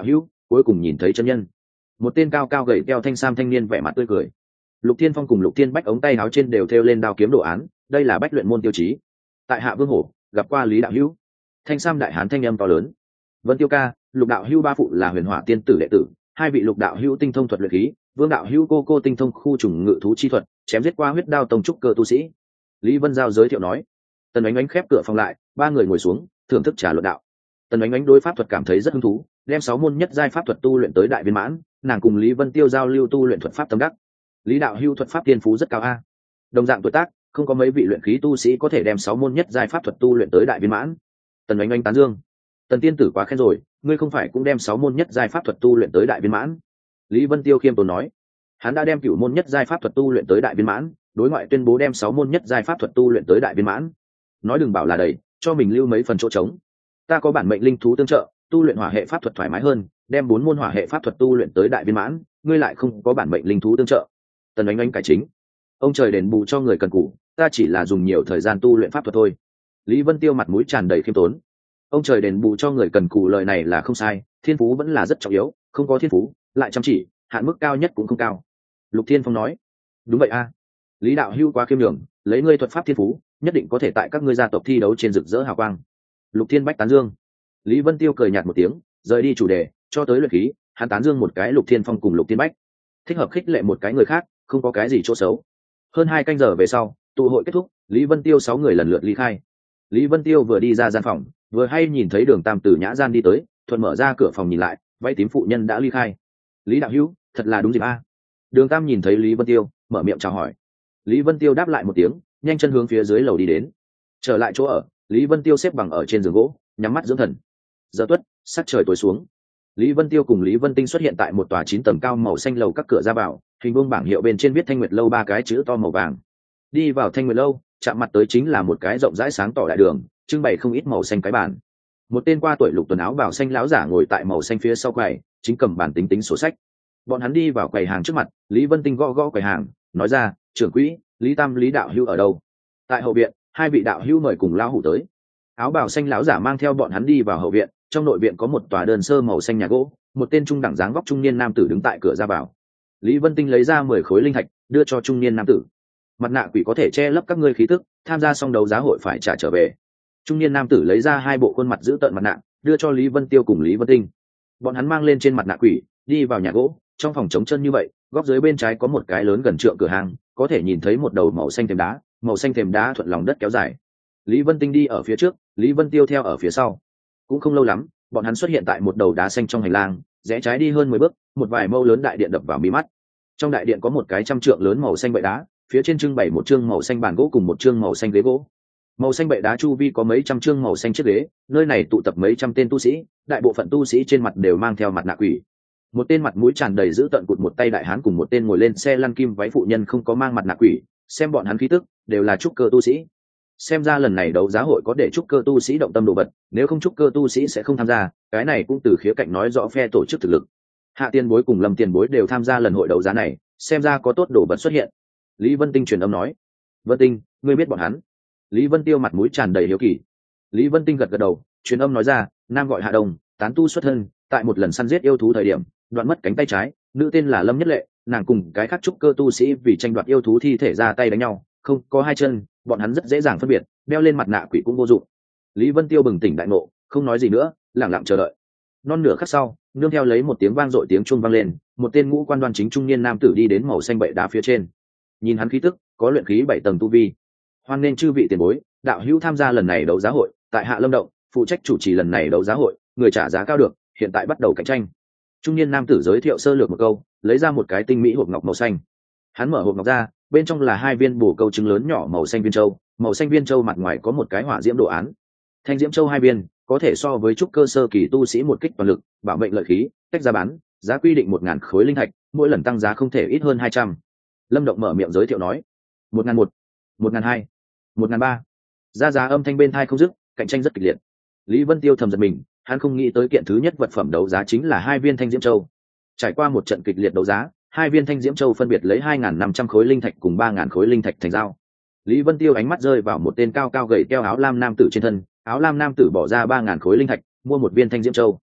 cuối cùng nhìn thấy chân nhân. Một tên cao cao gầy teo thanh sam thanh niên vẻ mặt tươi cười. Lục Thiên Phong cùng Lục Thiên Bách ống tay áo trên đều thêu lên đao kiếm đồ án, đây là bách luyện môn tiêu chí. Tại Hạ Vương Hổ gặp qua Lý đạo hữu. Thanh sam đại hán thanh âm to lớn. Vân Tiêu ca, Lục đạo hữu ba phụ là Huyền Hỏa tiên tử đệ tử, hai vị Lục đạo hữu tinh thông thuật luyện khí, Vương đạo hữu cô cô tinh thông khu trùng ngự thú chi thuật, chém giết qua huyết đao tông trúc cơ tu sĩ. Lý Vân Giao giới thiệu nói. Tần Ánh Ánh khép cửa phòng lại, ba người ngồi xuống thưởng thức trà luận đạo. Tần Ánh Ánh đối pháp thuật cảm thấy rất hứng thú, đem sáu môn nhất giai pháp thuật tu luyện tới đại viên mãn, nàng cùng Lý Vân Tiêu giao lưu tu luyện thuật pháp tâm đắc. Lý đạo hưu thuật pháp tiên phú rất cao a. Đồng dạng tuổi tác, không có mấy vị luyện khí tu sĩ có thể đem sáu môn nhất giai pháp thuật tu luyện tới đại viên mãn. Tần Ánh Ánh tán dương. Tần tiên tử quá khen rồi, ngươi không phải cũng đem sáu môn nhất giai pháp thuật tu luyện tới đại viên mãn? Lý Vân Tiêu khiêm tốn nói. Hắn đã đem cửu môn nhất giai pháp thuật tu luyện tới đại viên mãn, đối ngoại tuyên bố đem sáu môn nhất giai pháp thuật tu luyện tới đại viên mãn. Nói đừng bảo là đầy, cho mình lưu mấy phần chỗ trống. Ta có bản mệnh linh thú tương trợ, tu luyện hỏa hệ pháp thuật thoải mái hơn, đem bốn môn hỏa hệ pháp thuật tu luyện tới đại viên mãn, ngươi lại không có bản mệnh linh thú tương trợ. Tần Ánh Ánh cải chính. Ông trời đền bù cho người cần cù, ta chỉ là dùng nhiều thời gian tu luyện pháp thuật thôi. Lý Vân Tiêu mặt mũi tràn đầy khiêm tốn. Ông trời đền bù cho người cần cù lời này là không sai, thiên phú vẫn là rất trọng yếu, không có thiên phú lại chăm chỉ, hạn mức cao nhất cũng không cao. Lục Thiên Phong nói. Đúng vậy a. Lý đạo hưu quá khiêm nhường, lấy ngươi thuật pháp thiên phú, nhất định có thể tại các ngươi gia tộc thi đấu trên rực rỡ hào quang. Lục Thiên Bách tán dương. Lý Vân Tiêu cười nhạt một tiếng, rời đi chủ đề, cho tới luyện khí, hắn tán dương một cái Lục Thiên Phong cùng Lục Thiên Bách, thích hợp khích lệ một cái người khác, không có cái gì chỗ xấu. Hơn hai canh giờ về sau, tụ hội kết thúc, Lý Vân Tiêu sáu người lần lượt ly khai. Lý Vân Tiêu vừa đi ra gian phòng, vừa hay nhìn thấy Đường Tam Tử nhã gian đi tới, thuận mở ra cửa phòng nhìn lại, váy tím phụ nhân đã ly khai. Lý đạo hữu, thật là đúng dịp a. Đường Tam nhìn thấy Lý Vân Tiêu, mở miệng chào hỏi. Lý Vân Tiêu đáp lại một tiếng, nhanh chân hướng phía dưới lầu đi đến. Trở lại chỗ ở, Lý Vân Tiêu xếp bằng ở trên giường gỗ, nhắm mắt dưỡng thần. Giờ tuất, sắc trời tối xuống. Lý Vân Tiêu cùng Lý Vân Tinh xuất hiện tại một tòa chín tầng cao màu xanh lầu các cửa ra vào, hình vuông bảng hiệu bên trên viết Thanh Nguyệt lâu ba cái chữ to màu vàng. Đi vào Thanh Nguyệt lâu, chạm mặt tới chính là một cái rộng rãi sáng tỏ đại đường, trưng bày không ít màu xanh cái bàn. Một tên qua tuổi lục tuần áo bào xanh lão giả ngồi tại màu xanh phía sau quầy, chính cầm bàn tính tính sổ sách. Bọn hắn đi vào quầy hàng trước mặt, Lý Vân Tinh gõ gõ quầy hàng, nói ra, trưởng quỹ, Lý Tam Lý đạo hữu ở đâu? Tại hậu viện, hai vị đạo hữu mời cùng lão hủ tới. Áo bào xanh lão giả mang theo bọn hắn đi vào hậu viện, trong nội viện có một tòa đơn sơ màu xanh nhà gỗ, một tên trung đẳng dáng vóc trung niên nam tử đứng tại cửa ra vào. Lý Vân Tinh lấy ra mười khối linh thạch, đưa cho trung niên nam tử. Mặt nạ quỷ có thể che lấp các ngươi khí tức, tham gia xong đấu giá hội phải trả trở về. Trung niên nam tử lấy ra hai bộ khuôn mặt giữ tợn mặt nạ, đưa cho Lý Vân Tiêu cùng Lý Vân Tinh. Bọn hắn mang lên trên mặt nạ quỷ, đi vào nhà gỗ, trong phòng trống chân như vậy, góc dưới bên trái có một cái lớn gần trượng cửa hàng, có thể nhìn thấy một đầu màu xanh thềm đá, màu xanh thềm đá thuận lòng đất kéo dài. Lý Vân Tinh đi ở phía trước, Lý Vân Tiêu theo ở phía sau. Cũng không lâu lắm, bọn hắn xuất hiện tại một đầu đá xanh trong hành lang, rẽ trái đi hơn mười bước, một vài mâu lớn đại điện đập vào mí mắt. Trong đại điện có một cái trăm trượng lớn màu xanh bệ đá, phía trên trưng bày một chương màu xanh bàn gỗ cùng một chương màu xanh ghế gỗ. Màu xanh bệ đá chu vi có mấy trăm chương màu xanh chiếc ghế, nơi này tụ tập mấy trăm tên tu sĩ, đại bộ phận tu sĩ trên mặt đều mang theo mặt nạ quỷ. Một tên mặt mũi tràn đầy dữ tợn cụt một tay đại hán cùng một tên ngồi lên xe lăn kim váy phụ nhân không có mang mặt nạ quỷ, xem bọn hắn khí tức đều là trúc cơ tu sĩ. Xem ra lần này đấu giá hội có để trúc cơ tu sĩ động tâm đồ vật, nếu không trúc cơ tu sĩ sẽ không tham gia, cái này cũng từ khía cạnh nói rõ phe tổ chức thực lực. Hạ Tiền Bối cùng Lâm Tiền Bối đều tham gia lần hội đấu giá này, xem ra có tốt đồ vật xuất hiện. Lý Vân Tinh truyền âm nói. Vân Tinh, ngươi biết bọn hắn? Lý Vân Tiêu mặt mũi tràn đầy hiếu kỳ. Lý Vân Tinh gật gật đầu, truyền âm nói ra, nam gọi Hạ Đông, tán tu xuất thân, tại một lần săn giết yêu thú thời điểm, đoạn mất cánh tay trái, nữ tên là Lâm Nhất Lệ, nàng cùng cái khác trúc cơ tu sĩ vì tranh đoạt yêu thú thi thể ra tay đánh nhau, không có hai chân, bọn hắn rất dễ dàng phân biệt, đeo lên mặt nạ quỷ cũng vô dụng. Lý Vân Tiêu bừng tỉnh đại ngộ, không nói gì nữa, lặng lặng chờ đợi. Non nửa khắc sau, nương theo lấy một tiếng vang dội tiếng chuông vang lên, một tên ngũ quan đoan chính trung niên nam tử đi đến màu xanh bệ đá phía trên. Nhìn hắn khí tức, có luyện khí bảy tầng tu vi. Hoan nên chư vị tiền bối, đạo hữu tham gia lần này đấu giá hội, tại Hạ Lâm Động, phụ trách chủ trì lần này đấu giá hội, người trả giá cao được, hiện tại bắt đầu cạnh tranh. Trung niên nam tử giới thiệu sơ lược một câu, lấy ra một cái tinh mỹ hộp ngọc màu xanh. Hắn mở hộp ngọc ra, bên trong là hai viên bổ câu trứng lớn nhỏ màu xanh viên châu, màu xanh viên châu mặt ngoài có một cái hỏa diễm đồ án. Thanh diễm châu hai viên, có thể so với trúc cơ sơ kỳ tu sĩ một kích toàn lực, bảo mệnh lợi khí, tách ra bán, giá quy định một ngàn khối linh thạch, mỗi lần tăng giá không thể ít hơn hai trăm. Lâm Động mở miệng giới thiệu nói, một ngàn một, một ngàn hai, một ngàn ba. Ra giá âm thanh bên thai không dứt, cạnh tranh rất kịch liệt. Lý Vân Tiêu thầm giật mình, hắn không nghĩ tới kiện thứ nhất vật phẩm đấu giá chính là hai viên thanh diễm châu. Trải qua một trận kịch liệt đấu giá, hai viên thanh diễm châu phân biệt lấy hai nghìn năm trăm khối linh thạch cùng ba nghìn khối linh thạch thành giao. Lý Vân Tiêu ánh mắt rơi vào một tên cao cao gầy teo áo lam nam tử trên thân, áo lam nam tử bỏ ra ba nghìn khối linh thạch, mua một viên thanh diễm châu.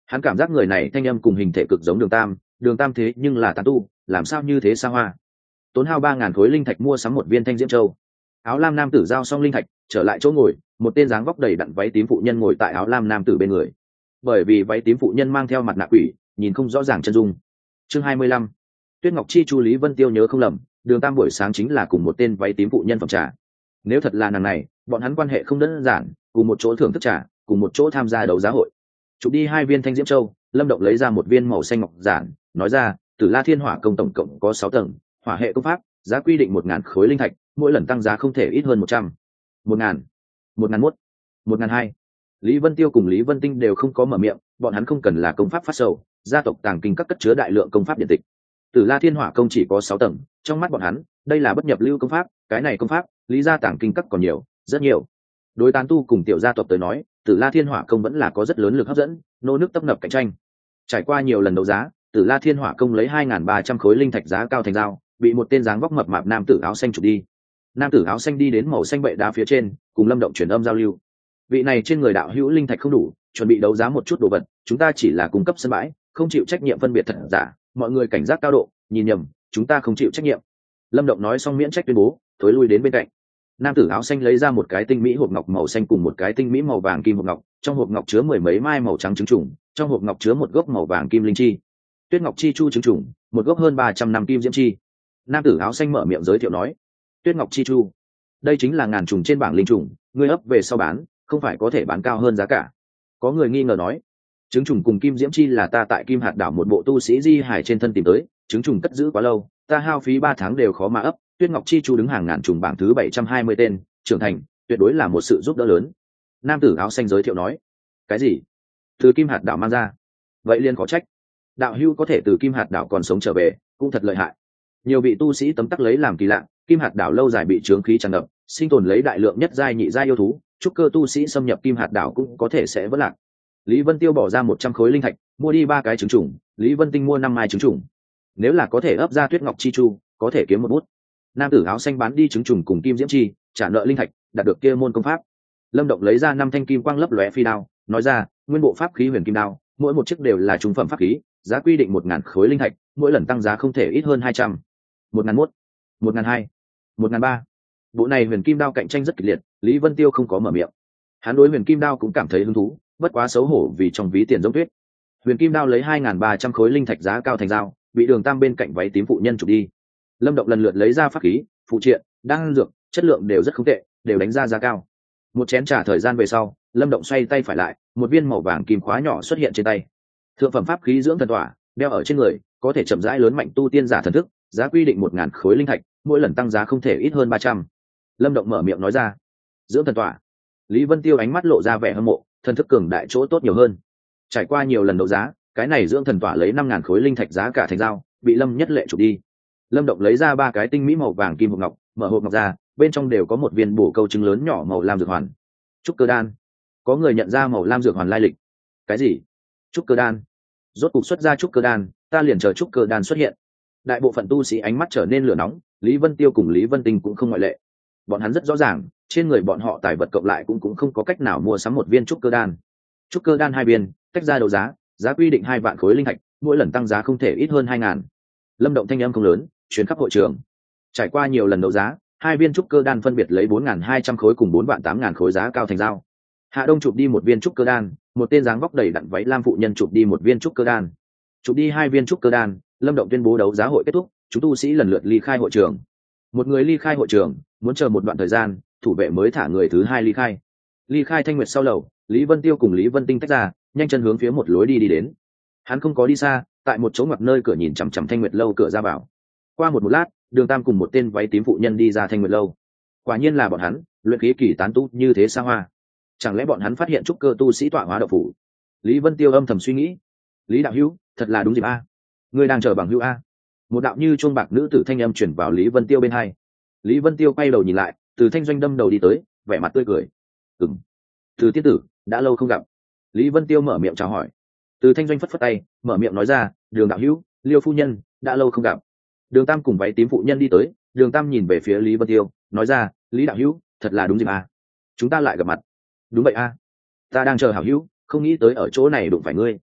Hắn cảm giác người này thanh âm cùng hình thể cực giống đường tam, đường tam thế nhưng là tán tu, làm sao như thế xa hoa. Tốn hao ba ngàn khối linh thạch mua sắm một viên thanh diễm châu. Áo lam nam tử giao xong linh thạch, trở lại chỗ ngồi, một tên dáng vóc đầy đặn váy tím phụ nhân ngồi tại áo lam nam tử bên người. Bởi vì váy tím phụ nhân mang theo mặt nạ quỷ, nhìn không rõ ràng chân dung. Chương hai mươi lăm. Tuyết Ngọc Chi Chu Lý Vân Tiêu nhớ không lầm, đường tam buổi sáng chính là cùng một tên váy tím phụ nhân phòng trà. Nếu thật là nàng này, bọn hắn quan hệ không đơn giản, cùng một chỗ thưởng thức trà, cùng một chỗ tham gia đấu giá hội. Chụp đi hai viên thanh diễm châu, Lâm Động lấy ra một viên màu xanh ngọc giản, nói ra, Tử La Thiên Hỏa công tổng cộng có sáu tầng, hỏa hệ công pháp, giá quy định một ngàn khối linh thạch, mỗi lần tăng giá không thể ít hơn một trăm. Một ngàn, một ngàn một, một ngàn hai. Lý Vân Tiêu cùng Lý Vân Tinh đều không có mở miệng, bọn hắn không cần là công pháp phát sầu, gia tộc tàng kinh các cất chứa đại lượng công pháp điện tịch. Tử La Thiên Hỏa công chỉ có sáu tầng, trong mắt bọn hắn, đây là bất nhập lưu công pháp, cái này công pháp, lý gia tàng kinh các còn nhiều, rất nhiều. Đối tán tu cùng tiểu gia tộc tới nói, Tử La Thiên Hỏa công vẫn là có rất lớn lực hấp dẫn, nô nước tấp nập cạnh tranh. Trải qua nhiều lần đấu giá, Tử La Thiên Hỏa công lấy hai nghìn ba trăm khối linh thạch giá cao thành giao, bị một tên dáng vóc mập mạp nam tử áo xanh chụp đi. Nam tử áo xanh đi đến màu xanh bệ đá phía trên, cùng Lâm Động truyền âm giao lưu. Vị này trên người đạo hữu linh thạch không đủ, chuẩn bị đấu giá một chút đồ vật, chúng ta chỉ là cung cấp sân bãi, không chịu trách nhiệm phân biệt thật giả, mọi người cảnh giác cao độ, nhìn nhầm, chúng ta không chịu trách nhiệm. Lâm Động nói xong miễn trách tuyên bố, thối lui đến bên cạnh. Nam tử áo xanh lấy ra một cái tinh mỹ hộp ngọc màu xanh cùng một cái tinh mỹ màu vàng kim hộp ngọc, trong hộp ngọc chứa mười mấy mai màu trắng trứng trùng, trong hộp ngọc chứa một gốc màu vàng kim linh chi. Tuyết Ngọc Chi Chu trứng trùng, một gốc hơn ba trăm năm kim diễm chi. Nam tử áo xanh mở miệng giới thiệu nói, Tuyết Ngọc Chi Chu, đây chính là ngàn trùng trên bảng linh trùng, ngươi ấp về sau bán, không phải có thể bán cao hơn giá cả. Có người nghi ngờ nói, trứng trùng cùng kim diễm chi là ta tại Kim Hạt đảo một bộ tu sĩ di hải trên thân tìm tới, trứng trùng cất giữ quá lâu, ta hao phí ba tháng đều khó mà ấp. Tuyết Ngọc Chi Chu đứng hàng ngàn trùng bảng thứ bảy trăm hai mươi tên, trưởng thành, tuyệt đối là một sự giúp đỡ lớn. Nam tử áo xanh giới thiệu nói, cái gì? Từ Kim Hạt đảo mang ra? Vậy liên có trách. Đạo hưu có thể từ Kim Hạt đảo còn sống trở về, cũng thật lợi hại. Nhiều vị tu sĩ tấm tắc lấy làm kỳ lạ, Kim Hạt đảo lâu dài bị chướng khí tràn ngập, sinh tồn lấy đại lượng nhất giai nhị giai yêu thú, trúc cơ tu sĩ xâm nhập Kim Hạt đảo cũng có thể sẽ vỡ lạc. Lý Vân Tiêu bỏ ra một trăm khối linh thạch, mua đi ba cái trứng trùng, Lý Vân Tinh mua năm mai trứng trùng. Nếu là có thể ấp ra Tuyết Ngọc Chi Chu, có thể kiếm một bút. Nam tử áo xanh bán đi trứng trùng cùng kim diễm chi, trả nợ linh thạch, đạt được kia môn công pháp. Lâm Động lấy ra năm thanh kim quang lấp lóe phi đao, nói ra, nguyên bộ pháp khí huyền kim đao, mỗi một chiếc đều là trung phẩm pháp khí, giá quy định một ngàn khối linh thạch, mỗi lần tăng giá không thể ít hơn hai trăm. Một ngàn một, một ngàn hai, một ngàn ba. Bộ này huyền kim đao cạnh tranh rất kịch liệt, Lý Vân Tiêu không có mở miệng. Hắn đối huyền kim đao cũng cảm thấy hứng thú, bất quá xấu hổ vì trong ví tiền giống tuyết. Huyền kim đao lấy hai nghìn ba trăm khối linh thạch giá cao thành giao, bị đường tam bên cạnh váy tím phụ nhân chụp đi. Lâm Động lần lượt lấy ra pháp khí, phụ triện, đan dược, chất lượng đều rất không tệ, đều đánh ra giá cao. Một chén trà thời gian về sau, Lâm Động xoay tay phải lại, một viên màu vàng kim khóa nhỏ xuất hiện trên tay. Thượng phẩm pháp khí dưỡng thần tỏa, đeo ở trên người, có thể chậm rãi lớn mạnh tu tiên giả thần thức, giá quy định một ngàn khối linh thạch, mỗi lần tăng giá không thể ít hơn ba trăm. Lâm Động mở miệng nói ra, dưỡng thần tỏa. Lý Vân Tiêu ánh mắt lộ ra vẻ hâm mộ, thần thức cường đại chỗ tốt nhiều hơn. Trải qua nhiều lần đấu giá, cái này dưỡng thần tỏa lấy năm ngàn khối linh thạch giá cả thành giao, bị Lâm Nhất Lệ chụp đi. Lâm Động lấy ra ba cái tinh mỹ màu vàng kim hộp ngọc, mở hộp ngọc ra, bên trong đều có một viên bổ câu trứng lớn nhỏ màu lam dược hoàn. Trúc cơ đan. Có người nhận ra màu lam dược hoàn lai lịch. Cái gì? Trúc cơ đan? Rốt cục xuất ra trúc cơ đan, ta liền chờ trúc cơ đan xuất hiện. Đại bộ phận tu sĩ ánh mắt trở nên lửa nóng, Lý Vân Tiêu cùng Lý Vân Tinh cũng không ngoại lệ. Bọn hắn rất rõ ràng, trên người bọn họ tài vật cộng lại cũng cũng không có cách nào mua sắm một viên trúc cơ đan. Trúc cơ đan hai viên, tách ra đấu giá, giá quy định hai vạn khối linh thạch, mỗi lần tăng giá không thể ít hơn hai ngàn. Lâm Động thanh âm không lớn, chuyến khắp hội trường. Trải qua nhiều lần đấu giá, hai viên trúc cơ đan phân biệt lấy bốn nghìn hai trăm khối cùng bốn vạn tám ngàn khối giá cao thành giao. Hạ Đông chụp đi một viên trúc cơ đan, một tên dáng vóc đầy đặn váy lam phụ nhân chụp đi một viên trúc cơ đan. Chụp đi hai viên trúc cơ đan, Lâm Động tuyên bố đấu giá hội kết thúc, chúng tu sĩ lần lượt ly khai hội trường. Một người ly khai hội trường, muốn chờ một đoạn thời gian, thủ vệ mới thả người thứ hai ly khai. Ly khai Thanh Nguyệt sau lầu, Lý Vân Tiêu cùng Lý Vân Tinh tách ra, nhanh chân hướng phía một lối đi đi đến. Hắn không có đi xa, tại một chỗ ngoặc nơi cửa nhìn chằm chằm Thanh Nguyệt lâu cửa ra vào. Qua một một lát, Đường Tam cùng một tên váy tím phụ nhân đi ra Thanh Nguyệt lâu. Quả nhiên là bọn hắn, luyện khí kỳ tán tu như thế xa hoa. Chẳng lẽ bọn hắn phát hiện trúc cơ tu sĩ tọa hóa đậu phủ? Lý Vân Tiêu âm thầm suy nghĩ. Lý đạo hữu, thật là đúng dịp a. Ngươi đang chờ bằng hữu a. Một đạo như chuông bạc nữ tử thanh âm chuyển vào Lý Vân Tiêu bên hai. Lý Vân Tiêu quay đầu nhìn lại, từ Thanh Doanh đâm đầu đi tới, vẻ mặt tươi cười. Ừm. Từ tiên tử, đã lâu không gặp. Lý Vân Tiêu mở miệng chào hỏi. Từ Thanh Doanh phất phất tay, mở miệng nói ra, Đường đạo hữu, Liêu phu nhân, đã lâu không gặp. Đường Tam cùng váy tím phụ nhân đi tới, Đường Tam nhìn về phía Lý Vân Tiêu, nói ra, Lý đạo hữu, thật là đúng dịp a. Chúng ta lại gặp mặt. Đúng vậy a. Ta đang chờ hảo hữu, không nghĩ tới ở chỗ này đụng phải ngươi.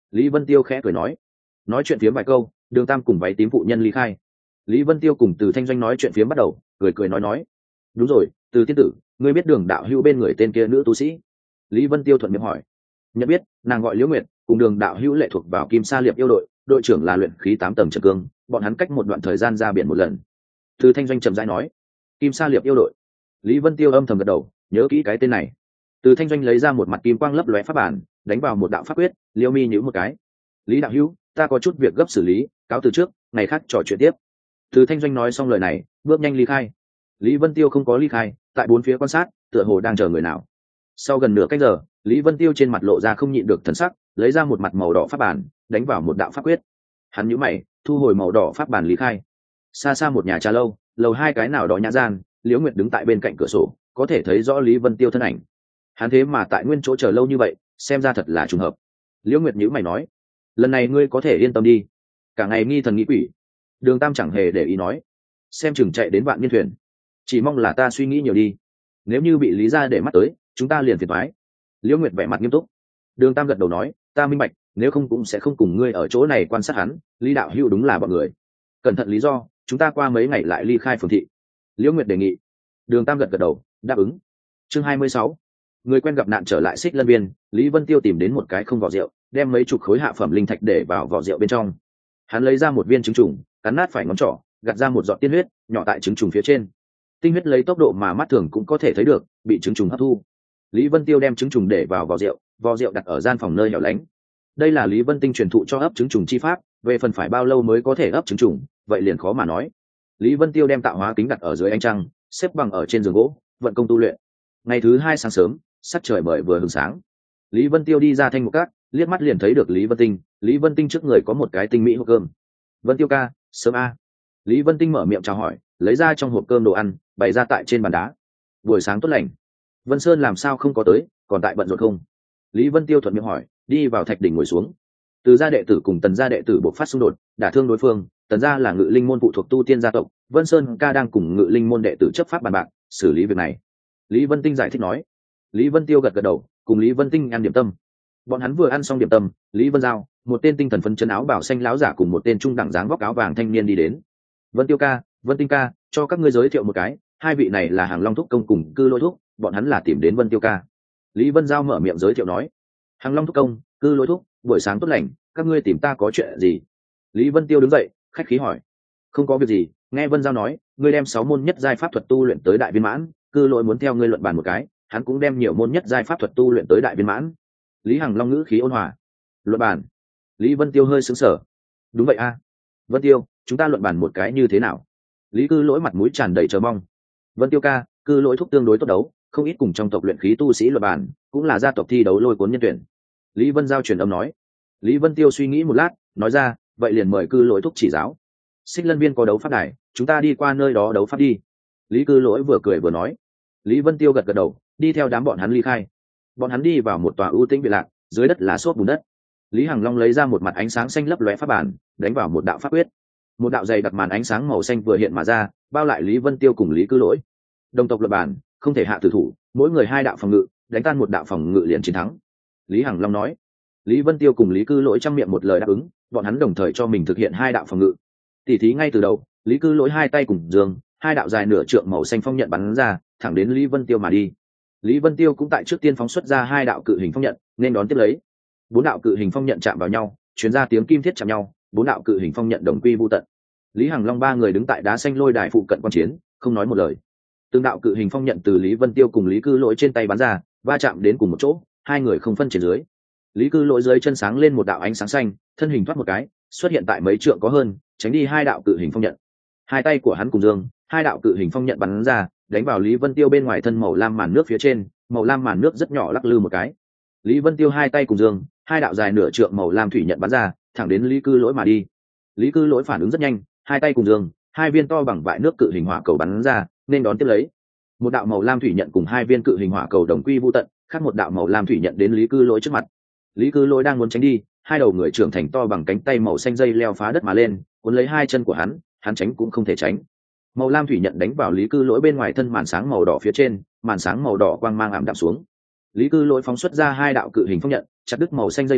Lý Vân Tiêu khẽ cười nói. Nói chuyện phiếm vài câu, Đường Tam cùng váy tím phụ nhân ly khai. Lý Vân Tiêu cùng Từ Thanh Doanh nói chuyện phiếm bắt đầu, cười cười nói nói. Đúng rồi, Từ tiên tử, ngươi biết Đường đạo hữu bên người tên kia nữ tu sĩ? Lý Vân Tiêu thuận miệng hỏi. Nhận biết, nàng gọi Liễu Nguyệt, cùng Đường đạo hữu lệ thuộc vào Kim Sa Liệp yêu đội, đội trưởng là luyện khí tám tầng Trần Cương, bọn hắn cách một đoạn thời gian ra biển một lần. Từ Thanh Doanh trầm rãi nói. Kim Sa Liệp yêu đội. Lý Vân Tiêu âm thầm gật đầu, nhớ kỹ cái tên này. Từ Thanh Doanh lấy ra một mặt kim quang lấp lóe pháp bản, đánh vào một đạo pháp quyết, Liêu Mi nhíu một cái. Lý đạo hữu, ta có chút việc gấp xử lý, cáo từ trước, ngày khác trò chuyện tiếp. Từ Thanh Doanh nói xong lời này, bước nhanh ly khai. Lý Vân Tiêu không có ly khai, tại bốn phía quan sát, tựa hồ đang chờ người nào. Sau gần nửa canh giờ, Lý Vân Tiêu trên mặt lộ ra không nhịn được thần sắc, lấy ra một mặt màu đỏ pháp bản, đánh vào một đạo pháp quyết. Hắn nhíu mày, thu hồi màu đỏ pháp bản lý khai. Xa xa một nhà trà lâu, lầu hai cái nào đó nhã gian, Liễu Nguyệt đứng tại bên cạnh cửa sổ, có thể thấy rõ Lý Vân Tiêu thân ảnh. Hắn thế mà tại nguyên chỗ chờ lâu như vậy, xem ra thật là trùng hợp. Liễu Nguyệt nhíu mày nói, lần này ngươi có thể yên tâm đi, cả ngày nghi thần nghĩ quỷ. Đường Tam chẳng hề để ý nói, xem chừng chạy đến vạn niên thuyền, chỉ mong là ta suy nghĩ nhiều đi, nếu như bị Lý gia để mắt tới, chúng ta liền phiền toái. Liễu Nguyệt vẻ mặt nghiêm túc. Đường Tam gật đầu nói, ta minh bạch, nếu không cũng sẽ không cùng ngươi ở chỗ này quan sát hắn. Lý đạo hữu đúng là bọn người, cẩn thận lý do, chúng ta qua mấy ngày lại ly khai phường thị. Liễu Nguyệt đề nghị. Đường Tam gật gật đầu, đáp ứng. Chương hai mươi sáu, người quen gặp nạn trở lại Xích Lân Viên. Lý Vân Tiêu tìm đến một cái không vỏ rượu, đem mấy chục khối hạ phẩm linh thạch để vào vỏ rượu bên trong. Hắn lấy ra một viên trứng trùng, cắn nát phải ngón trỏ, gạt ra một giọt tiên huyết nhỏ tại trứng trùng phía trên. Tinh huyết lấy tốc độ mà mắt thường cũng có thể thấy được, bị trứng trùng hấp thu. Lý Vân Tiêu đem trứng trùng để vào vỏ rượu, vỏ rượu đặt ở gian phòng nơi hẻo lánh. Đây là Lý Vân Tinh truyền thụ cho ấp trứng trùng chi pháp, về phần phải bao lâu mới có thể ấp trứng trùng, vậy liền khó mà nói. Lý Vân Tiêu đem tạo hóa kính đặt ở dưới ánh trăng, xếp bằng ở trên giường gỗ, vận công tu luyện. Ngày thứ hai sáng sớm, sắc trời bởi vừa hừng sáng. Lý Vân Tiêu đi ra thanh một cát, liếc mắt liền thấy được Lý Vân Tinh. Lý Vân Tinh trước người có một cái tinh mỹ hộp cơm. Vân Tiêu ca, sớm a. Lý Vân Tinh mở miệng chào hỏi, lấy ra trong hộp cơm đồ ăn, bày ra tại trên bàn đá. Buổi sáng tốt lành. Vân Sơn làm sao không có tới, còn tại bận rộn không? Lý Vân Tiêu thuận miệng hỏi, đi vào thạch đỉnh ngồi xuống. Từ gia đệ tử cùng Tần gia đệ tử buộc phát xung đột, đả thương đối phương. Tần gia là Ngự Linh môn phụ thuộc tu tiên gia tộc, Vân Sơn ca đang cùng Ngự Linh môn đệ tử chấp pháp bàn bạc, xử lý việc này. Lý Vân Tinh giải thích nói. Lý Vân Tiêu gật gật đầu, cùng Lý Vân Tinh ăn điểm tâm. Bọn hắn vừa ăn xong điểm tâm, Lý Vân Giao, một tên tinh thần phấn chấn áo bảo xanh láo giả cùng một tên trung đẳng dáng vóc áo vàng thanh niên đi đến. Vân Tiêu ca, Vân Tinh ca, cho các ngươi giới thiệu một cái, hai vị này là Hàng Long thúc công cùng Cư Lỗi thúc, bọn hắn là tìm đến Vân Tiêu ca. Lý Vân Giao mở miệng giới thiệu nói. Hàng Long thúc công, Cư Lỗi thúc, buổi sáng tốt lành, các ngươi tìm ta có chuyện gì? Lý Vân Tiêu đứng dậy, khách khí hỏi. Không có việc gì, nghe Vân Giao nói, ngươi đem sáu môn nhất giai pháp thuật tu luyện tới đại viên mãn, Cư Lỗi muốn theo ngươi luận bàn một cái, hắn cũng đem nhiều môn nhất giai pháp thuật tu luyện tới đại viên mãn. Lý Hằng Long ngữ khí ôn hòa. Luận bàn? Lý Vân Tiêu hơi sững sờ. Đúng vậy a. Vân Tiêu, chúng ta luận bàn một cái như thế nào? Lý Cư Lỗi mặt mũi tràn đầy chờ mong. Vân Tiêu ca, Cư Lỗi thúc tương đối tốt đấu, không ít cùng trong tộc luyện khí tu sĩ luận bàn, cũng là gia tộc thi đấu lôi cuốn nhân tuyển. Lý Vân Giao truyền âm nói. Lý Vân Tiêu suy nghĩ một lát, nói ra, vậy liền mời Cư Lỗi thúc chỉ giáo. Xích Lân Viên có đấu pháp đài, chúng ta đi qua nơi đó đấu pháp đi. Lý Cư Lỗi vừa cười vừa nói. Lý Vân Tiêu gật gật đầu, đi theo đám bọn hắn ly khai. Bọn hắn đi vào một tòa ưu tĩnh biệt lạc, dưới đất là xốp bùn đất. Lý Hằng Long lấy ra một mặt ánh sáng xanh lấp lóe pháp bản, đánh vào một đạo pháp quyết. Một đạo dày đặc màn ánh sáng màu xanh vừa hiện mà ra, bao lại Lý Vân Tiêu cùng Lý Cư Lỗi. Đồng tộc luận bản, không thể hạ tử thủ, mỗi người hai đạo phòng ngự, đánh tan một đạo phòng ngự liền chiến thắng. Lý Hằng Long nói. Lý Vân Tiêu cùng Lý Cư Lỗi trong miệng một lời đáp ứng, bọn hắn đồng thời cho mình thực hiện hai đạo phòng ngự. Tỉ thí ngay từ đầu, Lý Cư Lỗi hai tay cùng giường, hai đạo dài nửa trượng màu xanh phong nhận bắn ra, thẳng đến Lý Vân Tiêu mà đi. Lý Vân Tiêu cũng tại trước tiên phóng xuất ra hai đạo cự hình phong nhận, nên đón tiếp lấy. Bốn đạo cự hình phong nhận chạm vào nhau, truyền ra tiếng kim thiết chạm nhau, bốn đạo cự hình phong nhận đồng quy vu tận. Lý Hằng Long ba người đứng tại đá xanh lôi đài phụ cận quan chiến, không nói một lời. Từng đạo cự hình phong nhận từ Lý Vân Tiêu cùng Lý Cư Lỗi trên tay bắn ra, va chạm đến cùng một chỗ, hai người không phân trên dưới. Lý Cư Lỗi dưới chân sáng lên một đạo ánh sáng xanh, thân hình thoát một cái, xuất hiện tại mấy trượng có hơn, tránh đi hai đạo cự hình phong nhận. Hai tay của hắn cùng dương, hai đạo cự hình phong nhận bắn ra, đánh vào Lý Vân Tiêu bên ngoài thân màu lam màn nước phía trên, màu lam màn nước rất nhỏ lắc lư một cái. Lý Vân Tiêu hai tay cùng dương, hai đạo dài nửa trượng màu lam thủy nhận bắn ra, thẳng đến Lý Cư Lỗi mà đi. Lý Cư Lỗi phản ứng rất nhanh, hai tay cùng dương, hai viên to bằng vại nước cự hình hỏa cầu bắn ra, nên đón tiếp lấy. Một đạo màu lam thủy nhận cùng hai viên cự hình hỏa cầu đồng quy vu tận, khác một đạo màu lam thủy nhận đến Lý Cư Lỗi trước mặt. Lý Cư Lỗi đang muốn tránh đi, hai đầu người trưởng thành to bằng cánh tay màu xanh dây leo phá đất mà lên, cuốn lấy hai chân của hắn, hắn tránh cũng không thể tránh. Màu lam thủy nhận đánh vào Lý Cư Lỗi bên ngoài thân màn sáng màu đỏ phía trên, màn sáng màu đỏ quang mang ảm đạm xuống. Lý Cư Lỗi phóng xuất ra hai đạo cự hình phong nhận, chặt đứt màu xanh dây leo,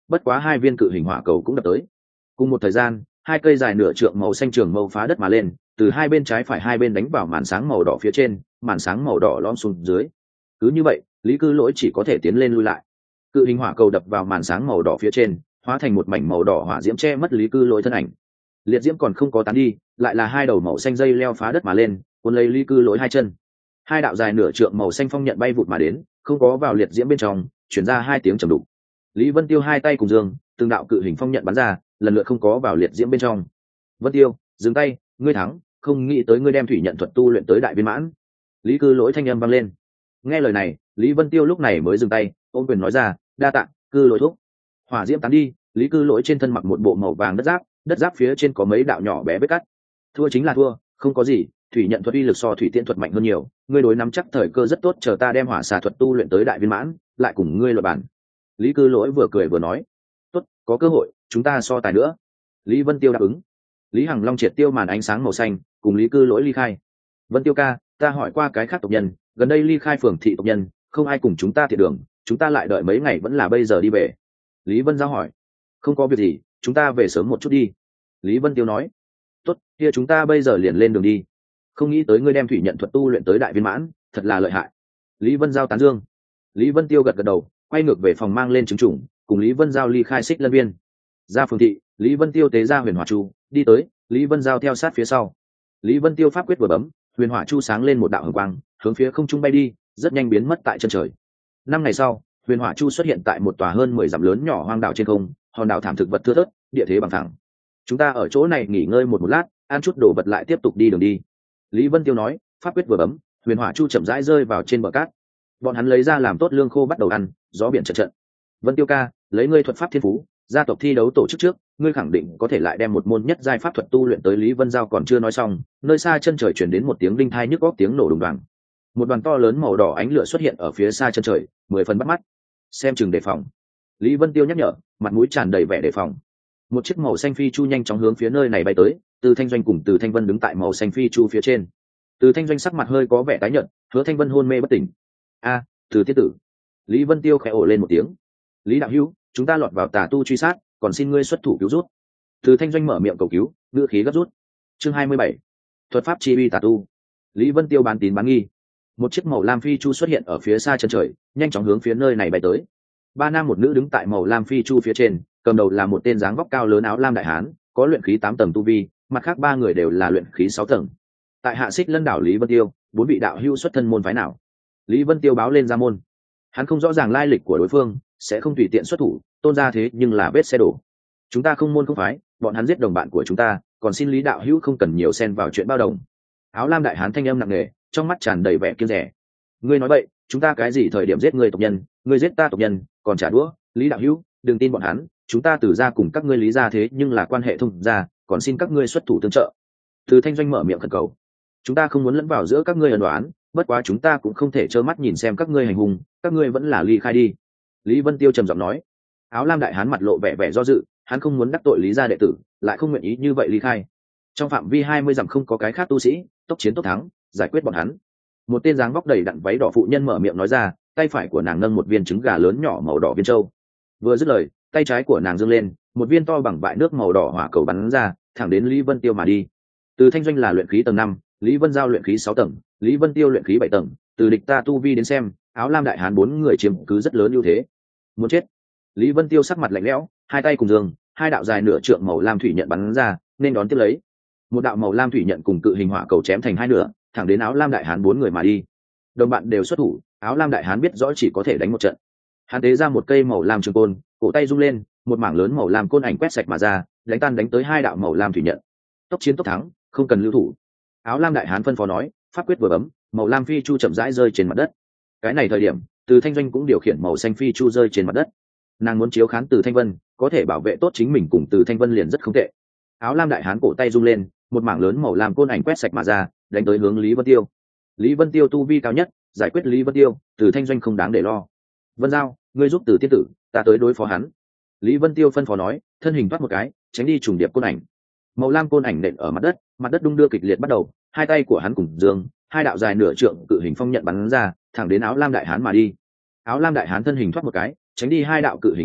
bất quá hai viên cự hình hỏa cầu cũng đập tới. Cùng một thời gian, hai cây dài nửa trượng màu xanh trường mâu phá đất mà lên, từ hai bên trái phải hai bên đánh vào màn sáng màu đỏ phía trên, màn sáng màu đỏ lõm xuống dưới. Cứ như vậy, Lý Cư Lỗi chỉ có thể tiến lên lui lại. Cự hình hỏa cầu đập vào màn sáng màu đỏ phía trên, hóa thành một mảnh màu đỏ hỏa diễm che mất Lý Cư Lỗi thân ảnh. Liệt diễm còn không có tán đi, lại là hai đầu màu xanh dây leo phá đất mà lên, cuốn lấy Lý Cư Lỗi hai chân. Hai đạo dài nửa trượng màu xanh phong nhận bay vụt mà đến, không có vào liệt diễm bên trong, truyền ra hai tiếng trầm đục. Lý Vân Tiêu hai tay cùng dương, từng đạo cự hình phong nhận bắn ra, lần lượt không có vào liệt diễm bên trong. Vân Tiêu, dừng tay, ngươi thắng, không nghĩ tới ngươi đem thủy nhận thuật tu luyện tới đại viên mãn. Lý Cư Lỗi thanh âm vang lên. Nghe lời này, Lý Vân Tiêu lúc này mới dừng tay, ôm quyền nói ra, đa tạ, Cư Lỗi thúc. Hỏa diễm tán đi, Lý Cư Lỗi trên thân mặc một bộ màu vàng đất giáp, đất giáp phía trên có mấy đạo nhỏ bé vết cắt. Thua chính là thua, không có gì, thủy nhận thuật uy lực so thủy tiễn thuật mạnh hơn nhiều, ngươi đối nắm chắc thời cơ rất tốt, chờ ta đem hỏa xà thuật tu luyện tới đại viên mãn, lại cùng ngươi luận bàn. Lý Cư Lỗi vừa cười vừa nói, tốt, có cơ hội, chúng ta so tài nữa. Lý Vân Tiêu đáp ứng. Lý Hằng Long triệt tiêu màn ánh sáng màu xanh, cùng Lý Cư Lỗi ly khai. Vân Tiêu ca, ta hỏi qua cái khác tộc nhân, gần đây ly khai phường thị tộc nhân, không ai cùng chúng ta thiệt đường, chúng ta lại đợi mấy ngày vẫn là bây giờ đi về. Lý Vân Giao hỏi, không có việc gì, chúng ta về sớm một chút đi. Lý Vân Tiêu nói, tốt, kia chúng ta bây giờ liền lên đường đi. Không nghĩ tới ngươi đem thủy nhận thuật tu luyện tới đại viên mãn, thật là lợi hại. Lý Vân Giao tán dương. Lý Vân Tiêu gật gật đầu, quay ngược về phòng mang lên trứng trùng, cùng Lý Vân Giao ly khai xích lân viên. Ra phường thị, Lý Vân Tiêu tế ra huyền hỏa chu, đi tới, Lý Vân Giao theo sát phía sau. Lý Vân Tiêu pháp quyết vừa bấm, huyền hỏa chu sáng lên một đạo hồng quang, hướng phía không trung bay đi, rất nhanh biến mất tại chân trời. Năm ngày sau, huyền hỏa chu xuất hiện tại một tòa hơn mười dặm lớn nhỏ hoang đảo trên không, hòn đảo thảm thực vật thưa thớt, địa thế bằng phẳng. Chúng ta ở chỗ này nghỉ ngơi một một lát, ăn chút đồ vật lại tiếp tục đi đường đi. Lý Vân Tiêu nói, pháp quyết vừa bấm, huyền hỏa chu chậm rãi rơi vào trên bờ cát. Bọn hắn lấy ra làm tốt lương khô bắt đầu ăn, gió biển chợt trận. Vân Tiêu ca, lấy ngươi thuật pháp thiên phú, gia tộc thi đấu tổ chức trước, ngươi khẳng định có thể lại đem một môn nhất giai pháp thuật tu luyện tới. Lý Vân Giao còn chưa nói xong, nơi xa chân trời chuyển đến một tiếng đinh thai nhức góc tiếng nổ đùng đoàng. Một đoàn to lớn màu đỏ ánh lửa xuất hiện ở phía xa chân trời, mười phần bắt mắt. Xem chừng đề phòng. Lý Vân Tiêu nhắc nhở, mặt mũi tràn đầy vẻ đề phòng. Một chiếc màu xanh phi chu nhanh chóng hướng phía nơi này bay tới, Từ Thanh Doanh cùng Từ Thanh Vân đứng tại màu xanh phi chu phía trên. Từ Thanh Doanh sắc mặt hơi có vẻ tái nhợt, Hứa Thanh Vân hôn mê bất tỉnh. A, Từ Tiết tử. Lý Vân Tiêu khẽ ồ lên một tiếng. Lý đạo hữu, chúng ta lọt vào tà tu truy sát, còn xin ngươi xuất thủ cứu rút. Từ Thanh Doanh mở miệng cầu cứu, ngữ khí gấp rút. Chương hai mươi bảy, thuật pháp chi uy tà tu. Lý Vân Tiêu bán tín bán nghi. Một chiếc màu lam phi chu xuất hiện ở phía xa chân trời, nhanh chóng hướng phía nơi này bay tới. Ba nam một nữ đứng tại màu lam phi chu phía trên, cầm đầu là một tên dáng vóc cao lớn áo lam đại hán, có luyện khí tám tầng tu vi, mặt khác ba người đều là luyện khí sáu tầng. Tại Hạ Xích Lân đảo Lý Vân Tiêu, bốn vị đạo hữu xuất thân môn phái nào? Lý Vân Tiêu báo lên ra môn. Hắn không rõ ràng lai lịch của đối phương, sẽ không tùy tiện xuất thủ, tôn ra thế nhưng là vết xe đổ. Chúng ta không môn không phái, bọn hắn giết đồng bạn của chúng ta, còn xin Lý đạo hữu không cần nhiều xen vào chuyện bao đồng. Áo lam đại hán thanh âm nặng nề, trong mắt tràn đầy vẻ kiêng rẻ. Ngươi nói bậy, chúng ta cái gì thời điểm giết người tộc nhân, ngươi giết ta tộc nhân, còn trả đũa, Lý đạo hữu, đừng tin bọn hắn, chúng ta từ ra cùng các ngươi Lý ra thế nhưng là quan hệ thông gia, còn xin các ngươi xuất thủ tương trợ. Từ Thanh Doanh mở miệng khẩn cầu. Chúng ta không muốn lẫn vào giữa các ngươi ân đoán, bất quá chúng ta cũng không thể trơ mắt nhìn xem các ngươi hành hung, các ngươi vẫn là ly khai đi. Lý Vân Tiêu trầm giọng nói. Áo lam đại hán mặt lộ vẻ vẻ do dự, hắn không muốn đắc tội Lý gia đệ tử, lại không nguyện ý như vậy ly khai. Trong phạm vi hai mươi dặm không có cái khác tu sĩ, tốc chiến tốc thắng, giải quyết bọn hắn. Một tên dáng vóc đầy đặn váy đỏ phụ nhân mở miệng nói ra, tay phải của nàng nâng một viên trứng gà lớn nhỏ màu đỏ viên châu. Vừa dứt lời, tay trái của nàng giương lên, một viên to bằng bãi nước màu đỏ hỏa cầu bắn ra, thẳng đến Lý Vân Tiêu mà đi. Từ Thanh Doanh là luyện khí tầng năm, Lý Vân Giao luyện khí sáu tầng, Lý Vân Tiêu luyện khí bảy tầng, từ địch ta tu vi đến xem, áo lam đại hán bốn người chiếm cứ rất lớn ưu thế. Muốn chết. Lý Vân Tiêu sắc mặt lạnh lẽo, hai tay cùng giương, hai đạo dài nửa trượng màu lam thủy nhận bắn ra, nên đón tiếp lấy. Một đạo màu lam thủy nhận cùng cự hình hỏa cầu chém thành hai nửa, thẳng đến áo lam đại hán bốn người mà đi. Đồng bạn đều xuất thủ, áo lam đại hán biết rõ chỉ có thể đánh một trận. Hắn tế ra một cây màu lam trường côn, cổ tay rung lên, một mảng lớn màu lam côn ảnh quét sạch mà ra, đánh tan đánh tới hai đạo màu lam thủy nhận. Tốc chiến tốc thắng, không cần lưu thủ. Áo lam đại hán phân phó nói, pháp quyết vừa bấm, màu lam phi chu chậm rãi rơi trên mặt đất. Cái này thời điểm, Từ Thanh Doanh cũng điều khiển màu xanh phi chu rơi trên mặt đất. Nàng muốn chiếu khán Từ Thanh Vân, có thể bảo vệ tốt chính mình cùng Từ Thanh Vân liền rất không tệ. Áo lam đại hán cổ tay rung lên, một mảng lớn màu lam côn ảnh quét sạch mà ra, đánh tới hướng Lý Vân Tiêu. Lý Vân Tiêu tu vi cao nhất, giải quyết Lý Vân Tiêu, Từ Thanh Doanh không đáng để lo. Vân Giao, ngươi giúp Từ Tiên tử, ta tới đối phó hắn. Lý Vân Tiêu phân phó nói, thân hình thoát một cái, tránh đi trùng điệp côn ảnh. Màu lam côn ảnh nện ở mặt đất, mặt đất đung đưa kịch liệt bắt đầu, hai tay của hắn cùng dương, hai đạo dài nửa trượng cự hình phong nhận bắn ra, thẳng đến áo lam đại hán mà đi. Áo lam đại hán thân hình thoát một cái, tránh đi hai đạo cự hình phong nhận,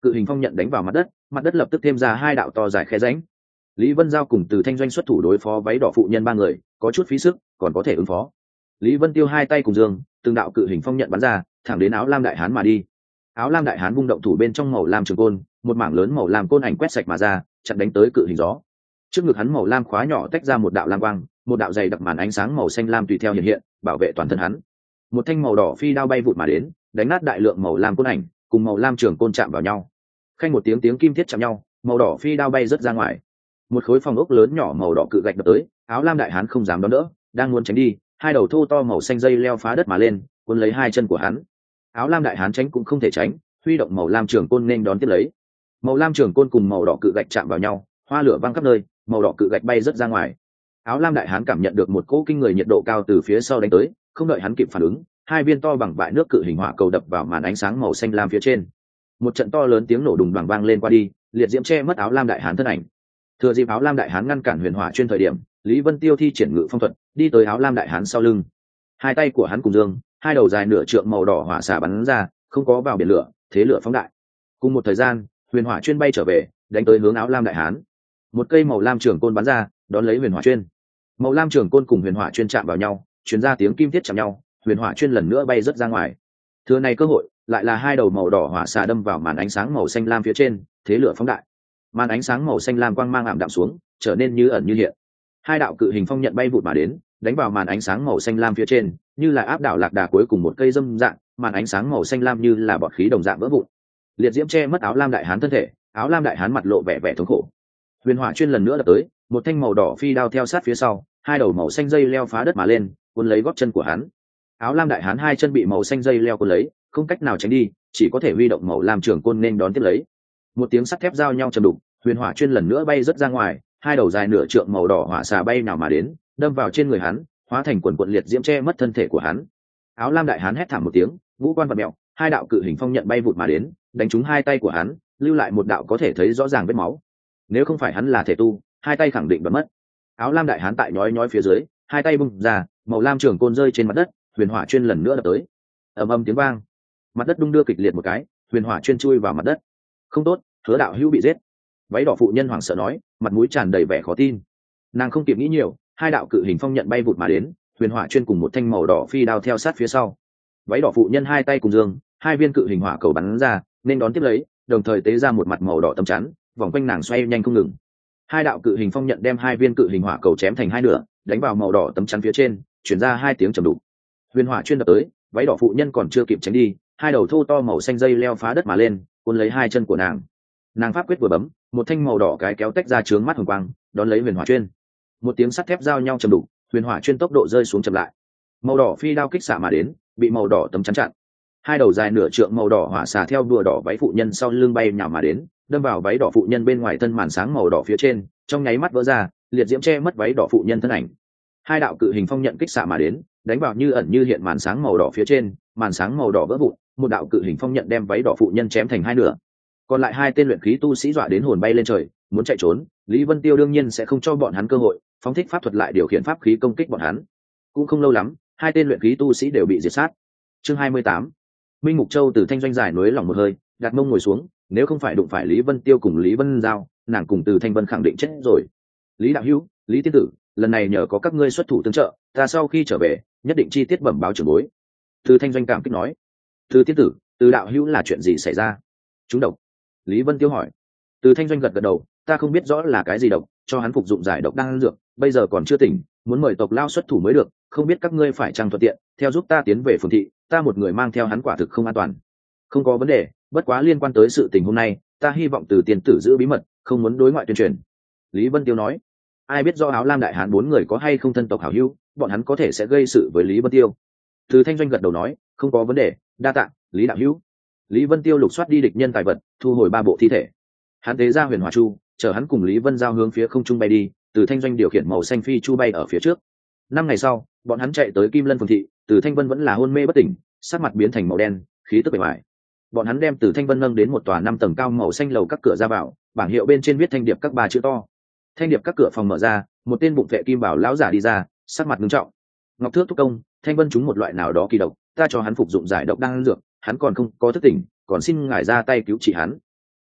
cự hình phong nhận đánh vào mặt đất, mặt đất lập tức thêm ra hai đạo to dài khe rãnh. Lý Vân Giao cùng Từ Thanh Doanh xuất thủ đối phó váy đỏ phụ nhân ba người, có chút phí sức, còn có thể ứng phó. Lý Vân Tiêu hai tay cùng dương, từng đạo cự hình phong nhận bắn ra, thẳng đến áo lam đại hán mà đi. Áo lam đại hán vung động thủ bên trong màu lam trường côn, một mảng lớn màu lam côn ảnh quét sạch mà ra, chặn đánh tới cự hình gió. Trước ngực hắn màu lam khóa nhỏ tách ra một đạo lam quang, một đạo dày đặc màn ánh sáng màu xanh lam tùy theo hiện hiện, bảo vệ toàn thân hắn. Một thanh màu đỏ phi đao bay vụt mà đến, đánh nát đại lượng màu lam côn ảnh, cùng màu lam trường côn chạm vào nhau. Khanh một tiếng tiếng kim thiết chạm nhau, màu đỏ phi đao bay rất ra ngoài. Một khối phòng ốc lớn nhỏ màu đỏ cự gạch đập tới, áo lam đại hán không dám đón đỡ, đang muốn tránh đi, hai đầu thô to màu xanh dây leo phá đất mà lên, cuốn lấy hai chân của hắn. Áo lam đại hán tránh cũng không thể tránh, huy động màu lam trường côn nên đón tiếp lấy. Màu lam trường côn cùng màu đỏ cự gạch chạm vào nhau, hoa lửa văng khắp nơi, màu đỏ cự gạch bay rất ra ngoài. Áo lam đại hán cảm nhận được một cỗ kinh người nhiệt độ cao từ phía sau đánh tới, không đợi hắn kịp phản ứng, hai viên to bằng vại nước cự hình hỏa cầu đập vào màn ánh sáng màu xanh lam phía trên. Một trận to lớn tiếng nổ đùng đoàng vang lên qua đi, liệt diễm che mất áo lam đại hán thân ảnh. Thừa dịp áo lam đại hán ngăn cản huyền hỏa chuyên thời điểm, Lý Vân Tiêu thi triển ngự phong thuật, đi tới áo lam đại hán sau lưng. Hai tay của hắn cùng dương, hai đầu dài nửa trượng màu đỏ hỏa xà bắn ra, không có vào biển lửa, thế lửa phóng đại. Cùng một thời gian, huyền hỏa chuyên bay trở về, đánh tới hướng áo lam đại hán. Một cây màu lam trường côn bắn ra, đón lấy huyền hỏa chuyên. Màu lam trường côn cùng huyền hỏa chuyên chạm vào nhau, truyền ra tiếng kim thiết chạm nhau, huyền hỏa chuyên lần nữa bay rất ra ngoài. Thừa này cơ hội, lại là hai đầu màu đỏ hỏa xà đâm vào màn ánh sáng màu xanh lam phía trên, thế lửa phóng đại. Màn ánh sáng màu xanh lam quang mang ảm đạm xuống, trở nên như ẩn như hiện. Hai đạo cự hình phong nhận bay vụt mà đến, đánh vào màn ánh sáng màu xanh lam phía trên, như là áp đảo lạc đà cuối cùng một cây dâm dạng, màn ánh sáng màu xanh lam như là bọt khí đồng dạng vỡ vụn. Liệt diễm che mất áo lam đại hán thân thể, áo lam đại hán mặt lộ vẻ vẻ thống khổ. Huyền hỏa chuyên lần nữa đập tới, một thanh màu đỏ phi đao theo sát phía sau, hai đầu màu xanh dây leo phá đất mà lên, cuốn lấy gót chân của hắn. Áo lam đại hán hai chân bị màu xanh dây leo cuốn lấy, không cách nào tránh đi, chỉ có thể huy động màu lam trường côn nên đón tiếp lấy. Một tiếng sắt thép giao nhau trầm đục, huyền hỏa chuyên lần nữa bay rất ra ngoài, hai đầu dài nửa trượng màu đỏ hỏa xà bay nào mà đến, đâm vào trên người hắn, hóa thành quần quần liệt diễm che mất thân thể của hắn. Áo lam đại hán hét thảm một tiếng, ngũ quan vật mèo, hai đạo cự hình phong nhận bay vụt mà đến, đánh trúng hai tay của hắn, lưu lại một đạo có thể thấy rõ ràng vết máu. Nếu không phải hắn là thể tu, hai tay khẳng định bật mất. Áo lam đại hán tại nhói nhói phía dưới, hai tay bung ra, màu lam trường côn rơi trên mặt đất, huyền hỏa chuyên lần nữa đập tới. Ầm ầm tiếng vang, mặt đất đung đưa kịch liệt một cái, huyền hỏa chuyên chui vào mặt đất. Không tốt, Hứa đạo hữu bị giết. Váy đỏ phụ nhân hoảng sợ nói, mặt mũi tràn đầy vẻ khó tin. Nàng không kịp nghĩ nhiều, hai đạo cự hình phong nhận bay vụt mà đến, huyền hỏa chuyên cùng một thanh màu đỏ phi đao theo sát phía sau. Váy đỏ phụ nhân hai tay cùng dương, hai viên cự hình hỏa cầu bắn ra, nên đón tiếp lấy, đồng thời tế ra một mặt màu đỏ tấm chắn, vòng quanh nàng xoay nhanh không ngừng. Hai đạo cự hình phong nhận đem hai viên cự hình hỏa cầu chém thành hai nửa, đánh vào màu đỏ tấm chắn phía trên, chuyển ra hai tiếng trầm đục. Huyền hỏa chuyên đập tới, váy đỏ phụ nhân còn chưa kịp tránh đi, hai đầu thô to màu xanh dây leo phá đất mà lên, cuốn lấy hai chân của nàng. Nàng pháp quyết vừa bấm, một thanh màu đỏ cái kéo tách ra trướng mắt hồng quang, đón lấy huyền hỏa chuyên. Một tiếng sắt thép giao nhau trầm đục, huyền hỏa chuyên tốc độ rơi xuống chậm lại. Màu đỏ phi đao kích xạ mà đến, bị màu đỏ tấm chắn chặn. Hai đầu dài nửa trượng màu đỏ hỏa xà theo đùa đỏ váy phụ nhân sau lưng bay nhào mà đến, đâm vào váy đỏ phụ nhân bên ngoài thân màn sáng màu đỏ phía trên, trong nháy mắt vỡ ra, liệt diễm che mất váy đỏ phụ nhân thân ảnh. Hai đạo cự hình phong nhận kích xạ mà đến, đánh vào như ẩn như hiện màn sáng màu đỏ phía trên, màn sáng màu đỏ vỡ vụn, một đạo cự hình phong nhận đem váy đỏ phụ nhân chém thành hai nửa. Còn lại hai tên luyện khí tu sĩ dọa đến hồn bay lên trời, muốn chạy trốn, Lý Vân Tiêu đương nhiên sẽ không cho bọn hắn cơ hội, phóng thích pháp thuật lại điều khiển pháp khí công kích bọn hắn. Cũng không lâu lắm, hai tên luyện khí tu sĩ đều bị diệt sát. Chương hai mươi tám. Minh Mục Châu từ thanh doanh giải núi lỏng một hơi, đặt mông ngồi xuống, nếu không phải đụng phải Lý Vân Tiêu cùng Lý Vân Giao, nàng cùng từ Thanh Vân khẳng định chết rồi. Lý đạo hữu, Lý tiên tử, lần này nhờ có các ngươi xuất thủ tương trợ, ta sau khi trở về, nhất định chi tiết bẩm báo trưởng bối. Từ thanh doanh cảm kích nói. Từ tiên tử, từ đạo hữu là chuyện gì xảy ra? Chúng độc. Lý Vân Tiêu hỏi. Từ thanh doanh gật gật đầu, ta không biết rõ là cái gì độc, cho hắn phục dụng giải độc đang dược, bây giờ còn chưa tỉnh, muốn mời tộc lao xuất thủ mới được, không biết các ngươi phải chăng thuận tiện, theo giúp ta tiến về phường thị, ta một người mang theo hắn quả thực không an toàn. Không có vấn đề, bất quá liên quan tới sự tình hôm nay, ta hy vọng từ tiên tử giữ bí mật, không muốn đối ngoại tuyên truyền. Lý Vân Tiêu nói. Ai biết do áo lam đại hán bốn người có hay không thân tộc hảo hữu, bọn hắn có thể sẽ gây sự với Lý Vân Tiêu. Từ thanh doanh gật đầu nói, không có vấn đề, đa tạ Lý đạo hữu. Lý Vân Tiêu lục soát đi địch nhân tài vật, thu hồi ba bộ thi thể. Hắn tế ra huyền hỏa chu, chở hắn cùng Lý Vân Giao hướng phía không trung bay đi, từ thanh doanh điều khiển màu xanh phi chu bay ở phía trước. Năm ngày sau, bọn hắn chạy tới Kim Lân phường thị, từ thanh vân vẫn là hôn mê bất tỉnh, sắc mặt biến thành màu đen, khí tức bề ngoài. Bọn hắn đem từ thanh vân nâng đến một tòa năm tầng cao màu xanh lầu các cửa ra vào, bảng hiệu bên trên viết thanh điệp các ba chữ to. Thanh điệp các cửa phòng mở ra, một tên bụng vệ kim bảo lão giả đi ra, sắc mặt nghiêm trọng. Ngọc thước thúc công, thanh vân trúng một loại nào đó kỳ độc, ta cho hắn phục dụng giải độc đang dược, hắn còn không có thức tỉnh, còn xin ngài ra tay cứu trị hắn.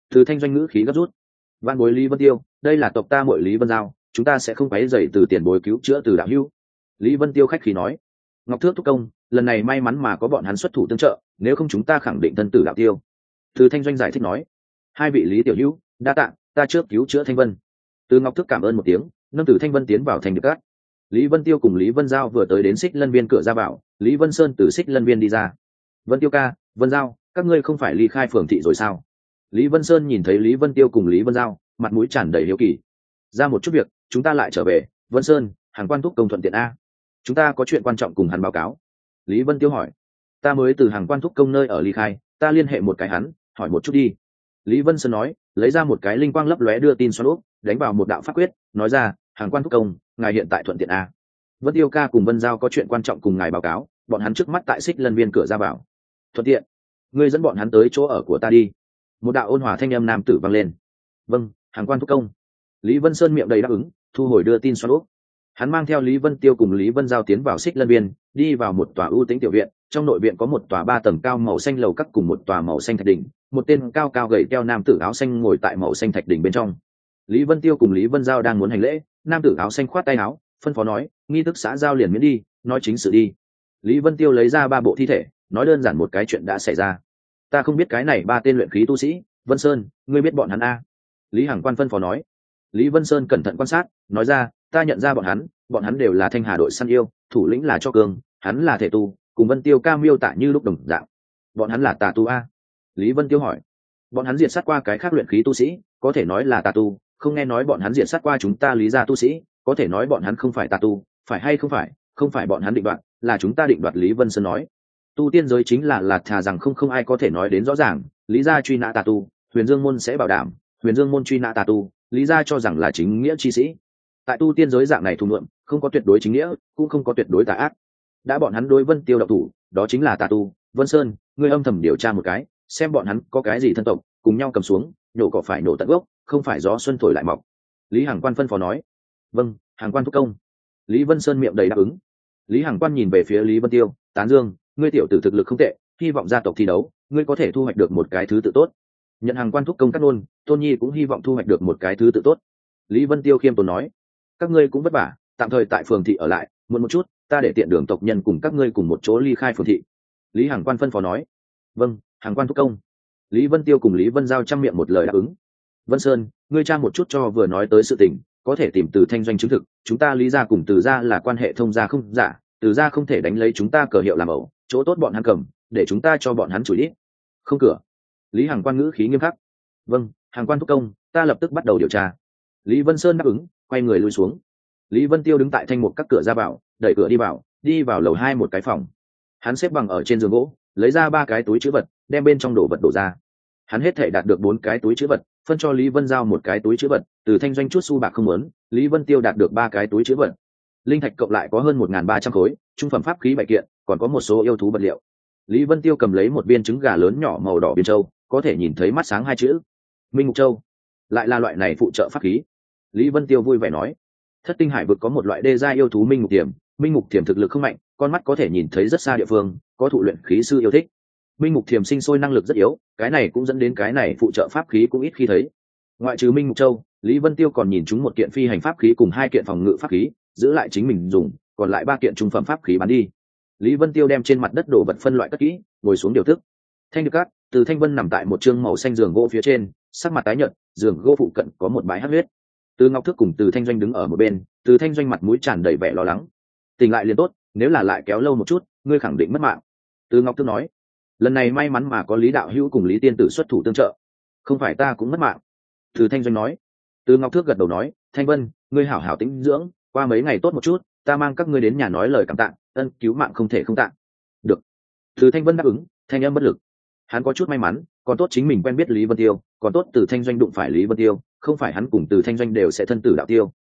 Từ thanh doanh ngữ khí gấp rút. Văn bối Lý Vân Tiêu, đây là tộc ta muội Lý Vân Giao, chúng ta sẽ không quấy rầy từ tiền bối cứu chữa từ đạo hữu. Lý Vân Tiêu khách khí nói. Ngọc Thước thúc công, lần này may mắn mà có bọn hắn xuất thủ tương trợ, nếu không chúng ta khẳng định thân tử đạo tiêu. Từ thanh doanh giải thích nói. Hai vị Lý tiểu hữu, đa tạ, ta trước cứu chữa Thanh Vân. Từ Ngọc Thước cảm ơn một tiếng, nâng Từ Thanh Vân tiến vào thành được cát. Lý Vân Tiêu cùng Lý Vân Giao vừa tới đến Xích Lân Viên cửa ra vào, Lý Vân Sơn từ Xích Lân Viên đi ra. Vân Tiêu ca, Vân Giao, các ngươi không phải ly khai phường thị rồi sao? Lý Vân Sơn nhìn thấy Lý Vân Tiêu cùng Lý Vân Giao, mặt mũi tràn đầy hiếu kỳ. Ra một chút việc, chúng ta lại trở về. Vân Sơn, Hàn Quan thúc công thuận tiện a. Chúng ta có chuyện quan trọng cùng hắn báo cáo. Lý Vân Tiêu hỏi. Ta mới từ Hàn Quan thúc công nơi ở ly khai, ta liên hệ một cái hắn, hỏi một chút đi. Lý Vân Sơn nói, lấy ra một cái linh quang lấp lóe đưa tin xoắn úp, đánh vào một đạo pháp quyết, nói ra, Hàn Quan thúc công, ngài hiện tại thuận tiện a. Vân Tiêu ca cùng Vân Giao có chuyện quan trọng cùng ngài báo cáo, bọn hắn trước mắt tại Xích Lân Viên cửa ra vào. Thuận tiện, ngươi dẫn bọn hắn tới chỗ ở của ta đi. Một đạo ôn hòa thanh âm nam tử vang lên. Vâng, Hàn Quan thúc công. Lý Vân Sơn miệng đầy đáp ứng, thu hồi đưa tin xoắn úp. Hắn mang theo Lý Vân Tiêu cùng Lý Vân Giao tiến vào Xích Lân Viên, đi vào một tòa ưu tĩnh tiểu viện. Trong nội viện có một tòa ba tầng cao màu xanh lầu các cùng một tòa màu xanh thạch đỉnh. Một tên cao cao gầy teo nam tử áo xanh ngồi tại màu xanh thạch đỉnh bên trong. Lý Vân Tiêu cùng Lý Vân Giao đang muốn hành lễ, nam tử áo xanh khoát tay áo, phân phó nói, nghi thức xã giao liền miễn đi, nói chính sự đi. Lý Vân Tiêu lấy ra ba bộ thi thể, nói đơn giản một cái chuyện đã xảy ra. Ta không biết cái này ba tên luyện khí tu sĩ, Vân Sơn, ngươi biết bọn hắn a? Lý Hằng Quan phân phó nói. Lý Vân Sơn cẩn thận quan sát, nói ra, ta nhận ra bọn hắn, bọn hắn đều là Thanh Hà đội săn yêu, thủ lĩnh là Cho Cương, hắn là thể tu, cùng Vân Tiêu ca miêu tả như lúc đồng dạng. Bọn hắn là tà tu a? Lý Vân Tiêu hỏi. Bọn hắn diệt sát qua cái khác luyện khí tu sĩ, có thể nói là tà tu, không nghe nói bọn hắn diệt sát qua chúng ta Lý gia tu sĩ, có thể nói bọn hắn không phải tà tu, phải hay không phải, không phải bọn hắn định đoạt, là chúng ta định đoạt. Lý Vân Sơn nói. Tu tiên giới chính là là thà rằng không không ai có thể nói đến rõ ràng, Lý gia truy nã tà tu, Huyền Dương môn sẽ bảo đảm, Huyền Dương môn truy nã tà tu, Lý gia cho rằng là chính nghĩa chi sĩ. Tại tu tiên giới dạng này thù ngưỡng, không có tuyệt đối chính nghĩa, cũng không có tuyệt đối tà ác. Đã bọn hắn đối Vân Tiêu độc thủ, đó chính là tà tu. Vân Sơn, ngươi âm thầm điều tra một cái, xem bọn hắn có cái gì thân tộc, cùng nhau cầm xuống, nhổ cỏ phải nổ tận gốc, không phải gió xuân thổi lại mọc. Lý Hằng Quan phân phó nói. Vâng, Hằng Quan thúc công. Lý Vân Sơn miệng đầy đáp ứng. Lý Hằng Quan nhìn về phía Lý Vân Tiêu, tán dương, ngươi tiểu tử thực lực không tệ, hy vọng gia tộc thi đấu, ngươi có thể thu hoạch được một cái thứ tự tốt. Nhận Hằng Quan thúc công cắt nôn, Tôn Nhi cũng hy vọng thu hoạch được một cái thứ tự tốt. Lý Vân Tiêu khiêm tốn nói. Các ngươi cũng vất vả, tạm thời tại phường thị ở lại, muộn một chút, ta để tiện đường tộc nhân cùng các ngươi cùng một chỗ ly khai phường thị. Lý Hằng Quan phân phó nói. Vâng, Hằng Quan thúc công. Lý Vân Tiêu cùng Lý Vân Giao chăm miệng một lời đáp ứng. Vân Sơn, ngươi tra một chút cho vừa nói tới sự tình, có thể tìm từ thanh doanh chứng thực, chúng ta Lý gia cùng từ gia là quan hệ thông gia không giả, từ gia không thể đánh lấy chúng ta cờ hiệu làm ẩu, chỗ tốt bọn hắn cầm, để chúng ta cho bọn hắn chửi ít. Không cửa. Lý Hằng Quan ngữ khí nghiêm khắc. Vâng, Hằng Quan thúc công, ta lập tức bắt đầu điều tra. Lý Vân Sơn đáp ứng, quay người lui xuống. Lý Vân Tiêu đứng tại thanh một các cửa ra vào, đẩy cửa đi vào, đi vào lầu hai một cái phòng. Hắn xếp bằng ở trên giường gỗ, lấy ra ba cái túi trữ vật, đem bên trong đồ vật đổ ra. Hắn hết thể đạt được bốn cái túi trữ vật, phân cho Lý Vân Giao một cái túi trữ vật, từ thanh doanh chút xu bạc không muốn, Lý Vân Tiêu đạt được ba cái túi trữ vật. Linh thạch cộng lại có hơn một nghìn ba trăm khối, trung phẩm pháp khí bảy kiện, còn có một số yêu thú vật liệu. Lý Vân Tiêu cầm lấy một viên trứng gà lớn nhỏ màu đỏ biên châu, có thể nhìn thấy mắt sáng hai chữ Minh Mục Châu, lại là loại này phụ trợ pháp khí. Lý Vân Tiêu vui vẻ nói. Thất tinh hải vực có một loại đê gia yêu thú Minh Mục Tiềm, Minh Mục Tiềm thực lực không mạnh, con mắt có thể nhìn thấy rất xa địa phương, có thụ luyện khí sư yêu thích. Minh Mục Tiềm sinh sôi năng lực rất yếu, cái này cũng dẫn đến cái này phụ trợ pháp khí cũng ít khi thấy. Ngoại trừ Minh Mục Châu, Lý Vân Tiêu còn nhìn chúng một kiện phi hành pháp khí cùng hai kiện phòng ngự pháp khí, giữ lại chính mình dùng, còn lại ba kiện trung phẩm pháp khí bán đi. Lý Vân Tiêu đem trên mặt đất đồ vật phân loại cất kỹ, ngồi xuống điều thức. Thanh Được Cát, Từ Thanh Vân nằm tại một trương màu xanh giường gỗ phía trên, sắc mặt tái nhợt, giường gỗ phụ cận có một bãi hắc huyết. Từ Ngọc Thước cùng Từ Thanh Doanh đứng ở một bên, Từ Thanh Doanh mặt mũi tràn đầy vẻ lo lắng. Tỉnh lại liền tốt, nếu là lại kéo lâu một chút, ngươi khẳng định mất mạng. Từ Ngọc Thước nói. Lần này may mắn mà có Lý đạo hữu cùng Lý tiên tử xuất thủ tương trợ, không phải ta cũng mất mạng. Từ Thanh Doanh nói. Từ Ngọc Thước gật đầu nói, Thanh Vân, ngươi hảo hảo tĩnh dưỡng, qua mấy ngày tốt một chút, ta mang các ngươi đến nhà nói lời cảm tạ, ân cứu mạng không thể không tạ. Được. Từ Thanh Vân đáp ứng, thanh âm bất lực. Hắn có chút may mắn, còn tốt chính mình quen biết Lý Vân Tiêu, còn tốt Từ Thanh Doanh đụng phải Lý Vân Tiêu, không phải hắn cùng Từ Thanh Doanh đều sẽ thân tử đạo tiêu,